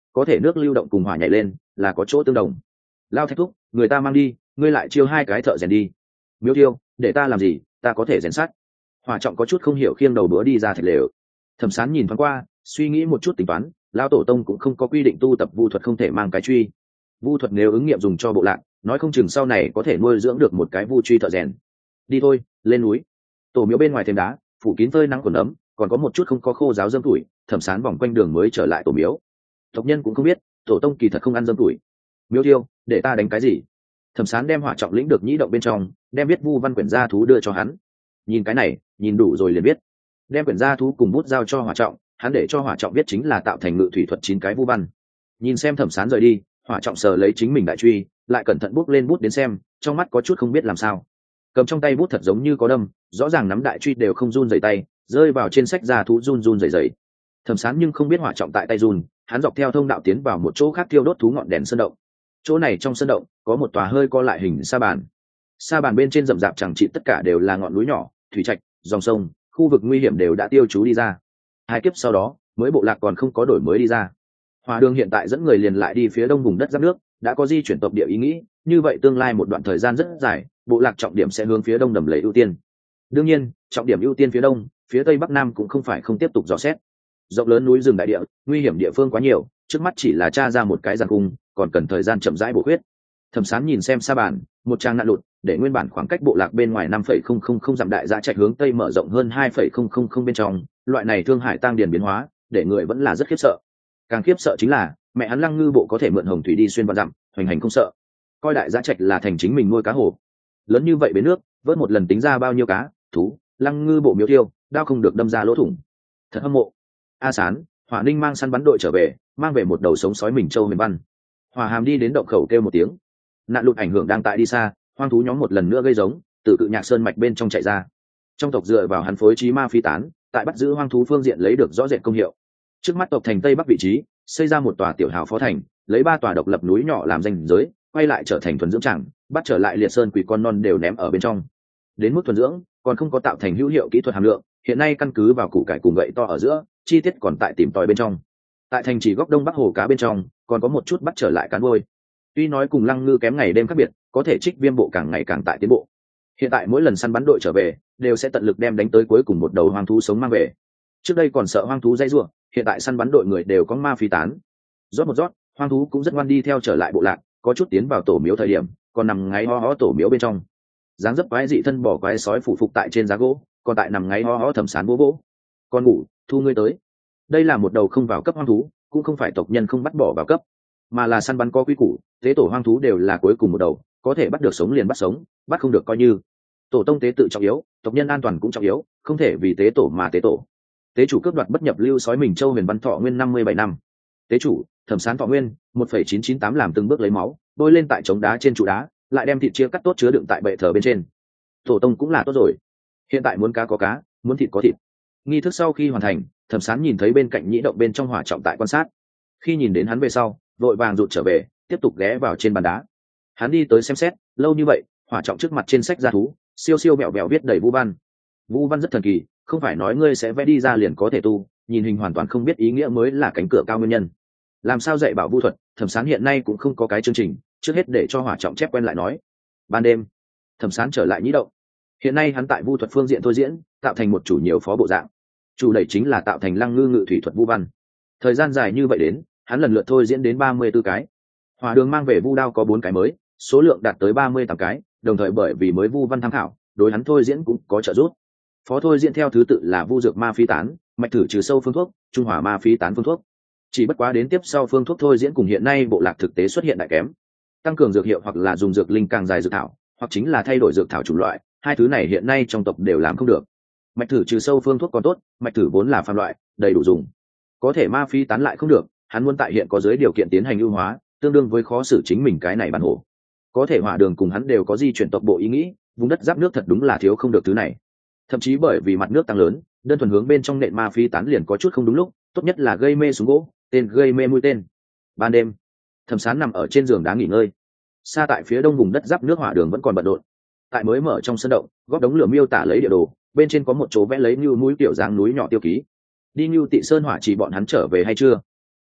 có thể nước lưu động cùng hỏa nhảy lên là có chỗ tương đồng. Lao thạch thúc, người ta mang đi, ngươi lại chiêu hai cái thợ rèn đi. Miếu Tiêu, để ta làm gì, ta có thể rèn sắt. Hỏa Trọng có chút không hiểu, khiêng đầu bữa đi ra thạch lều. Thẩm Sán nhìn thoáng qua, suy nghĩ một chút tính toán, Lao tổ tông cũng không có quy định tu tập vu thuật không thể mang cái truy. Vu thuật nếu ứng nghiệm dùng cho bộ lạc, nói không chừng sau này có thể nuôi dưỡng được một cái vu truy thợ rèn. Đi thôi, lên núi. Tổ miếu bên ngoài thềm đá phủ kín phơi nắng còn ấm, còn có một chút không có khô ráo dơm tuổi. Thẩm Sán vòng quanh đường mới trở lại tổ miếu. Tộc nhân cũng không biết tổ tông kỳ thật không ăn dơm tuổi. Miếu Tiêu, để ta đánh cái gì? Thẩm Sán đem Hỏa Trọng lĩnh được nhĩ động bên trong, đem viết vu văn quyển gia thú đưa cho hắn. Nhìn cái này, nhìn đủ rồi liền biết. Đem quyển gia thú cùng bút giao cho Hỏa Trọng, hắn để cho Hỏa Trọng viết chính là tạo thành ngự thủy thuật chín cái vu văn. Nhìn xem Thẩm Sán rời đi, Hỏa Trọng sờ lấy chính mình đại truy, lại cẩn thận bút lên bút đến xem, trong mắt có chút không biết làm sao. Cầm trong tay bút thật giống như có đâm, rõ ràng nắm đại truy đều không run rẩy tay, rơi vào trên sách gia thú run run rẩy rẩy. Thẩm Sán nhưng không biết Hỏa Trọng tại tay run, hắn dọc theo thông đạo tiến vào một chỗ khác thiêu đốt thú ngọn đèn sơn động. Chỗ này trong sơn động có một tòa hơi co lại hình sa bàn. Sa bàn bên trên rậm rạp chẳng trị tất cả đều là ngọn núi nhỏ, thủy trạch, dòng sông, khu vực nguy hiểm đều đã tiêu chú đi ra. Hai kiếp sau đó, mới bộ lạc còn không có đổi mới đi ra. Hòa Đường hiện tại dẫn người liền lại đi phía đông vùng đất giáp nước, đã có di chuyển tộc địa ý nghĩ, như vậy tương lai một đoạn thời gian rất dài, bộ lạc trọng điểm sẽ hướng phía đông đầm lấy ưu tiên. Đương nhiên, trọng điểm ưu tiên phía đông, phía tây bắc nam cũng không phải không tiếp tục dò xét. Rộng lớn núi rừng đại địa, nguy hiểm địa phương quá nhiều, trước mắt chỉ là tra ra một cái giàn cung, còn cần thời gian chậm rãi bổ khuyết. Thẩm Sán nhìn xem sa bàn, một trang nạn lụt, để nguyên bản khoảng cách bộ lạc bên ngoài năm phẩy không không không dặm đại dã trạch hướng tây mở rộng hơn hai phẩy không không không bên trong, loại này thương hải tăng điền biến hóa, để người vẫn là rất khiếp sợ. Càng khiếp sợ chính là, mẹ hắn Lăng Ngư bộ có thể mượn hồng thủy đi xuyên vạn dặm, hoành hành không sợ. Coi đại dã trạch là thành chính mình nuôi cá hồ. Lớn như vậy bến nước, vớt một lần tính ra bao nhiêu cá, thú, Lăng Ngư bộ Miếu Tiêu, đao không được đâm ra lỗ thủng. Thật hâm mộ. A Sán, Hỏa Ninh mang săn bắn đội trở về, mang về một đầu sống sói mình châu huyền văn. Hỏa Hàm đi đến động khẩu kêu một tiếng. Nạn lụt ảnh hưởng đang tại đi xa, hoang thú nhóm một lần nữa gây giống, từ cự nhạc sơn mạch bên trong chạy ra. Trong tộc dựa vào hắn phối trí ma phi tán, tại bắt giữ hoang thú phương diện lấy được rõ rệt công hiệu. Trước mắt tộc thành tây bắc vị trí, xây ra một tòa tiểu hào phó thành, lấy ba tòa độc lập núi nhỏ làm danh giới, quay lại trở thành thuần dưỡng tràng, bắt trở lại liệt sơn quỷ con non đều ném ở bên trong. Đến mức thuần dưỡng, còn không có tạo thành hữu hiệu kỹ thuật hàm lượng, hiện nay căn cứ vào củ cải cùng gậy to ở giữa, chi tiết còn tại tìm tòi bên trong. Tại thành chỉ góc đông bắc hồ cá bên trong, còn có một chút bắt trở lại cán bôi. Tuy nói cùng Lăng Ngư kém ngày đêm khác biệt, có thể Trích Viêm bộ càng ngày càng tại tiến bộ. Hiện tại mỗi lần săn bắn đội trở về, đều sẽ tận lực đem đánh tới cuối cùng một đầu hoang thú sống mang về. Trước đây còn sợ hoang thú dây rủa, hiện tại săn bắn đội người đều có ma phi tán. Rót một rót, hoang thú cũng rất ngoan đi theo trở lại bộ lạc, có chút tiến vào tổ miếu thời điểm, còn nằm ngáy ho ho tổ miếu bên trong. Dáng dấp quái dị thân bỏ quái sói phủ phục tại trên giá gỗ, còn tại nằm ngáy ho ho Thẩm Sán bố bố. Con ngủ, thu ngươi tới. Đây là một đầu không vào cấp hoang thú, cũng không phải tộc nhân không bắt bỏ vào cấp, mà là săn bắn có quy củ, tế tổ hoang thú đều là cuối cùng một đầu, có thể bắt được sống liền bắt sống, bắt không được coi như. Tổ tông tế tự trọng yếu, tộc nhân an toàn cũng trọng yếu, không thể vì tế tổ mà tế tổ. Tế chủ cướp đoạt bất nhập lưu sói mình châu huyền văn thọ nguyên năm mươi bảy năm. Tế chủ, Thẩm Sán thọ nguyên một phẩy chín chín tám, làm từng bước lấy máu, bôi lên tại chống đá trên trụ đá, lại đem thịt chia cắt tốt chứa đựng tại bệ thờ bên trên. Tổ tông cũng là tốt rồi. Hiện tại muốn cá có cá, muốn thịt có thịt. Nghi thức sau khi hoàn thành, Thẩm Sán nhìn thấy bên cạnh nhĩ động bên trong Hỏa Trọng tại quan sát. Khi nhìn đến hắn về sau, vội vàng rụt trở về, tiếp tục ghé vào trên bàn đá. Hắn đi tới xem xét, lâu như vậy, Hỏa Trọng trước mặt trên sách gia thú, siêu siêu bẹo bẹo viết đầy vu văn. Vu văn rất thần kỳ, không phải nói ngươi sẽ vẽ đi ra liền có thể tu, nhìn hình hoàn toàn không biết ý nghĩa mới là cánh cửa cao nguyên nhân. Làm sao dạy bảo vu thuật, Thẩm Sán hiện nay cũng không có cái chương trình, trước hết để cho Hỏa Trọng chép quen lại nói. Ban đêm, Thẩm Sán trở lại nhĩ động. Hiện nay hắn tại vu thuật phương diện thôi diễn, tạo thành một chủ nhiều phó bộ dạng. Chủ đẩy chính là tạo thành Lăng Ngư ngự thủy thuật vu văn. Thời gian dài như vậy đến, hắn lần lượt thôi diễn đến ba mươi tư cái. Hỏa Đường mang về vu đao có bốn cái mới, số lượng đạt tới ba mươi tám cái, đồng thời bởi vì mới vu văn tham khảo, đối hắn thôi diễn cũng có trợ giúp. Phó thôi diễn theo thứ tự là vu dược ma phi tán, mạch thử trừ sâu phương thuốc, trung hòa ma phi tán phương thuốc. Chỉ bất quá đến tiếp sau phương thuốc thôi diễn cùng hiện nay bộ lạc thực tế xuất hiện đại kém. Tăng cường dược hiệu hoặc là dùng dược linh càng dài dược thảo, hoặc chính là thay đổi dược thảo chủng loại, hai thứ này hiện nay trong tộc đều làm không được. Mạch thử trừ sâu phương thuốc còn tốt, mạch thử vốn là phàm loại, đầy đủ dùng. Có thể ma phi tán lại không được, hắn muốn tại hiện có dưới điều kiện tiến hành ưu hóa, tương đương với khó xử chính mình cái này bản hổ. Có thể Hỏa Đường cùng hắn đều có di chuyển tộc bộ ý nghĩ, vùng đất giáp nước thật đúng là thiếu không được thứ này. Thậm chí bởi vì mặt nước tăng lớn, đơn thuần hướng bên trong nện ma phi tán liền có chút không đúng lúc, tốt nhất là gây mê súng gỗ, tên gây mê mũi tên. Ban đêm, Thẩm Sán nằm ở trên giường đá nghỉ ngơi. Xa tại phía đông vùng đất giáp nước Hỏa Đường vẫn còn bận rộn. Tại mới mở trong sân động, góp đống lửa miêu tả lấy địa đồ, bên trên có một chỗ vẽ lấy như mũi tiểu dáng núi nhỏ tiêu ký. Đi Nưu Tị Sơn Hỏa Chỉ bọn hắn trở về hay chưa?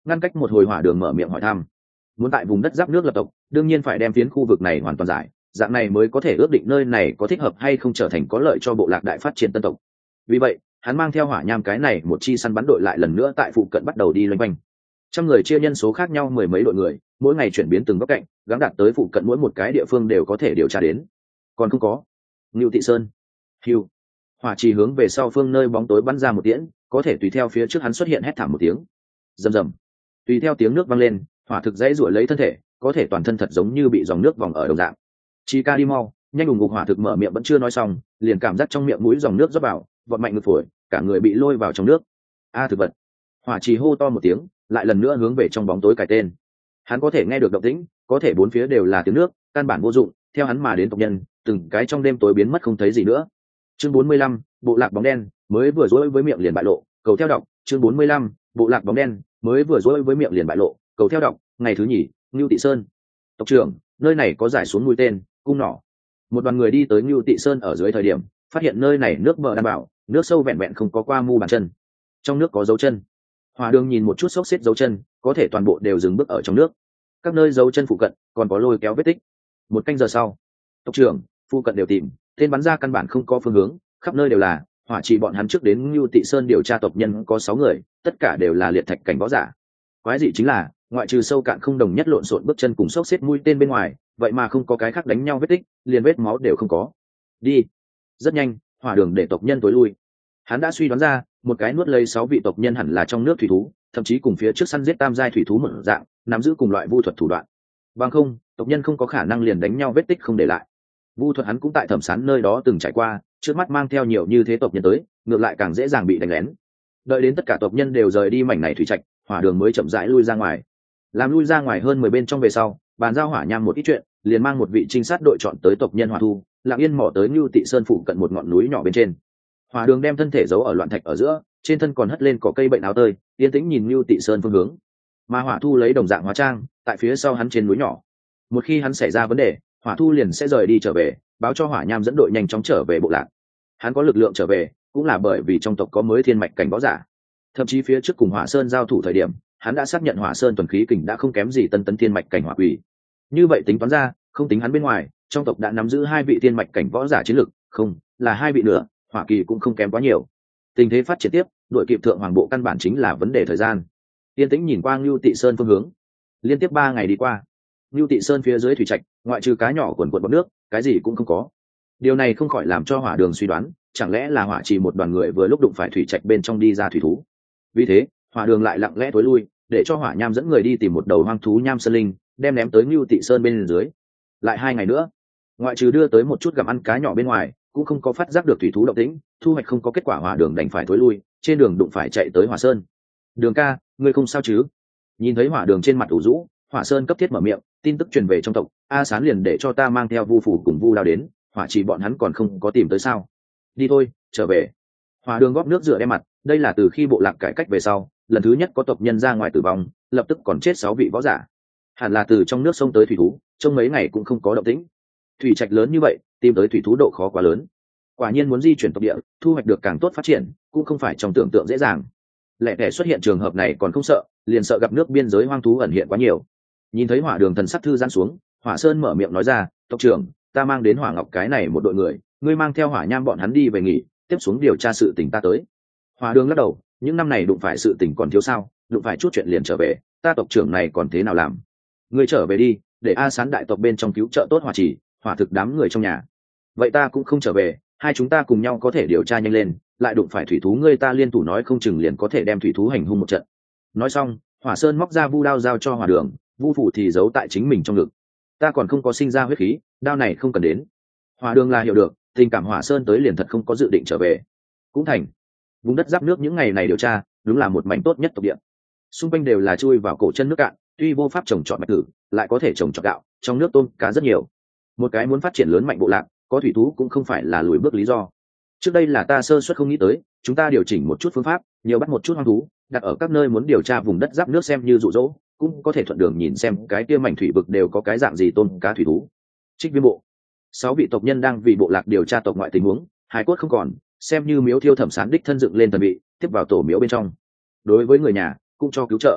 Ngăn cách một hồi hỏa đường mở miệng hỏi thăm. Muốn tại vùng đất giáp nước lập tộc, đương nhiên phải đem phiến khu vực này hoàn toàn giải, dạng này mới có thể ước định nơi này có thích hợp hay không trở thành có lợi cho bộ lạc đại phát triển tân tộc. Vì vậy hắn mang theo hỏa nham cái này một chi săn bắn đội lại lần nữa tại phụ cận bắt đầu đi loanh quanh. Trăm người chia nhân số khác nhau mười mấy đội người, mỗi ngày chuyển biến từng góc cạnh, gắng đạt tới phụ cận mỗi một cái địa phương đều có thể điều tra đến. Còn không có Ngưu Tị Sơn. Hưu. Hỏa trì hướng về sau phương nơi bóng tối bắn ra một tiễn, có thể tùy theo phía trước hắn xuất hiện hét thảm một tiếng. Rầm rầm. Tùy theo tiếng nước vang lên, hỏa thực dãy rủa lấy thân thể, có thể toàn thân thật giống như bị dòng nước vòng ở đồng dạng. Chi ca đi mau, nhanh ùng ục hỏa thực mở miệng vẫn chưa nói xong, liền cảm giác trong miệng mũi dòng nước rót vào, vọt mạnh ngực phổi, cả người bị lôi vào trong nước. A thực vật. Hỏa trì hô to một tiếng, lại lần nữa hướng về trong bóng tối cài tên. Hắn có thể nghe được động tĩnh, có thể bốn phía đều là tiếng nước, căn bản vô dụng, theo hắn mà đến tộc nhân, từng cái trong đêm tối biến mất không thấy gì nữa. Chương bốn mươi lăm, bộ lạc bóng đen, mới vừa dối với miệng liền bại lộ, cầu theo đọc. Chương bốn mươi lăm, bộ lạc bóng đen, mới vừa dối với miệng liền bại lộ, cầu theo đọc. Ngày thứ nhì, Ngưu Tị Sơn. Tộc trưởng, nơi này có giải xuống mũi tên, cung nỏ. Một đoàn người đi tới Ngưu Tị Sơn ở dưới thời điểm, phát hiện nơi này nước bờ đảm bảo, nước sâu vẹn vẹn không có qua mu bàn chân. Trong nước có dấu chân. Hỏa Đường nhìn một chút xốc xếp dấu chân, có thể toàn bộ đều dừng bước ở trong nước. Các nơi dấu chân phụ cận còn có lôi kéo vết tích. Một canh giờ sau, tộc trưởng, phụ cận đều tìm, tên bắn ra căn bản không có phương hướng, khắp nơi đều là. Hỏa chỉ bọn hắn trước đến Ngưu Tị Sơn điều tra tộc nhân có sáu người, tất cả đều là liệt thạch cảnh võ giả. Quái dị chính là, ngoại trừ sâu cạn không đồng nhất lộn xộn bước chân cùng xốc xếp mũi tên bên ngoài, vậy mà không có cái khác đánh nhau vết tích, liền vết máu đều không có. Đi. Rất nhanh, Hỏa Đường để tộc nhân tối lui. Hắn đã suy đoán ra, một cái nuốt lấy sáu vị tộc nhân hẳn là trong nước thủy thú, thậm chí cùng phía trước săn giết tam giai thủy thú một dạng, nắm giữ cùng loại vu thuật thủ đoạn. Bằng không, tộc nhân không có khả năng liền đánh nhau vết tích không để lại. Vu thuật hắn cũng tại Thẩm Sán nơi đó từng trải qua, trước mắt mang theo nhiều như thế tộc nhân tới, ngược lại càng dễ dàng bị đánh lén. Đợi đến tất cả tộc nhân đều rời đi mảnh này thủy trạch, Hỏa Đường mới chậm rãi lui ra ngoài. Làm lui ra ngoài hơn mười bên trong về sau, bàn giao Hỏa Nham một ít chuyện, liền mang một vị trinh sát đội chọn tới tộc nhân Hỏa Thu, lặng yên mò tới Ngưu Tị Sơn phụ cận một ngọn núi nhỏ bên trên. Hỏa Đường đem thân thể giấu ở loạn thạch ở giữa, trên thân còn hất lên cỏ cây bệnh áo tơi, yên tĩnh nhìn Ngưu Tị Sơn phương hướng. Mà Hỏa Thu lấy đồng dạng hóa trang, tại phía sau hắn trên núi nhỏ. Một khi hắn xảy ra vấn đề, Hỏa Thu liền sẽ rời đi trở về, báo cho Hỏa Nham dẫn đội nhanh chóng trở về bộ lạc. Hắn có lực lượng trở về, cũng là bởi vì trong tộc có mới thiên mạch cảnh võ giả. Thậm chí phía trước cùng Hỏa Sơn giao thủ thời điểm, hắn đã xác nhận Hỏa Sơn tuần khí kình đã không kém gì tân tấn thiên mạch cảnh hỏa quỷ. Như vậy tính toán ra, không tính hắn bên ngoài, trong tộc đã nắm giữ hai vị thiên mạch cảnh võ giả chiến lực, không, là hai vị nữa, Hỏa Kỳ cũng không kém quá nhiều. Tình thế phát triển tiếp, đội kịp thượng hoàng bộ căn bản chính là vấn đề thời gian. Tiên tĩnh nhìn qua Ngưu Tị Sơn phương hướng. Liên tiếp ba ngày đi qua, Ngưu Tị Sơn phía dưới thủy trạch, ngoại trừ cá nhỏ quần quần bọt nước, cái gì cũng không có. Điều này không khỏi làm cho Hỏa Đường suy đoán, chẳng lẽ là Hỏa Trì một đoàn người vừa lúc đụng phải thủy trạch bên trong đi ra thủy thú. Vì thế, Hỏa Đường lại lặng lẽ tối lui, để cho Hỏa Nham dẫn người đi tìm một đầu hoang thú nham sơn linh, đem ném tới Ngưu Tị Sơn bên dưới. Lại hai ngày nữa, ngoại trừ đưa tới một chút gặm ăn cá nhỏ bên ngoài, cũng không có phát giác được thủy thú động tĩnh, thu hoạch không có kết quả. Hỏa Đường đành phải tối lui, trên đường đụng phải chạy tới Hỏa Sơn. Đường ca, ngươi không sao chứ? Nhìn thấy Hỏa Đường trên mặt ủ rũ, Hỏa Sơn cấp thiết mở miệng, tin tức truyền về trong tộc, A Sán liền để cho ta mang theo Vu Phủ cùng Vu Đao đến, Hỏa Trì bọn hắn còn không có tìm tới sao? Đi thôi, trở về. Hỏa Đường góp nước rửa đem mặt, đây là từ khi bộ lạc cải cách về sau, lần thứ nhất có tộc nhân ra ngoài tử vong, lập tức còn chết sáu vị võ giả. Hẳn là từ trong nước sông tới thủy thú, trong mấy ngày cũng không có động tĩnh. Thủy trạch lớn như vậy, tìm tới thủy thú độ khó quá lớn. Quả nhiên muốn di chuyển tộc địa, thu hoạch được càng tốt phát triển, cũng không phải trong tưởng tượng dễ dàng. Lẻ tẻ xuất hiện trường hợp này còn không sợ, liền sợ gặp nước biên giới hoang thú ẩn hiện quá nhiều. Nhìn thấy Hỏa Đường thần sắc thư giãn xuống, Hỏa Sơn mở miệng nói ra, tộc trưởng, ta mang đến Hỏa Ngọc cái này một đội người, ngươi mang theo Hỏa Nham bọn hắn đi về nghỉ, tiếp xuống điều tra sự tình ta tới. Hỏa Đường lắc đầu, những năm này đụng phải sự tình còn thiếu sao, đụng phải chút chuyện liền trở về, ta tộc trưởng này còn thế nào làm? Ngươi trở về đi, để A Sán đại tộc bên trong cứu trợ tốt Hỏa Trì, hỏa thực đám người trong nhà. Vậy ta cũng không trở về, hai chúng ta cùng nhau có thể điều tra nhanh lên, lại đụng phải thủy thú ngươi ta liên thủ nói không chừng liền có thể đem thủy thú hành hung một trận. Nói xong, Hỏa Sơn móc ra Vu đao giao cho Hỏa Đường, Vu Phủ thì giấu tại chính mình trong ngực. Ta còn không có sinh ra huyết khí, đao này không cần đến. Hỏa Đường là hiểu được, tình cảm Hỏa Sơn tới liền thật không có dự định trở về. Cũng thành. Vùng đất giáp nước những ngày này điều tra, đúng là một mảnh tốt nhất tộc địa. Xung quanh đều là chui vào cổ chân nước cạn, tuy vô pháp trồng trọt bạch tử, lại có thể trồng trọt gạo, trong nước tôm cá rất nhiều. Một cái muốn phát triển lớn mạnh bộ lạc, có thủy thú cũng không phải là lùi bước lý do. Trước đây là ta sơ suất không nghĩ tới, chúng ta điều chỉnh một chút phương pháp, nhiều bắt một chút hoang thú, đặt ở các nơi muốn điều tra vùng đất giáp nước xem như dụ dỗ, cũng có thể thuận đường nhìn xem cái kia mảnh thủy vực đều có cái dạng gì tôm cá thủy thú. Trích Viêm bộ, sáu vị tộc nhân đang vì bộ lạc điều tra tộc ngoại tình huống, hài cốt không còn, xem như miếu thiêu Thẩm Sán đích thân dựng lên thần vị, tiếp vào tổ miếu bên trong. Đối với người nhà, cũng cho cứu trợ.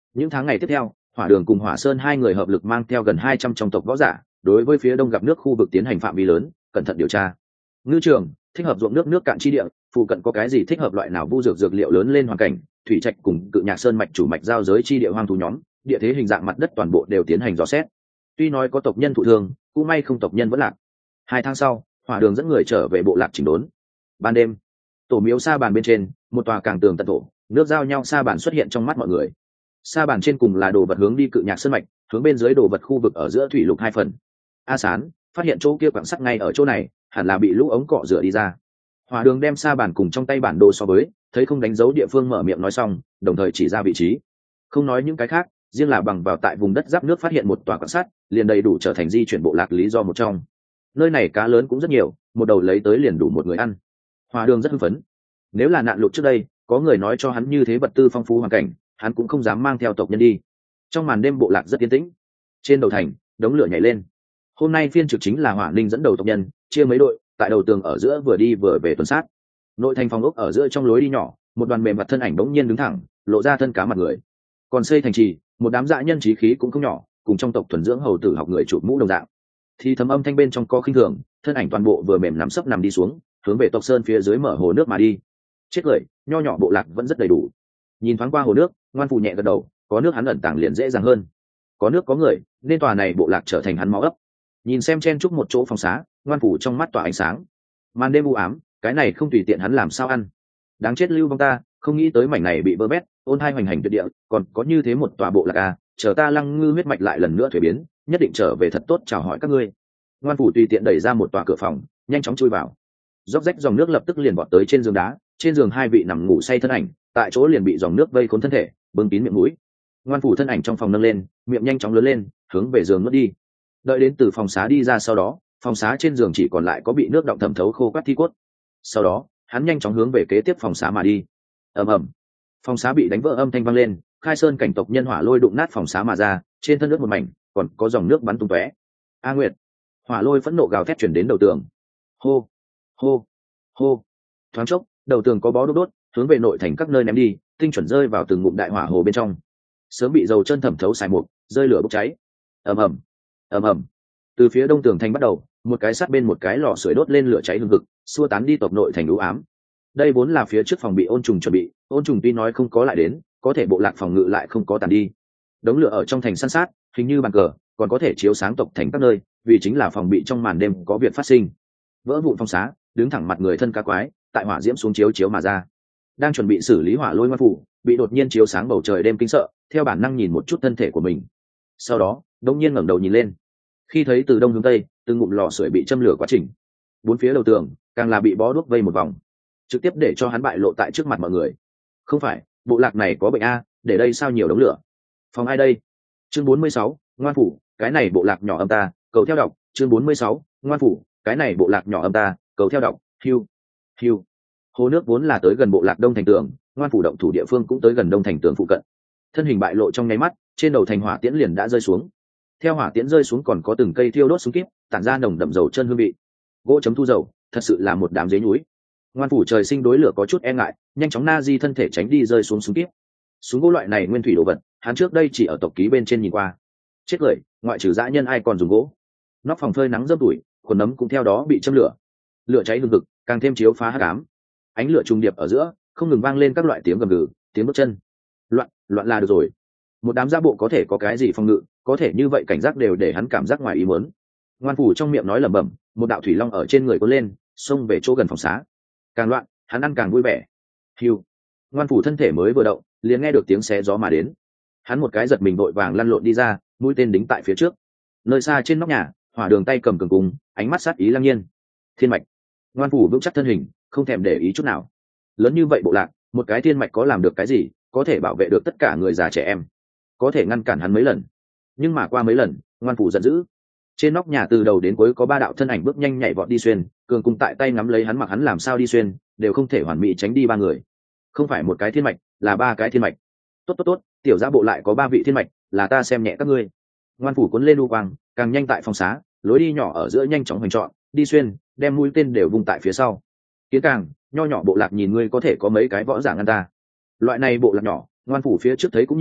Những tháng ngày tiếp theo, Hỏa Đường cùng Hỏa Sơn hai người hợp lực mang theo gần hai trăm trong tộc võ giả, đối với phía đông gặp nước khu vực tiến hành phạm vi lớn, cẩn thận điều tra. Ngư trường, thích hợp ruộng nước nước cạn chi địa, phụ cận có cái gì thích hợp loại nào vu dược dược liệu lớn lên hoàn cảnh, thủy trạch cùng Cự Nhạc Sơn mạch chủ mạch giao giới chi địa hoang thú nhóm, địa thế hình dạng mặt đất toàn bộ đều tiến hành dò xét. Tuy nói có tộc nhân thụ thương, cũng may không tộc nhân vẫn lạc. Hai tháng sau, Hỏa Đường dẫn người trở về bộ lạc chỉnh đốn. Ban đêm, tổ miếu sa bàn bên trên, một tòa càng tường tận thổ, nước giao nhau sa bàn xuất hiện trong mắt mọi người. Sa bàn trên cùng là đồ vật hướng đi Cự Nhạc Sơn mạch, hướng bên dưới đồ vật khu vực ở giữa thủy lục hai phần. A Sán phát hiện chỗ kia quặng sắt ngay ở chỗ này, hẳn là bị lũ ống cọ rửa đi ra. Hỏa Đường đem sa bàn cùng trong tay bản đồ so với, thấy không đánh dấu địa phương mở miệng nói xong, đồng thời chỉ ra vị trí. Không nói những cái khác, riêng là bằng vào tại vùng đất giáp nước phát hiện một tòa quặng sắt, liền đầy đủ trở thành di chuyển bộ lạc lý do một trong. Nơi này cá lớn cũng rất nhiều, một đầu lấy tới liền đủ một người ăn. Hỏa Đường rất hưng phấn. Nếu là nạn lụt trước đây, có người nói cho hắn như thế vật tư phong phú hoàn cảnh, hắn cũng không dám mang theo tộc nhân đi. Trong màn đêm bộ lạc rất yên tĩnh. Trên đầu thành, đống lửa nhảy lên. Hôm nay phiên trực chính là Hỏa Ninh dẫn đầu tộc nhân, chia mấy đội, tại đầu tường ở giữa vừa đi vừa về tuần sát. Nội thành phòng ốc ở giữa trong lối đi nhỏ, một đoàn mềm mặt thân ảnh bỗng nhiên đứng thẳng, lộ ra thân cá mặt người. Còn xây thành trì, một đám dã nhân trí khí cũng không nhỏ, cùng trong tộc thuần dưỡng hầu tử học người chụp mũ đồng dạng. Thì thấm âm thanh bên trong có khinh thường, thân ảnh toàn bộ vừa mềm nằm sấp nằm đi xuống, hướng về tộc sơn phía dưới mở hồ nước mà đi. Chết cười, nho nhỏ bộ lạc vẫn rất đầy đủ. Nhìn thoáng qua hồ nước, Ngoan Phủ nhẹ gật đầu, có nước hắn ẩn tàng liền dễ dàng hơn. Có nước có người, nên tòa này bộ lạc trở thành hắn máu ấp. Nhìn xem chen chúc một chỗ phòng xá, Ngoan Phủ trong mắt tỏa ánh sáng. Màn đêm u ám, cái này không tùy tiện hắn làm sao ăn. Đáng chết lưu vong ta, không nghĩ tới mảnh này bị vơ bét, ôn hai hoành hành tuyệt địa, còn có như thế một tòa bộ lạc à, chờ ta Lăng Ngư huyết mạch lại lần nữa thuế biến, nhất định trở về thật tốt chào hỏi các ngươi. Ngoan Phủ tùy tiện đẩy ra một tòa cửa phòng, nhanh chóng chui vào. Róc rách dòng nước lập tức liền vọt tới trên giường đá, trên giường hai vị nằm ngủ say thân ảnh, tại chỗ liền bị dòng nước vây khốn thân thể, bưng kín miệng mũi. Ngoan Phủ thân ảnh trong phòng nâng lên, miệng nhanh chóng lớn lên, hướng về giường nuốt đi. Đợi đến từ phòng xá đi ra sau đó, phòng xá trên giường chỉ còn lại có bị nước đọng thẩm thấu khô quắt thi cốt. Sau đó, hắn nhanh chóng hướng về kế tiếp phòng xá mà đi. Ầm ầm, phòng xá bị đánh vỡ âm thanh vang lên, Khai Sơn cảnh tộc nhân hỏa lôi đụng nát phòng xá mà ra, trên thân nước một mảnh, còn có dòng nước bắn tung tóe. A Nguyệt, hỏa lôi phẫn nộ gào thét chuyển đến đầu tường. Hô, hô, hô. Thoáng chốc, đầu tường có bó đốt đốt, hướng về nội thành các nơi ném đi, tinh chuẩn rơi vào từng ngụm đại hỏa hồ bên trong. Sớm bị dầu chân thẩm thấu xài mục, rơi lửa bốc cháy. Ầm ầm, ầm ầm. Từ phía đông tường thành bắt đầu, một cái sát bên một cái lò sưởi đốt lên lửa cháy hừng hực, xua tán đi tộc nội thành u ám. Đây vốn là phía trước phòng bị ôn trùng chuẩn bị, ôn trùng tuy nói không có lại đến, có thể bộ lạc phòng ngự lại không có tàn đi. Đống lửa ở trong thành săn sát, hình như bàn cờ, còn có thể chiếu sáng tộc thành các nơi, vì chính là phòng bị trong màn đêm có việc phát sinh. Vỡ vụn phong xá, đứng thẳng mặt người thân cá quái, tại hỏa diễm xuống chiếu chiếu mà ra. Đang chuẩn bị xử lý hỏa lôi Ngoan Phủ, bị đột nhiên chiếu sáng bầu trời đêm kinh sợ, theo bản năng nhìn một chút thân thể của mình. Sau đó, đột nhiên ngẩng đầu nhìn lên. Khi thấy từ đông hướng tây, từng ngụm lò sưởi bị châm lửa quá trình, bốn phía đầu tường càng là bị bó đuốc vây một vòng, trực tiếp để cho hắn bại lộ tại trước mặt mọi người. Không phải, bộ lạc này có bệnh a, để đây sao nhiều đống lửa? Phòng ai đây? Chương bốn mươi sáu, Ngoan Phủ, cái này bộ lạc nhỏ âm ta, cầu theo đọc. Chương bốn mươi sáu, Ngoan Phủ, cái này bộ lạc nhỏ âm ta, cầu theo đọc. Hiu, hiu. Hồ nước vốn là tới gần bộ lạc đông thành tường, Ngoan Phủ động thủ địa phương cũng tới gần đông thành tường phụ cận. Thân hình bại lộ trong nháy mắt, trên đầu thành hỏa tiễn liền đã rơi xuống. Theo hỏa tiễn rơi xuống còn có từng cây thiêu đốt súng kíp, tản ra nồng đậm dầu chân hương vị. Gỗ chấm thu dầu, thật sự là một đám dế núi. Ngoan Phủ trời sinh đối lửa có chút e ngại, nhanh chóng na di thân thể tránh đi rơi xuống súng kíp. Súng gỗ loại này nguyên thủy đồ vật, hắn trước đây chỉ ở tộc ký bên trên nhìn qua. Chết cười, ngoại trừ dã nhân ai còn dùng gỗ. Nóc phòng phơi nắng rớm tuổi, khuẩn nấm cũng theo đó bị châm lửa. Lửa cháy hừng hực, càng thêm chiếu phá hắc ám. Ánh lửa trùng điệp ở giữa, không ngừng vang lên các loại tiếng gầm gừ, tiếng bước chân. Loạn, loạn là được rồi. Một đám gia bộ có thể có cái gì phòng ngự, có thể như vậy cảnh giác đều để hắn cảm giác ngoài ý muốn. Ngoan Phủ trong miệng nói lẩm bẩm, một đạo thủy long ở trên người cuốn lên, xông về chỗ gần phòng xá. Càng loạn, hắn ăn càng vui vẻ. Hiu. Ngoan Phủ thân thể mới vừa động, liền nghe được tiếng xé gió mà đến. Hắn một cái giật mình vội vàng lăn lộn đi ra, mũi tên đính tại phía trước. Nơi xa trên nóc nhà, Hỏa Đường tay cầm cường cung, ánh mắt sát ý lăng nhiên. Thiên mạch. Ngoan Phủ vững chắc thân hình, không thèm để ý chút nào. Lớn như vậy bộ lạc, một cái thiên mạch có làm được cái gì, có thể bảo vệ được tất cả người già trẻ em, có thể ngăn cản hắn mấy lần. Nhưng mà qua mấy lần, Ngoan Phủ giận dữ. Trên nóc nhà từ đầu đến cuối có ba đạo thân ảnh bước nhanh nhảy vọt đi xuyên, cường cung tại tay nắm lấy hắn, mặc hắn làm sao đi xuyên đều không thể hoàn mỹ tránh đi ba người. Không phải một cái thiên mạch, là ba cái thiên mạch. Tốt tốt tốt, tiểu gia bộ lại có ba vị thiên mạch, là ta xem nhẹ các ngươi. Ngoan Phủ cuốn lên u quang, càng nhanh tại phòng xá, lối đi nhỏ ở giữa nhanh chóng hoành trọn đi xuyên, đem mũi tên đều vung tại phía sau. Kiến càng, nho nhỏ bộ lạc nhìn ngươi có thể có mấy cái võ giả ngăn ta. Loại này bộ lạc nhỏ, Ngoan Phủ phía trước thấy cũng nhiều,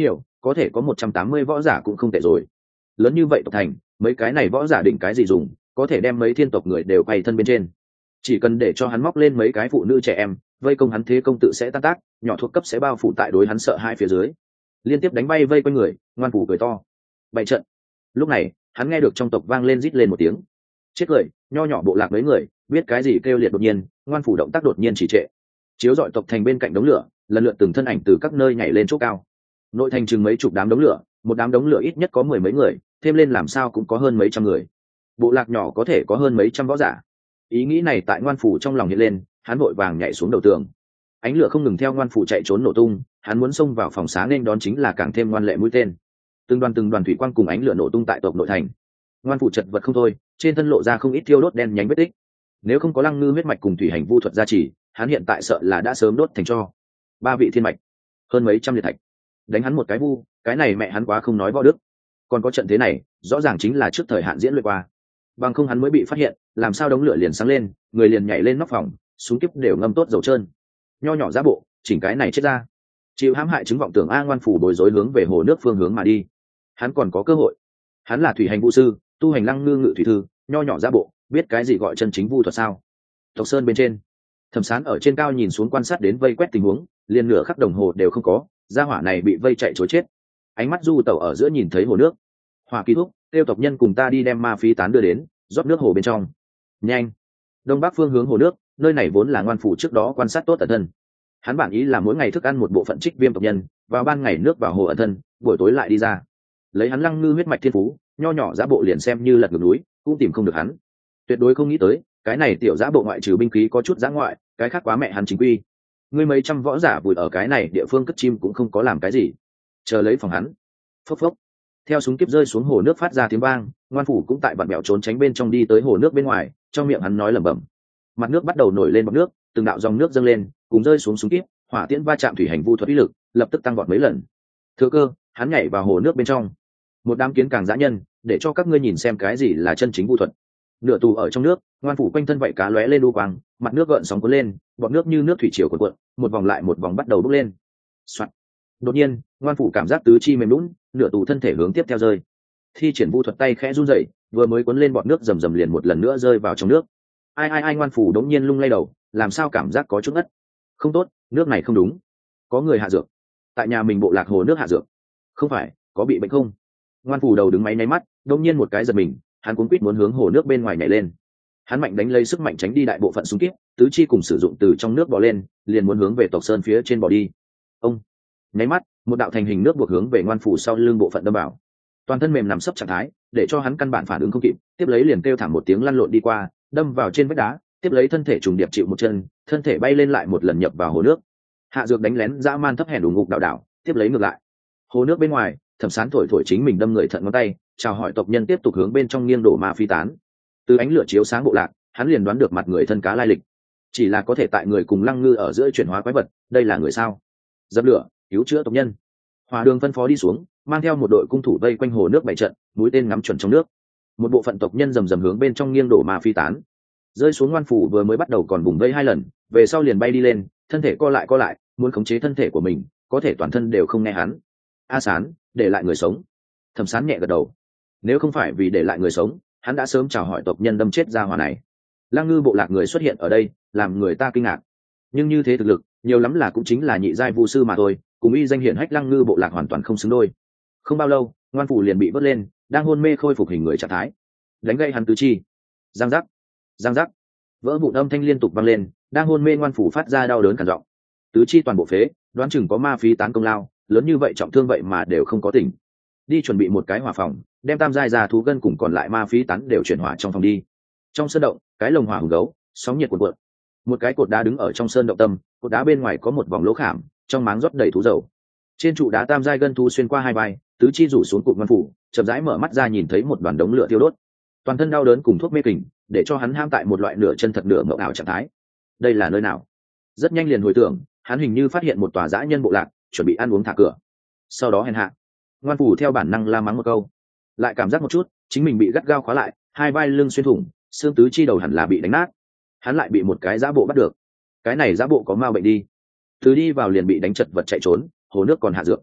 có thể có một trăm tám mươi võ giả cũng không tệ rồi. Lớn như vậy tộc thành, mấy cái này võ giả định cái gì dùng, có thể đem mấy thiên tộc người đều quay thân bên trên. Chỉ cần để cho hắn móc lên mấy cái phụ nữ trẻ em, vây công hắn thế công tự sẽ tan tác, nhỏ thuộc cấp sẽ bao phủ tại đối hắn sợ hai phía dưới. Liên tiếp đánh bay vây quanh người, ngoan phủ cười to. Bày trận. Lúc này, hắn nghe được trong tộc vang lên rít lên một tiếng. Chết cười, nho nhỏ bộ lạc mấy người, biết cái gì kêu liệt đột nhiên, ngoan phủ động tác đột nhiên chỉ trệ. Chiếu dọi tộc thành bên cạnh đống lửa, lần lượt từng thân ảnh từ các nơi nhảy lên chỗ cao. Nội thành chừng mấy chục đám đống lửa, một đám đống lửa ít nhất có mười mấy người, thêm lên làm sao cũng có hơn mấy trăm người. Bộ lạc nhỏ có thể có hơn mấy trăm võ giả. Ý nghĩ này tại ngoan phủ trong lòng hiện lên, hắn vội vàng nhảy xuống đầu tường. Ánh lửa không ngừng theo ngoan phủ chạy trốn nổ tung, hắn muốn xông vào phòng xá nên đón chính là càng thêm ngoan lệ mũi tên. Từng đoàn từng đoàn thủy quang cùng ánh lửa nổ tung tại tộc nội thành. Ngoan phủ chật vật không thôi, trên thân lộ ra không ít thiêu đốt đen nhánh vết tích. Nếu không có Lăng Ngư huyết mạch cùng thủy hành vu thuật gia trì, hắn hiện tại sợ là đã sớm đốt thành tro. Ba vị thiên mạch, hơn mấy trăm liệt thạch, đánh hắn một cái vu, cái này mẹ hắn quá không nói võ đức. Còn có trận thế này, rõ ràng chính là trước thời hạn diễn luyện qua. Bằng không hắn mới bị phát hiện, làm sao đống lửa liền sáng lên, người liền nhảy lên nóc phòng, súng kíp đều ngâm tốt dầu trơn. Nho nhỏ giá bộ, chỉnh cái này chết ra. Chịu hãm hại chứng vọng tưởng A ngoan phủ bối rối hướng về hồ nước phương hướng mà đi. Hắn còn có cơ hội. Hắn là thủy hành vũ sư, tu hành Lăng Ngư ngự thủy thư, nho nhỏ giá bộ, biết cái gì gọi chân chính vu thuật sao? Tộc sơn bên trên, Thẩm Sán ở trên cao nhìn xuống quan sát đến vây quét tình huống, liền nửa khắc đồng hồ đều không có, gia hỏa này bị vây chạy trối chết. Ánh mắt du tẩu ở giữa nhìn thấy hồ nước. Hỏa ký thúc, tiêu tộc nhân cùng ta đi đem ma phi tán đưa đến, rót nước hồ bên trong. Nhanh. Đông bắc phương hướng hồ nước, nơi này vốn là ngoan phủ trước đó quan sát tốt ẩn thân. Hắn bản ý là mỗi ngày thức ăn một bộ phận trích viêm tộc nhân, vào ban ngày nước vào hồ ẩn thân, buổi tối lại đi ra. Lấy hắn Lăng Ngư huyết mạch thiên phú, nho nhỏ giá bộ liền xem như lật ngược núi, cũng tìm không được hắn. Tuyệt đối không nghĩ tới, cái này tiểu giá bộ ngoại trừ binh khí có chút giá ngoại, cái khác quá mẹ hắn chính quy. Ngươi mấy trăm võ giả vùi ở cái này địa phương cất chim cũng không có làm cái gì. Chờ lấy phòng hắn. Phốc phốc. Theo súng kiếp rơi xuống hồ nước phát ra tiếng vang, ngoan phủ cũng tại vặn bẹo trốn tránh bên trong đi tới hồ nước bên ngoài, trong miệng hắn nói lẩm bẩm. Mặt nước bắt đầu nổi lên bọt nước, từng đạo dòng nước dâng lên, cùng rơi xuống súng kiếp, hỏa tiễn va chạm thủy hành vu thuật uy lực, lập tức tăng vọt mấy lần. Thừa cơ, hắn nhảy vào hồ nước bên trong. Một đám kiến càng dã nhân, để cho các ngươi nhìn xem cái gì là chân chính vu thuật. Nửa tù ở trong nước, ngoan phủ quanh thân vậy cá lóe lên đu quang, mặt nước gợn sóng cuốn lên, bọt nước như nước thủy triều cuộn cuộn, một vòng lại một vòng bắt đầu bốc lên. Soạt. Đột nhiên, ngoan phủ cảm giác tứ chi mềm lún, nửa tù thân thể hướng tiếp theo rơi. Thi triển vu thuật tay khẽ run rẩy, vừa mới cuốn lên bọt nước rầm rầm liền một lần nữa rơi vào trong nước. Ai ai ai ngoan phủ đống nhiên lung lay đầu, làm sao cảm giác có chút ngất. Không tốt, nước này không đúng. Có người hạ dược. Tại nhà mình bộ lạc hồ nước hạ dược. Không phải, có bị bệnh không? Ngoan phủ đầu đứng máy nháy mắt, đột nhiên một cái giật mình, hắn cuống quýt muốn hướng hồ nước bên ngoài nhảy lên. Hắn mạnh đánh lấy sức mạnh tránh đi đại bộ phận xung kích, tứ chi cùng sử dụng từ trong nước bò lên, liền muốn hướng về tộc sơn phía trên bò đi. Ông, nháy mắt, một đạo thành hình nước buộc hướng về ngoan phủ sau lưng bộ phận đâm vào. Toàn thân mềm nằm sấp trạng thái, để cho hắn căn bản phản ứng không kịp, tiếp lấy liền kêu thảm một tiếng lăn lộn đi qua, đâm vào trên vách đá, tiếp lấy thân thể trùng điệp chịu một chân, thân thể bay lên lại một lần nhập vào hồ nước. Hạ dược đánh lén dã man thấp hèn đủ ngục đảo đảo, tiếp lấy ngược lại. Hồ nước bên ngoài, Thẩm Sán thổi thổi chính mình đâm người thận ngón tay, chào hỏi tộc nhân tiếp tục hướng bên trong nghiêng đổ ma phi tán. Từ ánh lửa chiếu sáng bộ lạc, hắn liền đoán được mặt người thân cá lai lịch. Chỉ là có thể tại người cùng Lăng Ngư ở giữa chuyển hóa quái vật, đây là người sao? Dập lửa, cứu chữa tộc nhân. Hòa Đường phân phó đi xuống, mang theo một đội cung thủ vây quanh hồ nước bảy trận, mũi tên ngắm chuẩn trong nước. Một bộ phận tộc nhân rầm rầm hướng bên trong nghiêng đổ ma phi tán. Rơi xuống ngoan phủ vừa mới bắt đầu còn vùng vây hai lần, về sau liền bay đi lên, thân thể co lại co lại, muốn khống chế thân thể của mình, có thể toàn thân đều không nghe hắn. A Sán, để lại người sống. Thẩm Sán nhẹ gật đầu. Nếu không phải vì để lại người sống, hắn đã sớm chào hỏi tộc nhân đâm chết ra hỏa này. Lăng Ngư bộ lạc người xuất hiện ở đây, làm người ta kinh ngạc. Nhưng như thế thực lực, nhiều lắm là cũng chính là nhị giai vu sư mà thôi, cùng y danh hiển hách Lăng Ngư bộ lạc hoàn toàn không xứng đôi. Không bao lâu, ngoan phủ liền bị vớt lên, đang hôn mê khôi phục hình người trạng thái. Đánh gây hắn tứ chi. Giang giác, giang giác, vỡ vụn âm thanh liên tục vang lên, đang hôn mê ngoan phủ phát ra đau đớn cằn giọng. Tứ chi toàn bộ phế, đoán chừng có ma phí tán công lao, lớn như vậy trọng thương vậy mà đều không có tỉnh. Đi chuẩn bị một cái hỏa phòng, đem tam giai già thú gân cùng còn lại ma phí tán đều chuyển hỏa trong phòng đi. Trong sơn động, cái lồng hỏa hùng gấu, sóng nhiệt cuộn cuộn. Một cái cột đá đứng ở trong sơn động tâm, cột đá bên ngoài có một vòng lỗ khảm, trong máng rót đầy thú dầu. Trên trụ đá tam giai gân thú xuyên qua hai vai, tứ chi rủ xuống cụm ngoan phủ, chậm rãi mở mắt ra nhìn thấy một đoàn đống lửa thiêu đốt. Toàn thân đau đớn cùng thuốc mê kình, để cho hắn ham tại một loại nửa chân thật nửa mộng ảo trạng thái. Đây là nơi nào? Rất nhanh liền hồi tưởng, hắn hình như phát hiện một tòa dã nhân bộ lạc, chuẩn bị ăn uống thả cửa. Sau đó hèn hạ, ngoan phủ theo bản năng la mắng một câu, lại cảm giác một chút chính mình bị gắt gao khóa lại, hai vai lưng xuyên thủng, xương tứ chi đầu hẳn là bị đánh nát. Hắn lại bị một cái giã bộ bắt được. Cái này giã bộ có ma bệnh đi, từ đi vào liền bị đánh chật vật chạy trốn, hồ nước còn hạ dược.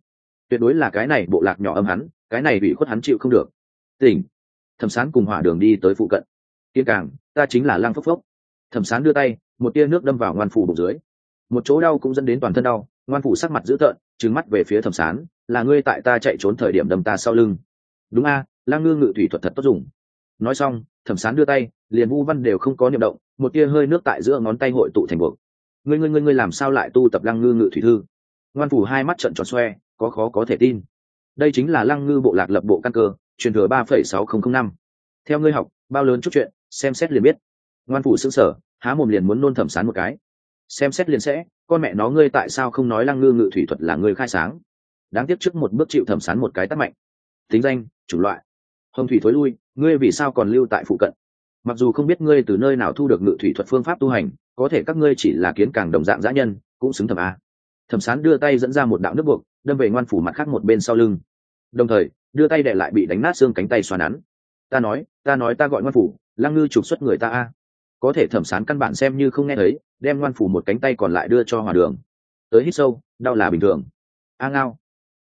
tuyệt đối là cái này bộ lạc nhỏ âm hắn, cái này bị khuất hắn chịu không được. Tỉnh. Thẩm Sán cùng hỏa đường đi tới phụ cận. Kiên càng, ta chính là Lăng Phốc Phốc. Thẩm Sán đưa tay, một tia nước đâm vào ngoan phủ bụng dưới, một chỗ đau cũng dẫn đến toàn thân đau. Ngoan phủ sắc mặt dữ tợn, trừng mắt về phía Thẩm Sán, là ngươi tại ta chạy trốn thời điểm đâm ta sau lưng. Đúng a, Lăng Ngư ngự thủy thuật thật tốt dùng. Nói xong, Thẩm Sán đưa tay, liền vu văn đều không có niệm động, một tia hơi nước tại giữa ngón tay hội tụ thành buộc. Ngươi ngươi ngươi ngươi làm sao lại tu tập Lăng Ngư ngự thủy thư? Ngoan phủ hai mắt trợn tròn xoe, có khó có thể tin. Đây chính là Lăng Ngư bộ lạc lập bộ căn cơ, truyền thừa ba phẩy sáu không không năm. Theo ngươi học, bao lớn chút chuyện, xem xét liền biết. Ngoan phủ sững sờ, há mồm liền muốn nôn Thẩm Sán một cái. Xem xét liền sẽ, con mẹ nó ngươi tại sao không nói Lăng Ngư ngự thủy thuật là ngươi khai sáng? Đáng tiếc trước một bước chịu Thẩm Sán một cái tát mạnh. Tính danh, chủng loại. Hồng thủy thối lui, ngươi vì sao còn lưu tại phụ cận? Mặc dù không biết ngươi từ nơi nào thu được ngự thủy thuật phương pháp tu hành, có thể các ngươi chỉ là kiến càng đồng dạng dã nhân, cũng xứng Thẩm a. Thẩm Sán đưa tay dẫn ra một đạo nước buộc, đâm về ngoan phủ mặt khác một bên sau lưng, đồng thời đưa tay đè lại bị đánh nát xương cánh tay xoa nắn. Ta nói, ta nói ta gọi ngoan phủ, Lăng Ngư trục xuất người ta a. Có thể Thẩm Sán căn bản xem như không nghe thấy, đem ngoan phủ một cánh tay còn lại đưa cho hòa đường. Tới hít sâu, đau là bình thường. A ngao.